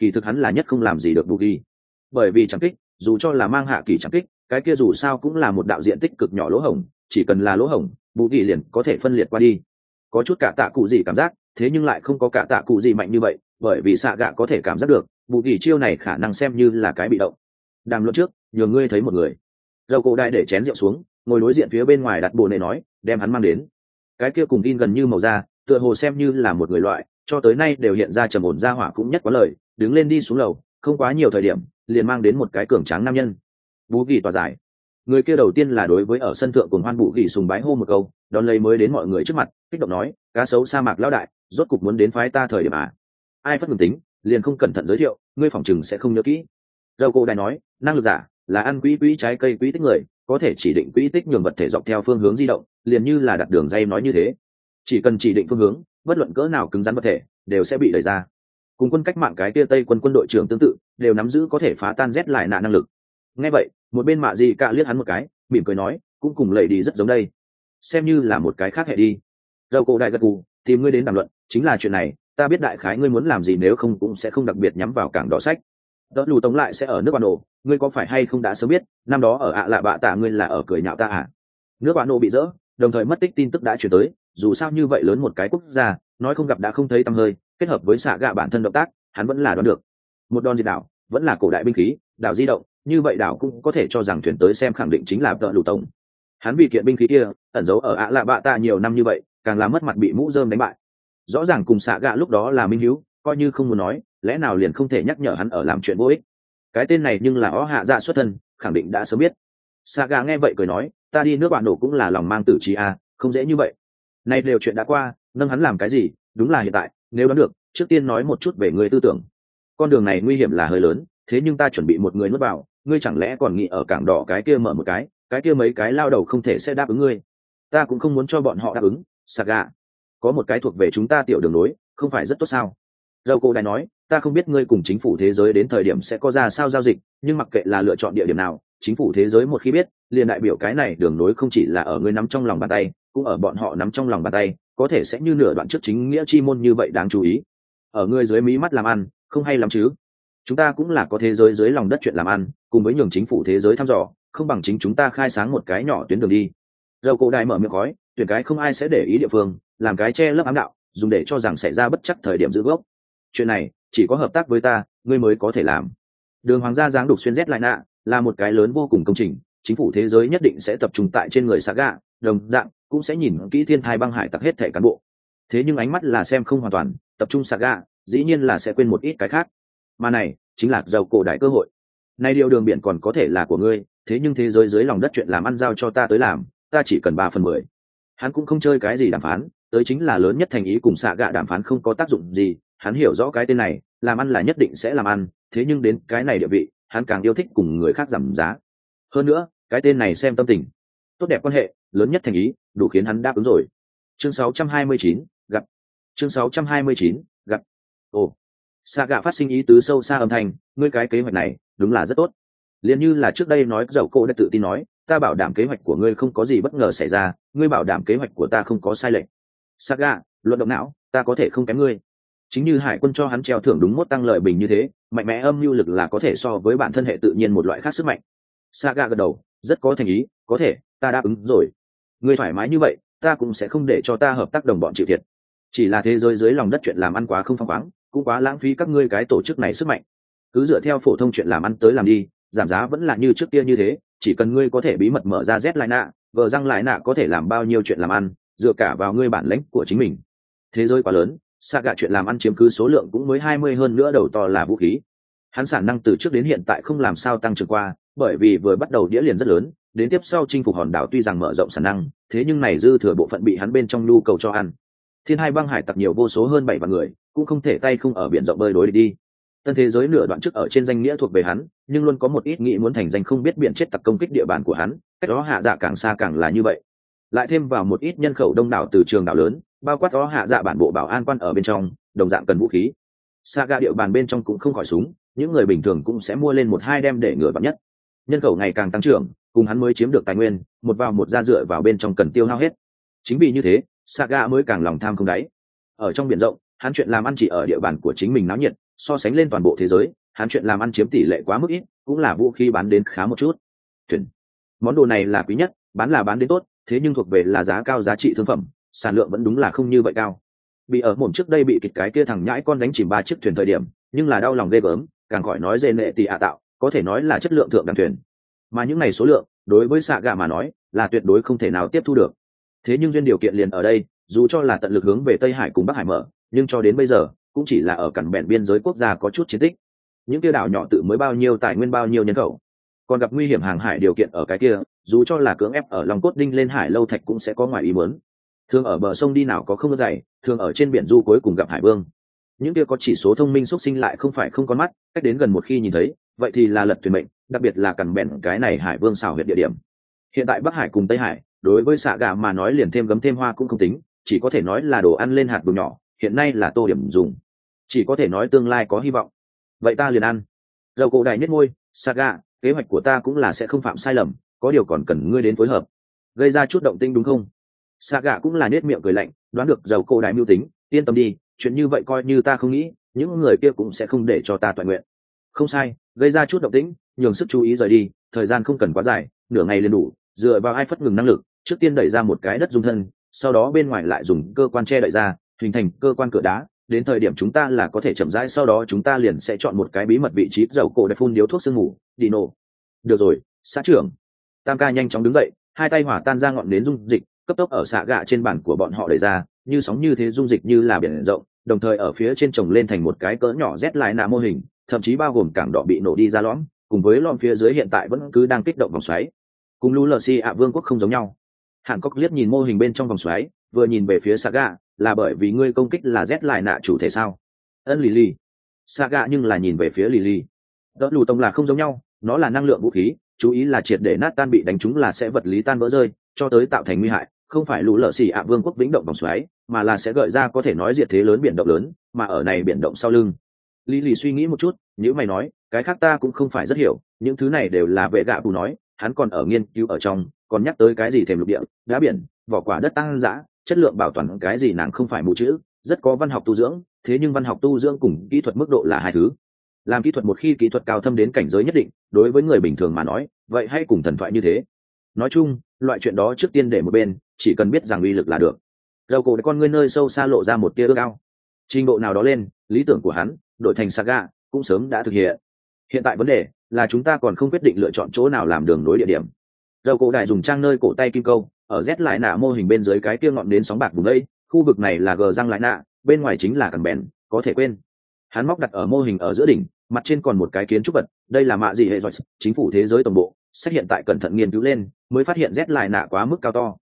[SPEAKER 1] kỳ thực hắn là nhất không làm gì được bù ghi, bởi vì chẳng kích dù cho là mang hạ kỳ chẳng kích, cái kia dù sao cũng là một đạo diện tích cực nhỏ lỗ hổng, chỉ cần là lỗ hổng bù ghi liền có thể phân liệt qua đi. Có chút cả tạ cụ gì cảm giác, thế nhưng lại không có cả tạ cụ gì mạnh như vậy, bởi vì xạ gạ có thể cảm giác được bù ghi chiêu này khả năng xem như là cái bị động. Đàm luận trước, nhường ngươi thấy một người. Dầu cổ đại để chén rượu xuống, ngồi đối diện phía bên ngoài đặt bồ này nói, đem hắn mang đến. Cái kia cùng in gần như màu da, tựa hồ xem như là một người loại, cho tới nay đều hiện ra trầm ổn ra hỏa cũng nhất quá lời, đứng lên đi xuống lầu, không quá nhiều thời điểm, liền mang đến một cái cường tráng nam nhân. Bú ghi tỏa giải. Người kia đầu tiên là đối với ở sân thượng cùng hoan bù ghi sùng bái hô một câu, đón lấy mới đến mọi người trước mặt, kích động nói, cá sấu sa mạc lão đại, rốt cục muốn đến phái ta thời điểm à? Ai phất ngừng tính, liền không cẩn thận giới thiệu, ngươi phỏng chừng sẽ không nhớ kỹ. Dầu cổ đại nói, năng lực giả là ăn quỹ trái cây quỹ tích người, có thể chỉ định quỹ tích nhường vật thể dọc theo phương hướng di động, liền như là đặt đường dây nói như thế. Chỉ cần chỉ định phương hướng, bất luận cỡ nào cứng rắn vật thể đều sẽ bị đẩy ra. Cùng quân cách mạng cái kia tây quân đội trưởng tương tự, đều nắm giữ có thể phá tan rét lại nạn năng lực. Nghe vậy, một bên mạ gì cả liếc hắn một cái, mỉm cười nói, cũng cùng lầy đi rất giống đây, xem như là một cái khác hệ đi. Dầu cổ đại gật gù, tìm ngươi đến đàm luận chính là chuyện này, ta biết đại khái ngươi muốn làm gì, nếu không cũng sẽ không đặc biệt nhắm vào cảng đỏ sách. Đỡ lù tống lại sẽ ở nước bạn nổ, ngươi có phải hay không đã sớm biết năm đó ở ạ lạ bạ tạ ngươi là ở cười nhạo ta à? Nước bạn nổ bị dỡ, đồng thời mất tích tin tức đã chuyển tới, dù sao như vậy lớn một cái quốc gia, nói không gặp đã không thấy tăm hơi, kết hợp với xạ gạ bản thân động tác, hắn vẫn là đoán được. Một đòn diệt đảo, vẫn là cổ đại binh khí, đảo di động, như vậy đảo cũng có thể cho rằng thuyền tới xem khẳng định chính là Đỡ lù tống. Hắn vì kiện binh khí kia, ẩn giấu ở ạ lạ bạ tạ nhiều năm như vậy, càng làm mất mặt bị mũ rơm đánh bại. Rõ ràng cùng xạ gạ lúc đó là minh hiếu, coi như không muốn nói, lẽ nào liền không thể nhắc nhở hắn ở làm chuyện vô ích. Cái tên này nhưng là ó hạ dạ xuất thân, khẳng định đã sớm biết. Saga nghe vậy cười nói, ta đi nước bạn nổ cũng là lòng mang tử trí à, không dễ như vậy. Nay đều chuyện đã qua, nâng hắn làm cái gì, đúng là hiện tại, nếu đoán được, trước tiên nói một chút về người tư tưởng. Con đường này nguy hiểm là hơi lớn, thế nhưng ta chuẩn bị một người nuốt vào, ngươi chẳng lẽ còn nghĩ ở cảng đỏ cái kia mở một cái kia mấy cái lao đầu không thể sẽ đáp ứng ngươi. Ta cũng không muốn cho bọn họ đáp ứng, Saga. Có một cái thuộc về chúng ta tiểu đường nối, không phải rất tốt sao? Dầu cổ đại nói, ta không biết ngươi cùng chính phủ thế giới đến thời điểm sẽ có ra sao giao dịch, nhưng mặc kệ là lựa chọn địa điểm nào, chính phủ thế giới một khi biết, liền đại biểu cái này đường nối không chỉ là ở ngươi nắm trong lòng bàn tay, cũng ở bọn họ nắm trong lòng bàn tay, có thể sẽ như nửa đoạn trước chính nghĩa chi môn như vậy đáng chú ý. Ở ngươi dưới mí mắt làm ăn, không hay lắm chứ? Chúng ta cũng là có thế giới dưới lòng đất chuyện làm ăn, cùng với nhường chính phủ thế giới thăm dò, không bằng chính chúng ta khai sáng một cái nhỏ tuyến đường đi. Dầu cổ đại mở miệng khói, tuyển cái không ai sẽ để ý địa phương, làm cái che lấp ám đạo, dùng để cho rằng xảy ra bất chắc thời điểm giữ gốc. Chuyện này chỉ có hợp tác với ta ngươi mới có thể làm. Đường hoàng gia giáng đục xuyên rét lại nạ là một cái lớn vô cùng công trình, chính phủ thế giới nhất định sẽ tập trung tại trên người Saga, đồng dạng cũng sẽ nhìn kỹ thiên thai băng hải tặc hết thể cán bộ. Thế nhưng ánh mắt là xem không hoàn toàn, tập trung Saga dĩ nhiên là sẽ quên một ít cái khác, mà này chính là giàu cổ đại cơ hội. Nay điều đường biển còn có thể là của ngươi, thế nhưng thế giới dưới lòng đất chuyện làm ăn giao cho ta tới làm, ta chỉ cần 3/10. Hắn cũng không chơi cái gì đàm phán, tới chính là lớn nhất thành ý cùng Saga đàm phán không có tác dụng gì. Hắn hiểu rõ cái tên này, làm ăn là nhất định sẽ làm ăn, thế nhưng đến cái này địa vị, hắn càng yêu thích cùng người khác giảm giá. Hơn nữa, cái tên này xem tâm tình, tốt đẹp quan hệ, lớn nhất thành ý, đủ khiến hắn đáp ứng rồi. Chương 629, gặp. Chương 629, gặp. Ồ, Saga phát sinh ý tứ sâu xa âm thanh, ngươi cái kế hoạch này, đúng là rất tốt. Liên như là trước đây nói dầu cô đã tự tin nói, ta bảo đảm kế hoạch của ngươi không có gì bất ngờ xảy ra, ngươi bảo đảm kế hoạch của ta không có sai lệch. Saga, luận động não, ta có thể không kém ngươi. Chính như hải quân cho hắn treo thưởng đúng mốt tăng lợi bình như thế, mạnh mẽ âm mưu lực là có thể so với bản thân hệ tự nhiên một loại khác sức mạnh. Saga gật đầu, rất có thành ý, có thể, ta đáp ứng rồi. Ngươi thoải mái như vậy, ta cũng sẽ không để cho ta hợp tác đồng bọn chịu thiệt. Chỉ là thế giới dưới lòng đất chuyện làm ăn quá không phăng khoáng, cũng quá lãng phí các ngươi cái tổ chức này sức mạnh. Cứ dựa theo phổ thông chuyện làm ăn tới làm đi, giảm giá vẫn là như trước kia như thế, chỉ cần ngươi có thể bí mật mở ra Z lại nạ, vờ răng lại nạ có thể làm bao nhiêu chuyện làm ăn, dựa cả vào ngươi bản lĩnh của chính mình. Thế giới quá lớn, Saga chuyện làm ăn chiếm cứ số lượng cũng mới 20 hơn nữa đầu to là vũ khí. Hắn sản năng từ trước đến hiện tại không làm sao tăng trưởng qua, bởi vì vừa bắt đầu đĩa liền rất lớn, đến tiếp sau chinh phục hòn đảo tuy rằng mở rộng sản năng, thế nhưng này dư thừa bộ phận bị hắn bên trong nhu cầu cho ăn. Thiên hai băng hải tặc nhiều vô số hơn 7 vạn người, cũng không thể tay không ở biển rộng bơi đối địch đi. Tân thế giới nửa đoạn trước ở trên danh nghĩa thuộc về hắn, nhưng luôn có một ít nghĩ muốn thành danh không biết biển chết tặc công kích địa bàn của hắn, cách đó hạ dạ càng xa càng là như vậy. Lại thêm vào một ít nhân khẩu đông đảo từ trường đảo lớn, bao quát đó hạ dạ bản bộ bảo an quan ở bên trong, đồng dạng cần vũ khí. Saga địa bàn bên trong cũng không khỏi súng, những người bình thường cũng sẽ mua lên 1-2 đem để ngừa vạn nhất. Nhân khẩu ngày càng tăng trưởng, cùng hắn mới chiếm được tài nguyên, một vào một ra dựa vào bên trong cần tiêu hao hết. Chính vì như thế, Saga mới càng lòng tham không đáy. Ở trong biển rộng, hắn chuyện làm ăn chỉ ở địa bàn của chính mình náo nhiệt, so sánh lên toàn bộ thế giới hắn chuyện làm ăn chiếm tỷ lệ quá mức ít, cũng là vũ khí bán đến khá một chút. Thuyền, món đồ này là quý nhất, bán là bán đến tốt, thế nhưng thuộc về là giá cao giá trị thương phẩm, sản lượng vẫn đúng là không như vậy cao. Bị ở mồm trước đây bị kịch cái kia thằng nhãi con đánh chìm 3 chiếc thuyền thời điểm, nhưng là đau lòng ghê gớm, càng khỏi nói dê nệ tỷ ạ tạo, có thể nói là chất lượng thượng đẳng thuyền. Mà những này số lượng, đối với xạ gà mà nói, là tuyệt đối không thể nào tiếp thu được. Thế nhưng duyên điều kiện liền ở đây, dù cho là tận lực hướng về Tây Hải cùng Bắc Hải mở, nhưng cho đến bây giờ, cũng chỉ là ở cằn bèn biên giới quốc gia có chút chiến tích. Những kia đảo nhỏ tự mới bao nhiêu tài nguyên bao nhiêu nhân khẩu, còn gặp nguy hiểm hàng hải điều kiện ở cái kia, dù cho là cưỡng ép ở lòng cốt đinh lên hải lâu thạch cũng sẽ có ngoài ý muốn. Thường ở bờ sông đi nào có không dày, thường ở trên biển du cuối cùng gặp hải vương. Những kia có chỉ số thông minh xuất sinh lại không phải không con mắt, cách đến gần một khi nhìn thấy, vậy thì là lật thuyền mệnh, đặc biệt là cằn bèn cái này hải vương xảo huyệt địa điểm. Hiện tại Bắc Hải cùng Tây Hải, đối với xạ gà mà nói liền thêm gấm thêm hoa cũng không tính, chỉ có thể nói là đồ ăn lên hạt bùn nhỏ, hiện nay là tô điểm dùng, chỉ có thể nói tương lai có hy vọng. Vậy ta liền ăn. Dầu cổ đại nhất ngôi, xạ gà, kế hoạch của ta cũng là sẽ không phạm sai lầm, có điều còn cần ngươi đến phối hợp, gây ra chút động tĩnh đúng không? Xạ gà cũng là nết miệng cười lạnh, đoán được dầu cổ đại mưu tính, yên tâm đi, chuyện như vậy coi như ta không nghĩ, những người kia cũng sẽ không để cho ta toàn nguyện. Không sai, gây ra chút động tĩnh, nhường sức chú ý rời đi, thời gian không cần quá dài, nửa ngày liền đủ, dựa vào ai phất ngừng năng lực, trước tiên đẩy ra một cái đất dung thân, sau đó bên ngoài lại dùng cơ quan che đậy ra, hình thành cơ quan cửa đá, đến thời điểm chúng ta là có thể chậm rãi, sau đó chúng ta liền sẽ chọn một cái bí mật vị trí dầu cổ để phun điếu thuốc sương ngủ, đi nổ. Được rồi, xã trưởng. Tam ca nhanh chóng đứng dậy, hai tay hỏa tan ra ngọn nến dung dịch, cấp tốc ở xạ gạ trên bàn của bọn họ đẩy ra, như sóng như thế dung dịch như là biển rộng, đồng thời ở phía trên trồng lên thành một cái cỡ nhỏ rét lại nạ mô hình, thậm chí bao gồm cảng đỏ bị nổ đi ra lõm, cùng với lõm phía dưới hiện tại vẫn cứ đang kích động vòng xoáy. Cùng lũ lờ xi ạ vương quốc không giống nhau. Hàn Cốc liếc nhìn mô hình bên trong vòng xoáy, vừa nhìn về phía Saga, là bởi vì ngươi công kích là Z lại nạ chủ thể sao? Ân Lily. Saga nhưng là nhìn về phía Lily. Đỡ lù tông là không giống nhau, nó là năng lượng vũ khí, chú ý là triệt để nát tan bị đánh trúng là sẽ vật lý tan vỡ rơi, cho tới tạo thành nguy hại, không phải lũ lờ xi ạ vương quốc vĩnh động vòng xoáy, mà là sẽ gợi ra có thể nói diệt thế lớn biển động lớn, mà ở này biển động sau lưng. Lily suy nghĩ một chút, nếu mày nói, cái khác ta cũng không phải rất hiểu, những thứ này đều là vệ gạ bù nói, hắn còn ở nghiên cứu ở trong, còn nhắc tới cái gì thềm lục địa, đá biển, vỏ quả đất tăng dã, chất lượng bảo toàn cái gì nàng không phải mù chữ, rất có văn học tu dưỡng, thế nhưng văn học tu dưỡng cùng kỹ thuật mức độ là hai thứ. Làm kỹ thuật một khi kỹ thuật cao thâm đến cảnh giới nhất định, đối với người bình thường mà nói, vậy hãy cùng thần thoại như thế. Nói chung, loại chuyện đó trước tiên để một bên, chỉ cần biết rằng uy lực là được. Dầu cổ để con ngươi nơi sâu xa lộ ra một tia ước ao. Trình độ nào đó lên, lý tưởng của hắn, đổi thành Saga, cũng sớm đã thực hiện. Hiện tại vấn đề là chúng ta còn không quyết định lựa chọn chỗ nào làm đường nối địa điểm. Dầu cổ đại dùng trang nơi cổ tay kim câu, ở Z lại nạ mô hình bên dưới cái kia ngọn đến sóng bạc vùng đây, khu vực này là gờ răng lại nạ, bên ngoài chính là cằn bèn, có thể quên. Hắn móc đặt ở mô hình ở giữa đỉnh, mặt trên còn một cái kiến trúc vật, đây là mạ gì hệ rồi, chính phủ thế giới tổng bộ, xét hiện tại cẩn thận nghiên cứu lên, mới phát hiện Z lại nạ quá mức cao to.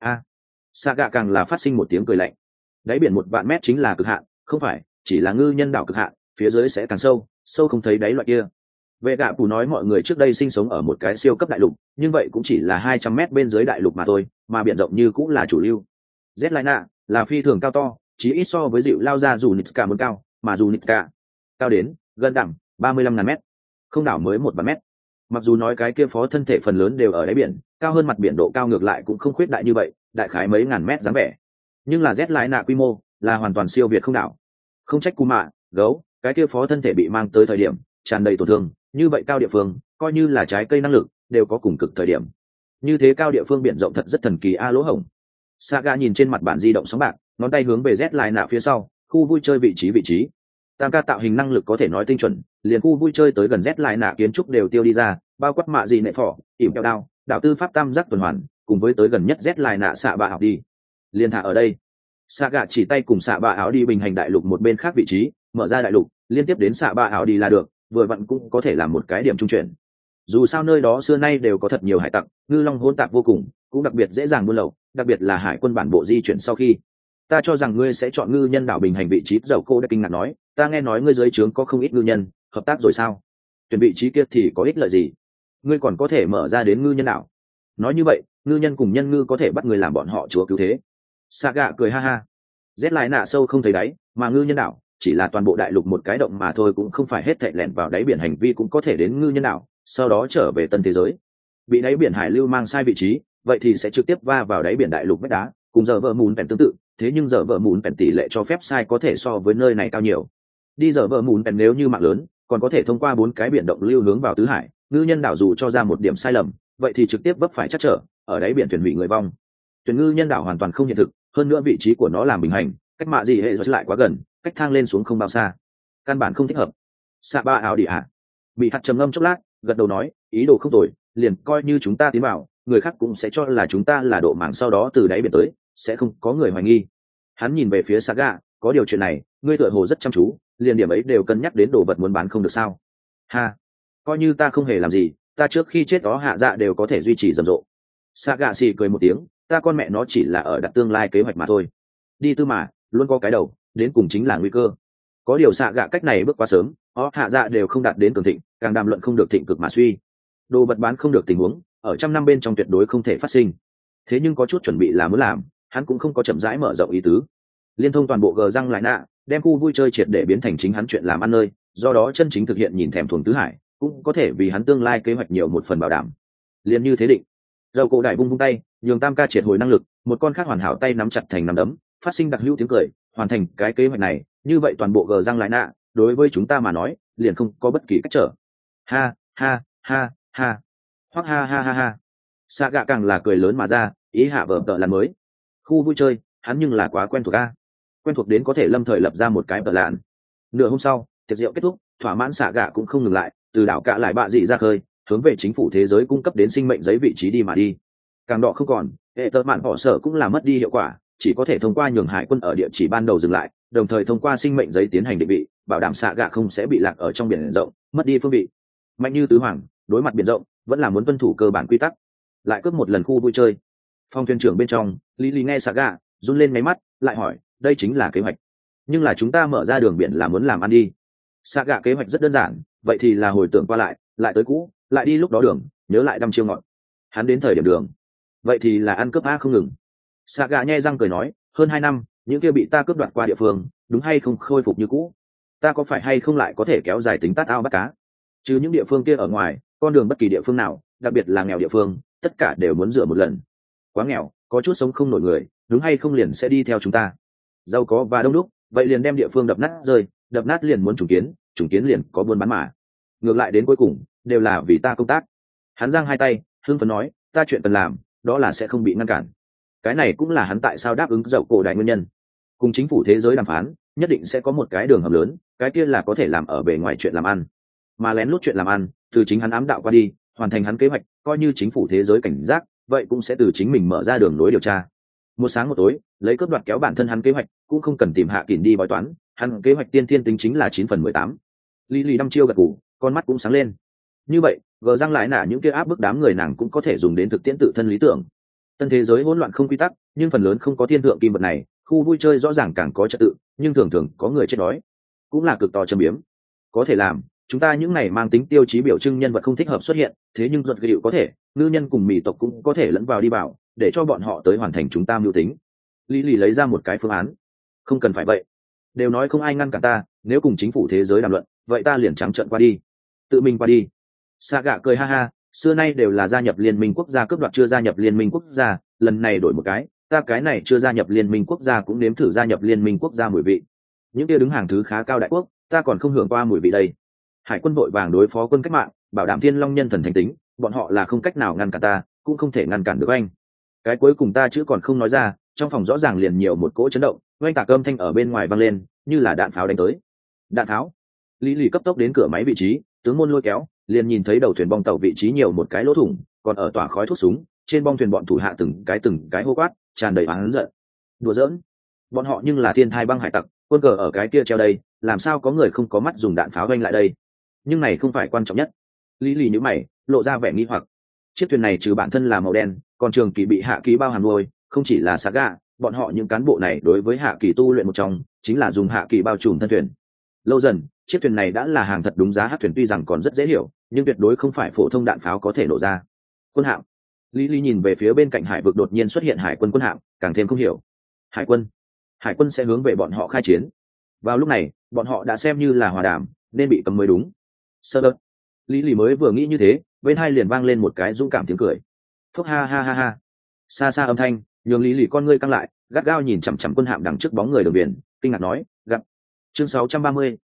[SPEAKER 1] Saga càng là phát sinh một tiếng cười lạnh. Đáy biển 1.000 mét chính là cực hạn, không phải, chỉ là ngư nhân đảo cực hạn, phía dưới sẽ càng sâu, sâu không thấy đáy loại kia. Vệ gạ Pù nói mọi người trước đây sinh sống ở một cái siêu cấp đại lục, nhưng vậy cũng chỉ là 200 mét bên dưới đại lục mà thôi, mà biển rộng như cũng là chủ lưu. Z là phi thường cao to, chỉ ít so với dịu lao ra dù Nitska muốn cao, mà dù Nitska cao đến gần đẳng 35.000 mét, không đảo mới 1 mét. Mặc dù nói cái kia phó thân thể phần lớn đều ở đáy biển, cao hơn mặt biển độ cao ngược lại cũng không khuyết đại như vậy, đại khái mấy ngàn mét dáng vẻ. Nhưng là Z quy mô là hoàn toàn siêu việt không đảo. Không trách Kuma, gấu, cái kia phó thân thể bị mang tới thời điểm tràn đầy tổn thương, như vậy cao địa phương, coi như là trái cây năng lực, đều có cùng cực thời điểm. Như thế cao địa phương biển rộng thật rất thần kỳ a lỗ hổng. Saga nhìn trên mặt bản di động sóng bạc, ngón tay hướng về Z phía sau, khu vui chơi vị trí. Tam ca tạo hình năng lực có thể nói tinh chuẩn, liền khu vui chơi tới gần Z kiến trúc đều tiêu đi ra, bao quát mạ gì nệ phỏ, ỉm kẹo đao, đạo tư pháp tam giác tuần hoàn, cùng với tới gần nhất Z xạ bạ ảo đi. Liên thả ở đây. Saga chỉ tay cùng xạ bạ ảo đi bình hành đại lục một bên khác vị trí, mở ra đại lục, liên tiếp đến xạ bạ ảo đi là được, vừa vặn cũng có thể làm một cái điểm trung chuyển. Dù sao nơi đó xưa nay đều có thật nhiều hải tặc, ngư long hỗn tạp vô cùng, cũng đặc biệt dễ dàng buôn lậu, đặc biệt là hải quân bản bộ di chuyển sau khi. Ta cho rằng ngươi sẽ chọn ngư nhân đảo bình hành vị trí, dầu cô đã kinh ngạc nói, ta nghe nói ngươi dưới trướng có không ít ngư nhân, hợp tác rồi sao? Tuyển vị trí kia thì có ích lợi gì? Ngươi còn có thể mở ra đến ngư nhân đảo. Nói như vậy, ngư nhân cùng nhân ngư có thể bắt người làm bọn họ chúa cứu thế. Saga cười ha ha. Z sâu không thấy đáy, mà ngư nhân đảo chỉ là toàn bộ đại lục một cái động mà thôi, cũng không phải hết thảy lẻn vào đáy biển hành vi cũng có thể đến ngư nhân đảo, sau đó trở về tân thế giới. Bị đáy biển hải lưu mang sai vị trí, vậy thì sẽ trực tiếp va vào đáy biển đại lục vách đá, cùng giờ vợ mùn bèn tương tự, thế nhưng giờ vợ mùn bèn tỷ lệ cho phép sai có thể so với nơi này cao nhiều. đi giờ vợ mùn bèn nếu như mạng lớn còn có thể thông qua 4 cái biển động lưu hướng vào tứ hải, ngư nhân đảo dù cho ra một điểm sai lầm vậy thì trực tiếp vấp phải chắc trở ở đáy biển thuyền hủy người vong. Thuyền ngư nhân đảo hoàn toàn không hiện thực, hơn nữa vị trí của nó làm bình hành, cách mạ gì hệ rồi lại quá gần, cách thang lên xuống không bao xa, căn bản không thích hợp. Xạ ba ảo đi ạ bị hạt trầm ngâm chốc lát, gật đầu nói ý đồ không tồi, liền coi như chúng ta tiến vào người khác cũng sẽ cho là chúng ta là độ mảng, sau đó từ đáy biển tới sẽ không có người hoài nghi. Hắn nhìn về phía Saga, có điều chuyện này ngươi tựa hồ rất chăm chú, liền điểm ấy đều cân nhắc đến đồ vật muốn bán không được sao? Ha, coi như ta không hề làm gì, ta trước khi chết đó hạ dạ đều có thể duy trì rầm rộ. Saga xì cười một tiếng, ta con mẹ nó chỉ là ở đặt tương lai kế hoạch mà thôi. Đi tư mà luôn có cái đầu, đến cùng chính là nguy cơ. Có điều Saga cách này bước quá sớm, họ hạ dạ đều không đạt đến cường thịnh, càng đàm luận không được thịnh cực mà suy. Đồ vật bán không được tình huống ở trăm năm bên trong tuyệt đối không thể phát sinh. Thế nhưng có chút chuẩn bị là muốn làm, hắn cũng không có chậm rãi mở rộng ý tứ. Liên thông toàn bộ gờ răng lại nạ, đem khu vui chơi triệt để biến thành chính hắn chuyện làm ăn nơi, do đó chân chính thực hiện nhìn thèm thuồng tứ hải, cũng có thể vì hắn tương lai kế hoạch nhiều một phần bảo đảm. Liên như thế định. Dầu cổ đại vung vung tay, nhường Tam ca triệt hồi năng lực, một con khác hoàn hảo tay nắm chặt thành nắm đấm, phát sinh đặc hữu tiếng cười, hoàn thành cái kế hoạch này, như vậy toàn bộ gờ răng lại nạ, đối với chúng ta mà nói, liền không có bất kỳ cách trở. Ha, ha, ha, ha. Hoặc ha ha ha ha. Xạ gạ càng là cười lớn mà ra, ý hạ vở tợ lần mới. Khu vui chơi, hắn nhưng là quá quen thuộc a, quen thuộc đến có thể lâm thời lập ra một cái tợ lạn. Nửa hôm sau, tiệc rượu kết thúc, thỏa mãn xạ gạ cũng không ngừng lại, từ đảo cạ lại bạ dị ra khơi, hướng về chính phủ thế giới cung cấp đến sinh mệnh giấy vị trí đi mà đi. Càng đỏ không còn, hệ tợ mạn họ sở cũng là mất đi hiệu quả, chỉ có thể thông qua nhường hải quân ở địa chỉ ban đầu dừng lại, đồng thời thông qua sinh mệnh giấy tiến hành định vị, bảo đảm xạ gạ không sẽ bị lạc ở trong biển rộng, mất đi phương vị. Mạnh như tứ hoàng, đối mặt biển rộng, vẫn là muốn tuân thủ cơ bản quy tắc. Lại cướp một lần khu vui chơi. Phong thuyền trưởng bên trong, Lý nghe xạ gạ run lên máy mắt, lại hỏi đây chính là kế hoạch, nhưng là chúng ta mở ra đường biển là muốn làm ăn đi. Xạ gạ kế hoạch rất đơn giản, vậy thì là hồi tưởng qua lại tới cũ, lại đi lúc đó đường, nhớ lại đăm chiêu ngọn. Hắn đến thời điểm đường, vậy thì là ăn cướp a không ngừng. Xạ gạ nhe răng cười nói, hơn 2 năm những kia bị ta cướp đoạt qua địa phương đúng hay không khôi phục như cũ, ta có phải hay không lại có thể kéo dài tính tát ao bắt cá. Chứ những địa phương kia ở ngoài, con đường bất kỳ địa phương nào, đặc biệt là nghèo địa phương, tất cả đều muốn rửa một lần. Quá nghèo, có chút sống không nổi người, đúng hay không liền sẽ đi theo chúng ta. Giàu có và đông đúc, vậy liền đem địa phương đập nát rơi, đập nát liền muốn trùng kiến liền có buôn bán mà. Ngược lại đến cuối cùng đều là vì ta công tác. Hắn giang hai tay, hưng phấn nói, ta chuyện cần làm, đó là sẽ không bị ngăn cản. Cái này cũng là hắn tại sao đáp ứng dậu cổ đại nguyên nhân. Cùng chính phủ thế giới đàm phán, nhất định sẽ có một cái đường hầm lớn, cái kia là có thể làm ở bề ngoài chuyện làm ăn, mà lén lút chuyện làm ăn từ chính hắn ám đạo qua đi, hoàn thành hắn kế hoạch, coi như chính phủ thế giới cảnh giác, vậy cũng sẽ từ chính mình mở ra đường nối điều tra. Một sáng một tối lấy cướp đoạt kéo bản thân hắn kế hoạch, cũng không cần tìm hạ kỳn đi bói toán, hắn kế hoạch tiên thiên tính chính là 9/18. Lý đăm chiêu gật gù, con mắt cũng sáng lên. Như vậy gờ răng lại nả những kia áp bức đám người nàng cũng có thể dùng đến thực tiễn tự thân lý tưởng. Tân thế giới hỗn loạn không quy tắc, nhưng phần lớn không có thiên thượng kim vật này, khu vui chơi rõ ràng càng có trật tự, nhưng thường thường có người chết đói, cũng là cực to châm biếm. Có thể làm, chúng ta những này mang tính tiêu chí biểu trưng nhân vật không thích hợp xuất hiện, thế nhưng ruột gịu có thể, ngư nhân cùng mỹ tộc cũng có thể lẫn vào đi bảo, để cho bọn họ tới hoàn thành chúng ta mưu tính. Lý lấy ra một cái phương án. Không cần phải vậy, đều nói không ai ngăn cản ta, nếu cùng chính phủ thế giới đàm luận, vậy ta liền trắng trợn qua đi, tự mình qua đi. Saga cười ha ha, xưa nay đều là gia nhập liên minh quốc gia cướp đoạt chưa gia nhập liên minh quốc gia, lần này đổi một cái, ta cái này chưa gia nhập liên minh quốc gia cũng nếm thử gia nhập liên minh quốc gia mùi vị. Những kia đứng hàng thứ khá cao đại quốc, ta còn không hưởng qua mùi vị đây. Hải quân vội vàng đối phó quân cách mạng, bảo đảm thiên long nhân thần thành tính, bọn họ là không cách nào ngăn cản ta, cũng không thể ngăn cản được anh. Cái cuối cùng ta chữ còn không nói ra, trong phòng rõ ràng liền nhiều một cỗ chấn động, oanh tạc âm thanh ở bên ngoài vang lên, như là đạn pháo đánh tới. Đạn tháo. Lý cấp tốc đến cửa máy vị trí, tướng môn lôi kéo, liền nhìn thấy đầu thuyền bong tàu vị trí nhiều một cái lỗ thủng, còn ở tỏa khói thuốc súng, trên bong thuyền bọn thủ hạ từng cái hô quát, tràn đầy oán giận. Đùa giỡn, bọn họ nhưng là thiên thai băng hải tặc, quân cờ ở cái kia treo đây, làm sao có người không có mắt dùng đạn pháo đánh lại đây? Nhưng này không phải quan trọng nhất. Lý nhíu mày, lộ ra vẻ nghi hoặc. Chiếc thuyền này trừ bản thân là màu đen, còn trường kỳ bị hạ kỳ bao hàm nuôi, không chỉ là Saga, bọn họ những cán bộ này đối với hạ kỳ tu luyện một trong, chính là dùng hạ kỳ bao trùm thân thuyền. Lâu dần, chiếc thuyền này đã là hàng thật đúng giá hát thuyền, tuy rằng còn rất dễ hiểu, nhưng tuyệt đối không phải phổ thông đạn pháo có thể nổ ra. Quân hạm. Lý nhìn về phía bên cạnh hải vực đột nhiên xuất hiện hải quân quân hạm, càng thêm không hiểu. Hải quân sẽ hướng về bọn họ khai chiến. Vào lúc này, bọn họ đã xem như là hòa đàm, nên bị cấm mới đúng. Sơ đợt. Lý mới vừa nghĩ như thế, bên hai liền vang lên một cái dũng cảm tiếng cười. Phúc ha ha ha ha. Xa xa âm thanh, nhường Lý con ngươi căng lại, gắt gao nhìn chằm chằm quân hạm đằng trước bóng người đường biển, kinh ngạc nói, gặp. Chương 630,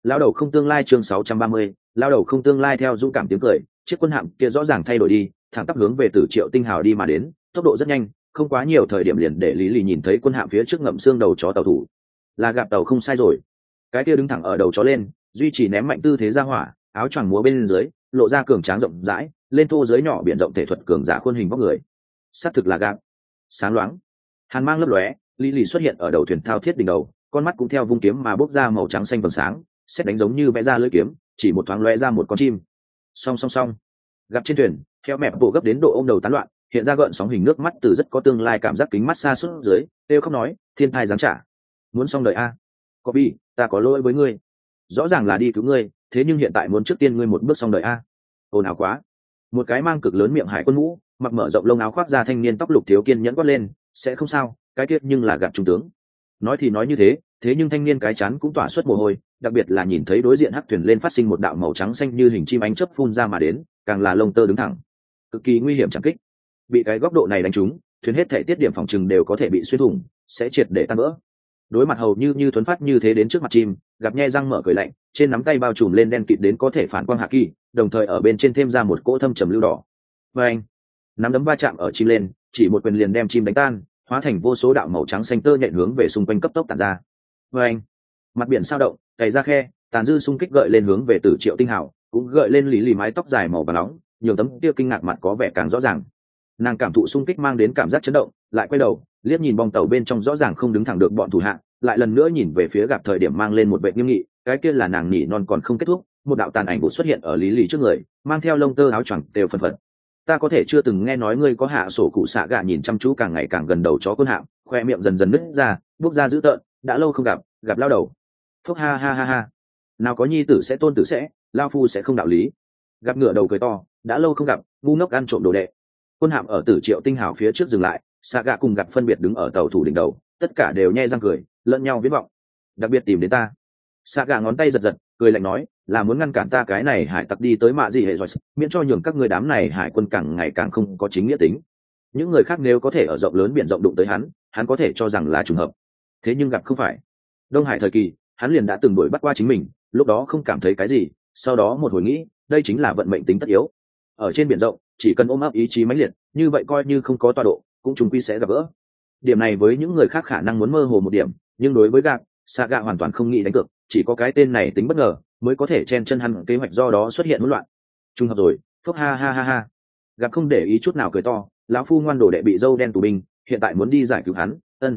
[SPEAKER 1] Lao đầu không tương lai chương 630, lao đầu không tương lai theo dũng cảm tiếng cười, chiếc quân hạm kia rõ ràng thay đổi đi, thẳng tắp hướng về Tử Triệu Tinh Hào đi mà đến, tốc độ rất nhanh, không quá nhiều thời điểm liền để Lý Lì nhìn thấy quân hạm phía trước ngậm xương đầu chó tàu thủ. Là gặp tàu không sai rồi. Cái kia đứng thẳng ở đầu chó lên, duy trì ném mạnh tư thế ra hỏa, áo choàng múa bên dưới, lộ ra cường tráng rộng rãi, lên thô dưới nhỏ biển rộng thể thuật cường giả khuôn hình vóc người. Xác thực là gặp. Sáng loáng. Hàn mang lấp lóe, Lý Lì xuất hiện ở đầu thuyền thao thiết đỉnh đầu, con mắt cũng theo vung kiếm mà bốc ra màu trắng xanh vầng sáng, xét đánh giống như vẽ ra lưỡi kiếm, chỉ một thoáng lóe ra một con chim. Song song song. Gặp trên thuyền, theo mẹ bộ gấp đến độ ôm đầu tán loạn, hiện ra gợn sóng hình nước mắt từ rất có tương lai cảm giác kính mắt xa suốt dưới, têu không nói, thiên thai giáng trả. Muốn xong đời a. Có bi, ta có lỗi với ngươi. Rõ ràng là đi cứu ngươi, thế nhưng hiện tại muốn trước tiên ngươi một bước xong đời a. Ồn ào quá. Một cái mang cực lớn miệng hải quân mũ, mặc mở rộng lông áo khoác da thanh niên tóc lục thiếu kiên nhẫn quát lên, sẽ không sao, cái kia nhưng là gặp trung tướng. Nói thì nói như thế, thế nhưng thanh niên cái chán cũng tỏa xuất mồ hôi, đặc biệt là nhìn thấy đối diện hắc thuyền lên phát sinh một đạo màu trắng xanh như hình chim ánh chớp phun ra mà đến, càng là lông tơ đứng thẳng, cực kỳ nguy hiểm chẳng kích. Bị cái góc độ này đánh trúng, thuyền hết thể tiết điểm phòng trừng đều có thể bị xuyên thủng, sẽ triệt để tan vỡ. Đối mặt hầu như thuấn phát như thế đến trước mặt chim, gặp nhe răng mở cười lạnh, trên nắm tay bao trùm lên đen kịt đến có thể phản quang hạ kỳ, đồng thời ở bên trên thêm ra một cỗ thâm trầm lưu đỏ. Và anh, nắm đấm va chạm ở chim lên, chỉ một quyền liền đem chim đánh tan, hóa thành vô số đạo màu trắng xanh tơ nhện hướng về xung quanh cấp tốc tản ra. Và anh, mặt biển sao động, cày ra khe, tàn dư xung kích gợi lên hướng về Tử Triệu Tinh Hào, cũng gợi lên Lý Lì mái tóc dài màu vàng nóng, nhiều tấm kia kinh ngạc mặt có vẻ càng rõ ràng. Nàng cảm thụ xung kích mang đến cảm giác chấn động, lại quay đầu liếc nhìn bong tàu bên trong rõ ràng không đứng thẳng được bọn thủ hạ, lại lần nữa nhìn về phía gặp thời điểm mang lên một vẻ nghiêm nghị, cái kia là nàng nỉ non còn không kết thúc, một đạo tàn ảnh bụt xuất hiện ở Lý Lì trước người, mang theo lông tơ áo choàng đều phần phật. Ta có thể chưa từng nghe nói ngươi có hạ sổ cụ xạ gạ nhìn chăm chú càng ngày càng gần đầu chó quân hạm, khoe miệng dần dần nứt ra, bước ra dữ tợn, đã lâu không gặp lao đầu. Phúc ha ha ha ha. Nào có nhi tử sẽ tôn tử sẽ, lao phu sẽ không đạo lý. Gặp ngựa đầu cười to, đã lâu không gặp, ngu ngốc ăn trộm đồ đệ. Quân hạm ở Tử Triệu Tinh Hào phía trước dừng lại, xạ gạ cùng gặp phân biệt đứng ở tàu thủ đỉnh đầu, tất cả đều nhe răng cười, lẫn nhau viết vọng. Đặc biệt tìm đến ta. Xạ gạ ngón tay giật giật, cười lạnh nói, là muốn ngăn cản ta cái này hải tặc đi tới mạ gì hệ rồi, miễn cho nhường các ngươi đám này hải quân càng ngày càng không có chính nghĩa tính. Những người khác nếu có thể ở rộng lớn biển rộng đụng tới hắn có thể cho rằng là trùng hợp. Thế nhưng gặp không phải. Đông Hải thời kỳ, hắn liền đã từng đuổi bắt qua chính mình, lúc đó không cảm thấy cái gì, sau đó một hồi nghĩ, đây chính là vận mệnh tính tất yếu. Ở trên biển rộng, chỉ cần ôm ấp ý chí mãnh liệt, như vậy coi như không có tọa độ, cũng trùng quy sẽ gặp gỡ. Điểm này với những người khác khả năng muốn mơ hồ một điểm, nhưng đối với gạc, Saga hoàn toàn không nghĩ đánh cược, chỉ có cái tên này tính bất ngờ, mới có thể chen chân hắn kế hoạch do đó xuất hiện hỗn loạn. Trùng hợp rồi, phúc ha ha ha ha. Gặp không để ý chút nào cười to, lão phu ngoan đồ đệ bị dâu đen tù binh, hiện tại muốn đi giải cứu hắn,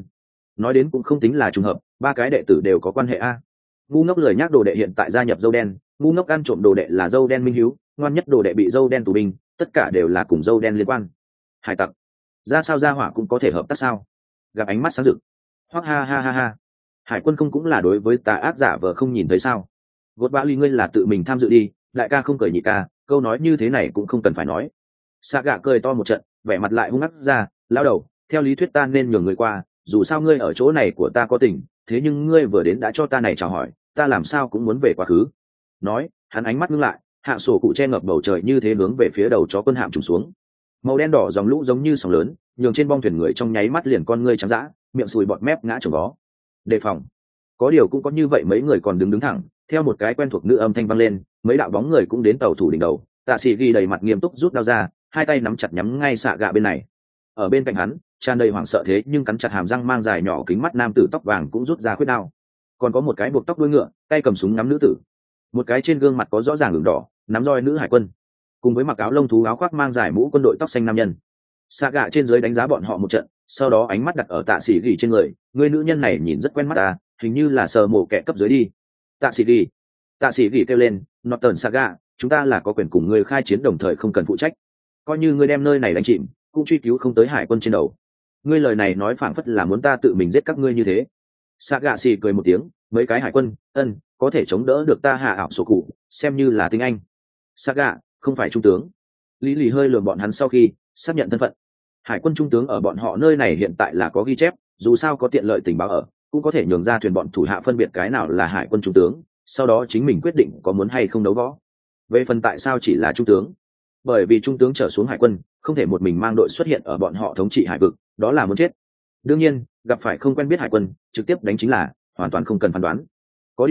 [SPEAKER 1] nói đến cũng không tính là trùng hợp, ba cái đệ tử đều có quan hệ a. Ngu ngốc lười nhác đồ đệ hiện tại gia nhập dâu đen, ngu ngốc ăn trộm đồ đệ là dâu đen minh hiếu, ngoan nhất đồ đệ bị dâu đen tù binh, tất cả đều là cùng dâu đen liên quan. Hải tặc, ra sao ra hỏa cũng có thể hợp tác sao? Gặp ánh mắt sáng rực, hoắc ha ha ha ha. Hải quân không cũng là đối với tà ác giả vờ không nhìn thấy sao? Gột bã ly ngươi là tự mình tham dự đi, đại ca không cười nhị ca, câu nói như thế này cũng không cần phải nói. Sa gạ cười to một trận, vẻ mặt lại hung ác ra, lao đầu, theo lý thuyết ta nên nhường người qua, dù sao ngươi ở chỗ này của ta có tình, thế nhưng ngươi vừa đến đã cho ta này chào hỏi, ta làm sao cũng muốn về quá khứ. Nói, hắn ánh mắt ngưng lại, hạ sổ cụ che ngập bầu trời như thế hướng về phía đầu chó quân hạm trùng xuống. Màu đen đỏ dòng lũ giống như sóng lớn, nhường trên bong thuyền người trong nháy mắt liền con ngươi trắng dã, miệng sùi bọt mép ngã chồng vó. Đề phòng. Có điều cũng có như vậy mấy người còn đứng thẳng, theo một cái quen thuộc nữ âm thanh vang lên, mấy đạo bóng người cũng đến tàu thủ đỉnh đầu, Tạ Sĩ ghi đầy mặt nghiêm túc rút đao ra, hai tay nắm chặt nhắm ngay xạ gạ bên này. Ở bên cạnh hắn, tràn đầy hoảng sợ thế nhưng cắn chặt hàm răng mang dài nhỏ kính mắt nam tử tóc vàng cũng rút ra khuyết đao. Còn có một cái buộc tóc đuôi ngựa, tay cầm súng ngắm nữ tử. Một cái trên gương mặt có rõ ràng ửng đỏ, nắm roi nữ hải quân. Cùng với mặc áo lông thú áo khoác mang dài mũ quân đội tóc xanh nam nhân. Xạ gạ trên dưới đánh giá bọn họ một trận, sau đó ánh mắt đặt ở Tạ Sĩ ghi trên người, người nữ nhân này nhìn rất quen mắt ta, hình như là sờ mổ kẻ cấp dưới đi. Tạ Sĩ ghi kêu lên, Norton Saga, chúng ta là có quyền cùng ngươi khai chiến đồng thời không cần phụ trách. Coi như ngươi đem nơi này đánh chìm, cũng truy cứu không tới hải quân trên đầu. Ngươi lời này nói phảng phất là muốn ta tự mình giết các ngươi như thế. Saga xì cười một tiếng, mấy cái hải quân, có thể chống đỡ được ta hạ ảo sổ cụ, xem như là tinh anh. Saga, không phải trung tướng. Lý lì hơi lườm bọn hắn sau khi xác nhận thân phận. Hải quân trung tướng ở bọn họ nơi này hiện tại là có ghi chép, dù sao có tiện lợi tình báo ở, cũng có thể nhường ra thuyền bọn thủ hạ phân biệt cái nào là hải quân trung tướng, sau đó chính mình quyết định có muốn hay không đấu võ. Về phần tại sao chỉ là trung tướng, bởi vì trung tướng trở xuống hải quân không thể một mình mang đội xuất hiện ở bọn họ thống trị hải vực, đó là muốn chết. đương nhiên gặp phải không quen biết hải quân trực tiếp đánh chính là hoàn toàn không cần phán đoán. Có điều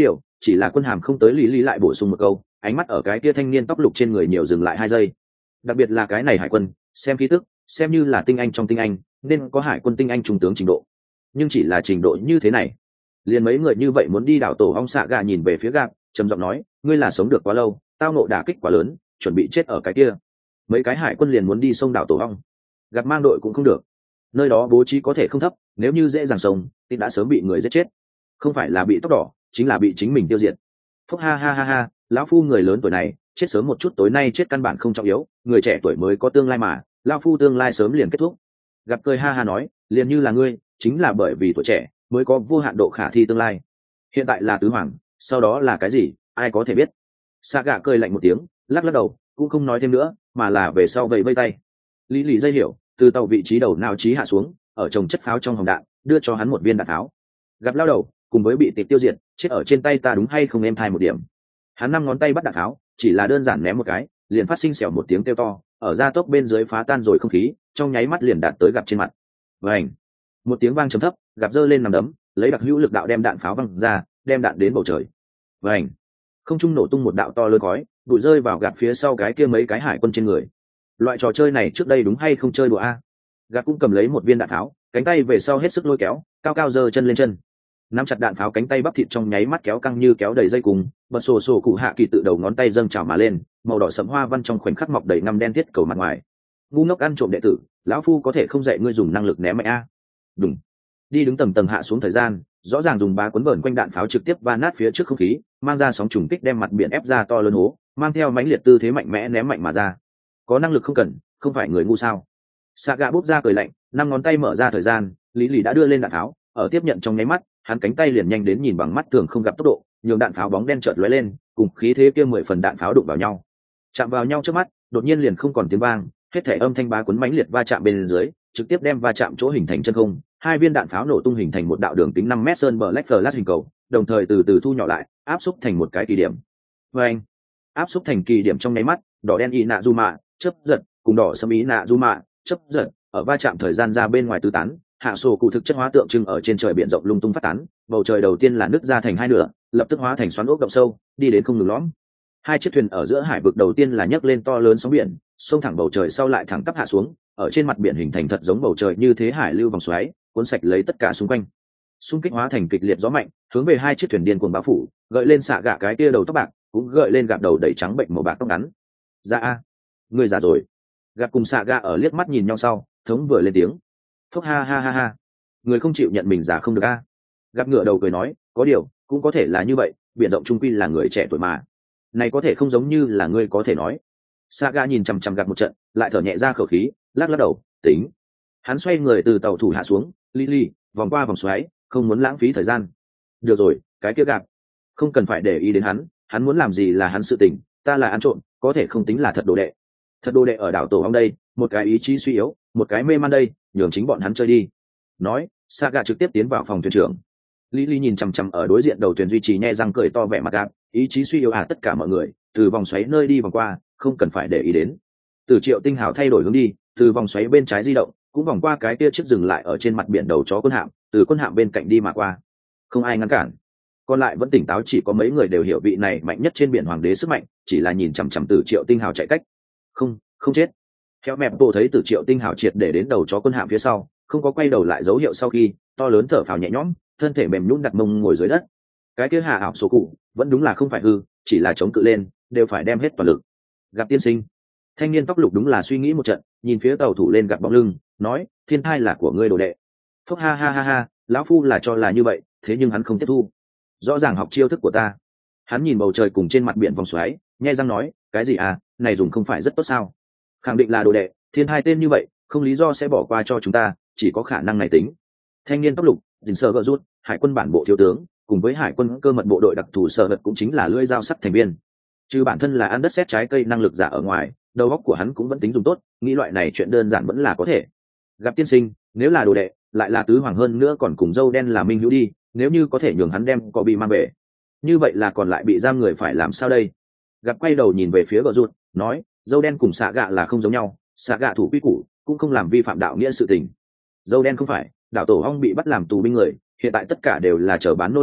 [SPEAKER 1] chỉ là quân hàm không tới lý lý lại bổ sung một câu, ánh mắt ở cái kia thanh niên tóc lục trên người nhiều dừng lại 2 giây. Đặc biệt là cái này hải quân, xem khí tức xem như là tinh anh trong tinh anh, nên có hải quân tinh anh trung tướng trình độ, nhưng chỉ là trình độ như thế này liền mấy người như vậy muốn đi đảo tổ ong. Xạ gà nhìn về phía gạp trầm giọng nói, ngươi là sống được quá lâu, tao nộ đả kích quá lớn, chuẩn bị chết ở cái kia. Mấy cái hải quân liền muốn đi sông đảo tổ ong, gạp mang đội cũng không được, nơi đó bố trí có thể không thấp, nếu như dễ dàng sông thì đã sớm bị người giết chết, không phải là bị tóc đỏ chính là bị chính mình tiêu diệt. Phúc ha ha ha ha, lão phu người lớn tuổi này chết sớm một chút, tối nay chết căn bản không trọng yếu, người trẻ tuổi mới có tương lai mà, lão phu tương lai sớm liền kết thúc. Gặp cười ha ha nói, liền như là ngươi chính là bởi vì tuổi trẻ mới có vô hạn độ khả thi tương lai, hiện tại là tứ hoàng, sau đó là cái gì ai có thể biết. Sa gạ cười lạnh một tiếng, lắc lắc đầu cũng không nói thêm nữa, mà là về sau vẫy vây tay. Lý lì dây hiểu từ tàu vị trí đầu nào trí hạ xuống, ở chồng chất pháo trong hòm đạn đưa cho hắn một viên đạn pháo. Gặp lao đầu cùng với bị tịt tiêu diệt chết ở trên tay ta đúng hay không, em thai một điểm. Hắn 5 ngón tay bắt đạn pháo, chỉ là đơn giản ném một cái liền phát sinh xèo một tiếng kêu to, ở gia tốc bên dưới phá tan rồi không khí, trong nháy mắt liền đạt tới gặp trên mặt. Vành, một tiếng vang trầm thấp, gặp giơ lên nằm đấm, lấy đặc hữu lực đạo đem đạn pháo văng ra, đem đạn đến bầu trời. Vành, không trung nổ tung một đạo to lớn khói, bụi rơi vào gặp phía sau cái kia mấy cái hải quân trên người. Loại trò chơi này trước đây đúng hay không chơi đùa a. Gặp cũng cầm lấy một viên đạn pháo, cánh tay về sau hết sức lôi kéo, cao cao giơ chân lên chân, nắm chặt đạn pháo, cánh tay bắp thịt trong nháy mắt kéo căng như kéo đầy dây cùng, bật sổ sổ cụ hạ kỳ tự đầu ngón tay dâng trào mà lên, màu đỏ sẫm hoa văn trong khoảnh khắc mọc đầy ngăm đen thiết cầu mặt ngoài. Ngu ngốc ăn trộm đệ tử, lão phu có thể không dạy ngươi dùng năng lực ném mạnh a. Đúng, đi đứng tầng tầng hạ xuống thời gian, rõ ràng dùng bá cuốn vờn quanh đạn pháo trực tiếp va nát phía trước không khí, mang ra sóng trùng kích đem mặt biển ép ra to lớn hố, mang theo mãnh liệt tư thế mạnh mẽ ném mạnh mà ra. Có năng lực không cần, không phải người ngu sao? Saga bốc ra cười lạnh, 5 ngón tay mở ra thời gian, lý lì đã đưa lên đạn pháo, ở tiếp nhận trong nháy mắt, hắn cánh tay liền nhanh đến nhìn bằng mắt thường không gặp tốc độ, nhường đạn pháo bóng đen chợt lóe lên, cùng khí thế kia 10 phần đạn pháo đụng vào nhau, chạm vào nhau trước mắt, đột nhiên liền không còn tiếng vang, hết thể âm thanh bá cuốn mãnh liệt va chạm bên dưới, trực tiếp đem va chạm chỗ hình thành chân không, 2 viên đạn pháo nổ tung hình thành một đạo đường kính 5 mét sơn black flash hình cầu, đồng thời từ từ thu nhỏ lại, áp xúc thành một cái kỳ điểm. Vâng, áp xúc thành kỳ điểm trong nháy mắt, đỏ đen Inazuma chớp giật, cùng đỏ sẫm Inazuma chớp giật, ở va chạm thời gian ra bên ngoài tứ tán, hạ sổ cụ thực chất hóa tượng trưng ở trên trời biển rộng lung tung phát tán, bầu trời đầu tiên là nứt ra thành 2 nửa, lập tức hóa thành xoắn ốc động sâu, đi đến không ngừng lõm. 2 chiếc thuyền ở giữa hải vực đầu tiên là nhấc lên to lớn sóng biển, xông thẳng bầu trời sau lại thẳng tắp hạ xuống, ở trên mặt biển hình thành thật giống bầu trời như thế hải lưu vòng xoáy, cuốn sạch lấy tất cả xung quanh. Xung kích hóa thành kịch liệt gió mạnh, hướng về 2 chiếc thuyền điên cuồng bao phủ, gợi lên xạ gạ cái kia đầu tóc bạc, cũng gợi lên gạp đầu đầy trắng bệnh màu bạc tóc ngắn. Ra a, người già rồi. Gạp cùng xạ gạ ở liếc mắt nhìn nhau sau, thống vừa lên tiếng. Phúc ha ha ha ha, người không chịu nhận mình già không được a. Gạp ngựa đầu cười nói, có điều cũng có thể là như vậy, biển rộng trung quy là người trẻ tuổi mà, này có thể không giống như là ngươi có thể nói. Saga nhìn chằm chằm Gạp một trận, lại thở nhẹ ra khẩu khí, lắc lắc đầu, tính. Hắn xoay người từ tàu thủ hạ xuống, Lily vòng qua vòng xoáy, không muốn lãng phí thời gian. Được rồi, cái kia Gạp, không cần phải để ý đến hắn muốn làm gì là hắn sự tình, ta là ăn trộm, có thể không tính là thật đồ đệ. Thật đồ đệ ở đảo tổ ong đây, một cái ý chí suy yếu, một cái mê man đây, nhường chính bọn hắn chơi đi. Nói, Saga trực tiếp tiến vào phòng thuyền trưởng. Lily nhìn chằm chằm ở đối diện đầu thuyền duy trì nhe răng cười to vẻ mặt Gạp, ý chí suy yếu tất cả mọi người từ vòng xoáy nơi đi vòng qua, không cần phải để ý đến. Từ Triệu Tinh Hào thay đổi hướng đi, từ vòng xoáy bên trái di động, cũng vòng qua cái kia chiếc dừng lại ở trên mặt biển đầu chó quân hạm, từ quân hạm bên cạnh đi mà qua, không ai ngăn cản. Còn lại vẫn tỉnh táo, chỉ có mấy người đều hiểu vị này mạnh nhất trên biển hoàng đế sức mạnh, chỉ là nhìn chằm chằm Từ Triệu Tinh Hào chạy cách. Không chết. Theo mẹp bộ thấy Từ Triệu Tinh Hào triệt để đến đầu chó quân hạm phía sau, không có quay đầu lại dấu hiệu, sau khi to lớn thở phào nhẹ nhõm, thân thể mềm nhũn đặt mông ngồi dưới đất. Cái kia hạ ảo số cụ vẫn đúng là không phải hư, chỉ là chống cự lên đều phải đem hết toàn lực. Gặp tiên sinh, thanh niên tóc lục đúng là suy nghĩ một trận, nhìn phía tàu thủ lên gặp bóng lưng, nói, thiên thai là của ngươi đồ đệ. Phúc ha ha ha ha, lão phu là cho là như vậy, thế nhưng hắn không tiếp thu, rõ ràng học chiêu thức của ta. Hắn nhìn bầu trời cùng trên mặt biển vòng xoáy, nhai răng nói, cái gì à, này dùng không phải rất tốt sao? Khẳng định là đồ đệ, thiên thai tên như vậy, không lý do sẽ bỏ qua cho chúng ta, chỉ có khả năng này tính. Thanh niên tóc lục, dình sơ gợ rút, hải quân bản bộ thiếu tướng, cùng với hải quân cơ mật bộ đội đặc thù sở vật cũng chính là lưỡi dao sắc thành viên. Trừ bản thân là ăn đất sét trái cây năng lực giả ở ngoài, đầu óc của hắn cũng vẫn tính dùng tốt, nghĩ loại này chuyện đơn giản vẫn là có thể. Gặp tiên sinh, nếu là đồ đệ, lại là tứ hoàng hơn nữa còn cùng dâu đen là minh hữu đi, nếu như có thể nhường hắn đem có bị mang về, như vậy là còn lại bị giam người phải làm sao đây? Gặp quay đầu nhìn về phía gợ rút, nói, dâu đen cùng xạ gạ là không giống nhau, xạ gạ thủ quy củ, cũng không làm vi phạm đạo nghĩa sự tình. Dâu đen không phải, đảo tổ ong bị bắt làm tù binh người, hiện tại tất cả đều là chờ bán nô lệ,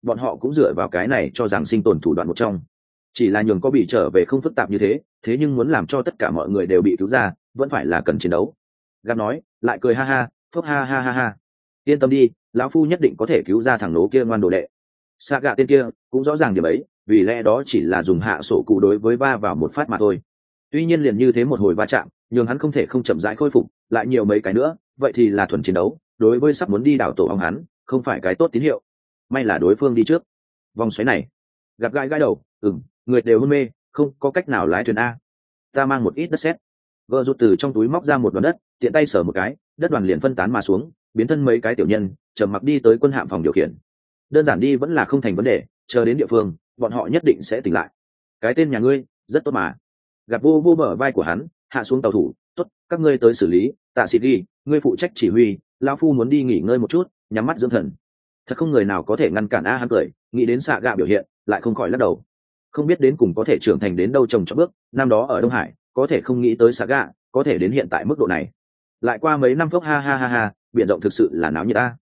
[SPEAKER 1] bọn họ cũng dựa vào cái này cho rằng sinh tồn thủ đoạn một trong. Chỉ là nhường có bị trở về không phức tạp như thế nhưng muốn làm cho tất cả mọi người đều bị cứu ra vẫn phải là cần chiến đấu. Gặp nói lại cười ha ha, phúc ha ha ha ha, yên tâm đi, lão phu nhất định có thể cứu ra thằng nố kia ngoan đồ đệ. Xạ gạ tên kia cũng rõ ràng điểm ấy, vì lẽ đó chỉ là dùng hạ sổ cụ đối với va vào một phát mà thôi. Tuy nhiên liền như thế một hồi va chạm nhường hắn không thể không chậm rãi khôi phục, lại nhiều mấy cái nữa vậy thì là thuần chiến đấu, đối với sắp muốn đi đảo tổ ong hắn không phải cái tốt tín hiệu. May là đối phương đi trước. Vòng xoáy này gặp gai gai đầu, người đều hôn mê, không có cách nào lái thuyền a. Ta mang một ít đất sét. Vợ rụt từ trong túi móc ra một đoàn đất, tiện tay sờ một cái, đất đoàn liền phân tán mà xuống, biến thân mấy cái tiểu nhân trầm mặc đi tới quân hạm phòng điều khiển. Đơn giản đi vẫn là không thành vấn đề, chờ đến địa phương bọn họ nhất định sẽ tỉnh lại. Cái tên nhà ngươi rất tốt mà. Gặp vô vô bờ vai của hắn, hạ xuống tàu thủ, tốt, các ngươi tới xử lý, tạ xịt đi, ngươi phụ trách chỉ huy, lão phu muốn đi nghỉ ngơi một chút, nhắm mắt dưỡng thần. Thật không người nào có thể ngăn cản a. Hắn cười, nghĩ đến xạ gạ biểu hiện lại không khỏi lắc đầu. Không biết đến cùng có thể trưởng thành đến đâu trồng cho bước, năm đó ở Đông Hải có thể không nghĩ tới xạ gạ có thể đến hiện tại mức độ này. Lại qua mấy năm phốc ha ha ha ha, biển rộng thực sự là náo nhiệt a.